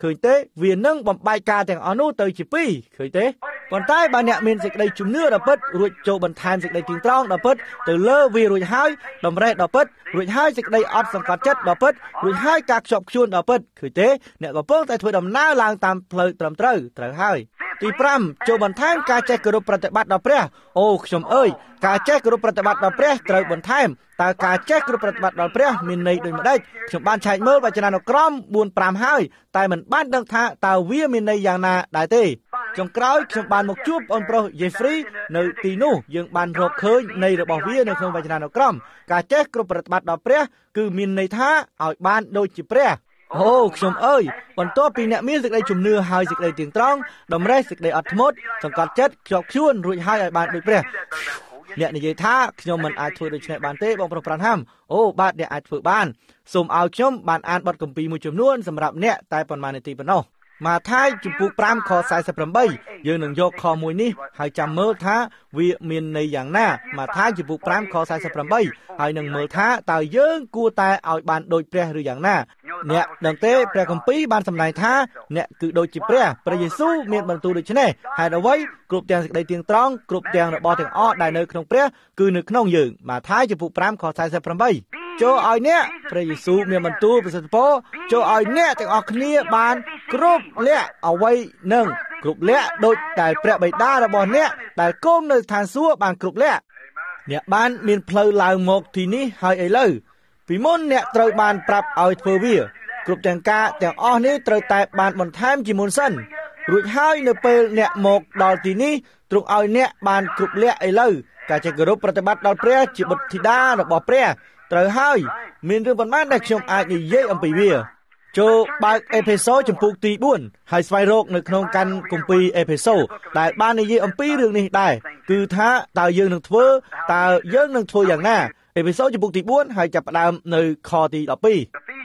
ឃើញទេវានឹងបំបែកការទាំងអស់នោះទៅជាពីរឃើញទេប៉ុន្តែបើអ្នកមានសេចក្តីជំនឿដល់ពិតរួចចូលបន្ថែមសេចក្តីទៀងត្រង់ដល់ពិតទៅលើវារួចហើយតម្រេះដល់ពិតរួចហើយសេចក្តីអត់សង្កត់ចិត្តដល់ពិតរួចហើយការខ្ជាប់ខ្ជួនដល់ពិតឃើញទេអ្នកកំពុងតែធ្វើដំណើរឡើងតាមផ្លូវត្រឹមត្រូវត្រូវហើយទីប្រាំចូលបន្ថែមការចេះគោរពប្រតិបត្តិដល់ព្រះអូខ្ញុំអើយការចេះគោរពប្រតិបត្តិដល់ព្រះត្រូវបន្ថែមតើការចេះគោរពប្រតិបត្តិដល់ព្រះមានន័យដូចម្ដេចខ្ញុំបានឆែកមើលវចនានុក្រម បួន ប្រាំ ហើយតែមិនបានដឹងថាតើវាមានន័យយ៉ាងណាដែរទេចុងក្រោយខ្ញុំបានមកជួបបងប្រុសយេហ្វ្រីនៅទីនោះយើងបានរកឃើញន័យរបស់វានៅក្នុងវចនានុក្រមការចេះគោរពប្រតិបត្តិដល់ព្រះគឺមានន័យថាឲ្យបានដូចជាព្រះអូខ្ញុំអើយបន្ទាប់ពីអ្នកមានសេចក្តីជំនឿហើយសេចក្តីទៀងត្រង់តម្រេះសេចក្តីអត់ធ្មត់សង្កត់ចិត្តខ្ជាប់ខ្ជួនរួចហើយឲ្យបានដូចព្រះអ្នកនិយាយថាខ្ញុំមិនអាចធ្វើដូច្នេះបានទេបងប្រុសប្រាន់ហាំអូបាទអ្នកអាចធ្វើបានសូមឲ្យខ្ញុំបានអានបទគម្ពីរមួយចំនួនសម្រាប់អ្នកតែប៉ុន្មាននាទីប៉ុណ្ណោះម៉ាថាយជំពូក ប្រាំ ខ សែនសិបប្រាំបីយើងនឹងយកខមួយនេះហើយចាំមើលថាវាមានន័យយ៉ាងណាម៉ាថាយជំពូក ប្រាំ ខ សែនសិបប្រាំបីហើយនឹងមើលថាតើយើងគួរតែឲ្យបានដូចព្រះឬយ៉ាងណាអ្នកដឹងទេព្រះគម្ពីរបានសម្ដែងថាអ្នកគឺដូចជាព្រះព្រះយេស៊ូវមានបន្ទូលដូច្នេះហេតុអ្វីគ្រប់ទាំងសេចក្តីទៀងត្រង់គ្រប់ទាំងរបស់ទាំងអស់ដែលនៅក្នុងព្រះគឺនៅក្នុងយើងម៉ាថាយជំពូក ប្រាំ ខ សែនសិបប្រាំបីចូលឲ្យអ្នកព្រះយេស៊ូវមានបន្ទូលប្រសិទ្ធពរចូលឲ្យអ្នកទាំងអស់គ្នាបានគ្រប់លក្ខអ្វីនឹងគ្រប់លក្ខដូចតែព្រះបិតារបស់អ្នកដែលគង់នៅស្ថានសួគ៌បានគ្រប់លក្ខអ្នកបានមានផ្លូវឡើងមកទីនេះហើយឥឡូវពីមុនអ្នកត្រូវបានប្រាប់ឲ្យធ្វើវាគ្រប់ទាំងការទាំងអស់នេះត្រូវតែបានបន្ថែមជាមុនសិនរួចហើយនៅពេលអ្នកមកដល់ទីនេះទ្រង់ឲ្យអ្នកបានគ្រប់លក្ខឥឡូវការចេះគោរពប្រតិបត្តិដល់ព្រះជាបុត្រធីតារបស់ព្រះត្រូវហើយមានរឿងប៉ុន្មានដែលខ្ញុំអាចនិយាយអំពីវាចូលបើកអេផេសូជំពូកទីបួនហើយស្វែងរកនៅក្នុងកាន់គម្ពីរអេផេសូដែលបាននិយាយអំពីរឿងនេះដែរគឺថាតើយើងនឹងធ្វើតើយើងនឹងធ្វើយ៉ាងណាអេផេសូជំពូកទីបួនហើយចាប់ផ្ដើមនៅខទីដប់ពីរ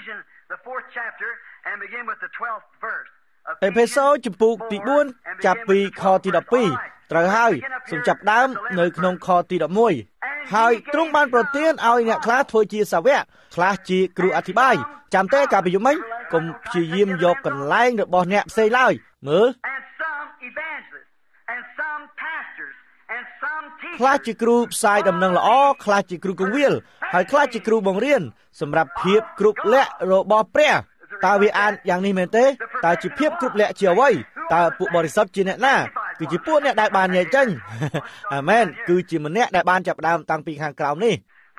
អេផេសូជំពូកទីបួនចាប់ពីខទីដប់ពីរត្រូវហើយសូមចាប់ដើមនៅក្នុងខទីដប់មួយហើយទ្រង់បានប្រទានឲ្យអ្នកខ្លះធ្វើជាសាវកខ្លះជាគ្រូអធិបាយចាំទេកាលពីយប់មិញកុំព្យាយាមយកកន្លែងរបស់អ្នកផ្សេងឡើយមើលខ្លះជាគ្រូផ្សាយដំណឹងល្អខ្លះជាគ្រូកងវិលហើយខ្លះជាគ្រូបង្រៀនសម្រាប់ភាពគ្រប់លក្ខរបស់ព្រះតើវាអានយ៉ាងនេះមែនទេតើជាភាពគ្រប់លក្ខជាអ្វីតើពួកបរិសុទ្ធជាអ្នកណាគឺជាពួកអ្នកដែលបានញែកចេញអាមែនគឺជាម្នាក់ដែលបានចាប់ផ្ដើមតាំងពីខាងក្រោមនេះ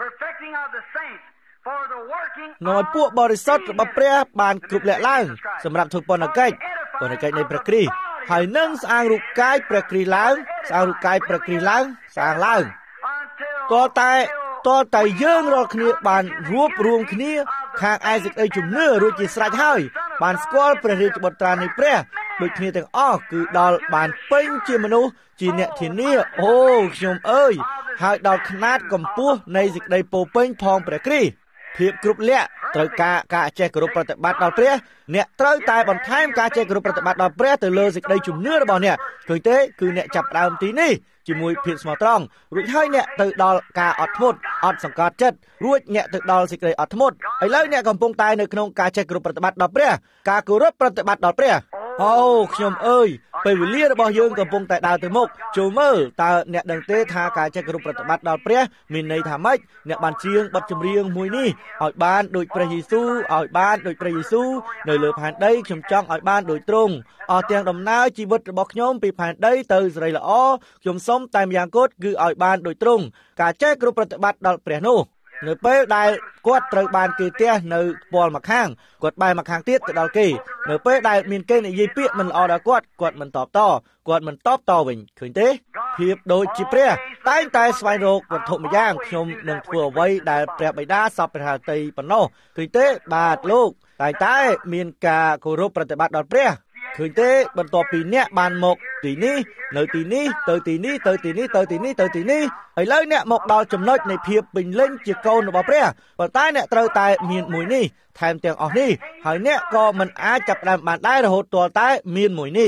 នៅពួកបរិសុទ្ធរបស់ព្រះបានគ្រប់លក្ខឡើងសម្រាប់ធ្វើបុណ្យកិច្ចបុណ្យកិច្ចនៃព្រះគ្រីស្ទហើយនឹងស្អាងរូបកាយព្រះគ្រីស្ទឡើងស្អាងរូបកាយព្រះគ្រីស្ទឡើងស្អាងឡើងតើតែតើតែយើងរាល់គ្នាបានរួបរวมគ្នាខាងឯសេចក្តីជំនឿរួចជាស្រេចហើយបានស្គាល់ព្រះរាជបុត្រានៃព្រះដូចគ្នាទាំងអស់គឺដល់បានពេញជាមនុស្សជាអ្នកធានាអូខ្ញុំអើយហើយដល់ຂະຫນាតកម្ពស់នៃសេចក្តីពោពេញផងព្រះគ្រីស្ទភាពគ្រប់លក្ខត្រូវការការចេះគោរពប្រតិបត្តិដល់ព្រះអ្នកត្រូវតែបន្ថែមការចេះគោរពប្រតិបត្តិដល់ព្រះទៅលើសេចក្តីជំនឿរបស់អ្នកឃើញទេគឺអ្នកចាប់ផ្ដើមទីនេះជាមួយភាពស្មោះត្រង់រួចហើយអ្នកទៅដល់ការអត់ធ្មត់អត់សង្កត់ចិត្តរួចអ្នកទៅដល់សេចក្តីអត់ធ្មត់ឥឡូវអ្នកកំពុងតែនៅក្នុងការចេះគោរពប្រតិបត្តិដល់ព្រះការគោរពប្រតិបត្តិដល់ព្រះអូខ្ញុំអើយពេលវេលារបស់យើងកំពុងតែដើរទៅមុខចូលមើលតើអ្នកដឹងទេថាការចេះគោរពប្រតិបត្តិដល់ព្រះមានន័យថាម៉េចអ្នកបានច្រៀងបទចម្រៀងមួយនេះឲ្យបានដូចព្រះយេស៊ូវឲ្យបានដូចព្រះយេស៊ូវនៅលើផែនដីខ្ញុំចង់ឲ្យបានដូចទ្រង់អស់ទាំងដំណើរជីវិតរបស់ខ្ញុំពីផែនដីទៅសេរីល្អខ្ញុំសូមតែម្យ៉ាងគត់គឺឲ្យបានដូចទ្រង់ការចេះគោរពប្រតិបត្តិដល់ព្រះនោះនៅពេលដែលគាត់ត្រូវបានគេទះនៅពាល់ម្ខាងគាត់បែរម្ខាងទៀតទៅដល់គេនៅពេលដែលមានគេនិយាយពាក្យមិនល្អដល់គាត់គាត់មិនតបតគាត់មិនតបតវិញឃើញទេភាពដូចជាព្រះតែងតែស្វែងរកវត្ថុម្យ៉ាងខ្ញុំនឹងធ្វើអ្វីដែលព្រះបិតាសពព្រះហឫទ័យប៉ុណ្ណោះឃើញទេបាទលោកតែតែមានការគោរពប្រតិបត្តិដល់ព្រះឃើញទេបន្ទាប់ពីអ្នកបានមកទីនេះនៅទីនេះទៅទីនេះទៅទីនេះទៅទីនេះទៅទីនេះឥឡូវអ្នកមកដល់ចំណុចនៃភាពពេញលេញជាកូនរបស់ព្រះប៉ុន្តែអ្នកត្រូវតែមានមួយនេះថែមទាំងអស់នេះហើយអ្នកក៏មិនអាចចាប់ផ្ដើមបានដែររហូតទាល់តែមានមួយនេះ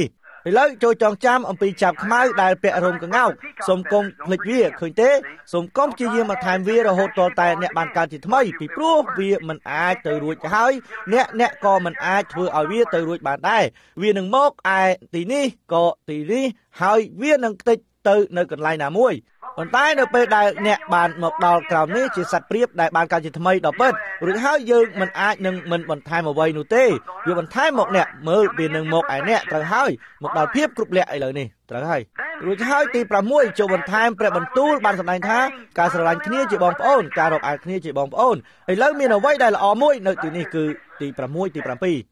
ឥឡូវចូលចងចាំអំពីចាប់ខ្មៅដែលពាក់រោមកង្កោកសូមកុំភ្លេចវាឃើញទេសូមកុំព្យាយាមបន្ថែមវារហូតដល់តែអ្នកបានកើតជាថ្មីពីព្រោះវាមិនអាចទៅរួចហើយអ្នកអ្នកក៏មិនអាចធ្វើឲ្យវាទៅរួចបានដែរវានឹងមកឯទីនេះក៏ទីនេះហើយវានឹងខ្ទេចទៅនៅកន្លែងណាមួយប៉ុន្តែនៅពេលដែលអ្នកបានមកដល់ក្រោមនេះជាសត្វព្រាបដែលបានកើតជាថ្មីដល់ពិតរួចហើយយើងមិនអាចនឹងមិនបន្ថែមអ្វីនោះទេវាបន្ថែមមកអ្នកមើលវានឹងមកឯអ្នកត្រូវហើយមកដល់ភាពគ្រប់លក្ខឥឡូវនេះត្រូវហើយរួចហើយទីប្រាំមួយចូលបន្ថែមព្រះបន្ទូលបានសម្ដែងថាការស្រឡាញ់គ្នាជាបងប្អូនការរាប់អានគ្នាជាបងប្អូនឥឡូវមានអ្វីដែលល្អមួយនៅទីនេះគឺទីប្រាំមួយទីប្រាំពីរ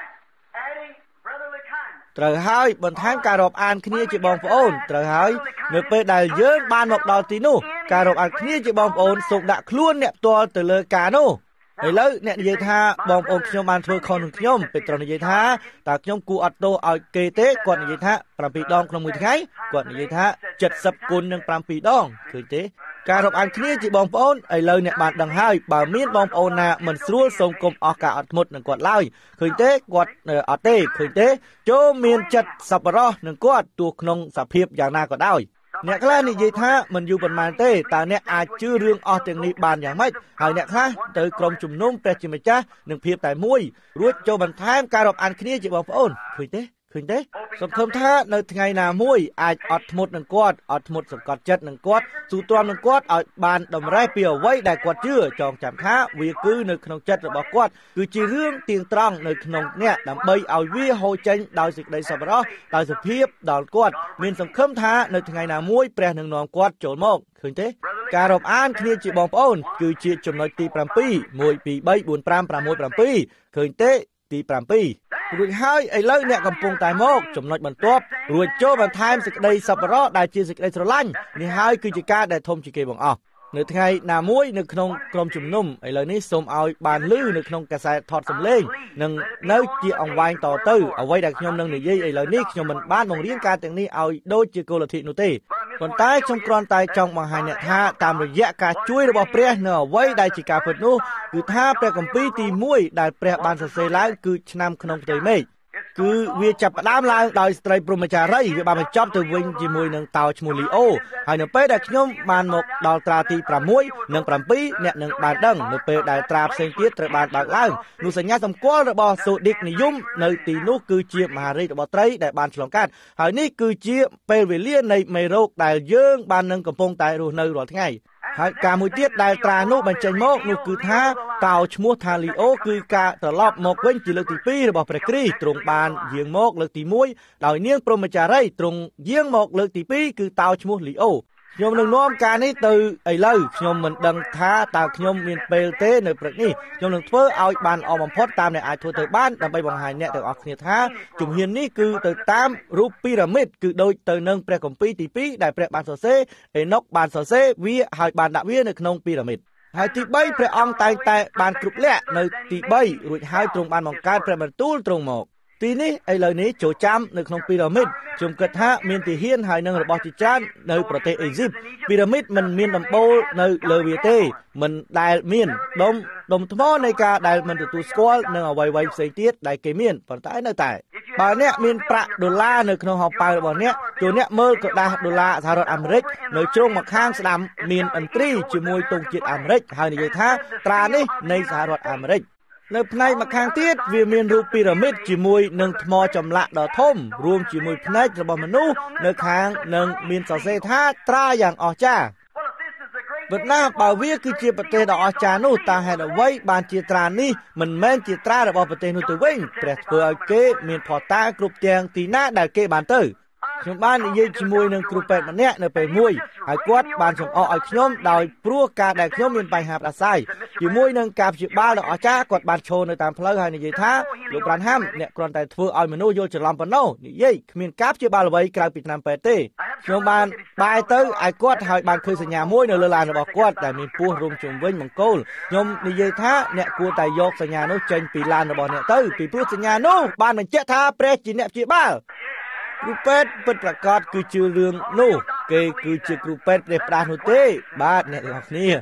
ត្រូវហើយបន្ថែមការរាប់អានគ្នាជាបងប្អូនត្រូវហើយនៅពេលដែលយើងបានមកដល់ទីនោះការរាប់អានគ្នាជាបងប្អូនសូមដាក់ខ្លួនអ្នកផ្ទាល់ទៅលើការនោះឥឡូវអ្នកនិយាយថាបងប្អូនខ្ញុំបានធ្វើខុសនឹងខ្ញុំពេត្រុសនិយាយថាតើខ្ញុំគួរអត់ទោសឲ្យគេទេគាត់និយាយថាប្រាំពីរដងក្នុងមួយថ្ងៃគាត់និយាយថាចិតសិបគុណនឹងប្រាំពីរដងឃើញទេការរាប់អានគ្នាជាបងប្អូនឥឡូវអ្នកបានដឹងហើយបើមានបងប្អូនណាមិនស្រួលសូមកុំអស់ការអត់ធ្មត់នឹងគាត់ឡើយឃើញទេគាត់អត់ទេឃើញទេចូលមានចិត្តសប្បុរសនឹងគាត់ទោះក្នុងសភាពយ៉ាងណាក៏ដោយអ្នកខ្លះនិយាយថាមិនយូរប៉ុន្មានទេតើអ្នកអាចជឿរឿងអស់ទាំងនេះបានយ៉ាងម៉េចហើយអ្នកខ្លះទៅក្រុមជំនុំព្រះជាម្ចាស់នឹងភាពតែមួយរួចចូលបន្ថែមការរាប់អានគ្នាជាបងប្អូនឃើញទេឃើញទេសង្ឃឹមថានៅថ្ងៃណាមួយអាចអត់ធ្មត់នឹងគាត់អត់ធ្មត់សង្កត់ចិត្តនឹងគាត់ទូទ្រាំនឹងគាត់ឲ្យបានតម្រេះពីអ្វីដែលគាត់ជឿចងចាំថាវាគឺនៅក្នុងចិត្តរបស់គាត់គឺជារឿងទៀងត្រង់នៅក្នុងអ្នកដើម្បីឲ្យវាហូរចេញដោយសេចក្តីសប្បុរសដោយសភាពដល់គាត់មានសង្ឃឹមថានៅថ្ងៃណាមួយព្រះនឹងនាំគាត់ចូលមកឃើញទេការរាប់អានគ្នាជាបងប្អូនគឺជាចំណុចទីប្រាំពីរ មួយ ពីរ បី បួន ប្រាំ ប្រាំមួយ ប្រាំពីរឃើញទេទីប្រាំពីររួចហើយឥឡូវអ្នកកំពុងតែមកចំណុចបន្ទាប់រួចចូលបន្ថែមសេចក្តីសប្បុរសដែលជាសេចក្តីស្រឡាញ់នេះហើយគឺជាការដែលធំជាងគេបង្អស់នៅថ្ងៃណាមួយនៅក្នុងក្រុមជំនុំឥឡូវនេះសូមឲ្យបានឮនៅក្នុងកាសែតថតសំឡេងនឹងនៅជាអង្វែងតទៅអ្វីដែលខ្ញុំនឹងនិយាយឥឡូវនេះខ្ញុំមិនបានបង្រៀនការទាំងនេះឲ្យដូចជាគោលលទ្ធិនោះទេប៉ុន្តែខ្ញុំគ្រាន់តែចង់បង្ហាញអ្នកថាតាមរយៈការជួយរបស់ព្រះនៅអ្វីដែលជាការពិតនោះគឺថាព្រះគម្ពីរទីមួយដែលព្រះបានសរសេរឡើងគឺឆ្នាំក្នុងផ្ទៃមេឃគឺវាចាប់ផ្ដើមឡើងដោយស្ត្រីព្រហ្មចារីវាបានបញ្ចប់ទៅវិញជាមួយនឹងតោឈ្មោះលីអូហើយនៅពេលដែលខ្ញុំបានមកដល់ត្រាទីប្រាំមួយនិងប្រាំពីរអ្នកនឹងបានដឹងនៅពេលដែលត្រាផ្សេងទៀតត្រូវបានបើកឡើងនោះសញ្ញាសម្គាល់របស់សូឌីកនិយមនៅទីនោះគឺជាមហារាជរបស់ត្រីដែលបានឆ្លងកាត់ហើយនេះគឺជាពេលវេលានៃមេរោគដែលយើងបាននឹងកំពុងតែរស់នៅរាល់ថ្ងៃហើយការមួយទៀតដែលត្រានោះបញ្ចេញមកនោះគឺថាតោឈ្មោះថាលីអូគឺការត្រឡប់មកវិញជាលើកទីពីររបស់ព្រះគ្រីស្ទទ្រង់បានយាងមកលើកទីមួយដោយនាងព្រហ្មចារីទ្រង់យាងមកលើកទីពីរគឺតោឈ្មោះលីអូខ្ញុំនឹងនាំការនេះទៅឥឡូវខ្ញុំមិនដឹងថាតើខ្ញុំមានពេលទេនៅព្រឹកនេះខ្ញុំនឹងធ្វើឲ្យបានល្អបំផុតតាមអ្នកអាចធ្វើទៅបានដើម្បីបង្ហាញអ្នកទាំងអស់គ្នាថាជំហាននេះគឺទៅតាមរូបពីរ៉ាមីតគឺដូចទៅនឹងព្រះគម្ពីរទីពីរដែលព្រះបានសរសេរអេណុកបានសរសេរវាហើយបានដាក់វានៅក្នុងពីរ៉ាមីតហើយទីបីព្រះអង្គតែងតែបានគ្រប់លក្ខនៅទីបីរួចហើយទ្រង់បានបង្កើតព្រះបន្ទូលទ្រង់មកទីនេះឥឡូវនេះចូលចាំនៅក្នុងពីរ៉ាមីតខ្ញុំគិតថាមានទីហ៊ានហើយនឹងរបស់ជាច្រើននៅប្រទេសអេស៊ីបពីរ៉ាមីតមិនមានដំបូលនៅលើវាទេមិនដែលមានដុំដុំថ្មនៃការដែលមិនទទួលស្គាល់នឹងអ្វីៗផ្សេងទៀតដែលគេមានប៉ុន្តែនៅតែបើអ្នកមានប្រាក់ដុល្លារនៅក្នុងហោប៉ៅរបស់អ្នកចូលអ្នកមើលក្រដាសដុល្លារសហរដ្ឋអាមេរិកនៅជ្រុងម្ខាងស្ដាំមានអន្ត្រីជាមួយទង់ជាតិអាមេរិកហើយនិយាយថាត្រានេះនៃសហរដ្ឋអាមេរិកនៅផ្នែកម្ខាងទៀតវាមានរូបពីរ៉ាមីតជាមួយនឹងថ្មចម្លាក់ដ៏ធំរួមជាមួយភ្នែករបស់មនុស្សនៅខាងនិងមានសរសេរថាត្រាយ៉ាងអស្ចារ្យវៀតណាមបើវាគឺជាប្រទេសដ៏អស្ចារ្យនោះតើហេតុអ្វីបានជាត្រានេះមិនមែនជាត្រារបស់ប្រទេសនោះទៅវិញព្រះធ្វើឲ្យគេមានផតាគ្រប់ទាំងទីណាដែលគេបានទៅខ្ញុំបាននិយាយជាមួយនឹងគ្រូពេទ្យម្នាក់នៅពេលមួយហើយគាត់បានចំអកឲ្យខ្ញុំដោយព្រោះការដែលខ្ញុំមានបញ្ហាផ្ដាសាយជាមួយនឹងការព្យាបាលដ៏អស្ចារ្យគាត់បានឈរនៅតាមផ្លូវហើយនិយាយថាលោកប្រាន់ហាំអ្នកគ្រាន់តែធ្វើឲ្យមនុស្សយល់ច្រឡំប៉ុណ្ណោះនិយាយគ្មានការព្យាបាលអ្វីក្រៅពីថ្នាំពេទ្យទេខ្ញុំបានបែរទៅឲ្យគាត់ហើយបានឃើញសញ្ញាមួយនៅលើឡានរបស់គាត់ដែលមានពស់រុំជុំវិញបង្គោលខ្ញុំនិយាយថាអ្នកគួរតែយកសញ្ញានោះចេញពីឡានរបស់អ្នកទៅពីព្រោះសញ្ញានោះបានបញ្ជាក់ថាព្រះជាអ្នកព្យាបាលគ្រូពេទ្យពិតប្រាកដគឺជឿរឿងនោះគេគឺជាគ្រូពេទ្យព្រះផ្ដាស់នោះទេបាទអ្នកទាំងអស់គ្នា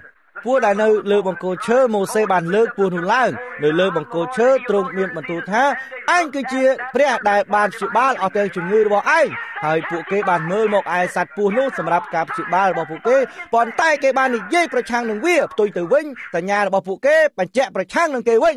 ពួកដែលនៅលើបង្គោលឈើម៉ូសេបានលើកពួកនោះឡើងនៅលើបង្គោលឈើទ្រង់មានបន្ទូលថាអញគឺជាព្រះដែលបានព្យាបាលអស់ទាំងជំងឺរបស់ឯងហើយពួកគេបានមើលមកឯសត្វពស់នោះសម្រាប់ការព្យាបាលរបស់ពួកគេប៉ុន្តែគេបាននិយាយប្រឆាំងនឹងវាផ្ទុយទៅវិញសញ្ញារបស់ពួកគេបញ្ជាក់ប្រឆាំងនឹងគេវិញ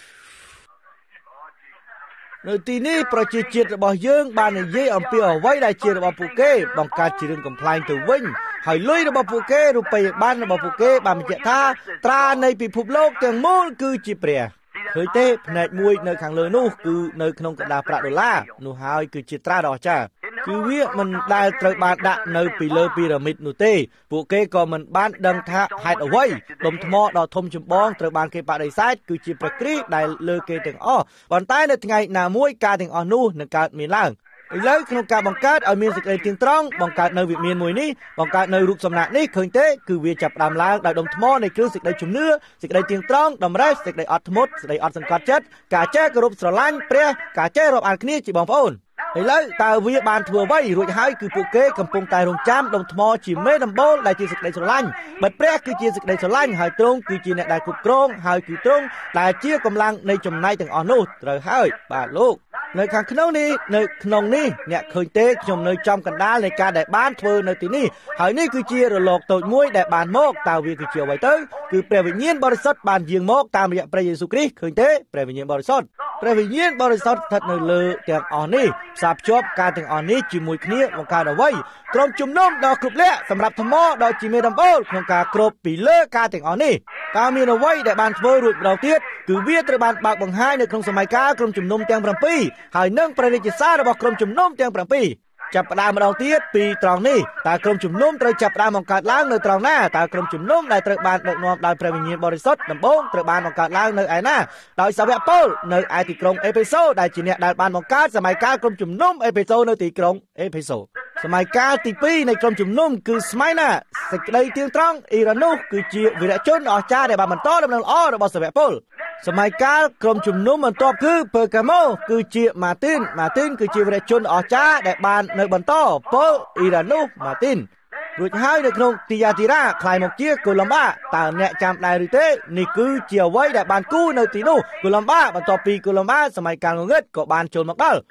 នៅទីនេះប្រជាជាតិរបស់យើងបាននិយាយអំពីអ្វីដែលជារបស់ពួកគេបង្កើតជារឿងកំ pl ែងទៅវិញហើយលុយរបស់ពួកគេរូបិយប័ណ្ណរបស់ពួកគេបានបញ្ជាក់ថាត្រានៃពិភពលោកទាំងមូលគឺជាព្រះឃើញទេផ្នែកមួយនៅខាងលើនោះគឺនៅក្នុងកណ្ដាលប្រាក់ដុល្លារនោះហើយគឺជាត្រាដ៏អស្ចារ្យគឺវាមិនដែលត្រូវបានដាក់នៅពីលើពីរ៉ាមីតនោះទេពួកគេក៏មិនបានដឹងថាហេតុអ្វីដុំថ្មដ៏ធំចម្បងត្រូវបានគេបដិសេធគឺជាព្រះគ្រីស្ទដែលលើគេទាំងអស់ប៉ុន្តែនៅថ្ងៃណាមួយការទាំងអស់នោះនឹងកើតមានឡើងឥឡូវក្នុងការបង្កើតឲ្យមានសេចក្តីទៀងត្រង់បង្កើតនៅវិមានមួយនេះបង្កើតនៅរូបសំណាកនេះឃើញទេគឺវាចាប់ផ្ដើមឡើងដោយដុំថ្មនៃគ្រឹះសេចក្តីជំនឿសេចក្តីទៀងត្រង់តម្រេះសេចក្តីអត់ធ្មត់សេចក្តីអត់សង្កត់ចិត្តការចេះគោរពស្រឡាញ់ព្រះការចេះរាប់អានគ្នាជាបងប្អូនឥឡូវតើវាបានធ្វើអ្វីរួចហើយគឺពួកគេកំពុងតែរងចាំដុំថ្មជាមេដំបូលដែលជាសេចក្តីស្រឡាញ់បិទព្រះគឺជាសេចក្តីស្រឡាញ់ហើយទ្រង់គឺជាអ្នកដែលគ្រប់គ្រងហើយគឺទ្រង់ដែលជាកម្លាំងនៃចំណែកទាំងអស់នោះត្រូវហើយបាទលោកនៅខាងក្នុងនេះនៅក្នុងនេះអ្នកឃើញទេខ្ញុំនៅចំកណ្ដាលនៃការដែលបានធ្វើនៅទីនេះហើយនេះគឺជារលកតូចមួយដែលបានមកតើវាគឺជាអ្វីទៅគឺព្រះវិញ្ញាណបរិសុទ្ធបានយាងមកតាមរយៈព្រះយេស៊ូវគ្រីស្ទឃើញទេព្រះវិញ្ញាណបរិសុទ្ធព្រះវិញ្ញាណបរិសុទ្ធស្ថិតនៅលើទាំងអស់នេះផ្សារភ្ជាប់ការទាំងអស់នេះជាមួយគ្នាបង្កើតអ្វីក្រុមជំនុំដ៏គ្រប់លក្ខសម្រាប់ថ្មដ៏ជាមេដំបូលក្នុងការគ្របពីលើការទាំងអស់នេះតើមានអ្វីដែលបានធ្វើរួចម្ដងទៀតគឺវាត្រូវបានបើកបង្ហាញនៅក្នុងសម័យកាលក្រុមជំនុំទាំង7ហើយនឹងព្រះរាជសាររបស់ក្រុមជំនុំទាំង7ចាប់ផ្ដើមម្ដងទៀតពីត្រង់នេះតើក្រុមជំនុំត្រូវចាប់ផ្ដើមបង្កើតឡើងនៅត្រង់ណាតើក្រុមជំនុំដែលត្រូវបានដឹកនាំដោយព្រះវិញ្ញាណបរិសុទ្ធដំបូងត្រូវបានបង្កើតឡើងនៅឯណាដោយសាវកប៉ូលនៅឯទីក្រុងអេផេសូដែលជាអ្នកដែលបានបង្កើតសម័យកាលក្រុមជំនុំអេផេសូនៅទីក្រុងអេផេសូសម័យកាលទី2នៃក្រុមជំនុំគឺស្មៃណាសេចក្តីទៀងត្រង់អ៊ីរ៉ានូសគឺជាវីរៈជនអស្ចារ្យដែលបានបន្តដំណើរល្អរបស់សាវកប៉ូលសម័យកាលក្រុមជំនុំបន្ទាប់គឺពើកាម៉ូគឺជាម៉ាទីនម៉ាទីនគឺជាវីរៈជនអស្ចារ្យដែលបាននៅបន្តប៉ូលអ៊ីរ៉ានូសម៉ាទីនរួចហើយនៅក្នុងទីយ៉ាទីរ៉ាខ្លាយមកជាកូឡុំបាតើអ្នកចាំដែរឬទេនេះគឺជាអ្វីដែលបានគូនៅទីនោះកូឡុំបាបន្ទាប់ពីកូឡុំបាសម័យកាលងងឹតក៏បានចូលមកដល់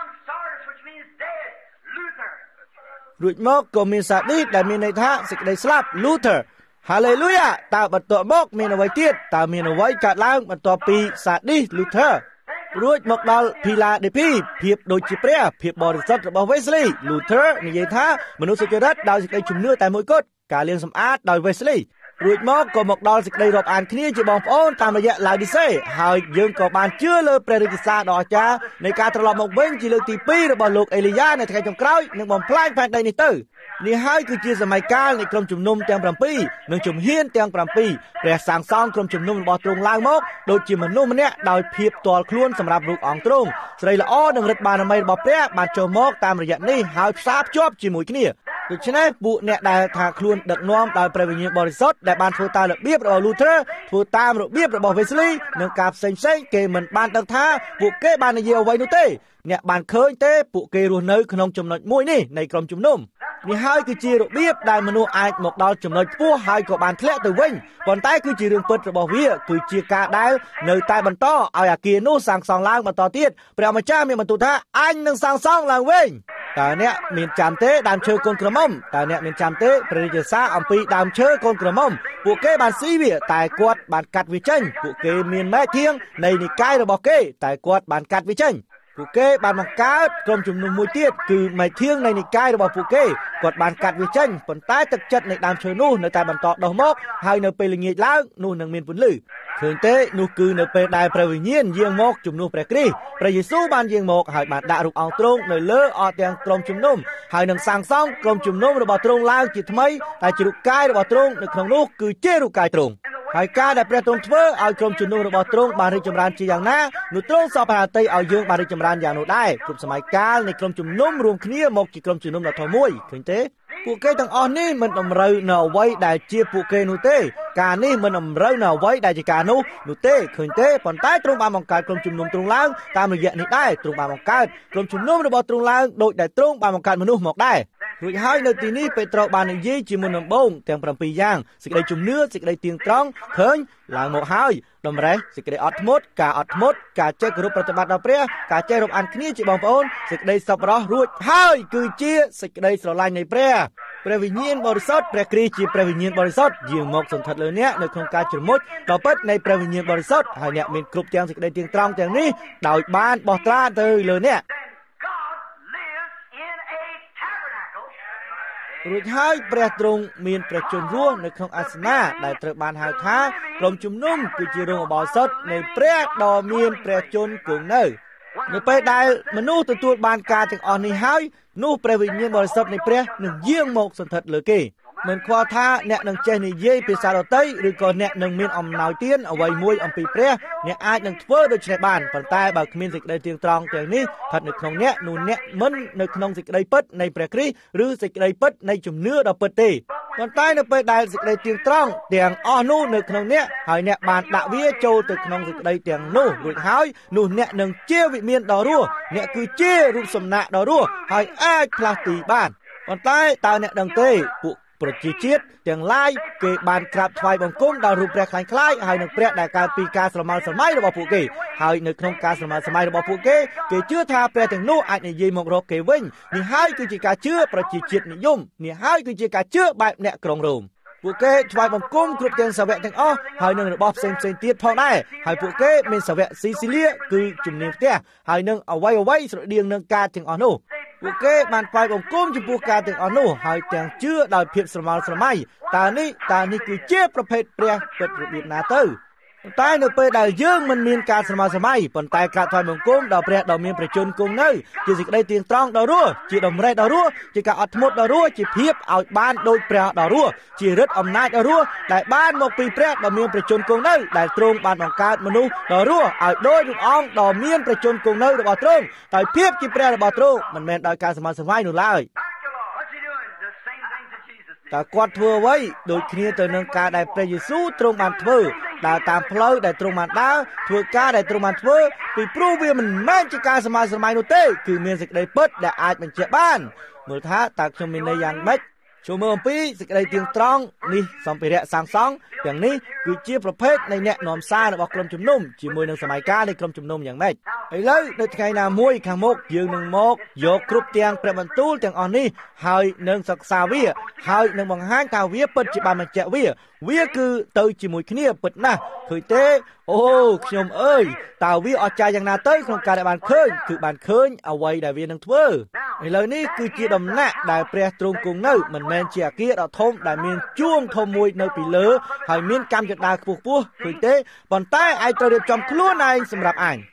រួចមកក៏មានសាឌីសដែលមានន័យថាសេចក្តីស្លាប់ Luther Hallelujah តើបន្ទាប់មកមានអ្វីទៀតតើមានអ្វីកើតឡើងបន្ទាប់ពីសាឌីស Luther រួចមកដល់ Philadelphia ភាពដូចជាព្រះភាពបរិសុទ្ធរបស់ Wesley Luther និយាយថាមនុស្សសុចរិតដោយសេចក្តីជំនឿតែមួយគត់ការលាងសម្អាតដោយ Wesley រួចមកក៏មកដល់សេចក្តីរាប់អានគ្នាជាបងប្អូនតាមរយៈ Laodice ហើយយើងក៏បានជឿលើព្រះរាជសារដ៏អស្ចារ្យនៃការត្រឡប់មកវិញជាលើកទី2របស់លោកអេលីយ៉ានៅថ្ងៃចុងក្រោយនឹងបំផ្លាញផែនដីនេះទៅនេះហើយគឺជាសម័យកាលនៃក្រុមជំនុំទាំង7និងជំហានទាំង7ព្រះសាងសង់ក្រុមជំនុំរបស់ទ្រង់ឡើងមកដូចជាមនុស្សម្នាក់ដោយភាពផ្ទាល់ខ្លួនសម្រាប់រូបអង្គទ្រង់ស្រីល្អនិងឫទ្ធិបារមីរបស់ព្រះបានចូលមកតាមរយៈនេះហើយផ្សារភ្ជាប់ជាមួយគ្នាដូច្នេះពួកអ្នកដែលថាខ្លួនដឹកនាំដោយព្រះវិញ្ញាណបរិសុទ្ធដែលបានធ្វើតាមរបៀបរបស់ Luther ធ្វើតាមរបៀបរបស់ Wesley និងការផ្សេងផ្សេងគេមិនបានដឹងថាពួកគេបាននិយាយអ្វីនោះទេអ្នកបានឃើញទេពួកគេរស់នៅក្នុងចំណុចមួយនេះនៃក្រុមជំនុំនេះហើយគឺជារបៀបដែលមនុស្សអាចមកដល់ចំណុចខ្ពស់ហើយក៏បានធ្លាក់ទៅវិញប៉ុន្តែគឺជារឿងពិតរបស់វាគឺជាការដែលនៅតែបន្តឲ្យអាគារនោះសាងសង់ឡើងបន្តទៀតព្រះម្ចាស់មានបន្ទូលថាអញនឹងសាងសង់ឡើងវិញតើអ្នកមានចាំទេដើមឈើកូនក្រមុំតើអ្នកមានចាំទេព្រះរាជសារអំពីដើមឈើកូនក្រមុំពួកគេបានស៊ីវាតែគាត់បានកាត់វាចេញពួកគេមានមែកធៀងនៃនិកាយរបស់គេតែគាត់បានកាត់វាចេញពួកគេបានបង្កើតក្រុមជំនុំមួយទៀតគឺមែកធៀងនៃនិកាយរបស់ពួកគេគាត់បានកាត់វាចេញប៉ុន្តែទឹកចិត្តនៃដើមឈើនោះនៅតែបន្តដុះមកហើយនៅពេលល្ងាចឡើងនោះនឹងមានពន្លឺឃើញទេនោះគឺនៅពេលដែលព្រះវិញ្ញាណយាងមកជំនួសព្រះគ្រីស្ទព្រះយេស៊ូវបានយាងមកហើយបានដាក់រូបអង្គទ្រង់នៅលើអស់ទាំងក្រុមជំនុំហើយនឹងសាងសង់ក្រុមជំនុំរបស់ទ្រង់ឡើងជាថ្មីតែជារូបកាយរបស់ទ្រង់នៅក្នុងនោះគឺជារូបកាយទ្រង់ហើយការដែលព្រះទ្រង់ធ្វើឲ្យក្រុមជំនុំរបស់ទ្រង់បានរីកចម្រើនជាយ៉ាងណានោះទ្រង់សពហត្ថីឲ្យយើងបានរីកចម្រើនយ៉ាងនោះដែរគ្រប់សម័យកាលនៃក្រុមជំនុំរួមគ្នាមកជាក្រុមជំនុំដ៏ធំមួយឃើញទេពួកគេទាំងអស់នេះមិនតម្រូវនៅអ្វីដែលជាពួកគេនោះទេការនេះមិនតម្រូវនៅអ្វីដែលជាការនោះនោះទេឃើញទេប៉ុន្តែទ្រង់បានបង្កើតក្រុមជំនុំទ្រង់ឡើងតាមរយៈនេះដែរទ្រង់បានបង្កើតក្រុមជំនុំរបស់ទ្រង់ឡើងដោយដែលទ្រង់បានបង្កើតមនុស្សមកដែររួចហើយនៅទីនេះពេត្រុសបាននិយាយជាមុនដំបូងទាំងប្រាំពីរយ៉ាងសេចក្តីជំនឿសេចក្តីទៀងត្រង់ឃើញឡើងមកហើយតម្រេះសេចក្តីអត់ធ្មត់ការអត់ធ្មត់ការចេះគោរពប្រតិបត្តិដល់ព្រះការចេះរាប់អានគ្នាជាបងប្អូនសេចក្តីសប្បុរសរួចហើយគឺជាសេចក្តីស្រឡាញ់នៃព្រះព្រះវិញ្ញាណបរិសុទ្ធព្រះគ្រីស្ទជាព្រះវិញ្ញាណបរិសុទ្ធយាងមកសន្ធិដ្ឋលើអ្នកនៅក្នុងការជ្រមុជដ៏ពិតនៃព្រះវិញ្ញាណបរិសុទ្ធហើយអ្នកមានគ្រប់ទាំងសេចក្តីទៀងត្រង់ទាំងនេះដោយបានបោះត្រាទៅលើអ្នករួចហើយព្រះទ្រង់មានព្រះជន្មរស់នៅក្នុងអាសនៈដែលត្រូវបានហៅថាក្រុមជំនុំគឺជារោងឧបោសថនៃព្រះដ៏មានព្រះជន្មគង់នៅនៅពេលដែលមនុស្សទទួលបានការទាំងអស់នេះហើយនោះព្រះវិញ្ញាណបរិសុទ្ធនៃព្រះនឹងយាងមកសន្ធិដ្ឋលើគេមិនខ្វល់ថាអ្នកនឹងចេះនិយាយភាសាដទៃឬក៏អ្នកនឹងមានអំណោយទានអ្វីមួយអំពីព្រះអ្នកអាចនឹងធ្វើដូច្នេះបានប៉ុន្តែបើគ្មានសេចក្តីទៀងត្រង់ទាំងនេះស្ថិតនៅក្នុងអ្នកនោះអ្នកមិននៅក្នុងសេចក្តីពិតនៃព្រះគ្រីស្ទឬសេចក្តីពិតនៃជំនឿដ៏ពិតទេប៉ុន្តែនៅពេលដែលសេចក្តីទៀងត្រង់ទាំងអស់នោះនៅក្នុងអ្នកហើយអ្នកបានដាក់វាចូលទៅក្នុងសេចក្តីទាំងនោះរួចហើយនោះអ្នកនឹងជាវិមានដ៏រស់អ្នកគឺជារូបសំណាកដ៏រស់ហើយអាចផ្លាស់ទីបានប៉ុន្តែតើអ្នកដឹងទេពួកប្រជាជាតិទាំងឡាយគេបានក្រាបថ្វាយបង្គំដល់រូបព្រះខ្លាញ់ខ្លាយហើយនឹងព្រះដែលកើតពីការស្រមើលស្រមៃរបស់ពួកគេហើយនៅក្នុងការស្រមើលស្រមៃរបស់ពួកគេគេជឿថាព្រះទាំងនោះអាចនិយាយមករកគេវិញនេះហើយគឺជាការជឿប្រជាជាតិនិយមនេះហើយគឺជាការជឿបែបអ្នកក្រុងរ៉ូមពួកគេថ្វាយបង្គំគ្រប់ទាំងសាវកទាំងអស់ហើយនឹងរបស់ផ្សេងផ្សេងទៀតផងដែរហើយពួកគេមានសាវកស៊ីស៊ីលាគឺជំនាញផ្ទះហើយនឹងអ្វីអ្វីស្រដៀងនឹងការទាំងអស់នោះពួកគេបានថ្វាយបង្គំចំពោះការទាំងអស់នោះហើយទាំងជឿដោយភាពស្រមើលស្រមៃតើនេះតើនេះគឺជាប្រភេទព្រះពិតរបៀបណាទៅតែនៅពេលដែលយើងមិនមានការស្រមើលស្រមៃប៉ុន្តែការថ្វាយបង្គំដល់ព្រះដ៏មានព្រះជន្មគង់នៅជាសេចក្តីទៀងត្រង់ដ៏រស់ជាតម្រេះដ៏រស់ជាការអត់ធ្មត់ដ៏រស់ជាភាពឲ្យបានដូចព្រះដ៏រស់ជាឫទ្ធិអំណាចដ៏រស់ដែលបានមកពីព្រះដ៏មានព្រះជន្មគង់នៅដែលទ្រង់បានបង្កើតមនុស្សដ៏រស់ឲ្យដូចរូបអង្គដ៏មានព្រះជន្មគង់នៅរបស់ទ្រង់ដោយភាពជាព្រះរបស់ទ្រង់មិនមែនដោយការស្រមើលស្រមៃនោះឡើយតើគាត់ធ្វើអ្វីដូចគ្នាទៅនឹងការដែលព្រះយេស៊ូវទ្រង់បានធ្វើដើរតាមផ្លូវដែលទ្រង់បានដើរធ្វើការដែលទ្រង់បានធ្វើពីព្រោះវាមិនមែនជាការស្រមើលស្រមៃនោះទេគឺមានសេចក្តីពិតដែលអាចបញ្ជាក់បានមើលថាតើខ្ញុំមានន័យយ៉ាងម៉េចចូលមើលអំពីសេចក្តីទៀងត្រង់នេះសម្ភារៈសាងសង់ទាំងនេះគឺជាប្រភេទនៃអ្នកនាំសាររបស់ក្រុមជំនុំជាមួយនឹងសម័យកាលនៃក្រុមជំនុំយ៉ាងម៉េចឥឡូវនៅថ្ងៃណាមួយខាងមុខយើងនឹងមកយកគ្រប់ទាំងព្រះបន្ទូលទាំងអស់នេះហើយនឹងសិក្សាវាហើយនឹងបង្ហាញថាវាពិតជាបានបញ្ជាក់វាវាគឺទៅជាមួយគ្នាពិតណាស់ឃើញទេអូខ្ញុំអើយតើវាអស្ចារ្យយ៉ាងណាទៅក្នុងការដែលបានឃើញគឺបានឃើញអ្វីដែលវានឹងធ្វើឥឡូវនេះគឺជាដំណាក់ដែលព្រះទ្រង់គង់នៅមិនមែនជាអគារដ៏ធំដែលមានជួងធំមួយនៅពីលើហើយមានកម្មយន្តការខ្ពស់ខ្ពស់ឃើញទេប៉ុន្តែឯងត្រូវរៀបចំខ្លួនឯងសម្រាប់ឯង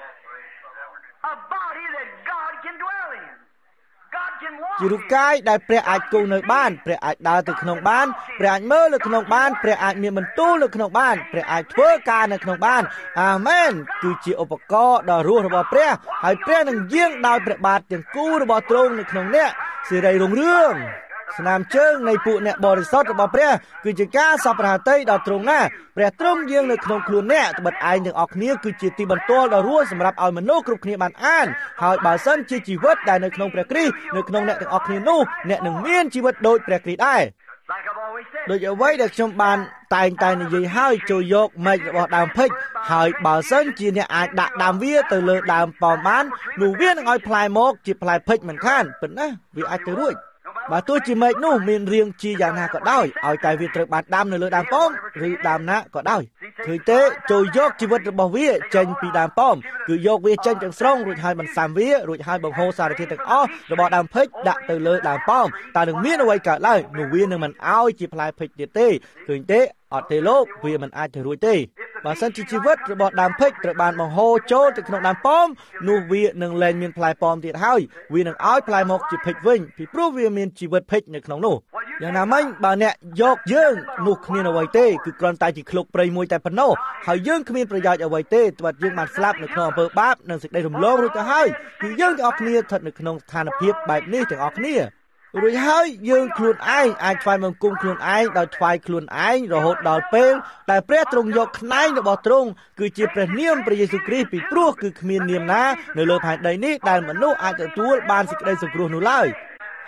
ជារូបកាយដែលព្រះអាចគង់នៅបានព្រះអាចដើរទៅក្នុងបានព្រះអាចមើលនៅក្នុងបានព្រះអាចមានបន្ទូលនៅក្នុងបានព្រះអាចធ្វើការនៅក្នុងបានអាមែនគឺជាឧបករណ៍ដ៏រស់របស់ព្រះហើយព្រះនឹងយាងដោយព្រះបាទទាំងគូរបស់ទ្រង់នៅក្នុងអ្នកសិរីរុងរឿងស្នាមជើងនៃពួកអ្នកបរិសុទ្ធរបស់ព្រះគឺជាការសពរហតីដ៏ទ្រង់ណាស់ព្រះទ្រង់យាងនៅក្នុងខ្លួនអ្នកត្បិតឯងទាំងអស់គ្នាគឺជាទីបន្ទាល់ដ៏រស់សម្រាប់ឲ្យមនុស្សគ្រប់គ្នាបានអានហើយបើសិនជាជីវិតដែលនៅក្នុងព្រះគ្រីស្ទនៅក្នុងអ្នកទាំងអស់គ្នានោះអ្នកនឹងមានជីវិតដូចព្រះគ្រីស្ទដែរដូចអ្វីដែលខ្ញុំបានតែងតែនិយាយហើយចូលយកមែករបស់ដើមពេជ្រហើយបើសិនជាអ្នកអាចដាក់ដើមវាទៅលើដើមប៉ោមបាននោះវានឹងឲ្យផ្លែមកជាផ្លែពេជ្រមិនខានប៉ុន្តែវាអាចទៅរួចបើទោះជាមែកនោះមានរាងជាយ៉ាងណាក៏ដោយឲ្យតែវាត្រូវបានដាំនៅលើដើមប៉ោមឬដើមណាក៏ដោយឃើញទេចូលយកជីវិតរបស់វាចេញពីដើមប៉ោមគឺយកវាចេញទាំងស្រុងរួចហើយបន្សាំវារួចហើយបង្ហូរសារធាតុទាំងអស់របស់ដើមពេជ្រដាក់ទៅលើដើមប៉ោមតើនឹងមានអ្វីកើតឡើងនោះវានឹងមិនឲ្យជាផ្លែពេជ្រទៀតទេឃើញទេអត់ទេលោកវាមិនអាចទៅរួចទេបើសិនជាជីវិតរបស់ដើមពេជ្រត្រូវបានបង្ហូរចូលទៅក្នុងដើមប៉ោមនោះវានឹងលែងមានផ្លែប៉ោមទៀតហើយវានឹងឲ្យផ្លែមកជាពេជ្រវិញពីព្រោះវាមានជីវិតពេជ្រនៅក្នុងនោះយ៉ាងណាមិញបើអ្នកយកយើងនោះគ្មានអ្វីទេគឺគ្រាន់តែជាឃ្លោកព្រៃមួយតែប៉ុណ្ណោះហើយយើងគ្មានប្រយោជន៍អ្វីទេត្បិតយើងបានស្លាប់នៅក្នុងអំពើបាបនិងសេចក្តីរំលងរួចទៅហើយគឺយើងទាំងអស់គ្នាស្ថិតនៅក្នុងស្ថានភាពបែបនេះទាំងអស់គ្នារួចហើយយើងខ្លួនឯងអាចថ្វាយបង្គំខ្លួនឯងដោយថ្វាយខ្លួនឯងរហូតដល់ពេលដែលព្រះទ្រង់យកផ្នែករបស់ទ្រង់គឺជាព្រះនាមព្រះយេស៊ូវគ្រីស្ទពីព្រោះគឺគ្មាននាមណានៅលើផែនដីនេះដែលមនុស្សអាចទទួលបានសេចក្តីសង្គ្រោះនោះឡើយ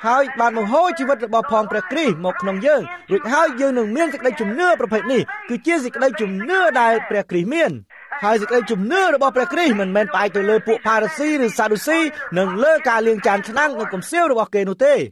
ហើយបានបង្ហូរជីវិតរបស់ផងព្រះគ្រីស្ទមកក្នុងយើងរួចហើយយើងនឹងមានសេចក្តីជំនឿប្រភេទនេះគឺជាសេចក្តីជំនឿដែលព្រះគ្រីស្ទមានហើយសេចក្តីជំនឿរបស់ព្រះគ្រីស្ទមិនមែនផ្អែកទៅលើពួកផារ៉ាស៊ីឬសាឌូស៊ីនិងលើការលាងចានឆ្នាំងនិងកំសៀវរបស់គេនោះទេ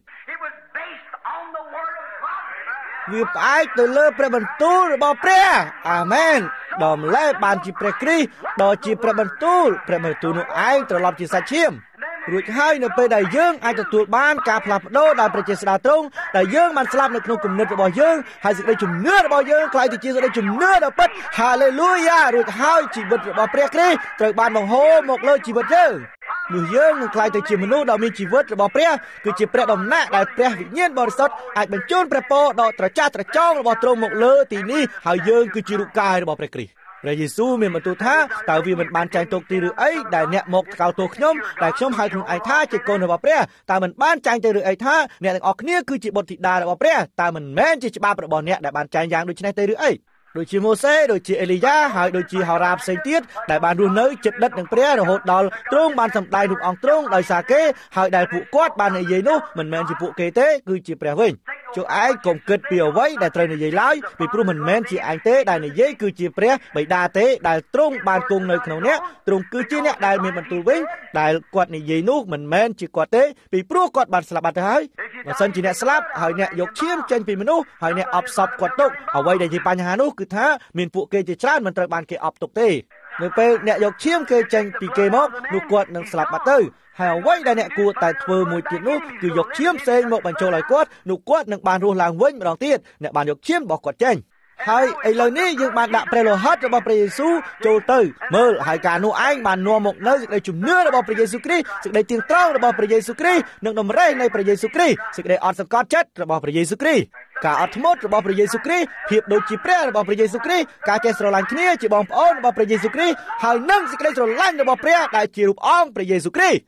វាផ្អែកទៅលើព្រះបន្ទូលរបស់ព្រះអាមែនដ៏ម្ល៉េះបានជាព្រះគ្រីស្ទដ៏ជាព្រះបន្ទូលព្រះបន្ទូលនោះឯងត្រឡប់ជាសាច់ឈាមរួចហើយនៅពេលដែលយើងអាចទទួលបានការផ្លាស់ប្ដូរដោយព្រះជាស្ដេចទ្រង់ដែលយើងបានស្លាប់នៅក្នុងគំនិតរបស់យើងហើយសេចក្តីជំនឿរបស់យើងក្លាយទៅជាសេចក្តីជំនឿដ៏ពិតហាឡេលូយ៉ារួចហើយជីវិតរបស់ព្រះគ្រីស្ទត្រូវបានបង្ហូរមកលើជីវិតយើងនោះយើងនឹងក្លាយទៅជាមនុស្សដ៏មានជីវិតរបស់ព្រះគឺជាព្រះដំណាក់ដែលព្រះវិញ្ញាណបរិសុទ្ធអាចបញ្ជូនព្រះពរដ៏ត្រចះត្រចង់របស់ទ្រង់មកលើទីនេះហើយយើងគឺជារូបកាយរបស់ព្រះគ្រីស្ទព្រះយេស៊ូវមានបន្ទូលថាតើវាមិនបានចែងទុកទីឬអីដែលអ្នកមកថ្កោលទោសខ្ញុំដែលខ្ញុំហៅខ្លួនឯងថាជាកូនរបស់ព្រះតើមិនបានចែងទៅឬអីថាអ្នកទាំងអស់គ្នាគឺជាបុត្រធីតារបស់ព្រះតើមិនមែនជាច្បាប់របស់អ្នកដែលបានចែងយ៉ាងដូចនេះទៅឬអីដូចជាម៉ូសេដូចជាអេលីយ៉ាហើយដូចជាហោរ៉ាផ្សេងទៀតដែលបានរស់នៅជិតដិតនឹងព្រះរហូតដល់ទ្រង់បានសម្ដែងរូបអង្គទ្រង់ដោយសារគេហើយដែលពួកគាត់បាននិយាយនោះមិនមែនជាពួកគេទេគឺជាព្រះវិញចូលឯងកុំគិតពីអ្វីដែលត្រូវនិយាយឡើយពីព្រោះមិនមែនជាឯងទេដែលនិយាយគឺជាព្រះបិតាទេដែលទ្រង់បានគង់នៅក្នុងអ្នកទ្រង់គឺជាអ្នកដែលមានបន្ទូលវិញដែលគាត់និយាយនោះមិនមែនជាគាត់ទេពីព្រោះគាត់បានស្លាប់បាត់ទៅហើយបើសិនជាអ្នកស្លាប់ហើយអ្នកយកឈាមចេញពីមនុស្សហើយអ្នកអបសពគាត់ទុកអ្វីដែលជាបញ្ហានោះគឺថាមានពួកគេជាច្រើនមិនត្រូវបានគេអបទុកទេនៅពេលអ្នកយកឈាមគេចេញពីគេមកនោះគាត់នឹងស្លាប់បាត់ទៅហើយអ្វីដែលអ្នកគួរតែធ្វើមួយទៀតនោះគឺយកឈាមផ្សេងមកបញ្ចូលឲ្យគាត់នោះគាត់នឹងបានរស់ឡើងវិញម្ដងទៀតអ្នកបានយកឈាមរបស់គាត់ចេញហើយឥឡូវនេះយើងបានដាក់ព្រះលោហិតរបស់ព្រះយេស៊ូវចូលទៅមើលហើយការនោះឯងបាននាំមកនៅសេចក្តីជំនឿរបស់ព្រះយេស៊ូវគ្រីស្ទសេចក្តីទៀងត្រង់របស់ព្រះយេស៊ូវគ្រីស្ទនិងតម្រេះនៃព្រះយេស៊ូវគ្រីស្ទសេចក្តីអត់សង្កត់ចិត្តរបស់ព្រះយេស៊ូវគ្រីស្ទការអត់ធ្មត់របស់ព្រះយេស៊ូវគ្រីស្ទភាពដូចជាព្រះរបស់ព្រះយេស៊ូវគ្រីស្ទការចេះស្រឡាញ់គ្នាជាបងប្អូនរបស់ព្រះយេស៊ូវគ្រីស្ទហើយនឹងសេចក្តីស្រឡាញ់របស់ព្រះដែលជារូបអង្គព្រះយេស៊ូវគ្រីស្ទ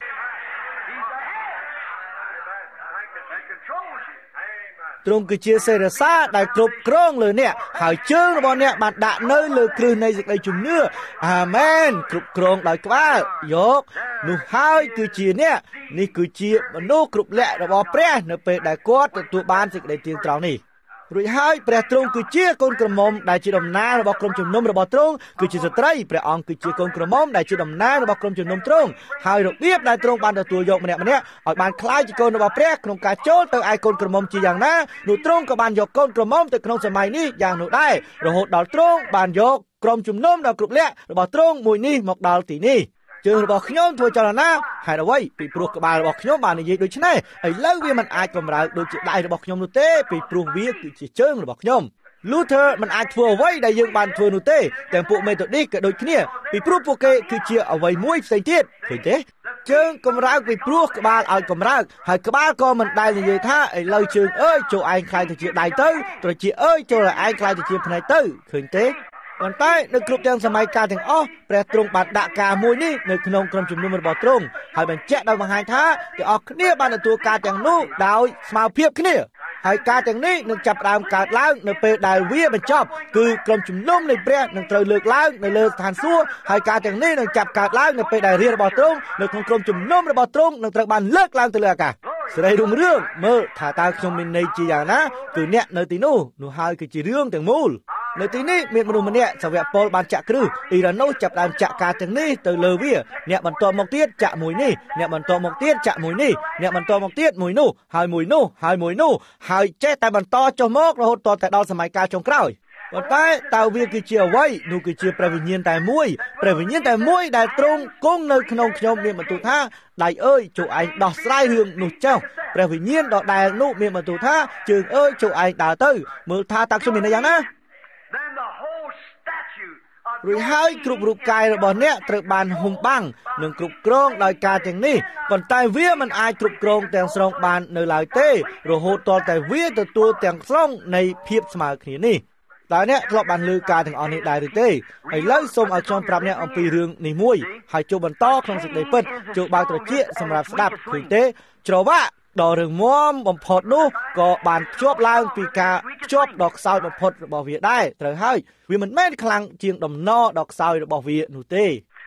ទ្រង់គឺជាសេរសាដែលគ្រប់គ្រងលើអ្នកហើយជើងរបស់អ្នកបានដាក់នៅលើគ្រឹះនៃសេចក្តីជំនឿអាមែនគ្រប់គ្រងដោយក្បាលយកនោះហើយគឺជាអ្នកនេះគឺជាមនុស្សគ្រប់លក្ខរបស់ព្រះនៅពេលដែលគាត់ទទួលបានសេចក្តីទៀងត្រង់នេះរួចហើយព្រះទ្រង់គឺជាកូនក្រមុំដែលជាតំណាងរបស់ក្រុមជំនុំរបស់ទ្រង់គឺជាស្ត្រីព្រះអង្គគឺជាកូនក្រមុំដែលជាតំណាងរបស់ក្រុមជំនុំទ្រង់ហើយរបៀបដែលទ្រង់បានទទួលយកម្នាក់ម្នាក់ឲ្យបានក្លាយជាកូនរបស់ព្រះក្នុងការចូលទៅឯកូនក្រមុំជាយ៉ាងណានោះទ្រង់ក៏បានយកកូនក្រមុំទៅក្នុងសម័យនេះយ៉ាងនោះដែររហូតដល់ទ្រង់បានយកក្រុមជំនុំដល់គ្រប់លក្ខរបស់ទ្រង់មួយនេះមកដល់ទីនេះជើងរបស់ខ្ញុំធ្វើចលនាហេតុអ្វីពីព្រោះក្បាលរបស់ខ្ញុំបាននិយាយដូច្នេះឥឡូវវាមិនអាចបំរើដូចជាដៃរបស់ខ្ញុំនោះទេពីព្រោះវាគឺជាជើងរបស់ខ្ញុំ Luther មិនអាចធ្វើអ្វីដែលយើងបានធ្វើនោះទេទាំងពួក Methodist ក៏ដូចគ្នាពីព្រោះពួកគេគឺជាអ្វីមួយផ្សេងទៀតឃើញទេជើងកម្រើកពីព្រោះក្បាលឲ្យកម្រើកហើយក្បាលក៏មិនដែលនិយាយថាឥឡូវជើងអើយចូលឯងខ្លាយទៅជាដៃទៅត្រជាអើយចូលឯងខ្លាយទៅជាភ្នែកទៅឃើញទេប៉ុន្តែនៅគ្រប់ទាំងសម័យកាលទាំងអស់ព្រះទ្រង់បានដាក់ការមួយនេះនៅក្នុងក្រុមជំនុំរបស់ទ្រង់ហើយបញ្ជាក់ដោយបង្ហាញថាទាំងអស់គ្នាបានទទួលការទាំងនោះដោយស្មើភាពគ្នាហើយការទាំងនេះនឹងចាប់ផ្ដើមកើតឡើងនៅពេលដែលវាបញ្ចប់គឺក្រុមជំនុំនៃព្រះនឹងត្រូវលើកឡើងនៅលើស្ថានសួគ៌ហើយការទាំងនេះនឹងចាប់កើតឡើងនៅពេលដែលរាជរបស់ទ្រង់នៅក្នុងក្រុមជំនុំរបស់ទ្រង់នឹងត្រូវបានលើកឡើងទៅលើអាកាសសេរីរុងរឿងមើលថាតើខ្ញុំមានន័យជាយ៉ាងណាគឺអ្នកនៅទីនោះនោះហើយគឺជារឿងទាំងមូលនៅទីនេះមានមនុស្សម្នាក់សាវកប៉ុលបានចាក់គ្រឹះអ៊ីរ៉ានូសចាប់ដើមចាក់ការទាំងនេះទៅលើវាអ្នកបន្តមកទៀតចាក់មួយនេះអ្នកបន្តមកទៀតចាក់មួយនេះអ្នកបន្តមកទៀតមួយនោះហើយមួយនោះហើយមួយនោះហើយចេះតែបន្តចុះមករហូតតតែដល់សម័យកាលចុងក្រោយប៉ុន្តែតើវាគឺជាអ្វីនោះគឺជាព្រះវិញ្ញាណតែមួយព្រះវិញ្ញាណតែមួយដែលទ្រង់គង់នៅក្នុងខ្ញុំមានបន្ទូលថាដៃអើយចូលឯងដោះស្រាយរឿងនោះចុះព្រះវិញ្ញាណដដែលនោះមានបន្ទូលថាជើងអើយចូលឯងដើរទៅមើលថាតើខ្ញុំមានន័យយ៉ាងណារួចហើយគ្រប់រូបកាយរបស់អ្នកត្រូវបានហុំបាំងនិងគ្រប់គ្រងដោយការទាំងនេះប៉ុន្តែវាមិនអាចគ្រប់គ្រងទាំងស្រុងបាននៅឡើយទេរហូតទាល់តែវាទទួលទាំងស្រុងនៃភាពស្មើគ្នានេះតើអ្នកធ្លាប់បានលើការទាំងអស់នេះដែរឬទេឥឡូវសូមឲ្យខ្ញុំប្រាប់អ្នកអំពីរឿងនេះមួយហើយចូលបន្តក្នុងសេចក្តីពិតចូលបើកត្រចៀកសម្រាប់ស្ដាប់ឃើញទេច្រវាក់ដ៏រឹងមាំបំផុតនោះក៏បានភ្ជាប់ឡើងពីការភ្ជាប់ដ៏ខ្សោយបំផុតរបស់វាដែរត្រូវហើយវាមិនមែនខ្លាំងជាងដំណដ៏ខ្សោយរបស់វានោះទេ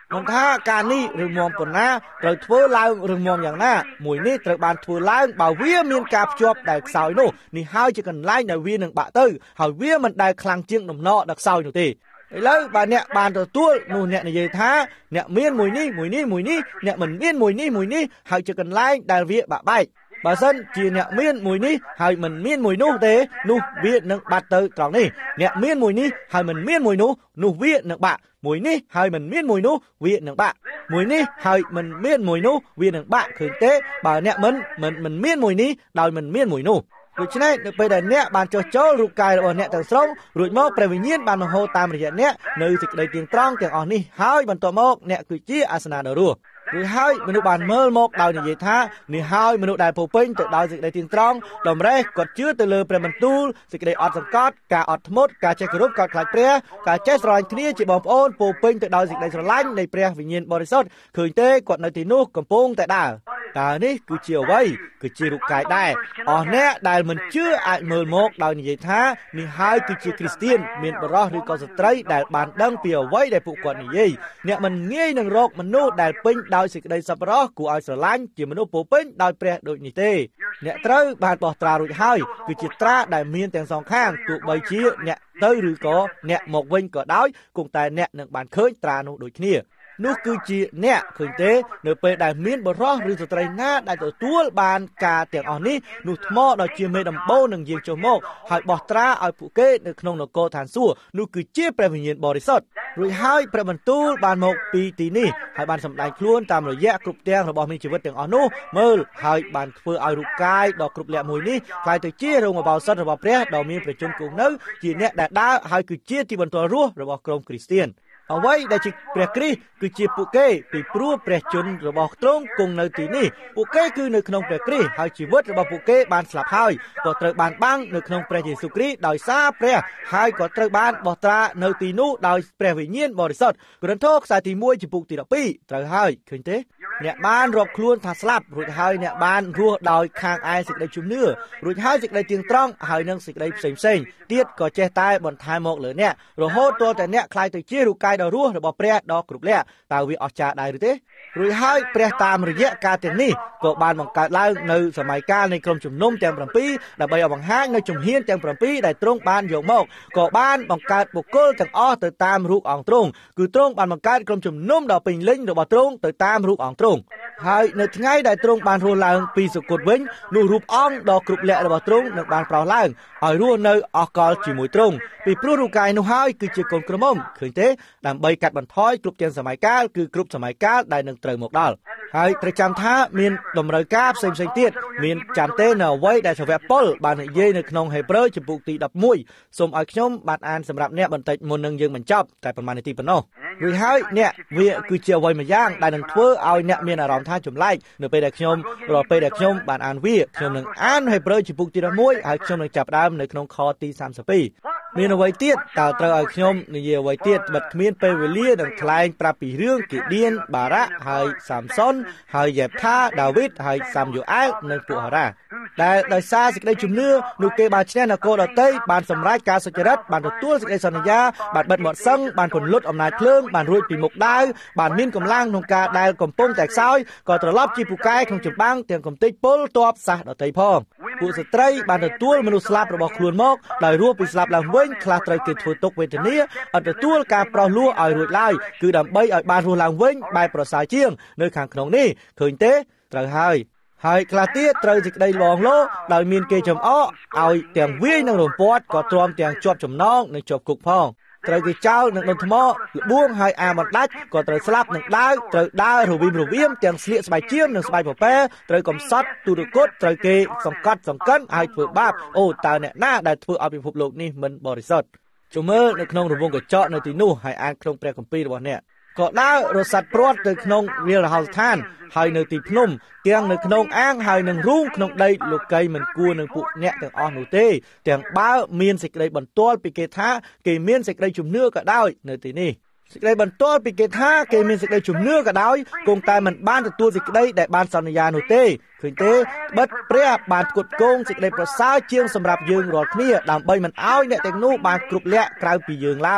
មិនថាការនេះឬមុំប៉ុណ្ណាត្រូវធ្វើឡើងឬមុំយ៉ាងណាមួយនេះត្រូវបានធ្វើឡើងបើវាមានការភ្ជាប់ដែលខ្សោយនោះនេះហើយជាកន្លែងដែលវានឹងបាក់ទៅហើយវាមិនដែលខ្លាំងជាងដំណក់ដែលខ្សោយនោះទេឥឡូវបើអ្នកបានទទួលនោះអ្នកនិយាយថាអ្នកមានមួយនេះមួយនេះមួយនេះអ្នកមិនមានមួយនេះមួយនេះហើយជាកន្លែងដែលវាបាក់បែកបើសិនជាអ្នកមានមួយនេះហើយមិនមានមួយនោះទេនោះវានឹងបាត់ទៅត្រង់នេះអ្នកមានមួយនេះហើយមិនមានមួយនោះនោះវានឹងបាក់មួយនេះហើយមិនមានមួយនោះវានឹងបាក់មួយនេះហើយមិនមានមួយនោះវានឹងបាក់ឃើញទេបើអ្នកមិនមិនមិនមានមួយនេះដោយមិនមានមួយនោះដូច្នេះនៅពេលដែលអ្នកបានចុះចូលរូបកាយរបស់អ្នកទាំងស្រុងរួចមកព្រះវិញ្ញាណបានបង្ហូរតាមរយៈអ្នកនៅសេចក្តីទៀងត្រង់ទាំងអស់នេះហើយបន្ទាប់មកអ្នកគឺជាអាសនៈដ៏រស់រួចហើយមនុស្សបានមើលមកដោយនិយាយថានេះហើយមនុស្សដែលពោពេញទៅដោយសេចក្តីទៀងត្រង់តម្រេះគាត់ជឿទៅលើព្រះបន្ទូលសេចក្តីអត់សង្កត់ការអត់ធ្មត់ការចេះគោរពការខ្លាចព្រះការចេះស្រឡាញ់គ្នាជាបងប្អូនពោពេញទៅដោយសេចក្តីស្រឡាញ់នៃព្រះវិញ្ញាណបរិសុទ្ធឃើញទេគាត់នៅទីនោះកំពុងតែដើរតើនេះគឺជាអ្វីគឺជារូបកាយដែរអស់អ្នកដែលមិនជឿអាចមើលមកដោយនិយាយថានេះហើយគឺជាគ្រីស្ទានមានបរិសុទ្ធឬក៏ស្ត្រីដែលបានដឹងពីអ្វីដែលពួកគាត់និយាយអ្នកមិនងាយនឹងរកមនុស្សដែលពេញដោយសេចក្តីសប្បុរសគួរឲ្យស្រឡាញ់ជាមនុស្សពោពេញដោយព្រះដូចនេះទេអ្នកត្រូវបានបោះត្រារួចហើយគឺជាត្រាដែលមានទាំងសងខាងទោះបីជាអ្នកទៅឬក៏អ្នកមកវិញក៏ដោយគង់តែអ្នកនឹងបានឃើញត្រានោះដូចគ្នានោះគឺជាអ្នកឃើញទេនៅពេលដែលមានបរិសុទ្ធឬស្ត្រីណាដែលទទួលបានការទាំងអស់នេះនោះថ្មដ៏ជាមេដំបូងនឹងយាងចុះមកហើយបោះត្រាឲ្យពួកគេនៅក្នុងនគរឋានសួគ៌នោះគឺជាព្រះវិញ្ញាណបរិសុទ្ធរួចហើយព្រះបន្ទូលបានមកពីទីនេះហើយបានសម្ដែងខ្លួនតាមរយៈគ្រប់ទាំងរបស់មានជីវិតទាំងអស់នោះមើលហើយបានធ្វើឲ្យរូបកាយដ៏គ្រប់លក្ខមួយនេះក្លាយទៅជារោងអបោសុតរបស់ព្រះដ៏មានប្រជញ្ញគង់នៅជាអ្នកដែលដើរហើយគឺជាទីបន្ទាល់រស់របស់ក្រុមគ្រីស្ទានអ្វីដែលជាព្រះគ្រីស្ទគឺជាពួកគេពីព្រោះព្រះជន្មរបស់ទ្រង់គង់នៅទីនេះពួកគេគឺនៅក្នុងព្រះគ្រីស្ទហើយជីវិតរបស់ពួកគេបានស្លាប់ហើយក៏ត្រូវបានបាំងនៅក្នុងព្រះយេស៊ូវគ្រីស្ទដោយសារព្រះហើយក៏ត្រូវបានបោះត្រានៅទីនោះដោយព្រះវិញ្ញាណបរិសុទ្ធកូរិនថូសខ្សែទីមួយចំពុកទីដប់ពីរត្រូវហើយឃើញទេអ្នកបានរាប់ខ្លួនថាស្លាប់រួចហើយអ្នកបានរស់ដោយខាងឯសេចក្តីជំនឿរួចហើយសេចក្តីទៀងត្រង់ហើយនឹងសេចក្តីផ្សេងផ្សេងទៀតក៏ចេះតែបន្ថែមមកលើអ្នករហូតទាល់តែអ្នកខ្លាយទៅជារូបកាយដ៏រស់របស់ព្រះដ៏គ្រប់លក្ខតើវាអស្ចារ្យដែរឬទេរួចហើយព្រះតាមរយៈការទាំងនេះក៏បានបង្កើតឡើងនៅសម័យកាលនៃក្រុមជំនុំទាំង7ដើម្បីឲ្យបង្ហាញនៅជំហានទាំង7ដែលទ្រង់បានយកមកក៏បានបង្កើតបុគ្គលទាំងអស់ទៅតាមរូបអង្គទ្រង់គឺទ្រង់បានបង្កើតក្រុមជំនុំដ៏ពេញលេញរបស់ទ្រង់ទៅតាមរូបអង្គទ្រង់ហើយនៅថ្ងៃដែលទ្រង់បានរស់ឡើងពីសុគតវិញនោះរូបអង្គដ៏គ្រប់លក្ខរបស់ទ្រង់នឹងបានប្រោសឡើងឲ្យរស់នៅអកលជាមួយទ្រង់ពីព្រោះរូបកាយនោះហើយគឺជាកូនក្រមុំឃើញទេដើម្បីកាត់បន្ថយគ្រប់ទាំងសម័យកាលគឺគ្រប់សម័យកាលដែលនឹងត្រូវមកដល់ហើយត្រូវចាំថាមានតម្រូវការផ្សេងផ្សេងទៀតមានចាំទេនៅអ្វីដែលសាវកប៉ុលបាននិយាយនៅក្នុងហេព្រើរចំពុកទីដប់មួយសូមឲ្យខ្ញុំបានអានសម្រាប់អ្នកបន្តិចមុននឹងយើងបញ្ចប់តែប្រហែលនាទីប៉ុណ្ណោះរួចហើយអ្នកវាគឺជាអ្វីមួយយ៉ាងដែលនឹងធ្វើឲ្យអ្នកមានអារម្មណ៍ថាចម្លែកនៅពេលដែលខ្ញុំរាល់ពេលដែលខ្ញុំបានអានវាខ្ញុំនឹងអានហេព្រើរចំពុកទីដប់មួយហើយខ្ញុំនឹងចាប់ផ្ដើមនៅក្នុងខទីសាមសិបពីរមានអ្វីទៀតតើត្រូវឲ្យខ្ញុំនិយាយអ្វីទៀតបិទគ្មានពេលវេលានឹងថ្លែងប្រាប់ពីរឿងគីឌៀនបារ៉ាក់ហើយសាមសុនហើយយេបថាដាវីតហើយសាមយូអែលនិងពួកហារ៉ាដែលដោយសារសេចក្តីជំនឿនោះគេបានឈ្នះនគរដទៃបានសម្រេចការសុចរិតបានទទួលសេចក្តីសន្យាបានបិទមាត់សឹងបានពន្លត់អំណាចភ្លើងបានរួចពីមុខដាវបានមានកម្លាំងក្នុងការដែលកំពុងតែខ្សោយក៏ត្រឡប់ជាពូកែក្នុងចម្បាំងទាំងកំទេចពលទ័ពសាសដទៃផងពួកស្ត្រីបានទទួលមនុស្សស្លាប់របស់ខ្លួនមកដោយរស់ពីស្លាប់ឡើងវិញខ្លះត្រូវគេធ្វើទុក្ខវេទនាអត់ទទួលការប្រោសលោះឲ្យរួចឡើយគឺដើម្បីឲ្យបានរស់ឡើងវិញបែបប្រសើរជាងនៅខាងក្នុងនេះឃើញទេត្រូវហើយហើយខ្លះទៀតត្រូវសេចក្តីលងលោដោយមានគេចំអកឲ្យទាំងវាយនឹងរំពាត់ក៏ទ្រាំទាំងជាប់ចំណងនិងជាប់គុកផងត្រូវគេចោលនឹងដុំថ្មលបួងហើយអាបណ្ដាច់ក៏ត្រូវស្លាប់នឹងដាវត្រូវដើររវីមរវាមទាំងស្លៀកស្បែកជៀមនិងស្បែកពពែត្រូវកំសត់ទូរគតត្រូវគេសង្កត់សង្កិនហើយធ្វើបាបអូតើអ្នកណាដែលធ្វើឲ្យពិភពលោកនេះមិនបរិសុទ្ធជុំមើលនៅក្នុងរង្វង់កញ្ចក់នៅទីនោះហើយអានក្នុងព្រះគម្ពីររបស់អ្នកក៏ដើររសាត់ព្រាត់ទៅក្នុងវាលរហោស្ថានហើយនៅទីភ្នំទាំងនៅក្នុងអាងហើយនឹងរូងក្នុងដីលោកីមិនគួរនឹងពួកអ្នកទាំងអស់នោះទេទាំងបើមានសេចក្តីបន្ទាល់ពីគេថាគេមានសេចក្តីជំនឿក៏ដោយនៅទីនេះសេចក្តីបន្ទាល់ពីគេថាគេមានសេចក្តីជំនឿក៏ដោយគង់តែមិនបានទទួលសេចក្តីដែលបានសន្យានោះទេឃើញទេបិទព្រះបានផ្គត់ផ្គង់សេចក្តីប្រសើរជាងសម្រាប់យើងរាល់គ្នាដើម្បីមិនឲ្យអ្នកទាំងនោះបានគ្រប់លក្ខក្រៅពីយើងឡើយ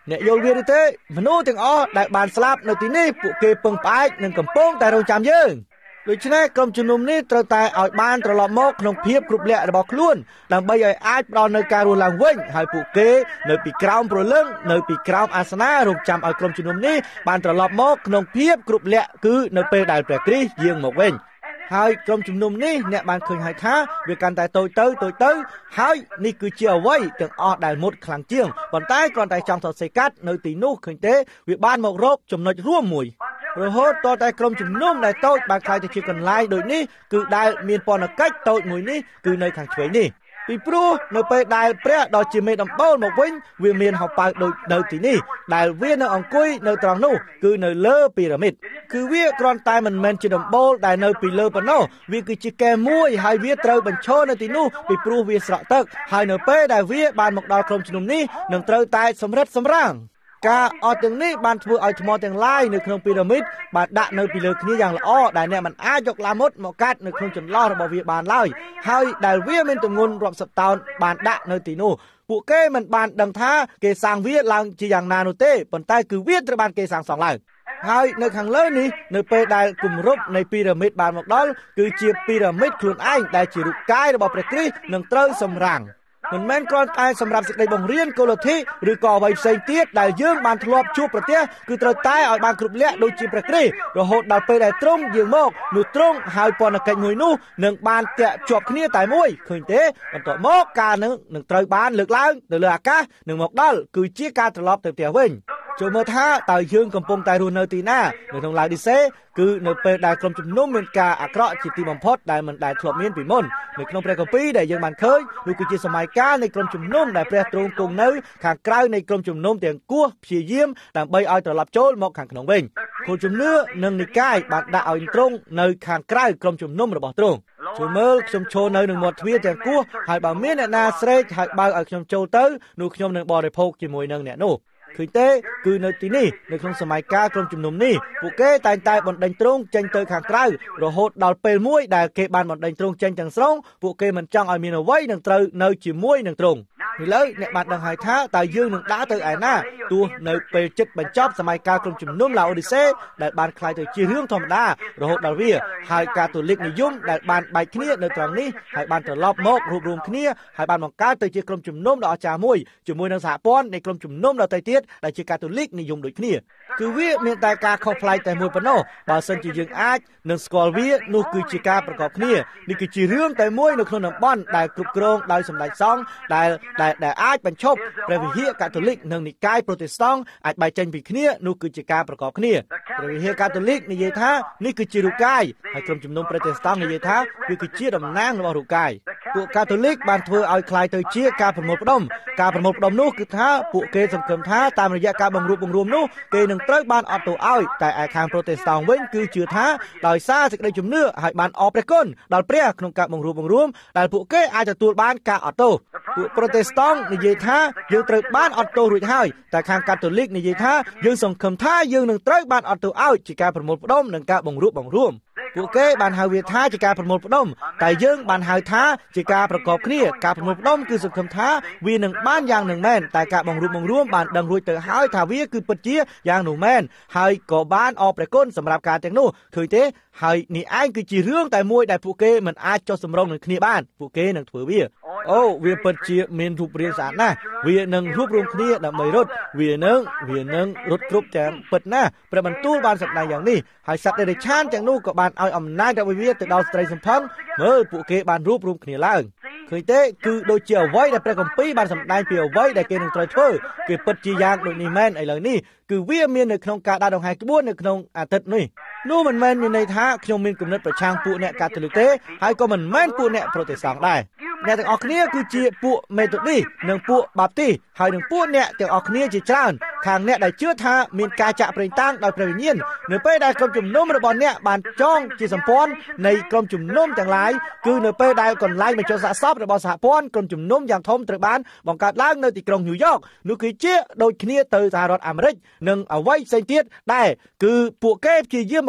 អ្នកយល់វាឬទេមនុស្សទាំងអស់ដែលបានស្លាប់នៅទីនេះពួកគេពឹងផ្អែកនិងកំពុងតែរងចាំយើងដូច្នេះក្រុមជំនុំនេះត្រូវតែឲ្យបានត្រឡប់មកក្នុងភាពគ្រប់លក្ខរបស់ខ្លួនដើម្បីឲ្យអាចផ្ដល់នូវការរស់ឡើងវិញហើយពួកគេនៅពីក្រោមព្រលឹងនៅពីក្រោមអាសនៈរងចាំឲ្យក្រុមជំនុំនេះបានត្រឡប់មកក្នុងភាពគ្រប់លក្ខគឺនៅពេលដែលព្រះគ្រីស្ទយាងមកវិញហើយក្រុមជំនុំនេះអ្នកបានឃើញហើយថាវាកាន់តែតូចទៅតូចទៅហើយនេះគឺជាអ្វីទាំងអស់ដែលមុតខ្លាំងជាងប៉ុន្តែគ្រាន់តែចង់សរសេរកាត់នៅទីនោះឃើញទេវាបានមករកចំណុចរួមមួយរហូតតតែក្រុមជំនុំដែលតូចបានខ្លាយទៅជាកន្លែងដូចនេះគឺដែលមានពន្ធកិច្ចតូចមួយនេះគឺនៅខាងឆ្វេងនេះពីព្រោះនៅពេលដែលព្រះដ៏ជាមេដំបូលមកវិញវាមានហោប៉ៅដូចនៅទីនេះដែលវានៅអង្គុយនៅត្រង់នោះគឺនៅលើពីរ៉ាមីតគឺវាគ្រាន់តែមិនមែនជាដំបូលដែលនៅពីលើប៉ុណ្ណោះវាគឺជាកែមួយហើយវាត្រូវបញ្ឈរនៅទីនោះពីព្រោះវាស្រក់ទឹកហើយនៅពេលដែលវាបានមកដល់ក្រុមជំនុំនេះនឹងត្រូវតែសម្រិតសម្រាំងការអត់ទាំងនេះបានធ្វើឲ្យថ្មទាំងឡាយនៅក្នុងពីរ៉ាមីតបានដាក់នៅពីលើគ្នាយ៉ាងល្អដែលអ្នកមិនអាចយកឡាមុតមកកាត់នៅក្នុងចន្លោះរបស់វាបានឡើយហើយដែលវាមានទម្ងន់រាប់សិបតោនបានដាក់នៅទីនោះពួកគេមិនបានដឹងថាគេសាងវាឡើងជាយ៉ាងណានោះទេប៉ុន្តែគឺវាត្រូវបានគេសាងសង់ឡើងហើយនៅខាងលើនេះនៅពេលដែលគម្រប់នៃពីរ៉ាមីតបានមកដល់គឺជាពីរ៉ាមីតខ្លួនឯងដែលជារូបកាយរបស់ព្រះគ្រីស្ទនឹងត្រូវសម្រាំងមិនមែនគ្រាន់តែសម្រាប់សេចក្តីបង្រៀនកូឡូធីឬក៏អ្វីផ្សេងទៀតដែលយើងបានធ្លាប់ជួបប្រទះគឺត្រូវតែឲ្យបានគ្រប់លក្ខដូចជាព្រះគ្រីស្ទរហូតដល់ពេលដែលទ្រង់យាងមកនោះទ្រង់ហើយពន្ធកិច្ចមួយនោះនឹងបានតាក់ជាប់គ្នាតែមួយឃើញទេបន្ទាប់មកការនឹងនឹងត្រូវបានលើកឡើងទៅលើអាកាសនឹងមកដល់គឺជាការត្រឡប់ទៅផ្ទះវិញចូលមើលថាតើយើងកំពុងតែរស់នៅទីណានៅក្នុងឡាវឌីសេគឺនៅពេលដែលក្រុមជំនុំមានការអាក្រក់ជាទីបំផុតដែលមិនដែលធ្លាប់មានពីមុននៅក្នុងព្រះគម្ពីរដែលយើងបានឃើញនោះគឺជាសម័យកាលនៃក្រុមជំនុំដែលព្រះទ្រង់គង់នៅខាងក្រៅនៃក្រុមជំនុំទាំងគោះព្យាយាមដើម្បីឲ្យត្រឡប់ចូលមកខាងក្នុងវិញគោលជំនឿនិងនិកាយបានដាក់ឲ្យទ្រង់នៅខាងក្រៅក្រុមជំនុំរបស់ទ្រង់ជួយមើលខ្ញុំឈរនៅនឹងមាត់ទ្វារទាំងគោះហើយបើមានអ្នកណាស្រែកហើយបើឲ្យខ្ញុំចូលទៅនោះខ្ញុំនឹងបរិភោគជាមួយនឹងអ្នកនោះឃើញទេគឺនៅទីនេះនៅក្នុងសម័យកាលក្រុមជំនុំនេះពួកគេតែងតែបណ្ដេញទ្រង់ចេញទៅខាងក្រៅរហូតដល់ពេលមួយដែលគេបានបណ្ដេញទ្រង់ចេញទាំងស្រុងពួកគេមិនចង់ឲ្យមានអ្វីនឹងត្រូវនៅជាមួយនឹងទ្រង់ឥឡូវអ្នកបានដឹងហើយថាតើយើងនឹងដើរទៅឯណាទោះនៅពេលជិតបញ្ចប់សម័យកាលក្រុមជំនុំឡាអូឌីសេដែលបានคล้ายទៅជារឿងធម្មតារហូតដល់វាហើយកាតូលិកនិយមដែលបានបែកគ្នានៅត្រង់នេះហើយបានត្រឡប់មករួបរวมគ្នាហើយបានបង្កើតទៅជាក្រុមជំនុំដ៏អស្ចារ្យមួយជាមួយនឹងសហព័ន្ធនៃក្រុមជំនុំដទៃទៀតដែលជាកាតូលិកនិយមដូចគ្នាគឺវាមានតែការខុសប្លែកតែមួយប៉ុណ្ណោះបើសិនជាយើងអាចនឹងស្គាល់វានោះគឺជាការប្រកបគ្នានេះគឺជារឿងតែមួយនៅក្នុងតំបន់ដែលគ្រប់គ្រងដោយសម្ដេចសង្ឃដែលដែលអាចបញ្ឈប់ព្រះវិហារកាតូលិកនិងនិកាយប្រូតេស្តង់អាចបែកចេញពីគ្នានោះគឺជាការប្រកបគ្នាព្រះវិហារកាតូលិកនិយាយថានេះគឺជារូបកាយហើយក្រុមជំនុំប្រូតេស្តង់និយាយថាវាគឺជាតំណាងរបស់រូបកាយពួកកាតូលិកបានធ្វើឲ្យคล้ายទៅជាការប្រមូលផ្ដុំការប្រមូលផ្ដុំនោះគឺថាពួកគេសង្ឃឹមថាតាមរយៈការបង្រួបបង្រួមនោះគេនឹងត្រូវបានអត់ទោសឲ្យតែឯខាងប្រូតេស្តង់វិញគឺជឿថាដោយសារសេចក្តីជំនឿហើយបានអរព្រះគុណដល់ព្រះក្នុងការបង្រួបបង្រួមដែលពួកគេអាចទទួលបានការអត់ទោសពួកប្រូតេស្តង់និយាយថាយើងត្រូវបានអត់ទោសរួចហើយតែខាងកាតូលិកនិយាយថាយើងសង្ឃឹមថាយើងនឹងត្រូវបានអត់ទោសឲ្យជាការប្រមូលផ្ដុំនិងការបង្រួបបង្រួមពួកគេបានហៅវាថាជាការប្រមូលផ្ដុំតែយើងបានហៅថាជាការប្រកបគ្នាការប្រមូលផ្ដុំគឺសង្ឃឹមថាវានឹងបានយ៉ាងនឹងមែនតែការបង្រួបបង្រួមបានដឹងរួចទៅហើយថាវាគឺពិតជាយ៉ាងនោះមែនហើយក៏បានអរព្រះគុណសម្រាប់ការទាំងនោះឃើញទេហើយនេះឯងគឺជារឿងតែមួយដែលពួកគេមិនអាចចុះសម្រុងនឹងគ្នាបានពួកគេនឹងធ្វើវាអូវាពិតជាមានរូបរាងស្អាតណាស់វានឹងរួបរวมគ្នាដើម្បីរត់វានឹងវានឹងរត់គ្រប់ទាំងពិតណាស់ព្រះបន្ទូលបានសម្ដែងយ៉ាងនេះហើយសត្វដេរឆានទាំងនោះក៏បានឲ្យអំណាចរបស់វាទៅដល់ស្ត្រីសម្ផឹងមើលពួកគេបានរួបរวมគ្នាឡើងឃើញទេគឺដូចជាអ្វីដែលព្រះគម្ពីរបានសម្ដែងពីអ្វីដែលគេនឹងត្រូវធ្វើគេពិតជាយ៉ាងដូចនេះមែនឥឡូវនេះគឺវាមាននៅក្នុងការដាក់ដង្ហែក្បួននៅក្នុងអាទិត្យនេះនោះមិនមែនមានន័យថាខ្ញុំមានគំនិតប្រឆាំងពួកអ្នកកាតូលិកទេហើយក៏មិនមែនពួកអ្នកប្រូតេស្តង់ដែរអ្នកទាំងអស់គ្នាគឺជាពួកមេតូឌីសនិងពួកបាបទីហើយនិងពួកអ្នកទាំងអស់គ្នាជាច្រើនខាងអ្នកដែលជឿថាមានការចាក់ប្រេងតាំងដោយព្រះវិញ្ញាណនៅពេលដែលក្រុមជំនុំរបស់អ្នកបានចងជាសម្ព័ន្ធនៃក្រុមជំនុំទាំងឡាយគឺនៅពេលដែលកន្លែងបញ្ចុះសាកសពរបស់សហព័ន្ធក្រុមជំនុំយ៉ាងធំត្រូវបានបង្កើតឡើងនៅទីក្រុងញូវយ៉កនោះគឺជាដូចគ្នាទៅសហរដ្ឋអាមេរិកនិងអ្វីផ្សេងទៀតដែរគឺពួកគេព្យាយាម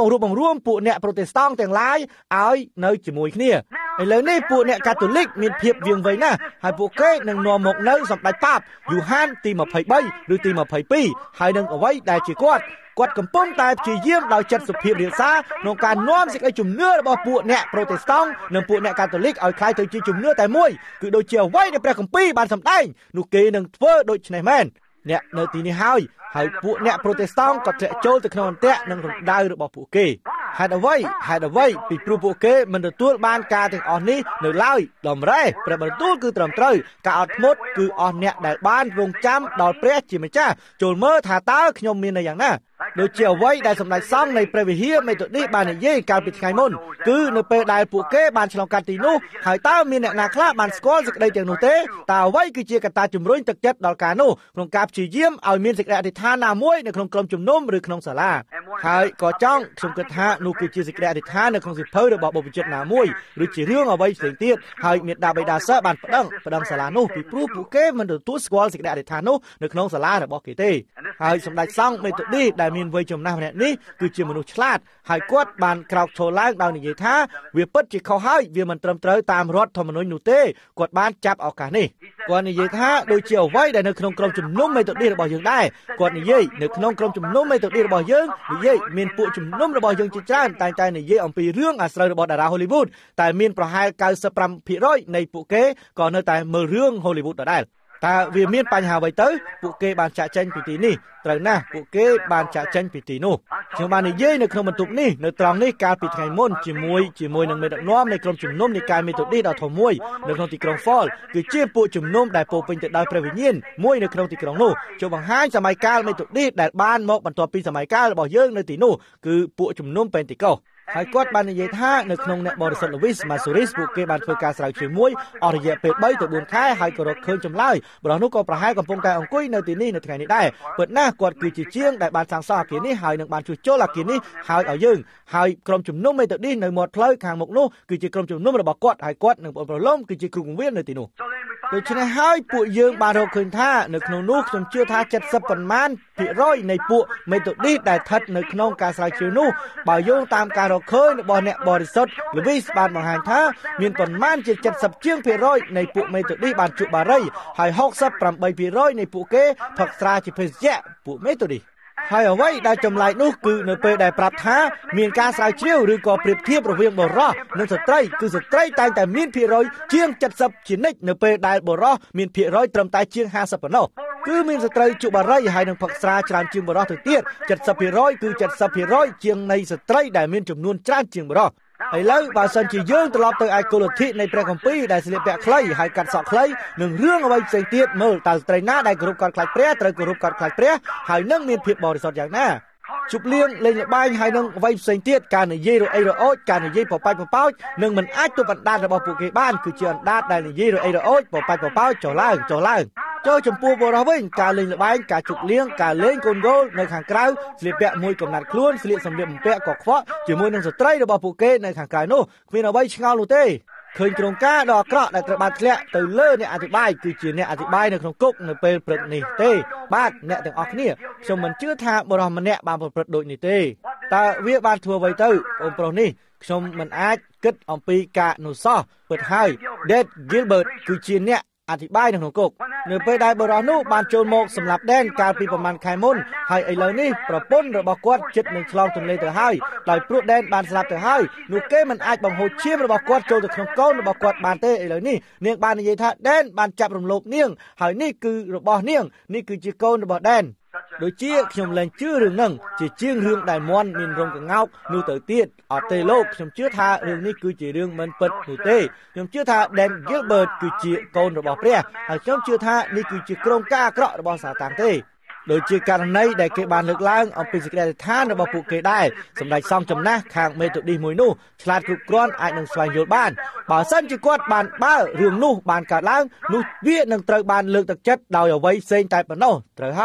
បង្រួបបង្រួមពួកអ្នកប្រូតេស្តង់ទាំងឡាយឲ្យនៅជាមួយគ្នាឥឡូវនេះពួកអ្នកកាតូលិកមានភាពវាងវៃណាស់ហើយពួកគេនឹងនាំមកនៅសម្ដេចប៉ាបយូហានទីยี่สิบสามឬទីยี่สิบสองហើយនឹងអ្វីដែលជាគាត់គាត់កំពុងតែព្យាយាមដោយចិត្តសុភាពរាសាក្នុងការនាំសេចក្តីជំនឿរបស់ពួកអ្នកប្រូតេស្តង់និងពួកអ្នកកាតូលិកឲ្យคล้ายទៅជាជំនឿតែមួយគឺដូចជាអ្វីដែលព្រះគម្ពីរបានសម្ដែងនោះគេនឹងធ្វើដូច្នេះមែនអ្នកនៅទីនេះហើយហើយពួកអ្នកប្រូតេស្តង់ក៏ធ្លាក់ចូលទៅក្នុងអន្ទាក់និងរំដៅរបស់ពួកគេហេតុអ្វីហេតុអ្វីពីព្រោះពួកគេមិនទទួលបានការទាំងអស់នេះនៅឡើយដំរេព្រះបន្ទូលគឺត្រឹមត្រូវការអត់ធ្មត់គឺអស់អ្នកដែលបានរងចាំដល់ព្រះជាម្ចាស់ចូលមើលថាតើខ្ញុំមាននៅយ៉ាងណាដូចជាអ្វីដែលសម្ដេចសង្ឃនៃព្រះវិហារមេតូឌីសបាននិយាយកាលពីថ្ងៃមុនគឺនៅពេលដែលពួកគេបានឆ្លងកាត់ទីនោះហើយតើមានអ្នកណាខ្លះបានស្គាល់សេចក្តីទាំងនោះទេតើអ្វីគឺជាកត្តាជំរុញទឹកចិត្តដល់ការនោះក្នុងការព្យាយាមឲ្យមានសេចក្តីអធិដ្ឋានណាមួយនៅក្នុងក្រុមជំនុំឬក្នុងសាលាហើយក៏ចង់ខ្ញុំគិតថានោះគឺជាសេចក្តីអធិដ្ឋាននៅក្នុងសិភៅរបស់បុព្វជិតណាមួយឬជារឿងអ្វីផ្សេងទៀតហើយមេដាបេដាសិស្សបានប្តឹងប្តឹងសាលានោះពីព្រោះពួកគេមិនទទួលស្គាល់សេចក្តីអធិដ្ឋាននោះនៅក្នុងសាលារបស់គេទេហើយសម្ដេចសង្ឃមេតូឌីសដែលមានវ័យចំណាស់ម្នាក់នេះគឺជាមនុស្សឆ្លាតហើយគាត់បានក្រោកឈរឡើងដោយនិយាយថាវាពិតជាខុសហើយវាមិនត្រឹមត្រូវតាមរដ្ឋធម្មនុញ្ញនោះទេគាត់បានចាប់ឱកាសនេះគាត់និយាយថាដូចជាអ្វីដែលនៅក្នុងក្រុមជំនុំមេតូឌីសរបស់យើងដែរគាត់និយាយនៅក្នុងក្រុមជំនុំមេតូឌីសរបស់យើងនិយាយមានពួកជំនុំរបស់យើងជាច្រើនតែងតែនិយាយអំពីរឿងអាស្រូវរបស់តារា Hollywood តែមានប្រហែល九十五%នៃពួកគេក៏នៅតែមើលរឿង Hollywood ដដែលតើវាមានបញ្ហាអ្វីទៅពួកគេបានចាក់ចែងពីទីនេះត្រូវណាស់ពួកគេបានចាក់ចែងពីទីនោះខ្ញុំបាននិយាយនៅក្នុងបន្ទប់នេះនៅត្រង់នេះកាលពីថ្ងៃមុនជាមួយជាមួយនឹងមេដឹកនាំនៃក្រុមជំនុំនៃកាយមេតូឌីសដ៏ធំមួយនៅក្នុងទីក្រុង Fall គឺជាពួកជំនុំដែលពោពេញទៅដោយព្រះវិញ្ញាណមួយនៅក្នុងទីក្រុងនោះចូលបង្ហាញសម័យកាលមេតូឌីសដែលបានមកបន្ទាប់ពីសម័យកាលរបស់យើងនៅទីនោះគឺពួកជំនុំពេនទីកូសហើយគាត់បាននិយាយថានៅក្នុងអ្នកបរិសុទ្ធ Louis Masuris ពួកគេបានធ្វើការស្រាវជ្រាវមួយអស់រយៈពេលបីទៅបួនខែហើយក៏រកឃើញចម្លើយបរិះនោះក៏ប្រហែលកំពុងតែអង្គុយនៅទីនេះនៅថ្ងៃនេះដែរពិតណាស់គាត់គឺជាជាងដែលបានសាងសង់អគារនេះហើយនឹងបានជួសជុលអគារនេះហើយឲ្យយើងហើយក្រុមជំនុំមេតូឌីសនៅមាត់ផ្លូវខាងមុខនោះគឺជាក្រុមជំនុំរបស់គាត់ហើយគាត់នឹងបងប្អូនប្រឡំគឺជាគ្រូបង្រៀននៅទីនោះដូច្នេះហើយពួកយើងបានរកឃើញថានៅក្នុងនោះខ្ញុំជឿថាเจ็ดสิบប៉ុន្មានភាគរយនៃពួកមេតូឌីសដែលស្ថិតនៅក្នុងការស្រាវជ្រាវនោះបើយោងតាមការរកឃើញរបស់អ្នកបរិសុទ្ធ Louis បានបង្ហាញថាមានប៉ុន្មានជាเจ็ดสิบជាងភាគរយនៃពួកមេតូឌីសបានជក់បារីហើយหกสิบแปดភាគរយនៃពួកគេផឹកស្រាជាភេសជ្ជៈពួកមេតូឌីសហើយអ្វីដែលចម្លែកនោះគឺនៅពេលដែលប្រាប់ថាមានការស្រាវជ្រាវឬក៏ប្រៀបធៀបរវាងបុរសនិងស្ត្រីគឺស្ត្រីតែងតែមានភាគរយជាងเจ็ดสิบជានិច្ចនៅពេលដែលបុរសមានភាគរយត្រឹមតែជាងห้าสิบប៉ុណ្ណោះគឺមានស្ត្រីជក់បារីហើយនឹងផឹកស្រាច្រើនជាងបុរសទៅទៀតเจ็ดสิบភាគរយគឺเจ็ดสิบភាគរយជាងនៃស្ត្រីដែលមានចំនួនច្រើនជាងបុរសឥឡូវបើសិនជាយើងត្រឡប់ទៅឯគោលលទ្ធិនៃព្រះគម្ពីរដែលស្លៀកពាក់ខ្លីហើយកាត់សក់ខ្លីនឹងរឿងអ្វីផ្សេងទៀតមើលតើស្ត្រីណាដែលគោរពកោតខ្លាចព្រះត្រូវគោរពកោតខ្លាចព្រះហើយនឹងមានភាពបរិសុទ្ធយ៉ាងណាជប់លៀងលេងល្បែងហើយនឹងអ្វីផ្សេងទៀតការនិយាយរអីរអូចការនិយាយបបាច់បបោចនឹងមិនអាចទប់អណ្ដាតរបស់ពួកគេបានគឺជាអណ្ដាតដែលនិយាយរអីរអូចបបាច់បបោចចុះឡើងចុះឡើងចូលចំពោះបុរសវិញការលេងល្បែងការជប់លៀងការលេងកូនហ្គោលនៅខាងក្រៅស្លៀកពាក់មួយកំណាត់ខ្លួនស្លៀកសម្លៀកបំពាក់កខ្វក់ជាមួយនឹងស្ត្រីរបស់ពួកគេនៅខាងក្រៅនោះគ្មានអ្វីឆ្ងល់នោះទេឃើញក្រុមការដ៏អាក្រក់ដែលត្រូវបានធ្លាក់ទៅលើអ្នកអធិប្បាយគឺជាអ្នកអធិប្បាយនៅក្នុងគុកនៅពេលព្រឹកនេះទេបាទអ្នកទាំងអស់គ្នាខ្ញុំមិនជឿថាបុរសម្នាក់បានប្រព្រឹត្តដូចនេះទេតើវាបានធ្វើអ្វីទៅបងប្រុសនេះខ្ញុំមិនអាចគិតអំពីការនោះសោះពិតហើយ Dad Gilbert គឺជាអ្នកអធិប្បាយនៅក្នុងគុកនៅពេលដែលបុរសនោះបានចូលមកសម្លាប់ដែនកាលពីប្រហែលខែមុនហើយឥឡូវនេះប្រពន្ធរបស់គាត់ជិតនឹងឆ្លងទន្លេទៅហើយដោយព្រោះដែនបានស្លាប់ទៅហើយនោះគេមិនអាចបង្ហូរឈាមរបស់គាត់ចូលទៅក្នុងកូនរបស់គាត់បានទេឥឡូវនេះនាងបាននិយាយថាដែនបានចាប់រំលោភនាងហើយនេះគឺរបស់នាងនេះគឺជាកូនរបស់ដែនដូចជាខ្ញុំលែងជឿរឿងហ្នឹងជាជាងរឿងដែលមន់មានរោងកង្កោកនោះទៅទៀតអត់ទេលោកខ្ញុំជឿថារឿងនេះគឺជារឿងមិនពិតនោះទេខ្ញុំជឿថា Dan Gilbert គឺជាកូនរបស់ព្រះហើយខ្ញុំជឿថានេះគឺជាក្រុមការអាក្រក់របស់សាតាំងទេដូចជាករណីដែលគេបានលើកឡើងអំពីសេចក្តីអធិដ្ឋានរបស់ពួកគេដែរសម្ដេចសង្ឃចំណាស់ខាងមេតូឌីសមួយនោះឆ្លាតគ្រប់គ្រាន់អាចនឹងស្វែងយល់បានបើសិនជាគាត់បានបើរឿងនោះបានកើតឡើងនោះវានឹងត្រូវបានលើកទឹកចិត្តដោយអ្វីផ្សេងតែប៉ុណ្ណោះត្រូវហើយ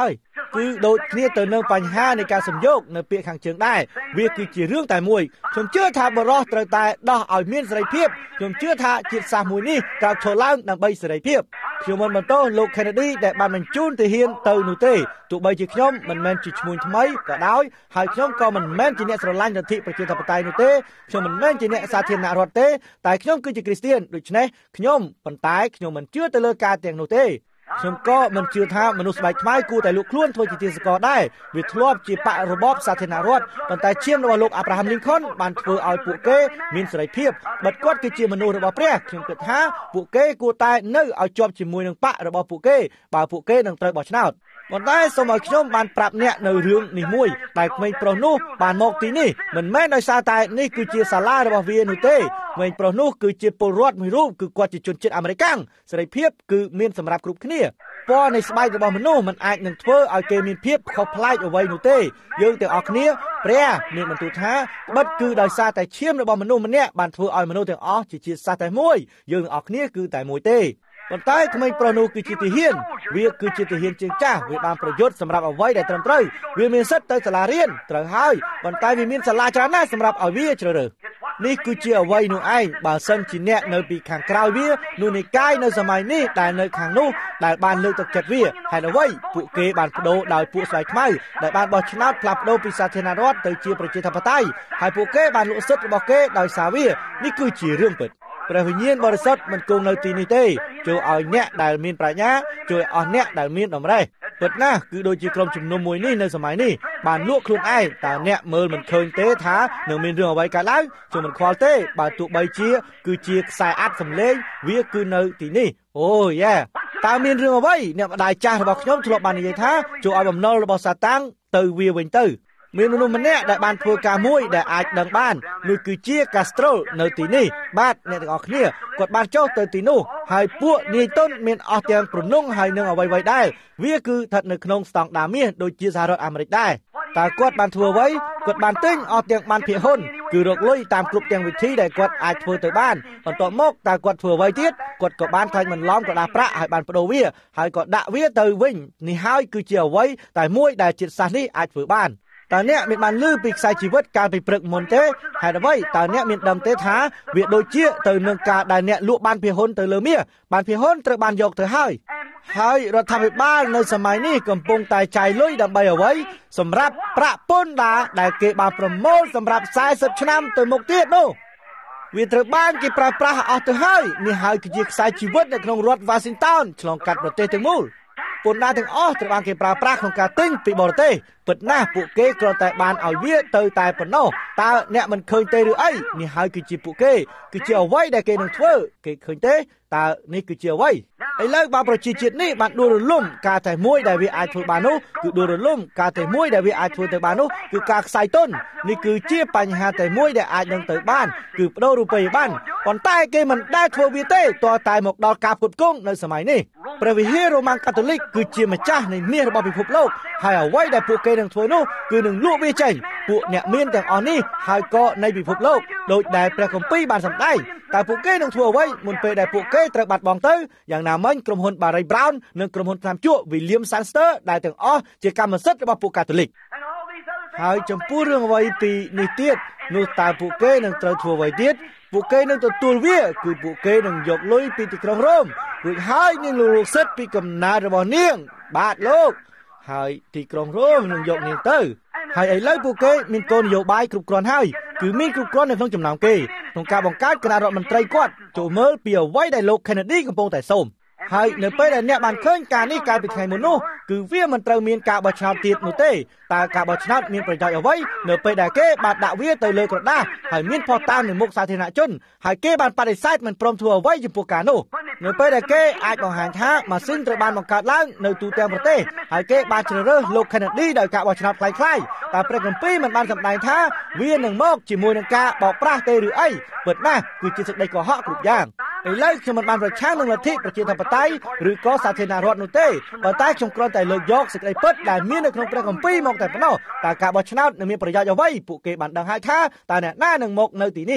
គឺដូចគ្នាទៅនឹងបញ្ហានៃការសម្យោគនៅពាក្យខាងជើងដែរវាគឺជារឿងតែមួយខ្ញុំជឿថាបរិសុទ្ធត្រូវតែដោះឲ្យមានសេរីភាពខ្ញុំជឿថាជាតិសាសន៍មួយនេះក្រោកឈរឡើងដើម្បីសេរីភាពខ្ញុំមិនបន្តលោក Kennedy ដែលបានបញ្ជូនទាហានទៅនោះទេទោះបីជាខ្ញុំមិនមែនជាឈ្មោះថ្មីក៏ដោយហើយខ្ញុំក៏មិនមែនជាអ្នកស្រឡាញ់លទ្ធិប្រជាធិបតេយ្យនោះទេខ្ញុំមិនមែនជាអ្នកសាធារណរដ្ឋទេតែខ្ញុំគឺជាគ្រីស្ទៀនដូច្នេះខ្ញុំប៉ុន្តែខ្ញុំមិនជឿទៅលើការទាំងនោះទេខ្ញុំក៏មិនជឿថាមនុស្សស្បែកខ្មៅគួរតែលក់ខ្លួនធ្វើជាទាសករដែរវាធ្លាប់ជាបរិរបបសាធារណរដ្ឋប៉ុន្តែឈាមរបស់លោកអាប់រ៉ាហាំ Lincoln បានធ្វើឲ្យពួកគេមានសេរីភាពបើគាត់គឺជាមនុស្សរបស់ព្រះខ្ញុំគិតថាពួកគេគួរតែនៅឲ្យជាប់ជាមួយនឹងបករបស់ពួកគេបើពួកគេនឹងត្រូវបោះឆ្នោតប៉ុន្តែសូមឲ្យខ្ញុំបានប្រាប់អ្នកនៅរឿងនេះមួយដែលក្មេងប្រុសនោះបានមកទីនេះមិនមែនដោយសារតែនេះគឺជាសាលារបស់វានោះទេក្មេងប្រុសនោះគឺជាពលរដ្ឋមួយរូបគឺគាត់ជាជនជាតិអាមេរិកសេរីភាពគឺមានសម្រាប់គ្រប់គ្នាពណ៌នៃស្បែករបស់មនុស្សមិនអាចនឹងធ្វើឲ្យគេមានភាពខុសប្លែកអ្វីនោះទេយើងទាំងអស់គ្នាព្រះមានបន្ទូលថាបិទគឺដោយសារតែឈាមរបស់មនុស្សម្នាក់បានធ្វើឲ្យមនុស្សទាំងអស់ជាជាតិសាសន៍តែមួយយើងទាំងអស់គ្នាគឺតែមួយទេប៉ុន្តែក្មេងប្រុសនោះគឺជាទាហានវាគឺជាទាហានជើងចាស់វាបានប្រយុទ្ធសម្រាប់អ្វីដែលត្រឹមត្រូវវាមានសិទ្ធិទៅសាលារៀនត្រូវហើយប៉ុន្តែវាមានសាលាច្រើនណាស់សម្រាប់ឲ្យវាជ្រើសរើសនេះគឺជាអ្វីនោះឯងបើសិនជាអ្នកនៅពីខាងក្រៅវានោះនិកាយនៅសម័យនេះដែលនៅខាងនោះដែលបានលើកទឹកចិត្តវាហេតុអ្វីពួកគេបានបដូរដោយពួកស្បែកខ្មៅដែលបានបោះឆ្នោតផ្លាស់ប្ដូរពីសាធារណរដ្ឋទៅជាប្រជាធិបតេយ្យហើយពួកគេបានលក់សិទ្ធិរបស់គេដោយសារវានេះគឺជារឿងពិតព្រះវិញ្ញាណបរិសុទ្ធមិនគង់នៅទីនេះទេចូលឲ្យអ្នកដែលមានប្រាជ្ញាជួយអស់អ្នកដែលមានតម្រេះពិតណាស់គឺដូចជាក្រុមជំនុំមួយនេះនៅសម័យនេះបានលក់ខ្លួនឯងតើអ្នកមើលមិនឃើញទេថានឹងមានរឿងអ្វីកើតឡើងចូលមិនខ្វល់ទេបើទោះបីជាគឺជាខ្សែអាត់សម្លេងវាគឺនៅទីនេះអូយ៉ាតើមានរឿងអ្វីអ្នកម្ដាយចាស់របស់ខ្ញុំធ្លាប់បាននិយាយថាចូលឲ្យបំណុលរបស់សាតាំងទៅវាវិញទៅមានមនុស្សម្នាក់ដែលបានធ្វើការមួយដែលអាចដឹងបាននោះគឺជាកាស្ត្រូលនៅទីនេះបាទអ្នកទាំងអស់គ្នាគាត់បានចុះទៅទីនោះហើយពួកនាយតុនមានអស់ទាំងប្រនងហើយនឹងអ្វីៗដែរវាគឺស្ថិតនៅក្នុងស្តង់ដារមាសដូចជាសហរដ្ឋអាមេរិកដែរតើគាត់បានធ្វើអ្វីគាត់បានទិញអស់ទាំងបានភាគហ៊ុនគឺរកលុយតាមគ្រប់ទាំងវិធីដែលគាត់អាចធ្វើទៅបានបន្ទាប់មកតើគាត់ធ្វើអ្វីទៀតគាត់ក៏បានខ្លាចបន្លំក្រដាសប្រាក់ហើយបានបដូរវាហើយក៏ដាក់វាទៅវិញនេះហើយគឺជាអ្វីតែមួយដែលជាតិសាសន៍នេះអាចធ្វើបានតើអ្នកមានបានឮពីខ្សែជីវិតកាលពីព្រឹកមុនទេហេតុអ្វីតើអ្នកមានដឹងទេថាវាដូចជាទៅនឹងការដែលអ្នកលក់បានភាគហ៊ុនទៅលើមាសបានភាគហ៊ុនត្រូវបានយកទៅហើយហើយរដ្ឋាភិបាលនៅសម័យនេះកំពុងតែចាយលុយដើម្បីអ្វីសម្រាប់ប្រាក់ពន្ធដារដែលគេបានប្រមូលសម្រាប់สี่สิบឆ្នាំទៅមុខទៀតនោះវាត្រូវបានគេប្រើប្រាស់អស់ទៅហើយនេះហើយគឺជាខ្សែជីវិតនៅក្នុងរដ្ឋ Washington ឆ្លងកាត់ប្រទេសទាំងមូលពន្ធដារទាំងអស់ត្រូវបានគេប្រើប្រាស់ក្នុងការទិញពីបរទេសពិតណាស់ពួកគេគ្រាន់តែបានឲ្យវាទៅតែប៉ុណ្ណោះតើអ្នកមិនឃើញទេឬអីនេះហើយគឺជាពួកគេគឺជាអ្វីដែលគេនឹងធ្វើគេឃើញទេតើនេះគឺជាអ្វីឥឡូវបើប្រជាជាតិនេះបានដួលរលំការតែមួយដែលវាអាចធ្វើបាននោះគឺដួលរលំការតែមួយដែលវាអាចធ្វើទៅបាននោះគឺការខ្សែទុននេះគឺជាបញ្ហាតែមួយដែលអាចនឹងទៅបានគឺបដូររូបិយបានប៉ុន្តែគេមិនដែលធ្វើវាទេតើតែមកដល់ការផ្គត់ផ្គង់នៅសម័យនេះព្រះវិហាររ៉ូម៉ាំងកាតូលិកគឺជាម្ចាស់នៃមាសរបស់ពិភពលោកហើយអ្វីដែលពួកគេនឹងធ្វើនោះគឺនឹងលក់វាចេញពួកអ្នកមានទាំងអស់នេះហើយក៏នៃពិភពលោកដោយដែលព្រះគម្ពីរបានសម្ដែងតែពួកគេនឹងធ្វើអ្វីមុនពេលដែលពួកគេត្រូវបាត់បង់ទៅយ៉ាងណាមិញក្រុមហ៊ុន Barry Brown និងក្រុមហ៊ុនថ្នាំជក់ William Sangster ដែលទាំងអស់ជាកម្មសិទ្ធិរបស់ពួកកាតូលិកហើយចំពោះរឿងអ្វីពីនេះទៀតនោះតើពួកគេនឹងត្រូវធ្វើអ្វីទៀតពួកគេនឹងទទួលវាគឺពួកគេនឹងយកលុយពីទីក្រុងរ៉ូមរួចហើយនឹងលោកសិទ្ធិពីកំណើតរបស់នាងបាទលោកហើយទីក្រុងរ៉ូមនឹងយកនាងទៅហើយឥឡូវពួកគេមានគោលនយោបាយគ្រប់គ្រាន់ហើយគឺមានគ្រប់គ្រាន់នៅក្នុងចំណោមគេក្នុងការបង្កើតគណៈរដ្ឋមន្ត្រីគាត់ចូលមើលពីអ្វីដែលលោក Kennedy កំពុងតែសូមហើយនៅពេលដែលអ្នកបានឃើញការនេះកាលពីថ្ងៃមុននោះគឺវាមិនត្រូវមានការបោះឆ្នោតទៀតនោះទេតើការបោះឆ្នោតមានប្រយោជន៍អ្វីនៅពេលដែលគេបានដាក់វាទៅលើក្រដាសហើយមានផុសតាងនៅមុខសាធារណជនហើយគេបានបដិសេធមិនព្រមធ្វើអ្វីចំពោះការនោះនៅពេលដែលគេអាចបង្ហាញថាម៉ាស៊ីនត្រូវបានបង្កើតឡើងនៅទូទាំងប្រទេសហើយគេបានជ្រើសរើសលោក Kennedy ដោយការបោះឆ្នោតคล้ายៗតែព្រះគម្ពីរមិនបានសម្ដែងថាវានឹងមកជាមួយនឹងការបោកប្រាស់ទេឬអីពិតណាស់គឺជាសេចក្តីកុហកគ្រប់យ៉ាងឥឡូវខ្ញុំមិនបានប្រឆាំងនឹងលទ្ធិប្រជាធិបតេយ្យឬក៏សាធារណរដ្ឋនោះទេប៉ុន្តែខ្ញុំគ្រាន់តែលើកយកសេចក្តីពិតដែលមាននៅក្នុងព្រះគម្ពីរមកតែប៉ុណ្ណោះតើការបោះឆ្នោតនឹងមានប្រយោជន៍អ្វីពួកគេបានដឹងហើយថាតើអ្នកណានឹងមកនៅទីនេះត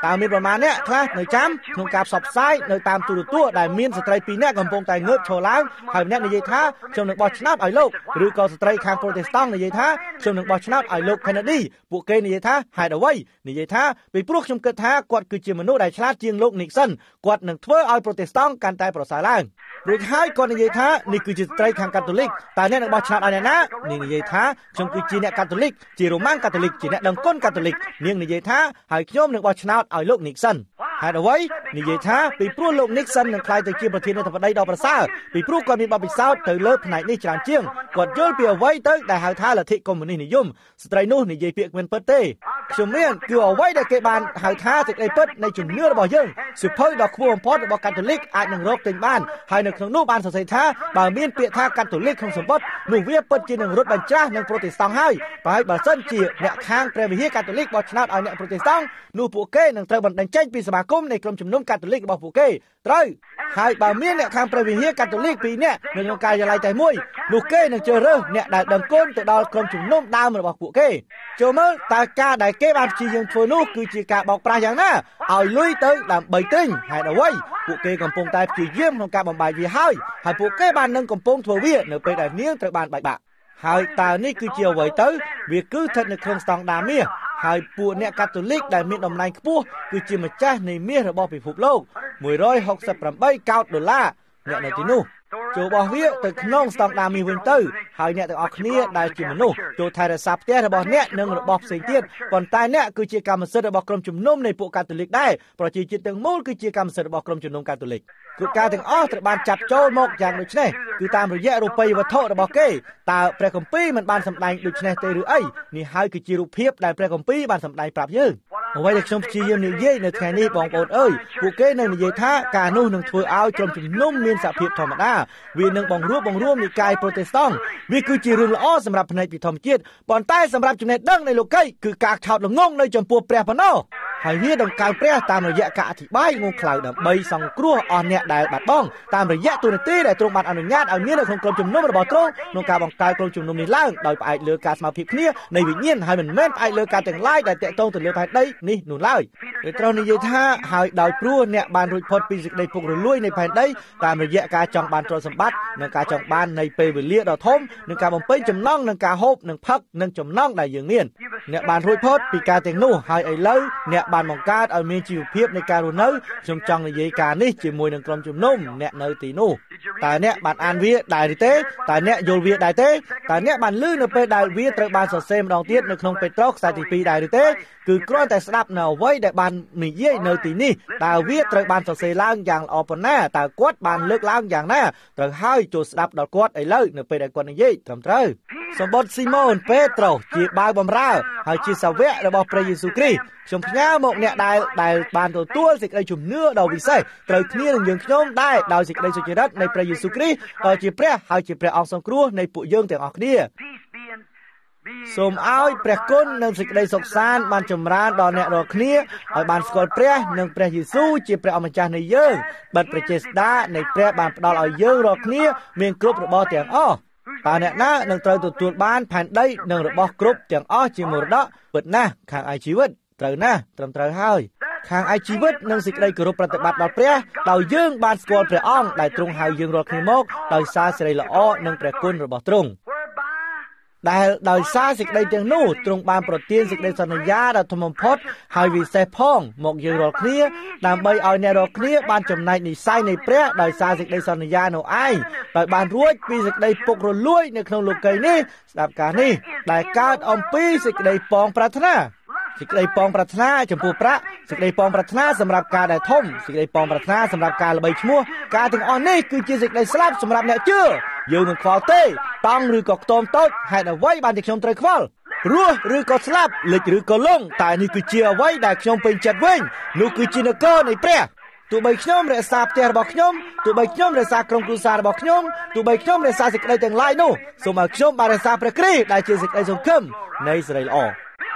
តើមានប្រមាណអ្នកខ្លះនៅចាំក្នុងការផ្សព្វផ្សាយនៅតាមទូរទស្សន៍ដែលមានស្ត្រីពីរនាក់កំពុងតែងើបឈរឡើងហើយម្នាក់និយាយថាខ្ញុំនឹងបោះឆ្នោតឲ្យលោកឬក៏ស្ត្រីខាងប្រូតេស្តង់និយាយថាខ្ញុំនឹងបោះឆ្នោតឲ្យលោក Kennedy ពួកគេនិយាយថាហេតុអ្វីនិយាយថាពីព្រោះខ្ញុំគិតថាគាត់គឺជាមនុស្សដែលឆ្លាតជាងលោក Nixon គាត់នឹងធ្វើឲ្យប្រូតេស្តង់កាន់តែប្រសើរឡើងរួចហើយគាត់និយាយថានេះគឺជាស្ត្រីខាងកាតូលិកតើអ្នកនឹងបោះឆ្នោតឲ្យអ្នកណានាងនិយាយថាខ្ញុំគឺជាអ្នកកាតូលិកជារ៉ូម៉ាំងកាតូលិកជាអ្នកដឹងគុណកាតូលិកនាងនិយាយថាហើយខ្ញុំនឹងបោះឆ្នោតឲ្យលោក Nixon ហេតុអ្វីនិយាយថាពីព្រោះលោក Nixon នឹងក្លាយទៅជាប្រធានាធិបតីដ៏ប្រសើរពីព្រោះគាត់មានបទពិសោធន៍ទៅលើផ្នែកនេះច្រើនជាងគាត់យល់ពីអ្វីទៅដែលហៅថាលទ្ធិកុម្មុយនីសនិយមស្ត្រីនោះនិយាយពាក្យមិនពិតទេខ្ញុំមានគឺអ្វីដែលគេបានហៅថាសេចក្តីពិតនៃជំនឿរបស់យើងសិភៅដ៏ខ្ពស់បំផុតរបស់កាតូលិកអាចនឹងរកទិញបានហើយនៅក្នុងនោះបានសរសេរថាបើមានពាក្យថាកាតូលិកក្នុងសម្បត្តិនោះវាពិតជានឹងរត់បញ្ច្រាស់នឹងប្រូតេស្តង់ហើយបើហើយបើសិនជាអ្នកខាងព្រះវិហារកាតូលិកបោះឆ្នោតឲ្យអ្នកប្រូតេស្តង់នោះពួកគេនឹងត្រូវបណ្តេញចេញពីសមាគមនៃក្រុមជំនុំកាតូលិករបស់ពួកគេត្រូវហើយបើមានអ្នកខាងព្រះវិហារកាតូលិកពីរនាក់នៅក្នុងការិយាល័យតែមួយនោះគេនឹងជ្រើសរើសអ្នកដែលដឹងគុណទៅដល់ក្រុមជំនុំដើមរបស់ពួកគេចូលមើលតើការដែលគេបានព្យាយាមធ្វើនោះគឺជាការបោកប្រាស់យ៉ាងណាឲ្យលុយទៅដើម្បីទិញហេតុអ្វីពួកគេកំពុងតែព្យាយាមក្នុងការបំបែកវាហើយហើយពួកគេបាននឹងកំពុងធ្វើវានៅពេលដែលនាងត្រូវបានបែកបាក់ហើយតើនេះគឺជាអ្វីទៅវាគឺស្ថិតនៅក្នុងស្តង់ដារមាសហើយពួកអ្នកកាតូលិកដែលមានតំណែងខ្ពស់គឺជាម្ចាស់នៃមាសរបស់ពិភពលោកមួយរយហកសិបប្រាំបីកោដដុល្លារអ្នកនៅទីនោះចូលបោះវាទៅក្នុងស្តង់ដារមាសវិញទៅហើយអ្នកទាំងអស់គ្នាដែលជាមនុស្សចូលថែរក្សាផ្ទះរបស់អ្នកនិងរបស់ផ្សេងទៀតប៉ុន្តែអ្នកគឺជាកម្មសិទ្ធិរបស់ក្រុមជំនុំនៃពួកកាតូលិកដែរប្រជាជាតិទាំងមូលគឺជាកម្មសិទ្ធិរបស់ក្រុមជំនុំកាតូលិកគ្រប់ការទាំងអស់ត្រូវបានចាប់ចូលមកយ៉ាងដូចនេះគឺតាមរយៈរូបិយវត្ថុរបស់គេតើព្រះគម្ពីរមិនបានសម្ដែងដូចនេះទេឬអីនេះហើយគឺជារូបភាពដែលព្រះគម្ពីរបានសម្ដែងប្រាប់យើងអ្វីដែលខ្ញុំព្យាយាមនិយាយនៅថ្ងៃនេះបងប្អូនអើយពួកគេនៅនិយាយថាការនោះនឹងធ្វើឲ្យក្រុមជំនុំមានសភាពធម្មតាវានឹងបង្រួបបង្រួមនិកាយប្រូតេស្តង់វាគឺជារឿងល្អសម្រាប់ផ្នែកពីធម្មជាតិប៉ុន្តែសម្រាប់ចំណេះដឹងនៃលោកីគឺការខោតល្ងងនៅចំពោះព្រះប៉ុណ្ណោះហើយវាដង្កៅព្រះតាមរយៈការអធិប្បាយងងខ្លៅដើម្បីសង្គ្រោះអស់អ្នកដែលបាត់បង់តាមរយៈទូនាទីដែលទ្រង់បានអនុញ្ញាតឲ្យមាននៅក្នុងក្រុមជំនុំរបស់ទ្រង់ក្នុងការបង្កើតក្រុមជំនុំនេះឡើងដោយផ្អែកលើការស្មើភាពគ្នានៃវិញ្ញាណហើយមិនមែនផ្អែកលើការទាំងឡាយដែលតាក់ទងទៅលើផែនដីនេះនោះឡើយដោយត្រូវនិយាយថាហើយដោយព្រោះអ្នកបានរួចផុតពីសេចក្តីពុករលួយនៃផែនដីតាមរយៈការចង់បានទ្រព្យសម្បត្តិនិងការចង់បាននៃពេលវេលាដ៏ធំនិងការបំពេញចំណង់និងការហូបនិងផឹកនិងចំណង់ដែលយើងមានអ្នកបានរួចផុតពីការទាំងនោះហើយឥឡូវអ្នកបានបង្កើតឲ្យមានជីវភាពនៃការរស់នៅខ្ញុំចង់និយាយការនេះជាមួយនឹងក្រុមជំនុំអ្នកនៅទីនោះតើអ្នកបានអានវាដែរទេតើអ្នកយល់វាដែរទេតើអ្នកបានឮនៅពេលដែលវាត្រូវបានសរសេរម្ដងទៀតនៅក្នុងពេត្រុសខ្សែទីពីរដែរទេគឺគ្រាន់តែស្ដាប់នៅអ្វីដែលបាននិយាយនៅទីនេះតើវាត្រូវបានសរសេរឡើងយ៉ាងល្អប៉ុណ្ណាតើគាត់បានលើកឡើងយ៉ាងណាត្រូវហើយចូលស្ដាប់ដល់គាត់ឥឡូវនៅពេលដែលគាត់និយាយត្រឹមត្រូវសម្បត្តិស៊ីម៉ូនពេត្រុសជាបាវបម្រើហើយជាសាវករបស់ព្រះយេស៊ូវគ្រីស្ទខ្ញុំផ្ញើមកអ្នកដែលដែលបានទទួលសេចក្តីជំនឿដ៏វិសេសត្រូវគ្នានឹងយើងខ្ញុំដែរដោយសេចក្តីសុចរិតនៃព្រះយេស៊ូវគ្រីស្ទក៏ជាព្រះហើយជាព្រះអង្គសង្គ្រោះនៃពួកយើងទាំងអស់គ្នាសូមឲ្យព្រះគុណនិងសេចក្តីសុខសាន្តបានចម្រើនដល់អ្នករាល់គ្នាឲ្យបានស្គាល់ព្រះនិងព្រះយេស៊ូវជាព្រះអម្ចាស់នៃយើងបិទព្រះចេស្តានៃព្រះបានផ្ដល់ឲ្យយើងរាល់គ្នាមានគ្រប់របស់ទាំងអស់តើអ្នកណានឹងត្រូវទទួលបានផែនដីនិងរបស់គ្រប់ទាំងអស់ជាមរតកពិតណាស់ខាងឯជីវិតត្រូវណាស់ត្រឹមត្រូវហើយខាងឯជីវិតនិងសេចក្តីគោរពប្រតិបត្តិដល់ព្រះដោយយើងបានស្គាល់ព្រះអង្គដែលទ្រង់ហៅយើងរាល់គ្នាមកដោយសារសេរីល្អនិងព្រះគុណរបស់ទ្រង់ដែលដោយសារសេចក្តីទាំងនោះទ្រង់បានប្រទានសេចក្តីសន្យាដ៏ធំបំផុតហើយវិសេសផងមកយើងរាល់គ្នាដើម្បីឲ្យអ្នករាល់គ្នាបានចំណែកនិស្ស័យនៃព្រះដោយសារសេចក្តីសន្យានោះឯងដោយបានរួចពីសេចក្តីពុករលួយនៅក្នុងលោកីយ៍នេះស្ដាប់ការនេះដែលកើតអំពីសេចក្តីប៉ងប្រាថ្នាសេចក្តីប៉ងប្រាថ្នាចំពោះប្រាក់សេចក្តីប៉ងប្រាថ្នាសម្រាប់ការដែលធំសេចក្តីប៉ងប្រាថ្នាសម្រាប់ការល្បីឈ្មោះការទាំងអស់នេះគឺជាសេចក្តីស្លាប់សម្រាប់អ្នកជឿយើងមិនខ្វល់ទេតង់ឬក៏ខ្ទមតូចហេតុអ្វីបានជាខ្ញុំត្រូវខ្វល់រស់ឬក៏ស្លាប់លិចឬក៏លង់តែនេះគឺជាអ្វីដែលខ្ញុំពេញចិត្តវិញនោះគឺជានគរនៃព្រះទោះបីខ្ញុំរក្សាផ្ទះរបស់ខ្ញុំទោះបីខ្ញុំរក្សាក្រុមគ្រួសាររបស់ខ្ញុំទោះបីខ្ញុំរក្សាសេចក្តីទាំងឡាយនោះសូមឲ្យខ្ញុំបានរក្សាព្រះគ្រីស្ទដែលជាសេចក្តីសង្ឃឹមនៃសេរីល្អ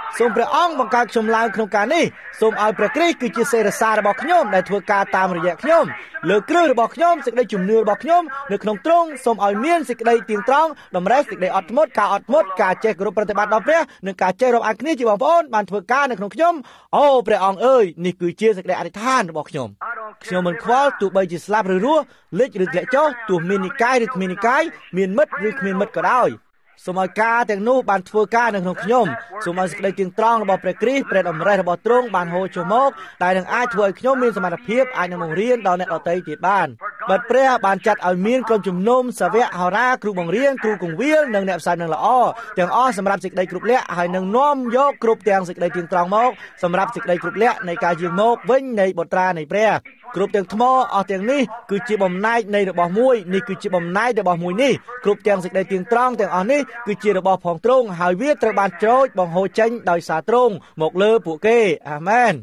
សូមព្រះអង្គបង្កើតខ្ញុំឡើងក្នុងការនេះសូមឲ្យព្រះគ្រីស្ទគឺជាសេរសាររបស់ខ្ញុំដែលធ្វើការតាមរយៈខ្ញុំលើគ្រឹះរបស់ខ្ញុំសេចក្តីជំនឿរបស់ខ្ញុំនៅក្នុងទ្រង់សូមឲ្យមានសេចក្តីទៀងត្រង់តម្រេះសេចក្តីអត់ធ្មត់ការអត់ធ្មត់ការចេះគោរពប្រតិបត្តិដល់ព្រះនិងការចេះរាប់អានគ្នាជាបងប្អូនបានធ្វើការនៅក្នុងខ្ញុំអូព្រះអង្គអើយនេះគឺជាសេចក្តីអធិដ្ឋានរបស់ខ្ញុំខ្ញុំមិនខ្វល់ទោះបីជាស្លាប់ឬរស់លិចឬធ្លាក់ចុះទោះមាននិកាយឬគ្មាននិកាយមានមិត្តឬគ្មានមិត្តក៏ដោយសូមឲ្យការទាំងនោះបានធ្វើការនៅក្នុងខ្ញុំសូមឲ្យសេចក្តីទៀងត្រង់របស់ព្រះគ្រីស្ទព្រះតម្រេះរបស់ទ្រង់បានហូរចុះមកដែលនឹងអាចធ្វើឲ្យខ្ញុំមានសមត្ថភាពអាចនឹងបង្រៀនដល់អ្នកដទៃទៀតបានបើព្រះបានចាត់ឲ្យមានក្រុមជំនុំសាវកហោរាគ្រូបង្រៀនគ្រូគង្វាលនិងអ្នកផ្សាយនឹងល្អទាំងអស់សម្រាប់សេចក្តីគ្រប់លក្ខហើយនឹងនាំយកគ្រប់ទាំងសេចក្តីទៀងត្រង់មកសម្រាប់សេចក្តីគ្រប់លក្ខនៃការយាងមកវិញនៃបុត្រានៃព្រះគ្រប់ទាំងថ្មអស់ទាំងនេះគឺជាបំណែកនៃរបស់មួយនេះគឺជាបំណែករបស់មួយនេះគ្រប់ទាំងសេចក្តីទៀងត្រង់ទាំងអស់នេះគឺជារបស់ផងទ្រង់ហើយវាត្រូវបានច្រូចបង្ហូរចេញដោយសារទ្រង់មកលើពួកគេអាមែន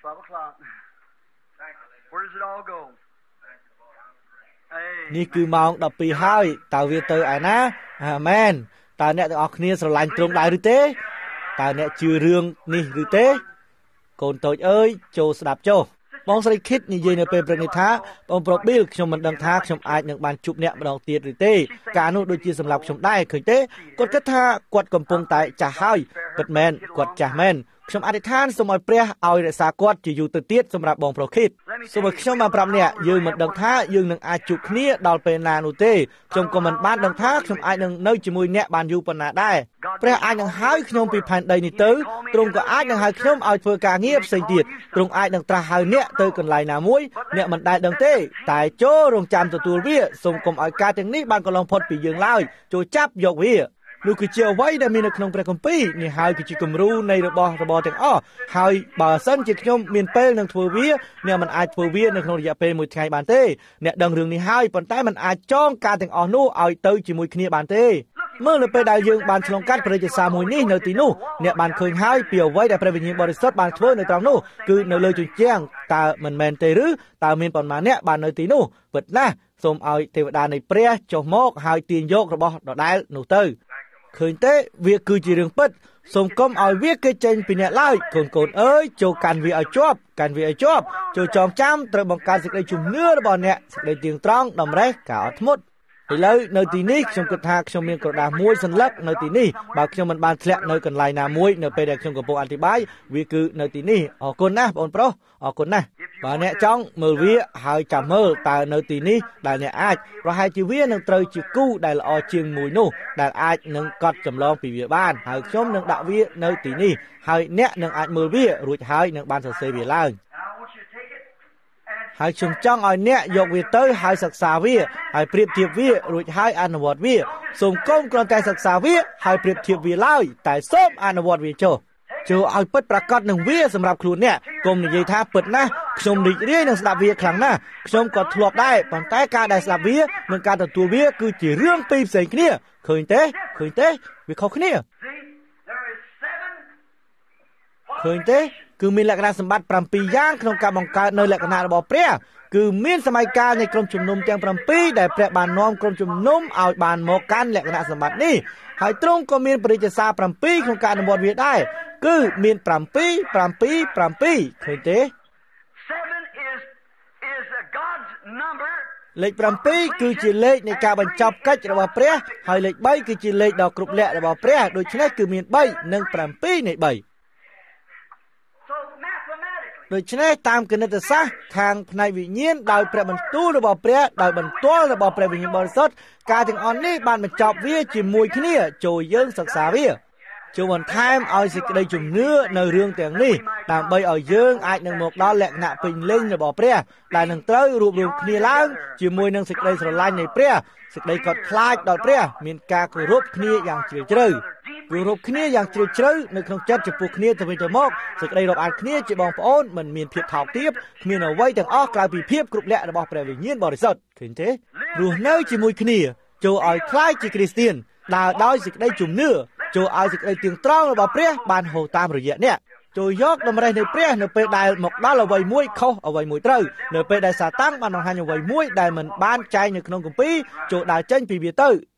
នេះគឺម៉ោងដប់ពីរហើយតើវាទៅឯណាអាមែនតើអ្នកទាំងអស់គ្នាស្រឡាញ់ទ្រង់ដែរឬទេតើអ្នកជឿរឿងនេះឬទេកូនតូចអើយចូលស្ដាប់ចុះបងស្រីគិតនិយាយនៅពេលព្រឹកនេះថាបងប្រុសប៊ីលខ្ញុំមិនដឹងថាខ្ញុំអាចនឹងបានជួបអ្នកម្ដងទៀតឬទេការនោះដូចជាសម្រាប់ខ្ញុំដែរឃើញទេគាត់គិតថាគាត់កំពុងតែចាស់ហើយពិតមែនគាត់ចាស់មែនខ្ញុំអធិដ្ឋានសូមឲ្យព្រះឲ្យរក្សាគាត់ជាយូរទៅទៀតសម្រាប់បងប្រុសគិតសូមឲ្យខ្ញុំបានប្រាប់អ្នកយើងមិនដឹងថាយើងនឹងអាចជួបគ្នាដល់ពេលណានោះទេខ្ញុំក៏មិនបានដឹងថាខ្ញុំអាចនឹងនៅជាមួយអ្នកបានយូរប៉ុណ្ណាដែរព្រះអាចនឹងហៅខ្ញុំពីផែនដីនេះទៅទ្រង់ក៏អាចនឹងហៅខ្ញុំឲ្យធ្វើការងារផ្សេងទៀតទ្រង់អាចនឹងត្រាស់ហៅអ្នកទៅកន្លែងណាមួយអ្នកមិនដែលដឹងទេតែចូលរងចាំទទួលវាសូមកុំឲ្យការទាំងនេះបានកន្លងផុតពីយើងឡើយចូលចាប់យកវានោះគឺជាអ្វីដែលមាននៅក្នុងព្រះគម្ពីរនេះហើយគឺជាគំរូនៃរបស់របរទាំងអស់ហើយបើសិនជាខ្ញុំមានពេលនឹងធ្វើវាអ្នកមិនអាចធ្វើវានៅក្នុងរយៈពេលមួយថ្ងៃបានទេអ្នកដឹងរឿងនេះហើយប៉ុន្តែមិនអាចចងការទាំងអស់នោះឲ្យទៅជាមួយគ្នាបានទេមើលនៅពេលដែលយើងបានឆ្លងកាត់ព្រះរាជសារមួយនេះនៅទីនោះអ្នកបានឃើញហើយពីអ្វីដែលព្រះវិញ្ញាណបរិសុទ្ធបានធ្វើនៅត្រង់នោះគឺនៅលើជញ្ជាំងតើមិនមែនទេឬតើមានប៉ុន្មានអ្នកបាននៅទីនោះពិតណាស់សូមឲ្យទេវតានៃព្រះចុះមកហើយទាញយករបស់ដដែលនោះទៅឃើញទេវាគឺជារឿងពិតសូមកុំឲ្យវាគេចេញពីអ្នកឡើយកូនកូនអើយចូលកាន់វាឲ្យជាប់កាន់វាឲ្យជាប់ចូលចងចាំត្រូវបង្កើតសេចក្តីជំនឿរបស់អ្នកសេចក្តីទៀងត្រង់តម្រេះការអត់ធ្មត់ឥឡូវនៅទីនេះខ្ញុំគិតថាខ្ញុំមានក្រដាសមួយសន្លឹកនៅទីនេះបើខ្ញុំមិនបានធ្លាក់នៅកន្លែងណាមួយនៅពេលដែលខ្ញុំកំពុងអធិប្បាយវាគឺនៅទីនេះអរគុណណាស់បងប្រុសអរគុណណាស់បើអ្នកចង់មើលវាហើយចាំមើលតើនៅទីនេះដែលអ្នកអាចប្រហែលជាវានឹងត្រូវជាគូដែលល្អជាងមួយនោះដែលអាចនឹងកត់ចម្លងពីវាបានហើយខ្ញុំនឹងដាក់វានៅទីនេះហើយអ្នកនឹងអាចមើលវារួចហើយនឹងបានសរសេរវាឡើងហើយខ្ញុំចង់ឲ្យអ្នកយកវាទៅហើយសិក្សាវាហើយប្រៀបធៀបវារួចហើយអនុវត្តវាសូមកុំគ្រាន់តែសិក្សាវាហើយប្រៀបធៀបវាឡើយតែសូមអនុវត្តវាចុះចូលឲ្យពិតប្រាកដនឹងវាសម្រាប់ខ្លួនអ្នកកុំនិយាយថាពិតណាស់ខ្ញុំរីករាយនឹងស្ដាប់វាខ្លាំងណាស់ខ្ញុំក៏ធ្លាប់ដែរប៉ុន្តែការដែលស្ដាប់វានិងការទទួលវាគឺជារឿងពីរផ្សេងគ្នាឃើញទេឃើញទេវាខុសគ្នាឃើញទេគឺមានលក្ខណៈសម្បត្តិប្រាំពីរយ៉ាងក្នុងការបង្កើតនៅលក្ខណៈរបស់ព្រះគឺមានសម័យកាលនៃក្រុមជំនុំទាំងប្រាំពីរដែលព្រះបាននាំក្រុមជំនុំឲ្យបានមកកាន់លក្ខណៈសម្បត្តិនេះហើយទ្រង់ក៏មានព្រះរាជសារប្រាំពីរក្នុងការអនុវត្តវាដែរគឺមានប្រាំពីរ ប្រាំពីរ ប្រាំពីរឃើញទេលេខប្រាំពីរគឺជាលេខនៃការបញ្ចប់កិច្ចរបស់ព្រះហើយលេខបីគឺជាលេខដ៏គ្រប់លក្ខរបស់ព្រះដូច្នេះគឺមានបីនិងប្រាំពីរនៃបីដូច្នេះតាមគណិតសាស្ត្រខាងផ្នែកវិញ្ញាណដោយព្រះបន្ទូលរបស់ព្រះដោយបន្ទាល់របស់ព្រះវិញ្ញាណបរិសុទ្ធការទាំងអស់នេះបានបញ្ចប់វាជាមួយគ្នាចូលយើងសិក្សាវាចូលបន្ថែមឲ្យសេចក្តីជំនឿនៅរឿងទាំងនេះដើម្បីឲ្យយើងអាចនឹងមកដល់លក្ខណៈពេញលេញរបស់ព្រះដែលនឹងត្រូវរួបរวมគ្នាឡើងជាមួយនឹងសេចក្តីស្រឡាញ់នៃព្រះសេចក្តីកត់ខ្លាចដល់ព្រះមានការគោរពគ្នាយ៉ាងជ្រាលជ្រៅគោរពគ្នាយ៉ាងជ្រាលជ្រៅនៅក្នុងចិត្តចំពោះគ្នាទៅវិញទៅមកសេចក្តីរាប់អានគ្នាជាបងប្អូនមិនមានភាពថោកទាបគ្មានអ្វីទាំងអស់ក្រៅពីភាពគ្រប់លក្ខរបស់ព្រះវិញ្ញាណបរិសុទ្ធឃើញទេរស់នៅជាមួយគ្នាចូលឲ្យខ្លាចជាគ្រីស្ទានដើរដោយសេចក្តីជំនឿចូលឲ្យសេចក្តីទៀងត្រង់របស់ព្រះបានហូរតាមរយៈអ្នកចូលយកតម្រេះនៃព្រះនៅពេលដែលមកដល់អ្វីមួយខុសអ្វីមួយត្រូវនៅពេលដែលសាតាំងបានបង្ហាញអ្វីមួយដែលមិនបានចែងនៅក្នុងគម្ពីរចូលដើរចេញពីវាទៅ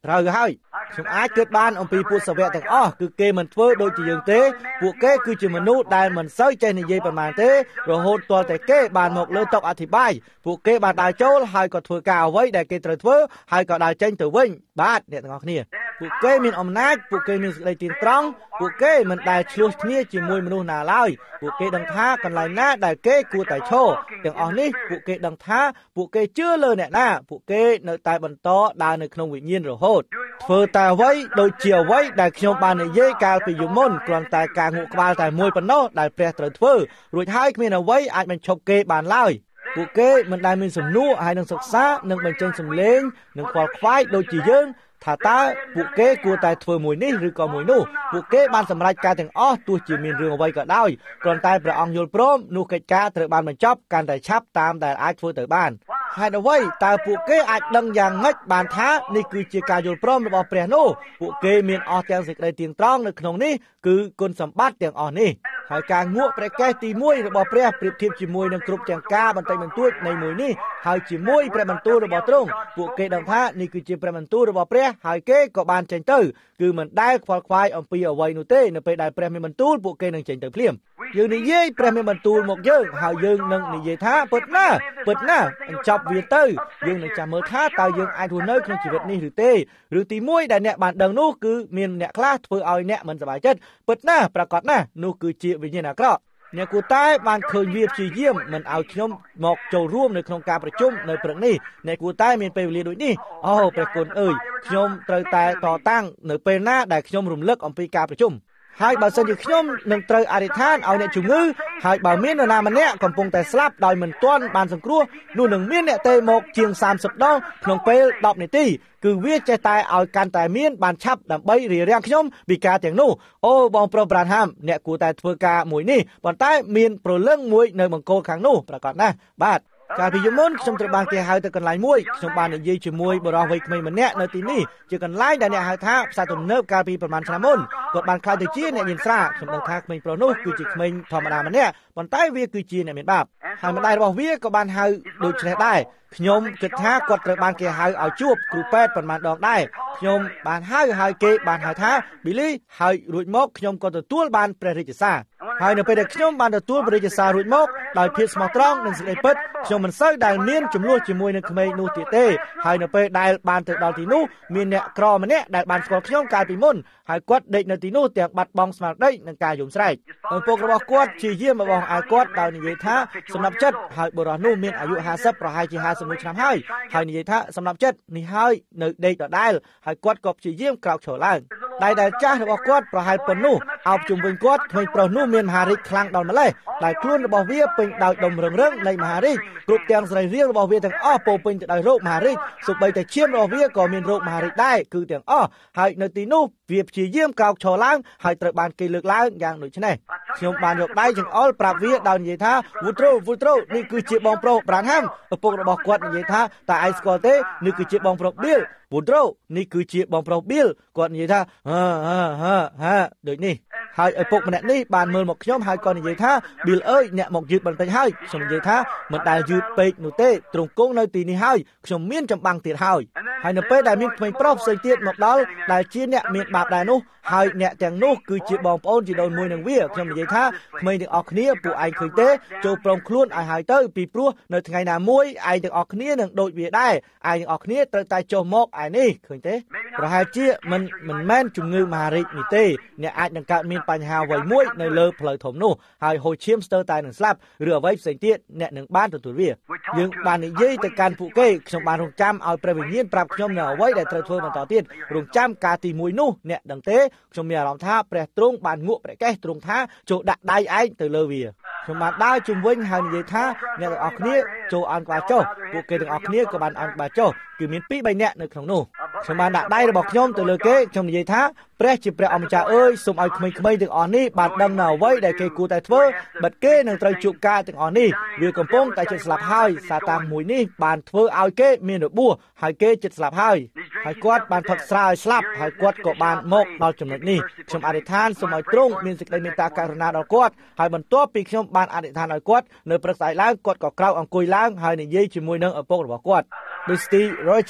ត្រូវហើយខ្ញុំអាចគិតបានអំពីពួកសាវកទាំងអស់គឺគេមិនធ្វើដូចជាយើងទេពួកគេគឺជាមនុស្សដែលមិនសូវចេះនិយាយប៉ុន្មានទេរហូតទាល់តែគេបានមកលើតុអធិប្បាយពួកគេបានដើរចូលហើយក៏ធ្វើការអ្វីដែលគេត្រូវធ្វើហើយក៏ដើរចេញទៅវិញបាទអ្នកទាំងអស់គ្នាពួកគេមានអំណាចពួកគេមានសេចក្តីទៀងត្រង់ពួកគេមិនដែលឆ្លោះគ្នាជាមួយមនុស្សណាឡើយពួកគេដឹងថាកន្លែងណាដែលគេគួរតែឈរទាំងអស់នេះពួកគេដឹងថាពួកគេជឿលើអ្នកណាពួកគេនៅតែបន្តដើរនៅក្នុងវិញ្ញាណរហូតធ្វើតែអ្វីដូចជាអ្វីដែលខ្ញុំបាននិយាយកាលពីយប់មុនគ្រាន់តែការងក់ក្បាលតែមួយប៉ុណ្ណោះដែលព្រះត្រូវធ្វើរួចហើយគ្មានអ្វីអាចបញ្ឈប់គេបានឡើយពួកគេមិនដែលមានសំណួរហើយនឹងសិក្សានឹងបញ្ចេញសម្លេងនឹងខ្វល់ខ្វាយដូចជាយើងថាតើពួកគេគួរតែធ្វើមួយនេះឬក៏មួយនោះពួកគេបានសម្រេចការទាំងអស់ទោះជាមានរឿងអ្វីក៏ដោយគ្រាន់តែព្រះអង្គយល់ព្រមនោះកិច្ចការត្រូវបានបញ្ចប់កាន់តែឆាប់តាមដែលអាចធ្វើទៅបានហេតុអ្វីតើពួកគេអាចដឹងយ៉ាងម៉េចបានថានេះគឺជាការយល់ព្រមរបស់ព្រះនោះពួកគេមានអស់ទាំងសេចក្តីទៀងត្រង់នៅក្នុងនេះគឺគុណសម្បត្តិទាំងអស់នេះហើយការងក់ព្រះកេសទីមួយរបស់ព្រះប្រៀបធៀបជាមួយនឹងគ្រប់ទាំងការបន្តិចបន្តួចនៃមួយនេះហើយជាមួយព្រះបន្ទូលរបស់ទ្រង់ពួកគេដឹងថានេះគឺជាព្រះបន្ទូលរបស់ព្រះហើយគេក៏បានចេញទៅគឺមិនដែលខ្វល់ខ្វាយអំពីអ្វីនោះទេនៅពេលដែលព្រះមានបន្ទូលពួកគេនឹងចេញទៅភ្លាមយើងនិយាយព្រះមានបន្ទូលមកយើងហើយយើងនឹងនិយាយថាពិតណាស់ពិតណាស់បញ្ចប់វាទៅយើងនឹងចាំមើលថាតើយើងអាចរស់នៅក្នុងជីវិតនេះឬទេឬទីមួយដែលអ្នកបានដឹងនោះគឺមានអ្នកខ្លះធ្វើឲ្យអ្នកមិនសប្បាយចិត្តពិតណាស់ប្រកាសណាស់នោះគឺជាវិញ្ញាណអាក្រក់អ្នកគួរតែបានឃើញវាព្យាយាមមិនឲ្យខ្ញុំមកចូលរួមនៅក្នុងការប្រជុំនៅព្រឹកនេះអ្នកគួរតែមានពេលវេលាដូចនេះអូព្រះគុណអើយខ្ញុំត្រូវតែតតាំងនៅពេលណាដែលខ្ញុំរំលឹកអំពីការប្រជុំហើយបើសិនជាខ្ញុំនឹងត្រូវអធិដ្ឋានឲ្យអ្នកជំងឺហើយបើមាននរណាម្នាក់កំពុងតែស្លាប់ដោយមិនទាន់បានសង្គ្រោះនោះនឹងមានអ្នកទេមកជាងសាមសិបដងក្នុងពេលដប់នាទីគឺវាចេះតែឲ្យកាន់តែមានបានឆាប់ដើម្បីរារាំងខ្ញុំពីការទាំងនោះអូបងប្រុសប្រានហាមអ្នកគួរតែធ្វើការមួយនេះប៉ុន្តែមានប្រលឹងមួយនៅបង្គោលខាងនោះប្រកាសណាស់បាទកាលពីយប់មុនខ្ញុំត្រូវបានគេហៅទៅកន្លែងមួយខ្ញុំបាននិយាយជាមួយបុរសវ័យក្មេងម្នាក់នៅទីនេះជាកន្លែងដែលអ្នកហៅថាផ្សារទំនើបកាលពីប្រហែលឆ្នាំមុនគាត់បានខ្លាចទៅជាអ្នកញៀនស្រាខ្ញុំដឹងថាក្មេងប្រុសនោះគឺជាក្មេងធម្មតាម្នាក់ប៉ុន្តែវាគឺជាអ្នកមានបាបហើយម្ដាយរបស់វាក៏បានហៅដូចនេះដែរខ្ញុំគិតថាគាត់ត្រូវបានគេហៅឲ្យជួបគ្រូពេទ្យប៉ុន្មានដងដែរខ្ញុំបានហៅហើយគេបានហៅថាប៊ីលីហើយរួចមកខ្ញុំក៏ទទួលបានព្រះរាជសារហើយនៅពេលដែលខ្ញុំបានទទួលព្រះរាជសាររួចមកដោយភាពស្មោះត្រង់និងសេចក្តីពិតខ្ញុំមិនសូវដែលមានចំនួនជាមួយនឹងក្មេងនោះទៀតទេហើយនៅពេលដែលបានទៅដល់ទីនោះមានអ្នកក្រម្នាក់ដែលបានស្គាល់ខ្ញុំកាលពីមុនហើយគាត់ដេកនៅទីនោះទាំងបាត់បង់ស្មារតីនិងការយំស្រែកឪពុករបស់គាត់ជាយាមរបស់ឲ្យគាត់ដោយនិយាយថាសំណាប់ចិត្តហើយបុរសនោះមានអាយុហាសិបប្រហែលជាហាសិបមួយឆ្នាំហើយហើយនិយាយថាសំណាប់ចិត្តនេះហើយនៅដេកដដែលហើយគាត់ក៏ព្យាយាមក្រោកឈរឡើងដៃដែលចាស់របស់គាត់ប្រហែលប៉ុណ្នោះអោបជុំវិញគាត់ក្មេងប្រុសនោះមានមហារាជខ្លាំងដល់ម្លេះដែលខ្លួនរបស់វាពេញដោយដុំរឹងរឹងនៃមហារាជគ្រប់ទាំងសរីរាង្គរបស់វាទាំងអស់ពោពេញទៅដោយរោគមហារាជសូម្បីតែឈាមរបស់វាក៏មានរោគមហារាជដែរគឺទាំងអស់ហើយនៅទីនោះវាព្យាយាមក្រោកឈរឡើងហើយត្រូវបានគេលើកឡើងយ៉ាងដូចនេះខ្ញុំបានយកដៃចង្អុលប្រាប់វាដោយនិយាយថា Woodrow Woodrow នេះគឺជាបងប្រុស Branham ឪពុករបស់គាត់និយាយថាតើឯងស្គាល់ទេនេះគឺជាបងប្រុស Bill Woodrow នេះគឺជាបងប្រុស Bill គាត់និយាយថាហាហាហាហាដូចនេះហើយឪពុកម្នាក់នេះបានមើលមកខ្ញុំហើយក៏និយាយថា Bill អើយអ្នកមកយឺតបន្តិចហើយខ្ញុំនិយាយថាមិនដែលយឺតពេកនោះទេទ្រង់គង់នៅទីនេះហើយខ្ញុំមានចម្បាំងទៀតហើយហើយនៅពេលដែលមានក្មេងប្រុសផ្សេងទៀតមកដល់ដែលជាអ្នកមានបាបដែរនោះហើយអ្នកទាំងនោះគឺជាបងប្អូនជីដូនមួយនឹងវាខ្ញុំនិយាយថាក្មេងទាំងអស់គ្នាពួកឯងឃើញទេចូលព្រមខ្លួនឲ្យហើយទៅពីព្រោះនៅថ្ងៃណាមួយឯងទាំងអស់គ្នានឹងដូចវាដែរឯងទាំងអស់គ្នាត្រូវតែចុះមកឯនេះឃើញទេប្រហែលជាមិនមិនមែនជំងឺមហារីកនេះទេអ្នកអាចនឹងកើតមានបញ្ហាអ្វីមួយនៅលើផ្លូវធំនោះហើយហូរឈាមស្ទើរតែនឹងស្លាប់ឬអ្វីផ្សេងទៀតអ្នកនឹងបានទទួលវាយើងបាននិយាយទៅកាន់ពួកគេខ្ញុំបានរងចាំឲ្យព្រះវិញ្ញាណប្រាប់ខ្ញុំនៅអ្វីដែលត្រូវធ្វើបន្តទៀតរងចាំការទីមួយនោះអ្នកដឹងទេខ្ញុំមានអារម្មណ៍ថាព្រះទ្រង់បានងក់ព្រះកេសទ្រង់ថាចូលដាក់ដៃឯងទៅលើវាខ្ញុំបានដើរជុំវិញហើយនិយាយថាអ្នកទាំងអស់គ្នាចូលអន់ក្បាលចុះពួកគេទាំងអស់គ្នាក៏បានអន់ក្បាលចុះគឺមានពីរបីនាក់នៅក្នុងនោះខ្ញុំបានដាក់ដៃរបស់ខ្ញុំទៅលើគេខ្ញុំនិយាយថាព្រះជាព្រះអម្ចាស់អើយសូមឲ្យក្មេងៗទាំងអស់នេះបានដឹងនៅអ្វីដែលគេគួរតែធ្វើបិទគេនឹងត្រូវជួបការទាំងអស់នេះវាកំពុងតែជិតស្លាប់ហើយសាតាំងមួយនេះបានធ្វើឲ្យគេមានរបួសហើយគេជិតស្លាប់ហើយហើយគាត់បានផឹកស្រាឲ្យស្លាប់ហើយគាត់ក៏បានមកដល់ចំណុចនេះខ្ញុំអធិដ្ឋានសូមឲ្យទ្រង់មានសេចក្តីមេត្តាករុណាដល់គាត់ហើយបន្ទាប់ពីខ្ញុំបានអធិដ្ឋានឲ្យគាត់នៅព្រឹកស្អែកឡើងគាត់ក៏ក្រោកអង្គុយឡើងហើយនិយាយជាមួយនឹងឪពុករបស់គាត់ដូច Steve Roger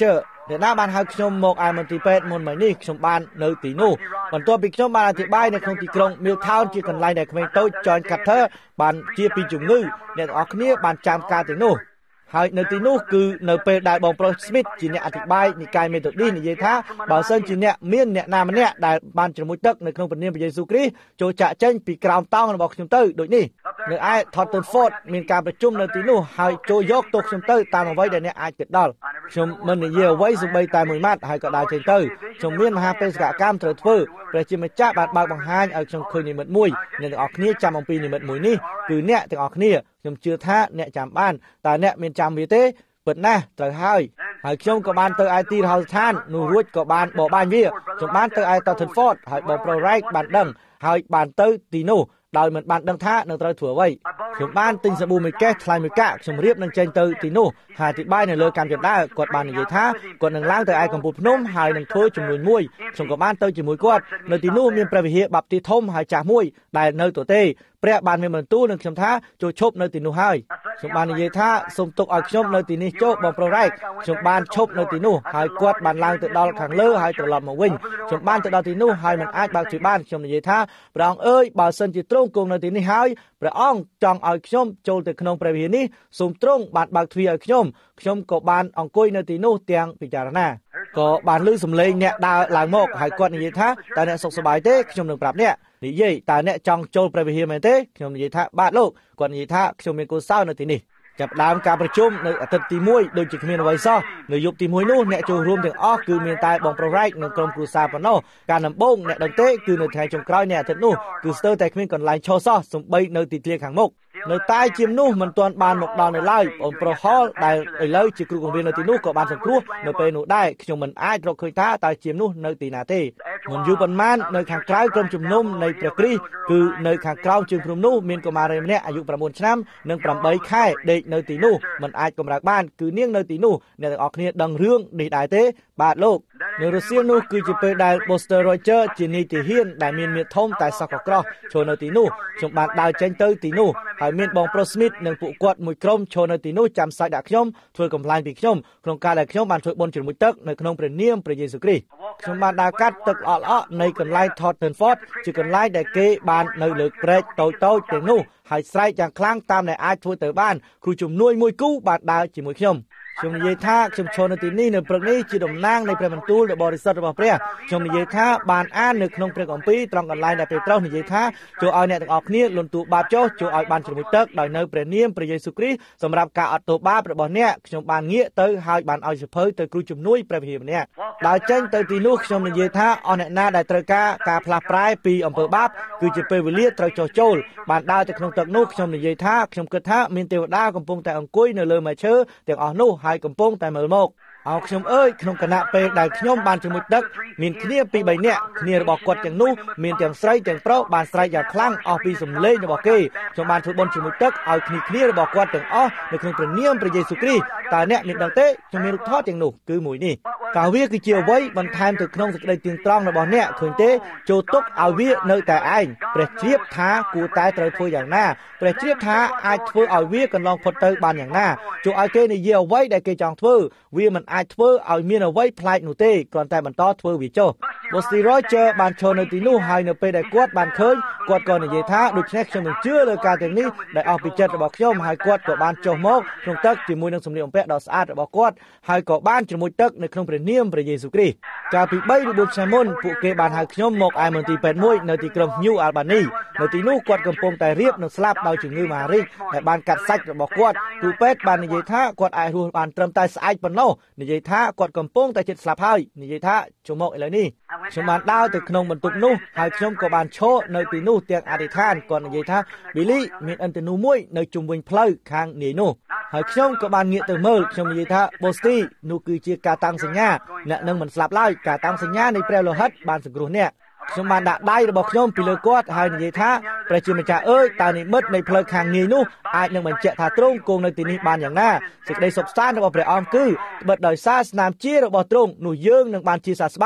អ្នកណាបានហៅខ្ញុំមកឯមន្ទីរពេទ្យមុនមកនេះខ្ញុំបាននៅទីនោះបន្ទាប់ពីខ្ញុំបានអធិប្បាយនៅក្នុងទីក្រុង Milltown ជាកន្លែងដែលក្មេងតូច John Carter បានជាពីជំងឺអ្នកទាំងអស់គ្នាបានចាំការទីនោះហើយនៅទីនោះគឺនៅពេលដែលបងប្រុស Smith ជាអ្នកអធិប្បាយនិកាយមេតូឌីសនិយាយថាបើសិនជាអ្នកមានអ្នកណាម្នាក់ដែលបានជ្រមុជទឹកនៅក្នុងព្រះនាមព្រះយេស៊ូវគ្រីស្ទចូលចាក់ចេញពីក្រោមតោងរបស់ខ្ញុំទៅដូចនេះនៅឯ Thornton Ford មានការប្រជុំនៅទីនោះហើយចូលយកទោសខ្ញុំទៅតាមអ្វីដែលអ្នកអាចគិតដល់ខ្ញុំមិននិយាយអ្វីសូម្បីតែមួយម៉ាត់ហើយក៏ដើរចេញទៅខ្ញុំមានមហាបេសកកម្មត្រូវធ្វើព្រះជាម្ចាស់បានបើកបង្ហាញឲ្យខ្ញុំឃើញនិមិត្តមួយអ្នកទាំងអស់គ្នាចាំអំពីនិមិត្តមួយនេះគឺអ្នកទាំងអស់គ្នាខ្ញុំជឿថាអ្នកចាំបានតើអ្នកមានចាំវាទេពិតណាស់ត្រូវហើយហើយខ្ញុំក៏បានទៅឯទីរហោស្ថាននោះរួចក៏បានបបាញ់វាខ្ញុំបានទៅឯ Thornton Ford ហើយបងប្រុស Wright បានដឹងហើយបានទៅទីនោះដោយមិនបានដឹងថានឹងត្រូវធ្វើអ្វីខ្ញុំបានទិញសាប៊ូមួយកេសថ្លៃមួយកាក់ខ្ញុំរៀបនឹងចេញទៅទីនោះហើយអធិប្បាយនៅលើកម្មជណ្ដើរគាត់បាននិយាយថាគាត់នឹងឡើងទៅឯកំពូលភ្នំហើយនឹងធ្វើជំនួញមួយខ្ញុំក៏បានទៅជាមួយគាត់នៅទីនោះមានព្រះវិហារបាប់ទីធំហើយចាស់មួយដែលនៅទទេព្រះបានមានបន្ទូលនឹងខ្ញុំថាចូលឈប់នៅទីនោះហើយខ្ញុំបាននិយាយថាសូមទុកឲ្យខ្ញុំនៅទីនេះចុះបងប្រុសរ៉ែកខ្ញុំបានឈប់នៅទីនោះហើយគាត់បានឡើងទៅដល់ខាងលើហើយត្រឡប់មកវិញខ្ញុំបានទៅដល់ទីនោះហើយមិនអាចបើកទ្វារបានខ្ញុំនិយាយថាព្រះអង្គអើយបើសិនជាទ្រង់គង់នៅទីនេះហើយព្រះអង្គចង់ឲ្យខ្ញុំចូលទៅក្នុងព្រះវិហារនេះសូមទ្រង់បានបើកទ្វារឲ្យខ្ញុំខ្ញុំក៏បានអង្គុយនៅទីនោះទាំងពិចារណាក៏បានឮសំឡេងអ្នកដើរឡើងមកហើយគាត់និយាយថាតើអ្នកសុខសប្បាយទេខ្ញុំនឹងប្រាប់អ្នកនិយាយតើអ្នកចង់ចូលព្រះវិហារមែនទេខ្ញុំនិយាយថាបាទលោកគាត់និយាយថាខ្ញុំមានគូសោនៅទីនេះចាប់ដើមការប្រជុំនៅអាទិត្យទីមួយដូចជាគ្មានអ្វីសោះនៅយប់ទីមួយនោះអ្នកចូលរួមទាំងអស់គឺមានតែបងប្រុស Wright និងក្រុមគ្រួសារប៉ុណ្ណោះការដំបូងអ្នកដឹងទេគឺនៅថ្ងៃចុងក្រោយនៃអាទិត្យនោះគឺស្ទើរតែគ្មានកន្លែងឈរសោះសំបីនៅទីធ្លាខាងមុខនៅតែជាមនុស្សមិនទាន់បានមកដល់នៅឡើយបងប្រុស Hall ដែលឥឡូវជាគ្រូបង្រៀននៅទីនោះក៏បានសង្គ្រោះនៅពេលនោះដែរខ្ញុំមិនអាចរកឃើញថាតើជាមនុស្សនៅទីណាទេមិនយូរប៉ុន្មាននៅខាងក្រៅក្រុមជំនុំនៃព្រះគ្រីស្ទគឺនៅខាងក្រោមជើងភ្នំនោះមានកុមារីម្នាក់អាយុប្រាំបួនឆ្នាំនិងប្រាំបីខែដេកនៅទីនោះមិនអាចកម្រើកបានគឺនាងនៅទីនោះអ្នកទាំងអស់គ្នាដឹងរឿងនេះដែរទេបាទលោកនៅរសៀលនោះគឺជាពេលដែល Buster Rogers ជានាយទាហានដែលមានមាឌធំតែសក់កក្រោះចូលនៅទីនោះខ្ញុំបានដើរចេញទៅទីនោះហើយមានបងប្រុស Smith និងពួកគាត់មួយក្រុមចូលនៅទីនោះចាំសាច់ដាក់ខ្ញុំធ្វើកំប្លែងពីខ្ញុំក្នុងការដែលខ្ញុំបានធ្វើបុណ្យជ្រមុជទឹកនៅក្នុងព្រះនាមព្រះយេស៊ូវគ្រីស្ទខ្ញុំបានដើរកាត់ទឹកល្អល្អនៃកន្លែង Thornton Ford ជាកន្លែងដែលគេបាននៅលើព្រែកតូចតូចទាំងនោះហើយស្រែកយ៉ាងខ្លាំងតាមដែលអាចធ្វើទៅបានគ្រូជំនួយមួយគូបានដើរជាមួយខ្ញុំខ្ញុំនិយាយថាខ្ញុំឈរនៅទីនេះនៅព្រឹកនេះជាតំណាងនៃព្រះបន្ទូលដ៏បរិសុទ្ធរបស់ព្រះខ្ញុំនិយាយថាបានអាននៅក្នុងព្រះគម្ពីរត្រង់កន្លែងដែលពេត្រុសនិយាយថាចូលឲ្យអ្នកទាំងអស់គ្នាលន់តួបាបចុះចូលឲ្យបានជ្រមុជទឹកដោយនៅព្រះនាមព្រះយេស៊ូវគ្រីស្ទសម្រាប់ការអត់ទោសបាបរបស់អ្នកខ្ញុំបានងាកទៅហើយបានឲ្យសភៅទៅគ្រូជំនួយព្រះវិហារម្នាក់ដើរចេញទៅទីនោះខ្ញុំនិយាយថាអស់អ្នកណាដែលត្រូវការការផ្លាស់ប្រែពីអំពើបាបគឺជាពេលវេលាត្រូវចុះចូលបានដើរទៅក្នុងទឹកនោះខ្ញុំនិយាយថាខ្ញុំគិតថាមានទេវតាកំពុងតែអង្គុយនៅលើមែកឈើទាំងអស់នោះហើយកំពុងតែមើលមកអោខ្ញុំអើយក្នុងគណៈពេលដែលខ្ញុំបានជំនួយទឹកមានគ្នាពីរបីនាក់គ្នារបស់គាត់ទាំងនោះមានទាំងស្រីទាំងប្រុសបានស្រែកយ៉ាងខ្លាំងអស់ពីសំឡេងរបស់គេខ្ញុំបានធ្វើបុណ្យជំនួយទឹកឲ្យគ្នាគ្នារបស់គាត់ទាំងអស់នៅក្នុងព្រះនាមព្រះយេស៊ូវគ្រីស្ទតើអ្នកមានដឹងទេខ្ញុំមានរូបថតទាំងនោះគឺមួយនេះតើវាគឺជាអ្វីបន្ថែមទៅក្នុងសេចក្តីទៀងត្រង់របស់អ្នកឃើញទេចូលទុកឲ្យវានៅតែឯងព្រះជ្រាបថាគួរតែត្រូវធ្វើយ៉ាងណាព្រះជ្រាបថាអាចធ្វើឲ្យវាកន្លងផុតទៅបានយ៉ាងណាចូលឲ្យគេនិយាយអ្វីដែលគេចង់ធ្វើវាមិនអាចធ្វើឲ្យមានអ្វីប្លែកនោះទេគ្រាន់តែបន្តធ្វើវាចុះ Buster Rogers បានឈរនៅទីនោះហើយនៅពេលដែលគាត់បានឃើញគាត់ក៏និយាយថាដូច្នេះខ្ញុំនឹងជឿលើការទាំងនេះដែលអស់ពីចិត្តរបស់ខ្ញុំហើយគាត់ក៏បានចុះមកក្នុងទឹកជាមួយនឹងសម្លៀកបំពាក់ដ៏ស្អាតរបស់គាត់ហើយក៏បានជ្រមុជទឹកនៅក្នុងព្រះនាមព្រះយេស៊ូវគ្រីស្ទកាលពីបីឬបួនឆ្នាំមុនពួកគេបានហៅខ្ញុំមកឯមន្ទីរពេទ្យមួយនៅទីក្រុង New Albany នៅទីនោះគាត់កំពុងតែរៀបនឹងស្លាប់ដោយជំងឺមហារីកដែលបានកាត់សាច់របស់គាត់គ្រូពេទ្យបាននិយាយថាគាត់អាចរស់បានត្រឹមតែស្អែកប៉ុណ្ណោះនិយាយថាគាត់កំពុងតែជិតស្លាប់ហើយនិយាយថាចូលមកឥឡូវនេះខ្ញុំបានដើរទៅក្នុងបន្ទប់នោះហើយខ្ញុំក៏បានឈរនៅទីនោះទាំងអធិដ្ឋានគាត់និយាយថា Billy មានឥន្ទនូមួយនៅជុំវិញផ្លូវខាងនាយនោះហើយខ្ញុំក៏បានងាកទៅមើលខ្ញុំនិយាយថា Bosti នោះគឺជាការតាំងសញ្ញាអ្នកនឹងមិនស្លាប់ឡើយការតាំងសញ្ញានៃព្រះលោហិតបានសង្គ្រោះអ្នកខ្ញុំបានដាក់ដៃរបស់ខ្ញុំពីលើគាត់ហើយនិយាយថាព្រះជាម្ចាស់អើយតើនិមិត្តនៃផ្លូវខាងនាយនោះអាចនឹងបញ្ជាក់ថាទ្រង់គង់នៅទីនេះបានយ៉ាងណាសេចក្តីសុខសាន្តរបស់ព្រះអង្គគឺត្បិតដោយសារស្នាមជារបស់ទ្រង់នោះយើងនឹងបានជាសះស្បើយ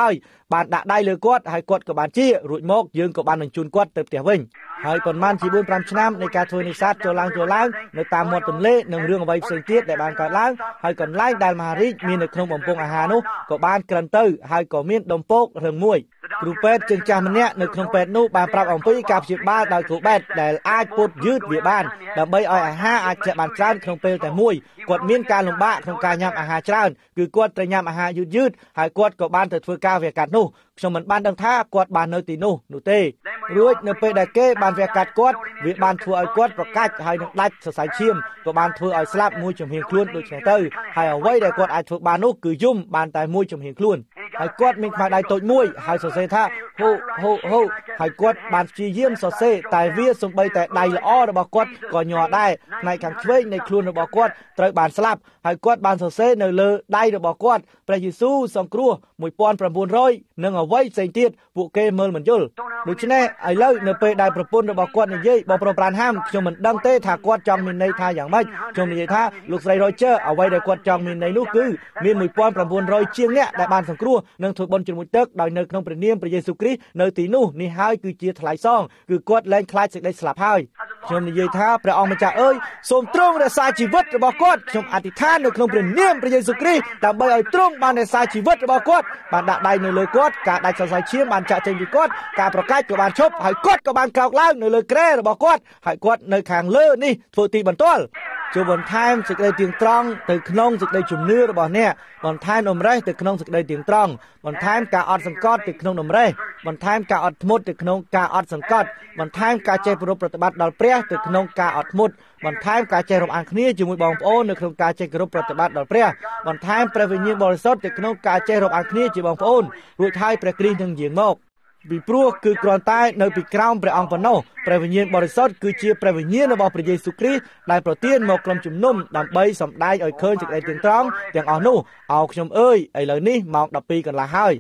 បានដាក់ដៃលើគាត់ហើយគាត់ក៏បានជារួចមកយើងក៏បាននឹងជូនគាត់ទៅផ្ទះវិញហើយប៉ុន្មានជាbốn 5ឆ្នាំនៃការធ្វើនេសាទចូលឡើងចូលឡើងនៅតាមមាត់ទន្លេនិងរឿងអ្វីផ្សេងទៀតដែលបានកើតឡើងហើយកន្លែងដែលមហារាជមាននៅក្នុងបំពង់អាហារនោះក៏បានក្រិនទៅហើយក៏មានដុំពករឿងមួយគ្រូពេទ្យជើងចាស់ម្នាក់នៅក្នុងពេទ្យនោះបានប្រាប់អំពីការព្យាបាលដោយគ្រូពេទ្យដែលអាចពុតយឺតវាបានដើម្បីឲ្យអាហារអាចជាបានច្រើនក្នុងពេលតែមួយគាត់មានការលំបាកក្នុងការញ៉ាំអាហារច្រើនគឺគាត់ត្រូវញ៉ាំអាហារយឺតយឺតហើយគាត់ក៏បានទៅធ្វើការវះកាត់នោះខ្ញុំមិនបានដឹងថាគាត់បាននៅទីនោះនោះទេរួចនៅពេលដែលគេបានវះកាត់គាត់វាបានធ្វើឲ្យគាត់ប្រកាច់ហើយនឹងដាច់សរសៃឈាមក៏បានធ្វើឲ្យស្លាប់មួយចំហៀងខ្លួនដូចនេះទៅហើយអ្វីដែលគាត់អាចធ្វើបាននោះគឺយំបានតែមួយចំហៀងខ្លួនហើយគាត់មានខ្មៅដៃតូចមួយហើយសរសេរថាហូហូហូហើយគាត់បានព្យាយាមសរសេរតែវាសំបីតែដៃល្អរបស់គាត់ក៏ញ័រដែរផ្នែកខាងឆ្វេងនៃខ្លួនរបស់គាត់ត្រូវបានស្លាប់ហើយគាត់បានសរសេរនៅលើដៃរបស់គាត់ព្រះយេស៊ូវសង្គ្រោះmột nghìn chín trămនិងអ្វីផ្សេងទៀតពួកគេមើលមិនយល់ដូច្នេះឥឡូវនៅពេលដែលប្រពន្ធរបស់គាត់និយាយបងប្រុសប្រានហាមខ្ញុំមិនដឹងទេថាគាត់ចង់មានន័យថាយ៉ាងម៉េចខ្ញុំនិយាយថាលោកស្រី Roger អ្វីដែលគាត់ចង់មានន័យនោះគឺមានmột nghìn chín trămជាងអ្នកដែលបានសង្គ្រោះនិងធ្វើបុណ្យជាមួយទឹកដោយនៅក្នុងព្រះនាមព្រះយេស៊ូវគ្រីស្ទនៅទីនោះនេះហើយគឺជាថ្លៃសងគឺគាត់លែងខ្លាចសេចក្តីស្លាប់ហើយខ្ញុំនិយាយថាព្រះអង្គម្ចាស់អើយសូមទ្រង់រក្សាជីវិតរបស់គាត់ខ្ញុំអធិដ្ឋាននៅក្នុងព្រះនាមព្រះយេស៊ូវគ្រីស្ទដើម្បីឲ្យទ្រង់បានរក្សាជីវិតរបស់គាត់បានដាក់ដៃនៅលើគាត់ការដាច់សរសៃឈាមបានចាក់ចេញពីគាត់ការប្រកាច់ក៏បានឈប់ហើយគាត់ក៏បានក្រោកឡើងនៅលើគ្រែរបស់គាត់ហើយគាត់នៅខាងលើនេះធ្វើទីបន្ទាល់ជួយបន្ថែមសេចក្តីទៀងត្រង់ទៅក្នុងសេចក្តីជំនឿរបស់អ្នកបន្ថែមដំណេះទៅក្នុងសេចក្តីទៀងត្រង់បន្ថែមការអត់សង្កត់ទៅក្នុងដំណេះបន្ថែមការអត់ធ្មត់ទៅក្នុងការអត់សង្កត់បន្ថែមការចេះប្រពៃប្រតិបត្តិដល់ព្រះទៅក្នុងការអត់ធ្មត់បន្ថែមការចេះរាប់អានគ្នាជាមួយបងប្អូននៅក្នុងការចេះគោរពប្រតិបត្តិដល់ព្រះបន្ថែមព្រះវិញ្ញាណបរិសុទ្ធទៅក្នុងការចេះរាប់អានគ្នាជាបងប្អូនរួចហើយព្រះគ្រីស្ទនឹងយាងមកពីព្រោះគឺគ្រាន់តែនៅពីក្រោមព្រះអង្គប៉ុណ្ណោះព្រះវិញ្ញាណបរិសុទ្ធគឺជាព្រះវិញ្ញាណរបស់ព្រះយេស៊ូវគ្រីស្ទដែលប្រទានមកក្រុមជំនុំដើម្បីសម្ដែងឲ្យឃើញសេចក្តីទាំងត្រង់ទាំងអស់នោះអោខ្ញុំអើយឥឡូវនេះម៉ោងដប់ពីរកន្លះហើយ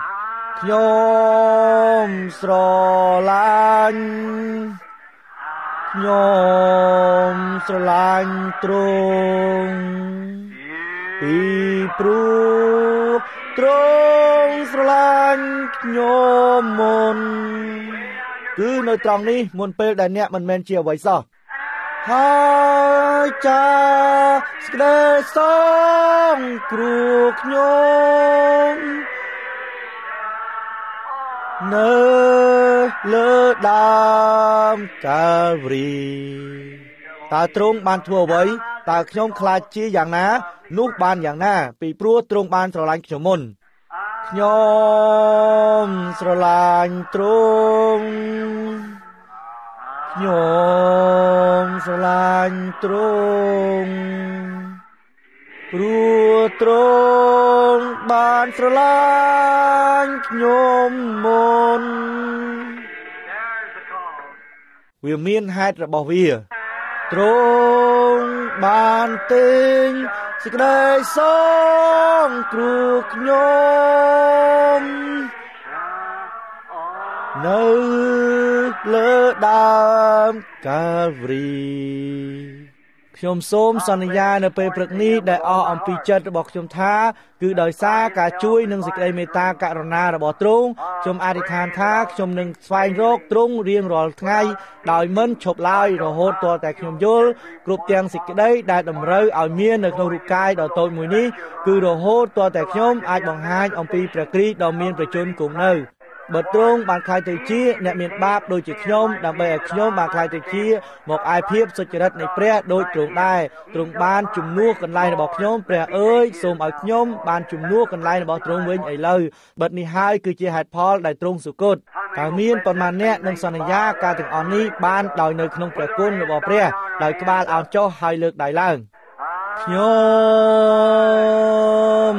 ខ្ញុំស្រឡាញ់ខ្ញុំស្រឡាញ់ទ្រង់ពីព្រោះទ្រង់ស្រឡាញ់ខ្ញុំមុនគឺនៅត្រង់នេះមុនពេលដែលអ្នកមិនមែនជាអ្វីសោះហើយចាស្ក្តីសងគ្រូខ្ញុំនៅលើដើមកាល់វរីតើទ្រង់បានធ្វើអ្វីតើខ្ញុំខ្លាចជាយ៉ាងណានោះបានយ៉ាងណាពីព្រោះទ្រង់បានស្រឡាញ់ខ្ញុំមុនខ្ញុំស្រឡាញ់ទ្រង់ខ្ញុំស្រឡាញ់ទ្រង់ព្រោះទ្រង់បានស្រឡាញ់ខ្ញុំមុនវាមានហេតុរបស់វាទ្រង់បានទិញសេចក្តីសងគ្រូខ្ញុំនៅលើដើមកាល់វរីខ្ញុំសូមសន្យានៅពេលព្រឹកនេះដែលអស់អំពីចិត្តរបស់ខ្ញុំថាគឺដោយសារការជួយនិងសេចក្តីមេត្តាករុណារបស់ទ្រង់ខ្ញុំអធិដ្ឋានថាខ្ញុំនឹងស្វែងរកទ្រង់រៀងរាល់ថ្ងៃដោយមិនឈប់ឡើយរហូតទាល់តែខ្ញុំយល់គ្រប់ទាំងសេចក្តីដែលតម្រូវឲ្យមាននៅក្នុងរូបកាយដ៏តូចមួយនេះគឺរហូតទាល់តែខ្ញុំអាចបង្ហាញអំពីព្រះគ្រីស្ទដ៏មានប្រជញ្ញគង់នៅបើទ្រង់បានខ្លាចទៅជាអ្នកមានបាបដូចជាខ្ញុំដើម្បីឲ្យខ្ញុំបានខ្លាចទៅជាមកឯភាពសុចរិតនៃព្រះដូចទ្រង់ដែរទ្រង់បានជំនួសកន្លែងរបស់ខ្ញុំព្រះអើយសូមឲ្យខ្ញុំបានជំនួសកន្លែងរបស់ទ្រង់វិញឥឡូវបិទនេះហើយគឺជាហេតុផលដែលទ្រង់សុគតតើមានប៉ុន្មានអ្នកនឹងសន្យាការទាំងអស់នេះបានដោយនៅក្នុងព្រះគុណរបស់ព្រះដោយក្បាលអោនចុះហើយលើកដៃឡើងខ្ញុំ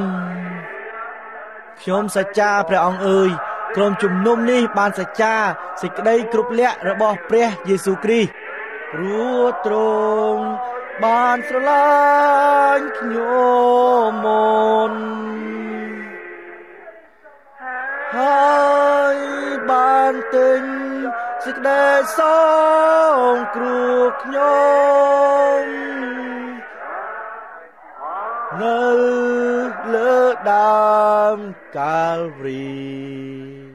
ខ្ញុំសច្ចាព្រះអង្គអើយក្រុមជំនុំនេះបានសច្ចាសេចក្តីគ្រប់លក្ខរបស់ព្រះយេស៊ូវគ្រីស្ទព្រោះទ្រង់បានស្រឡាញ់ខ្ញុំមុនហើយបានទិញសេចក្តីសងគ្រូខ្ញុំនៅលើដើមកាល់វរី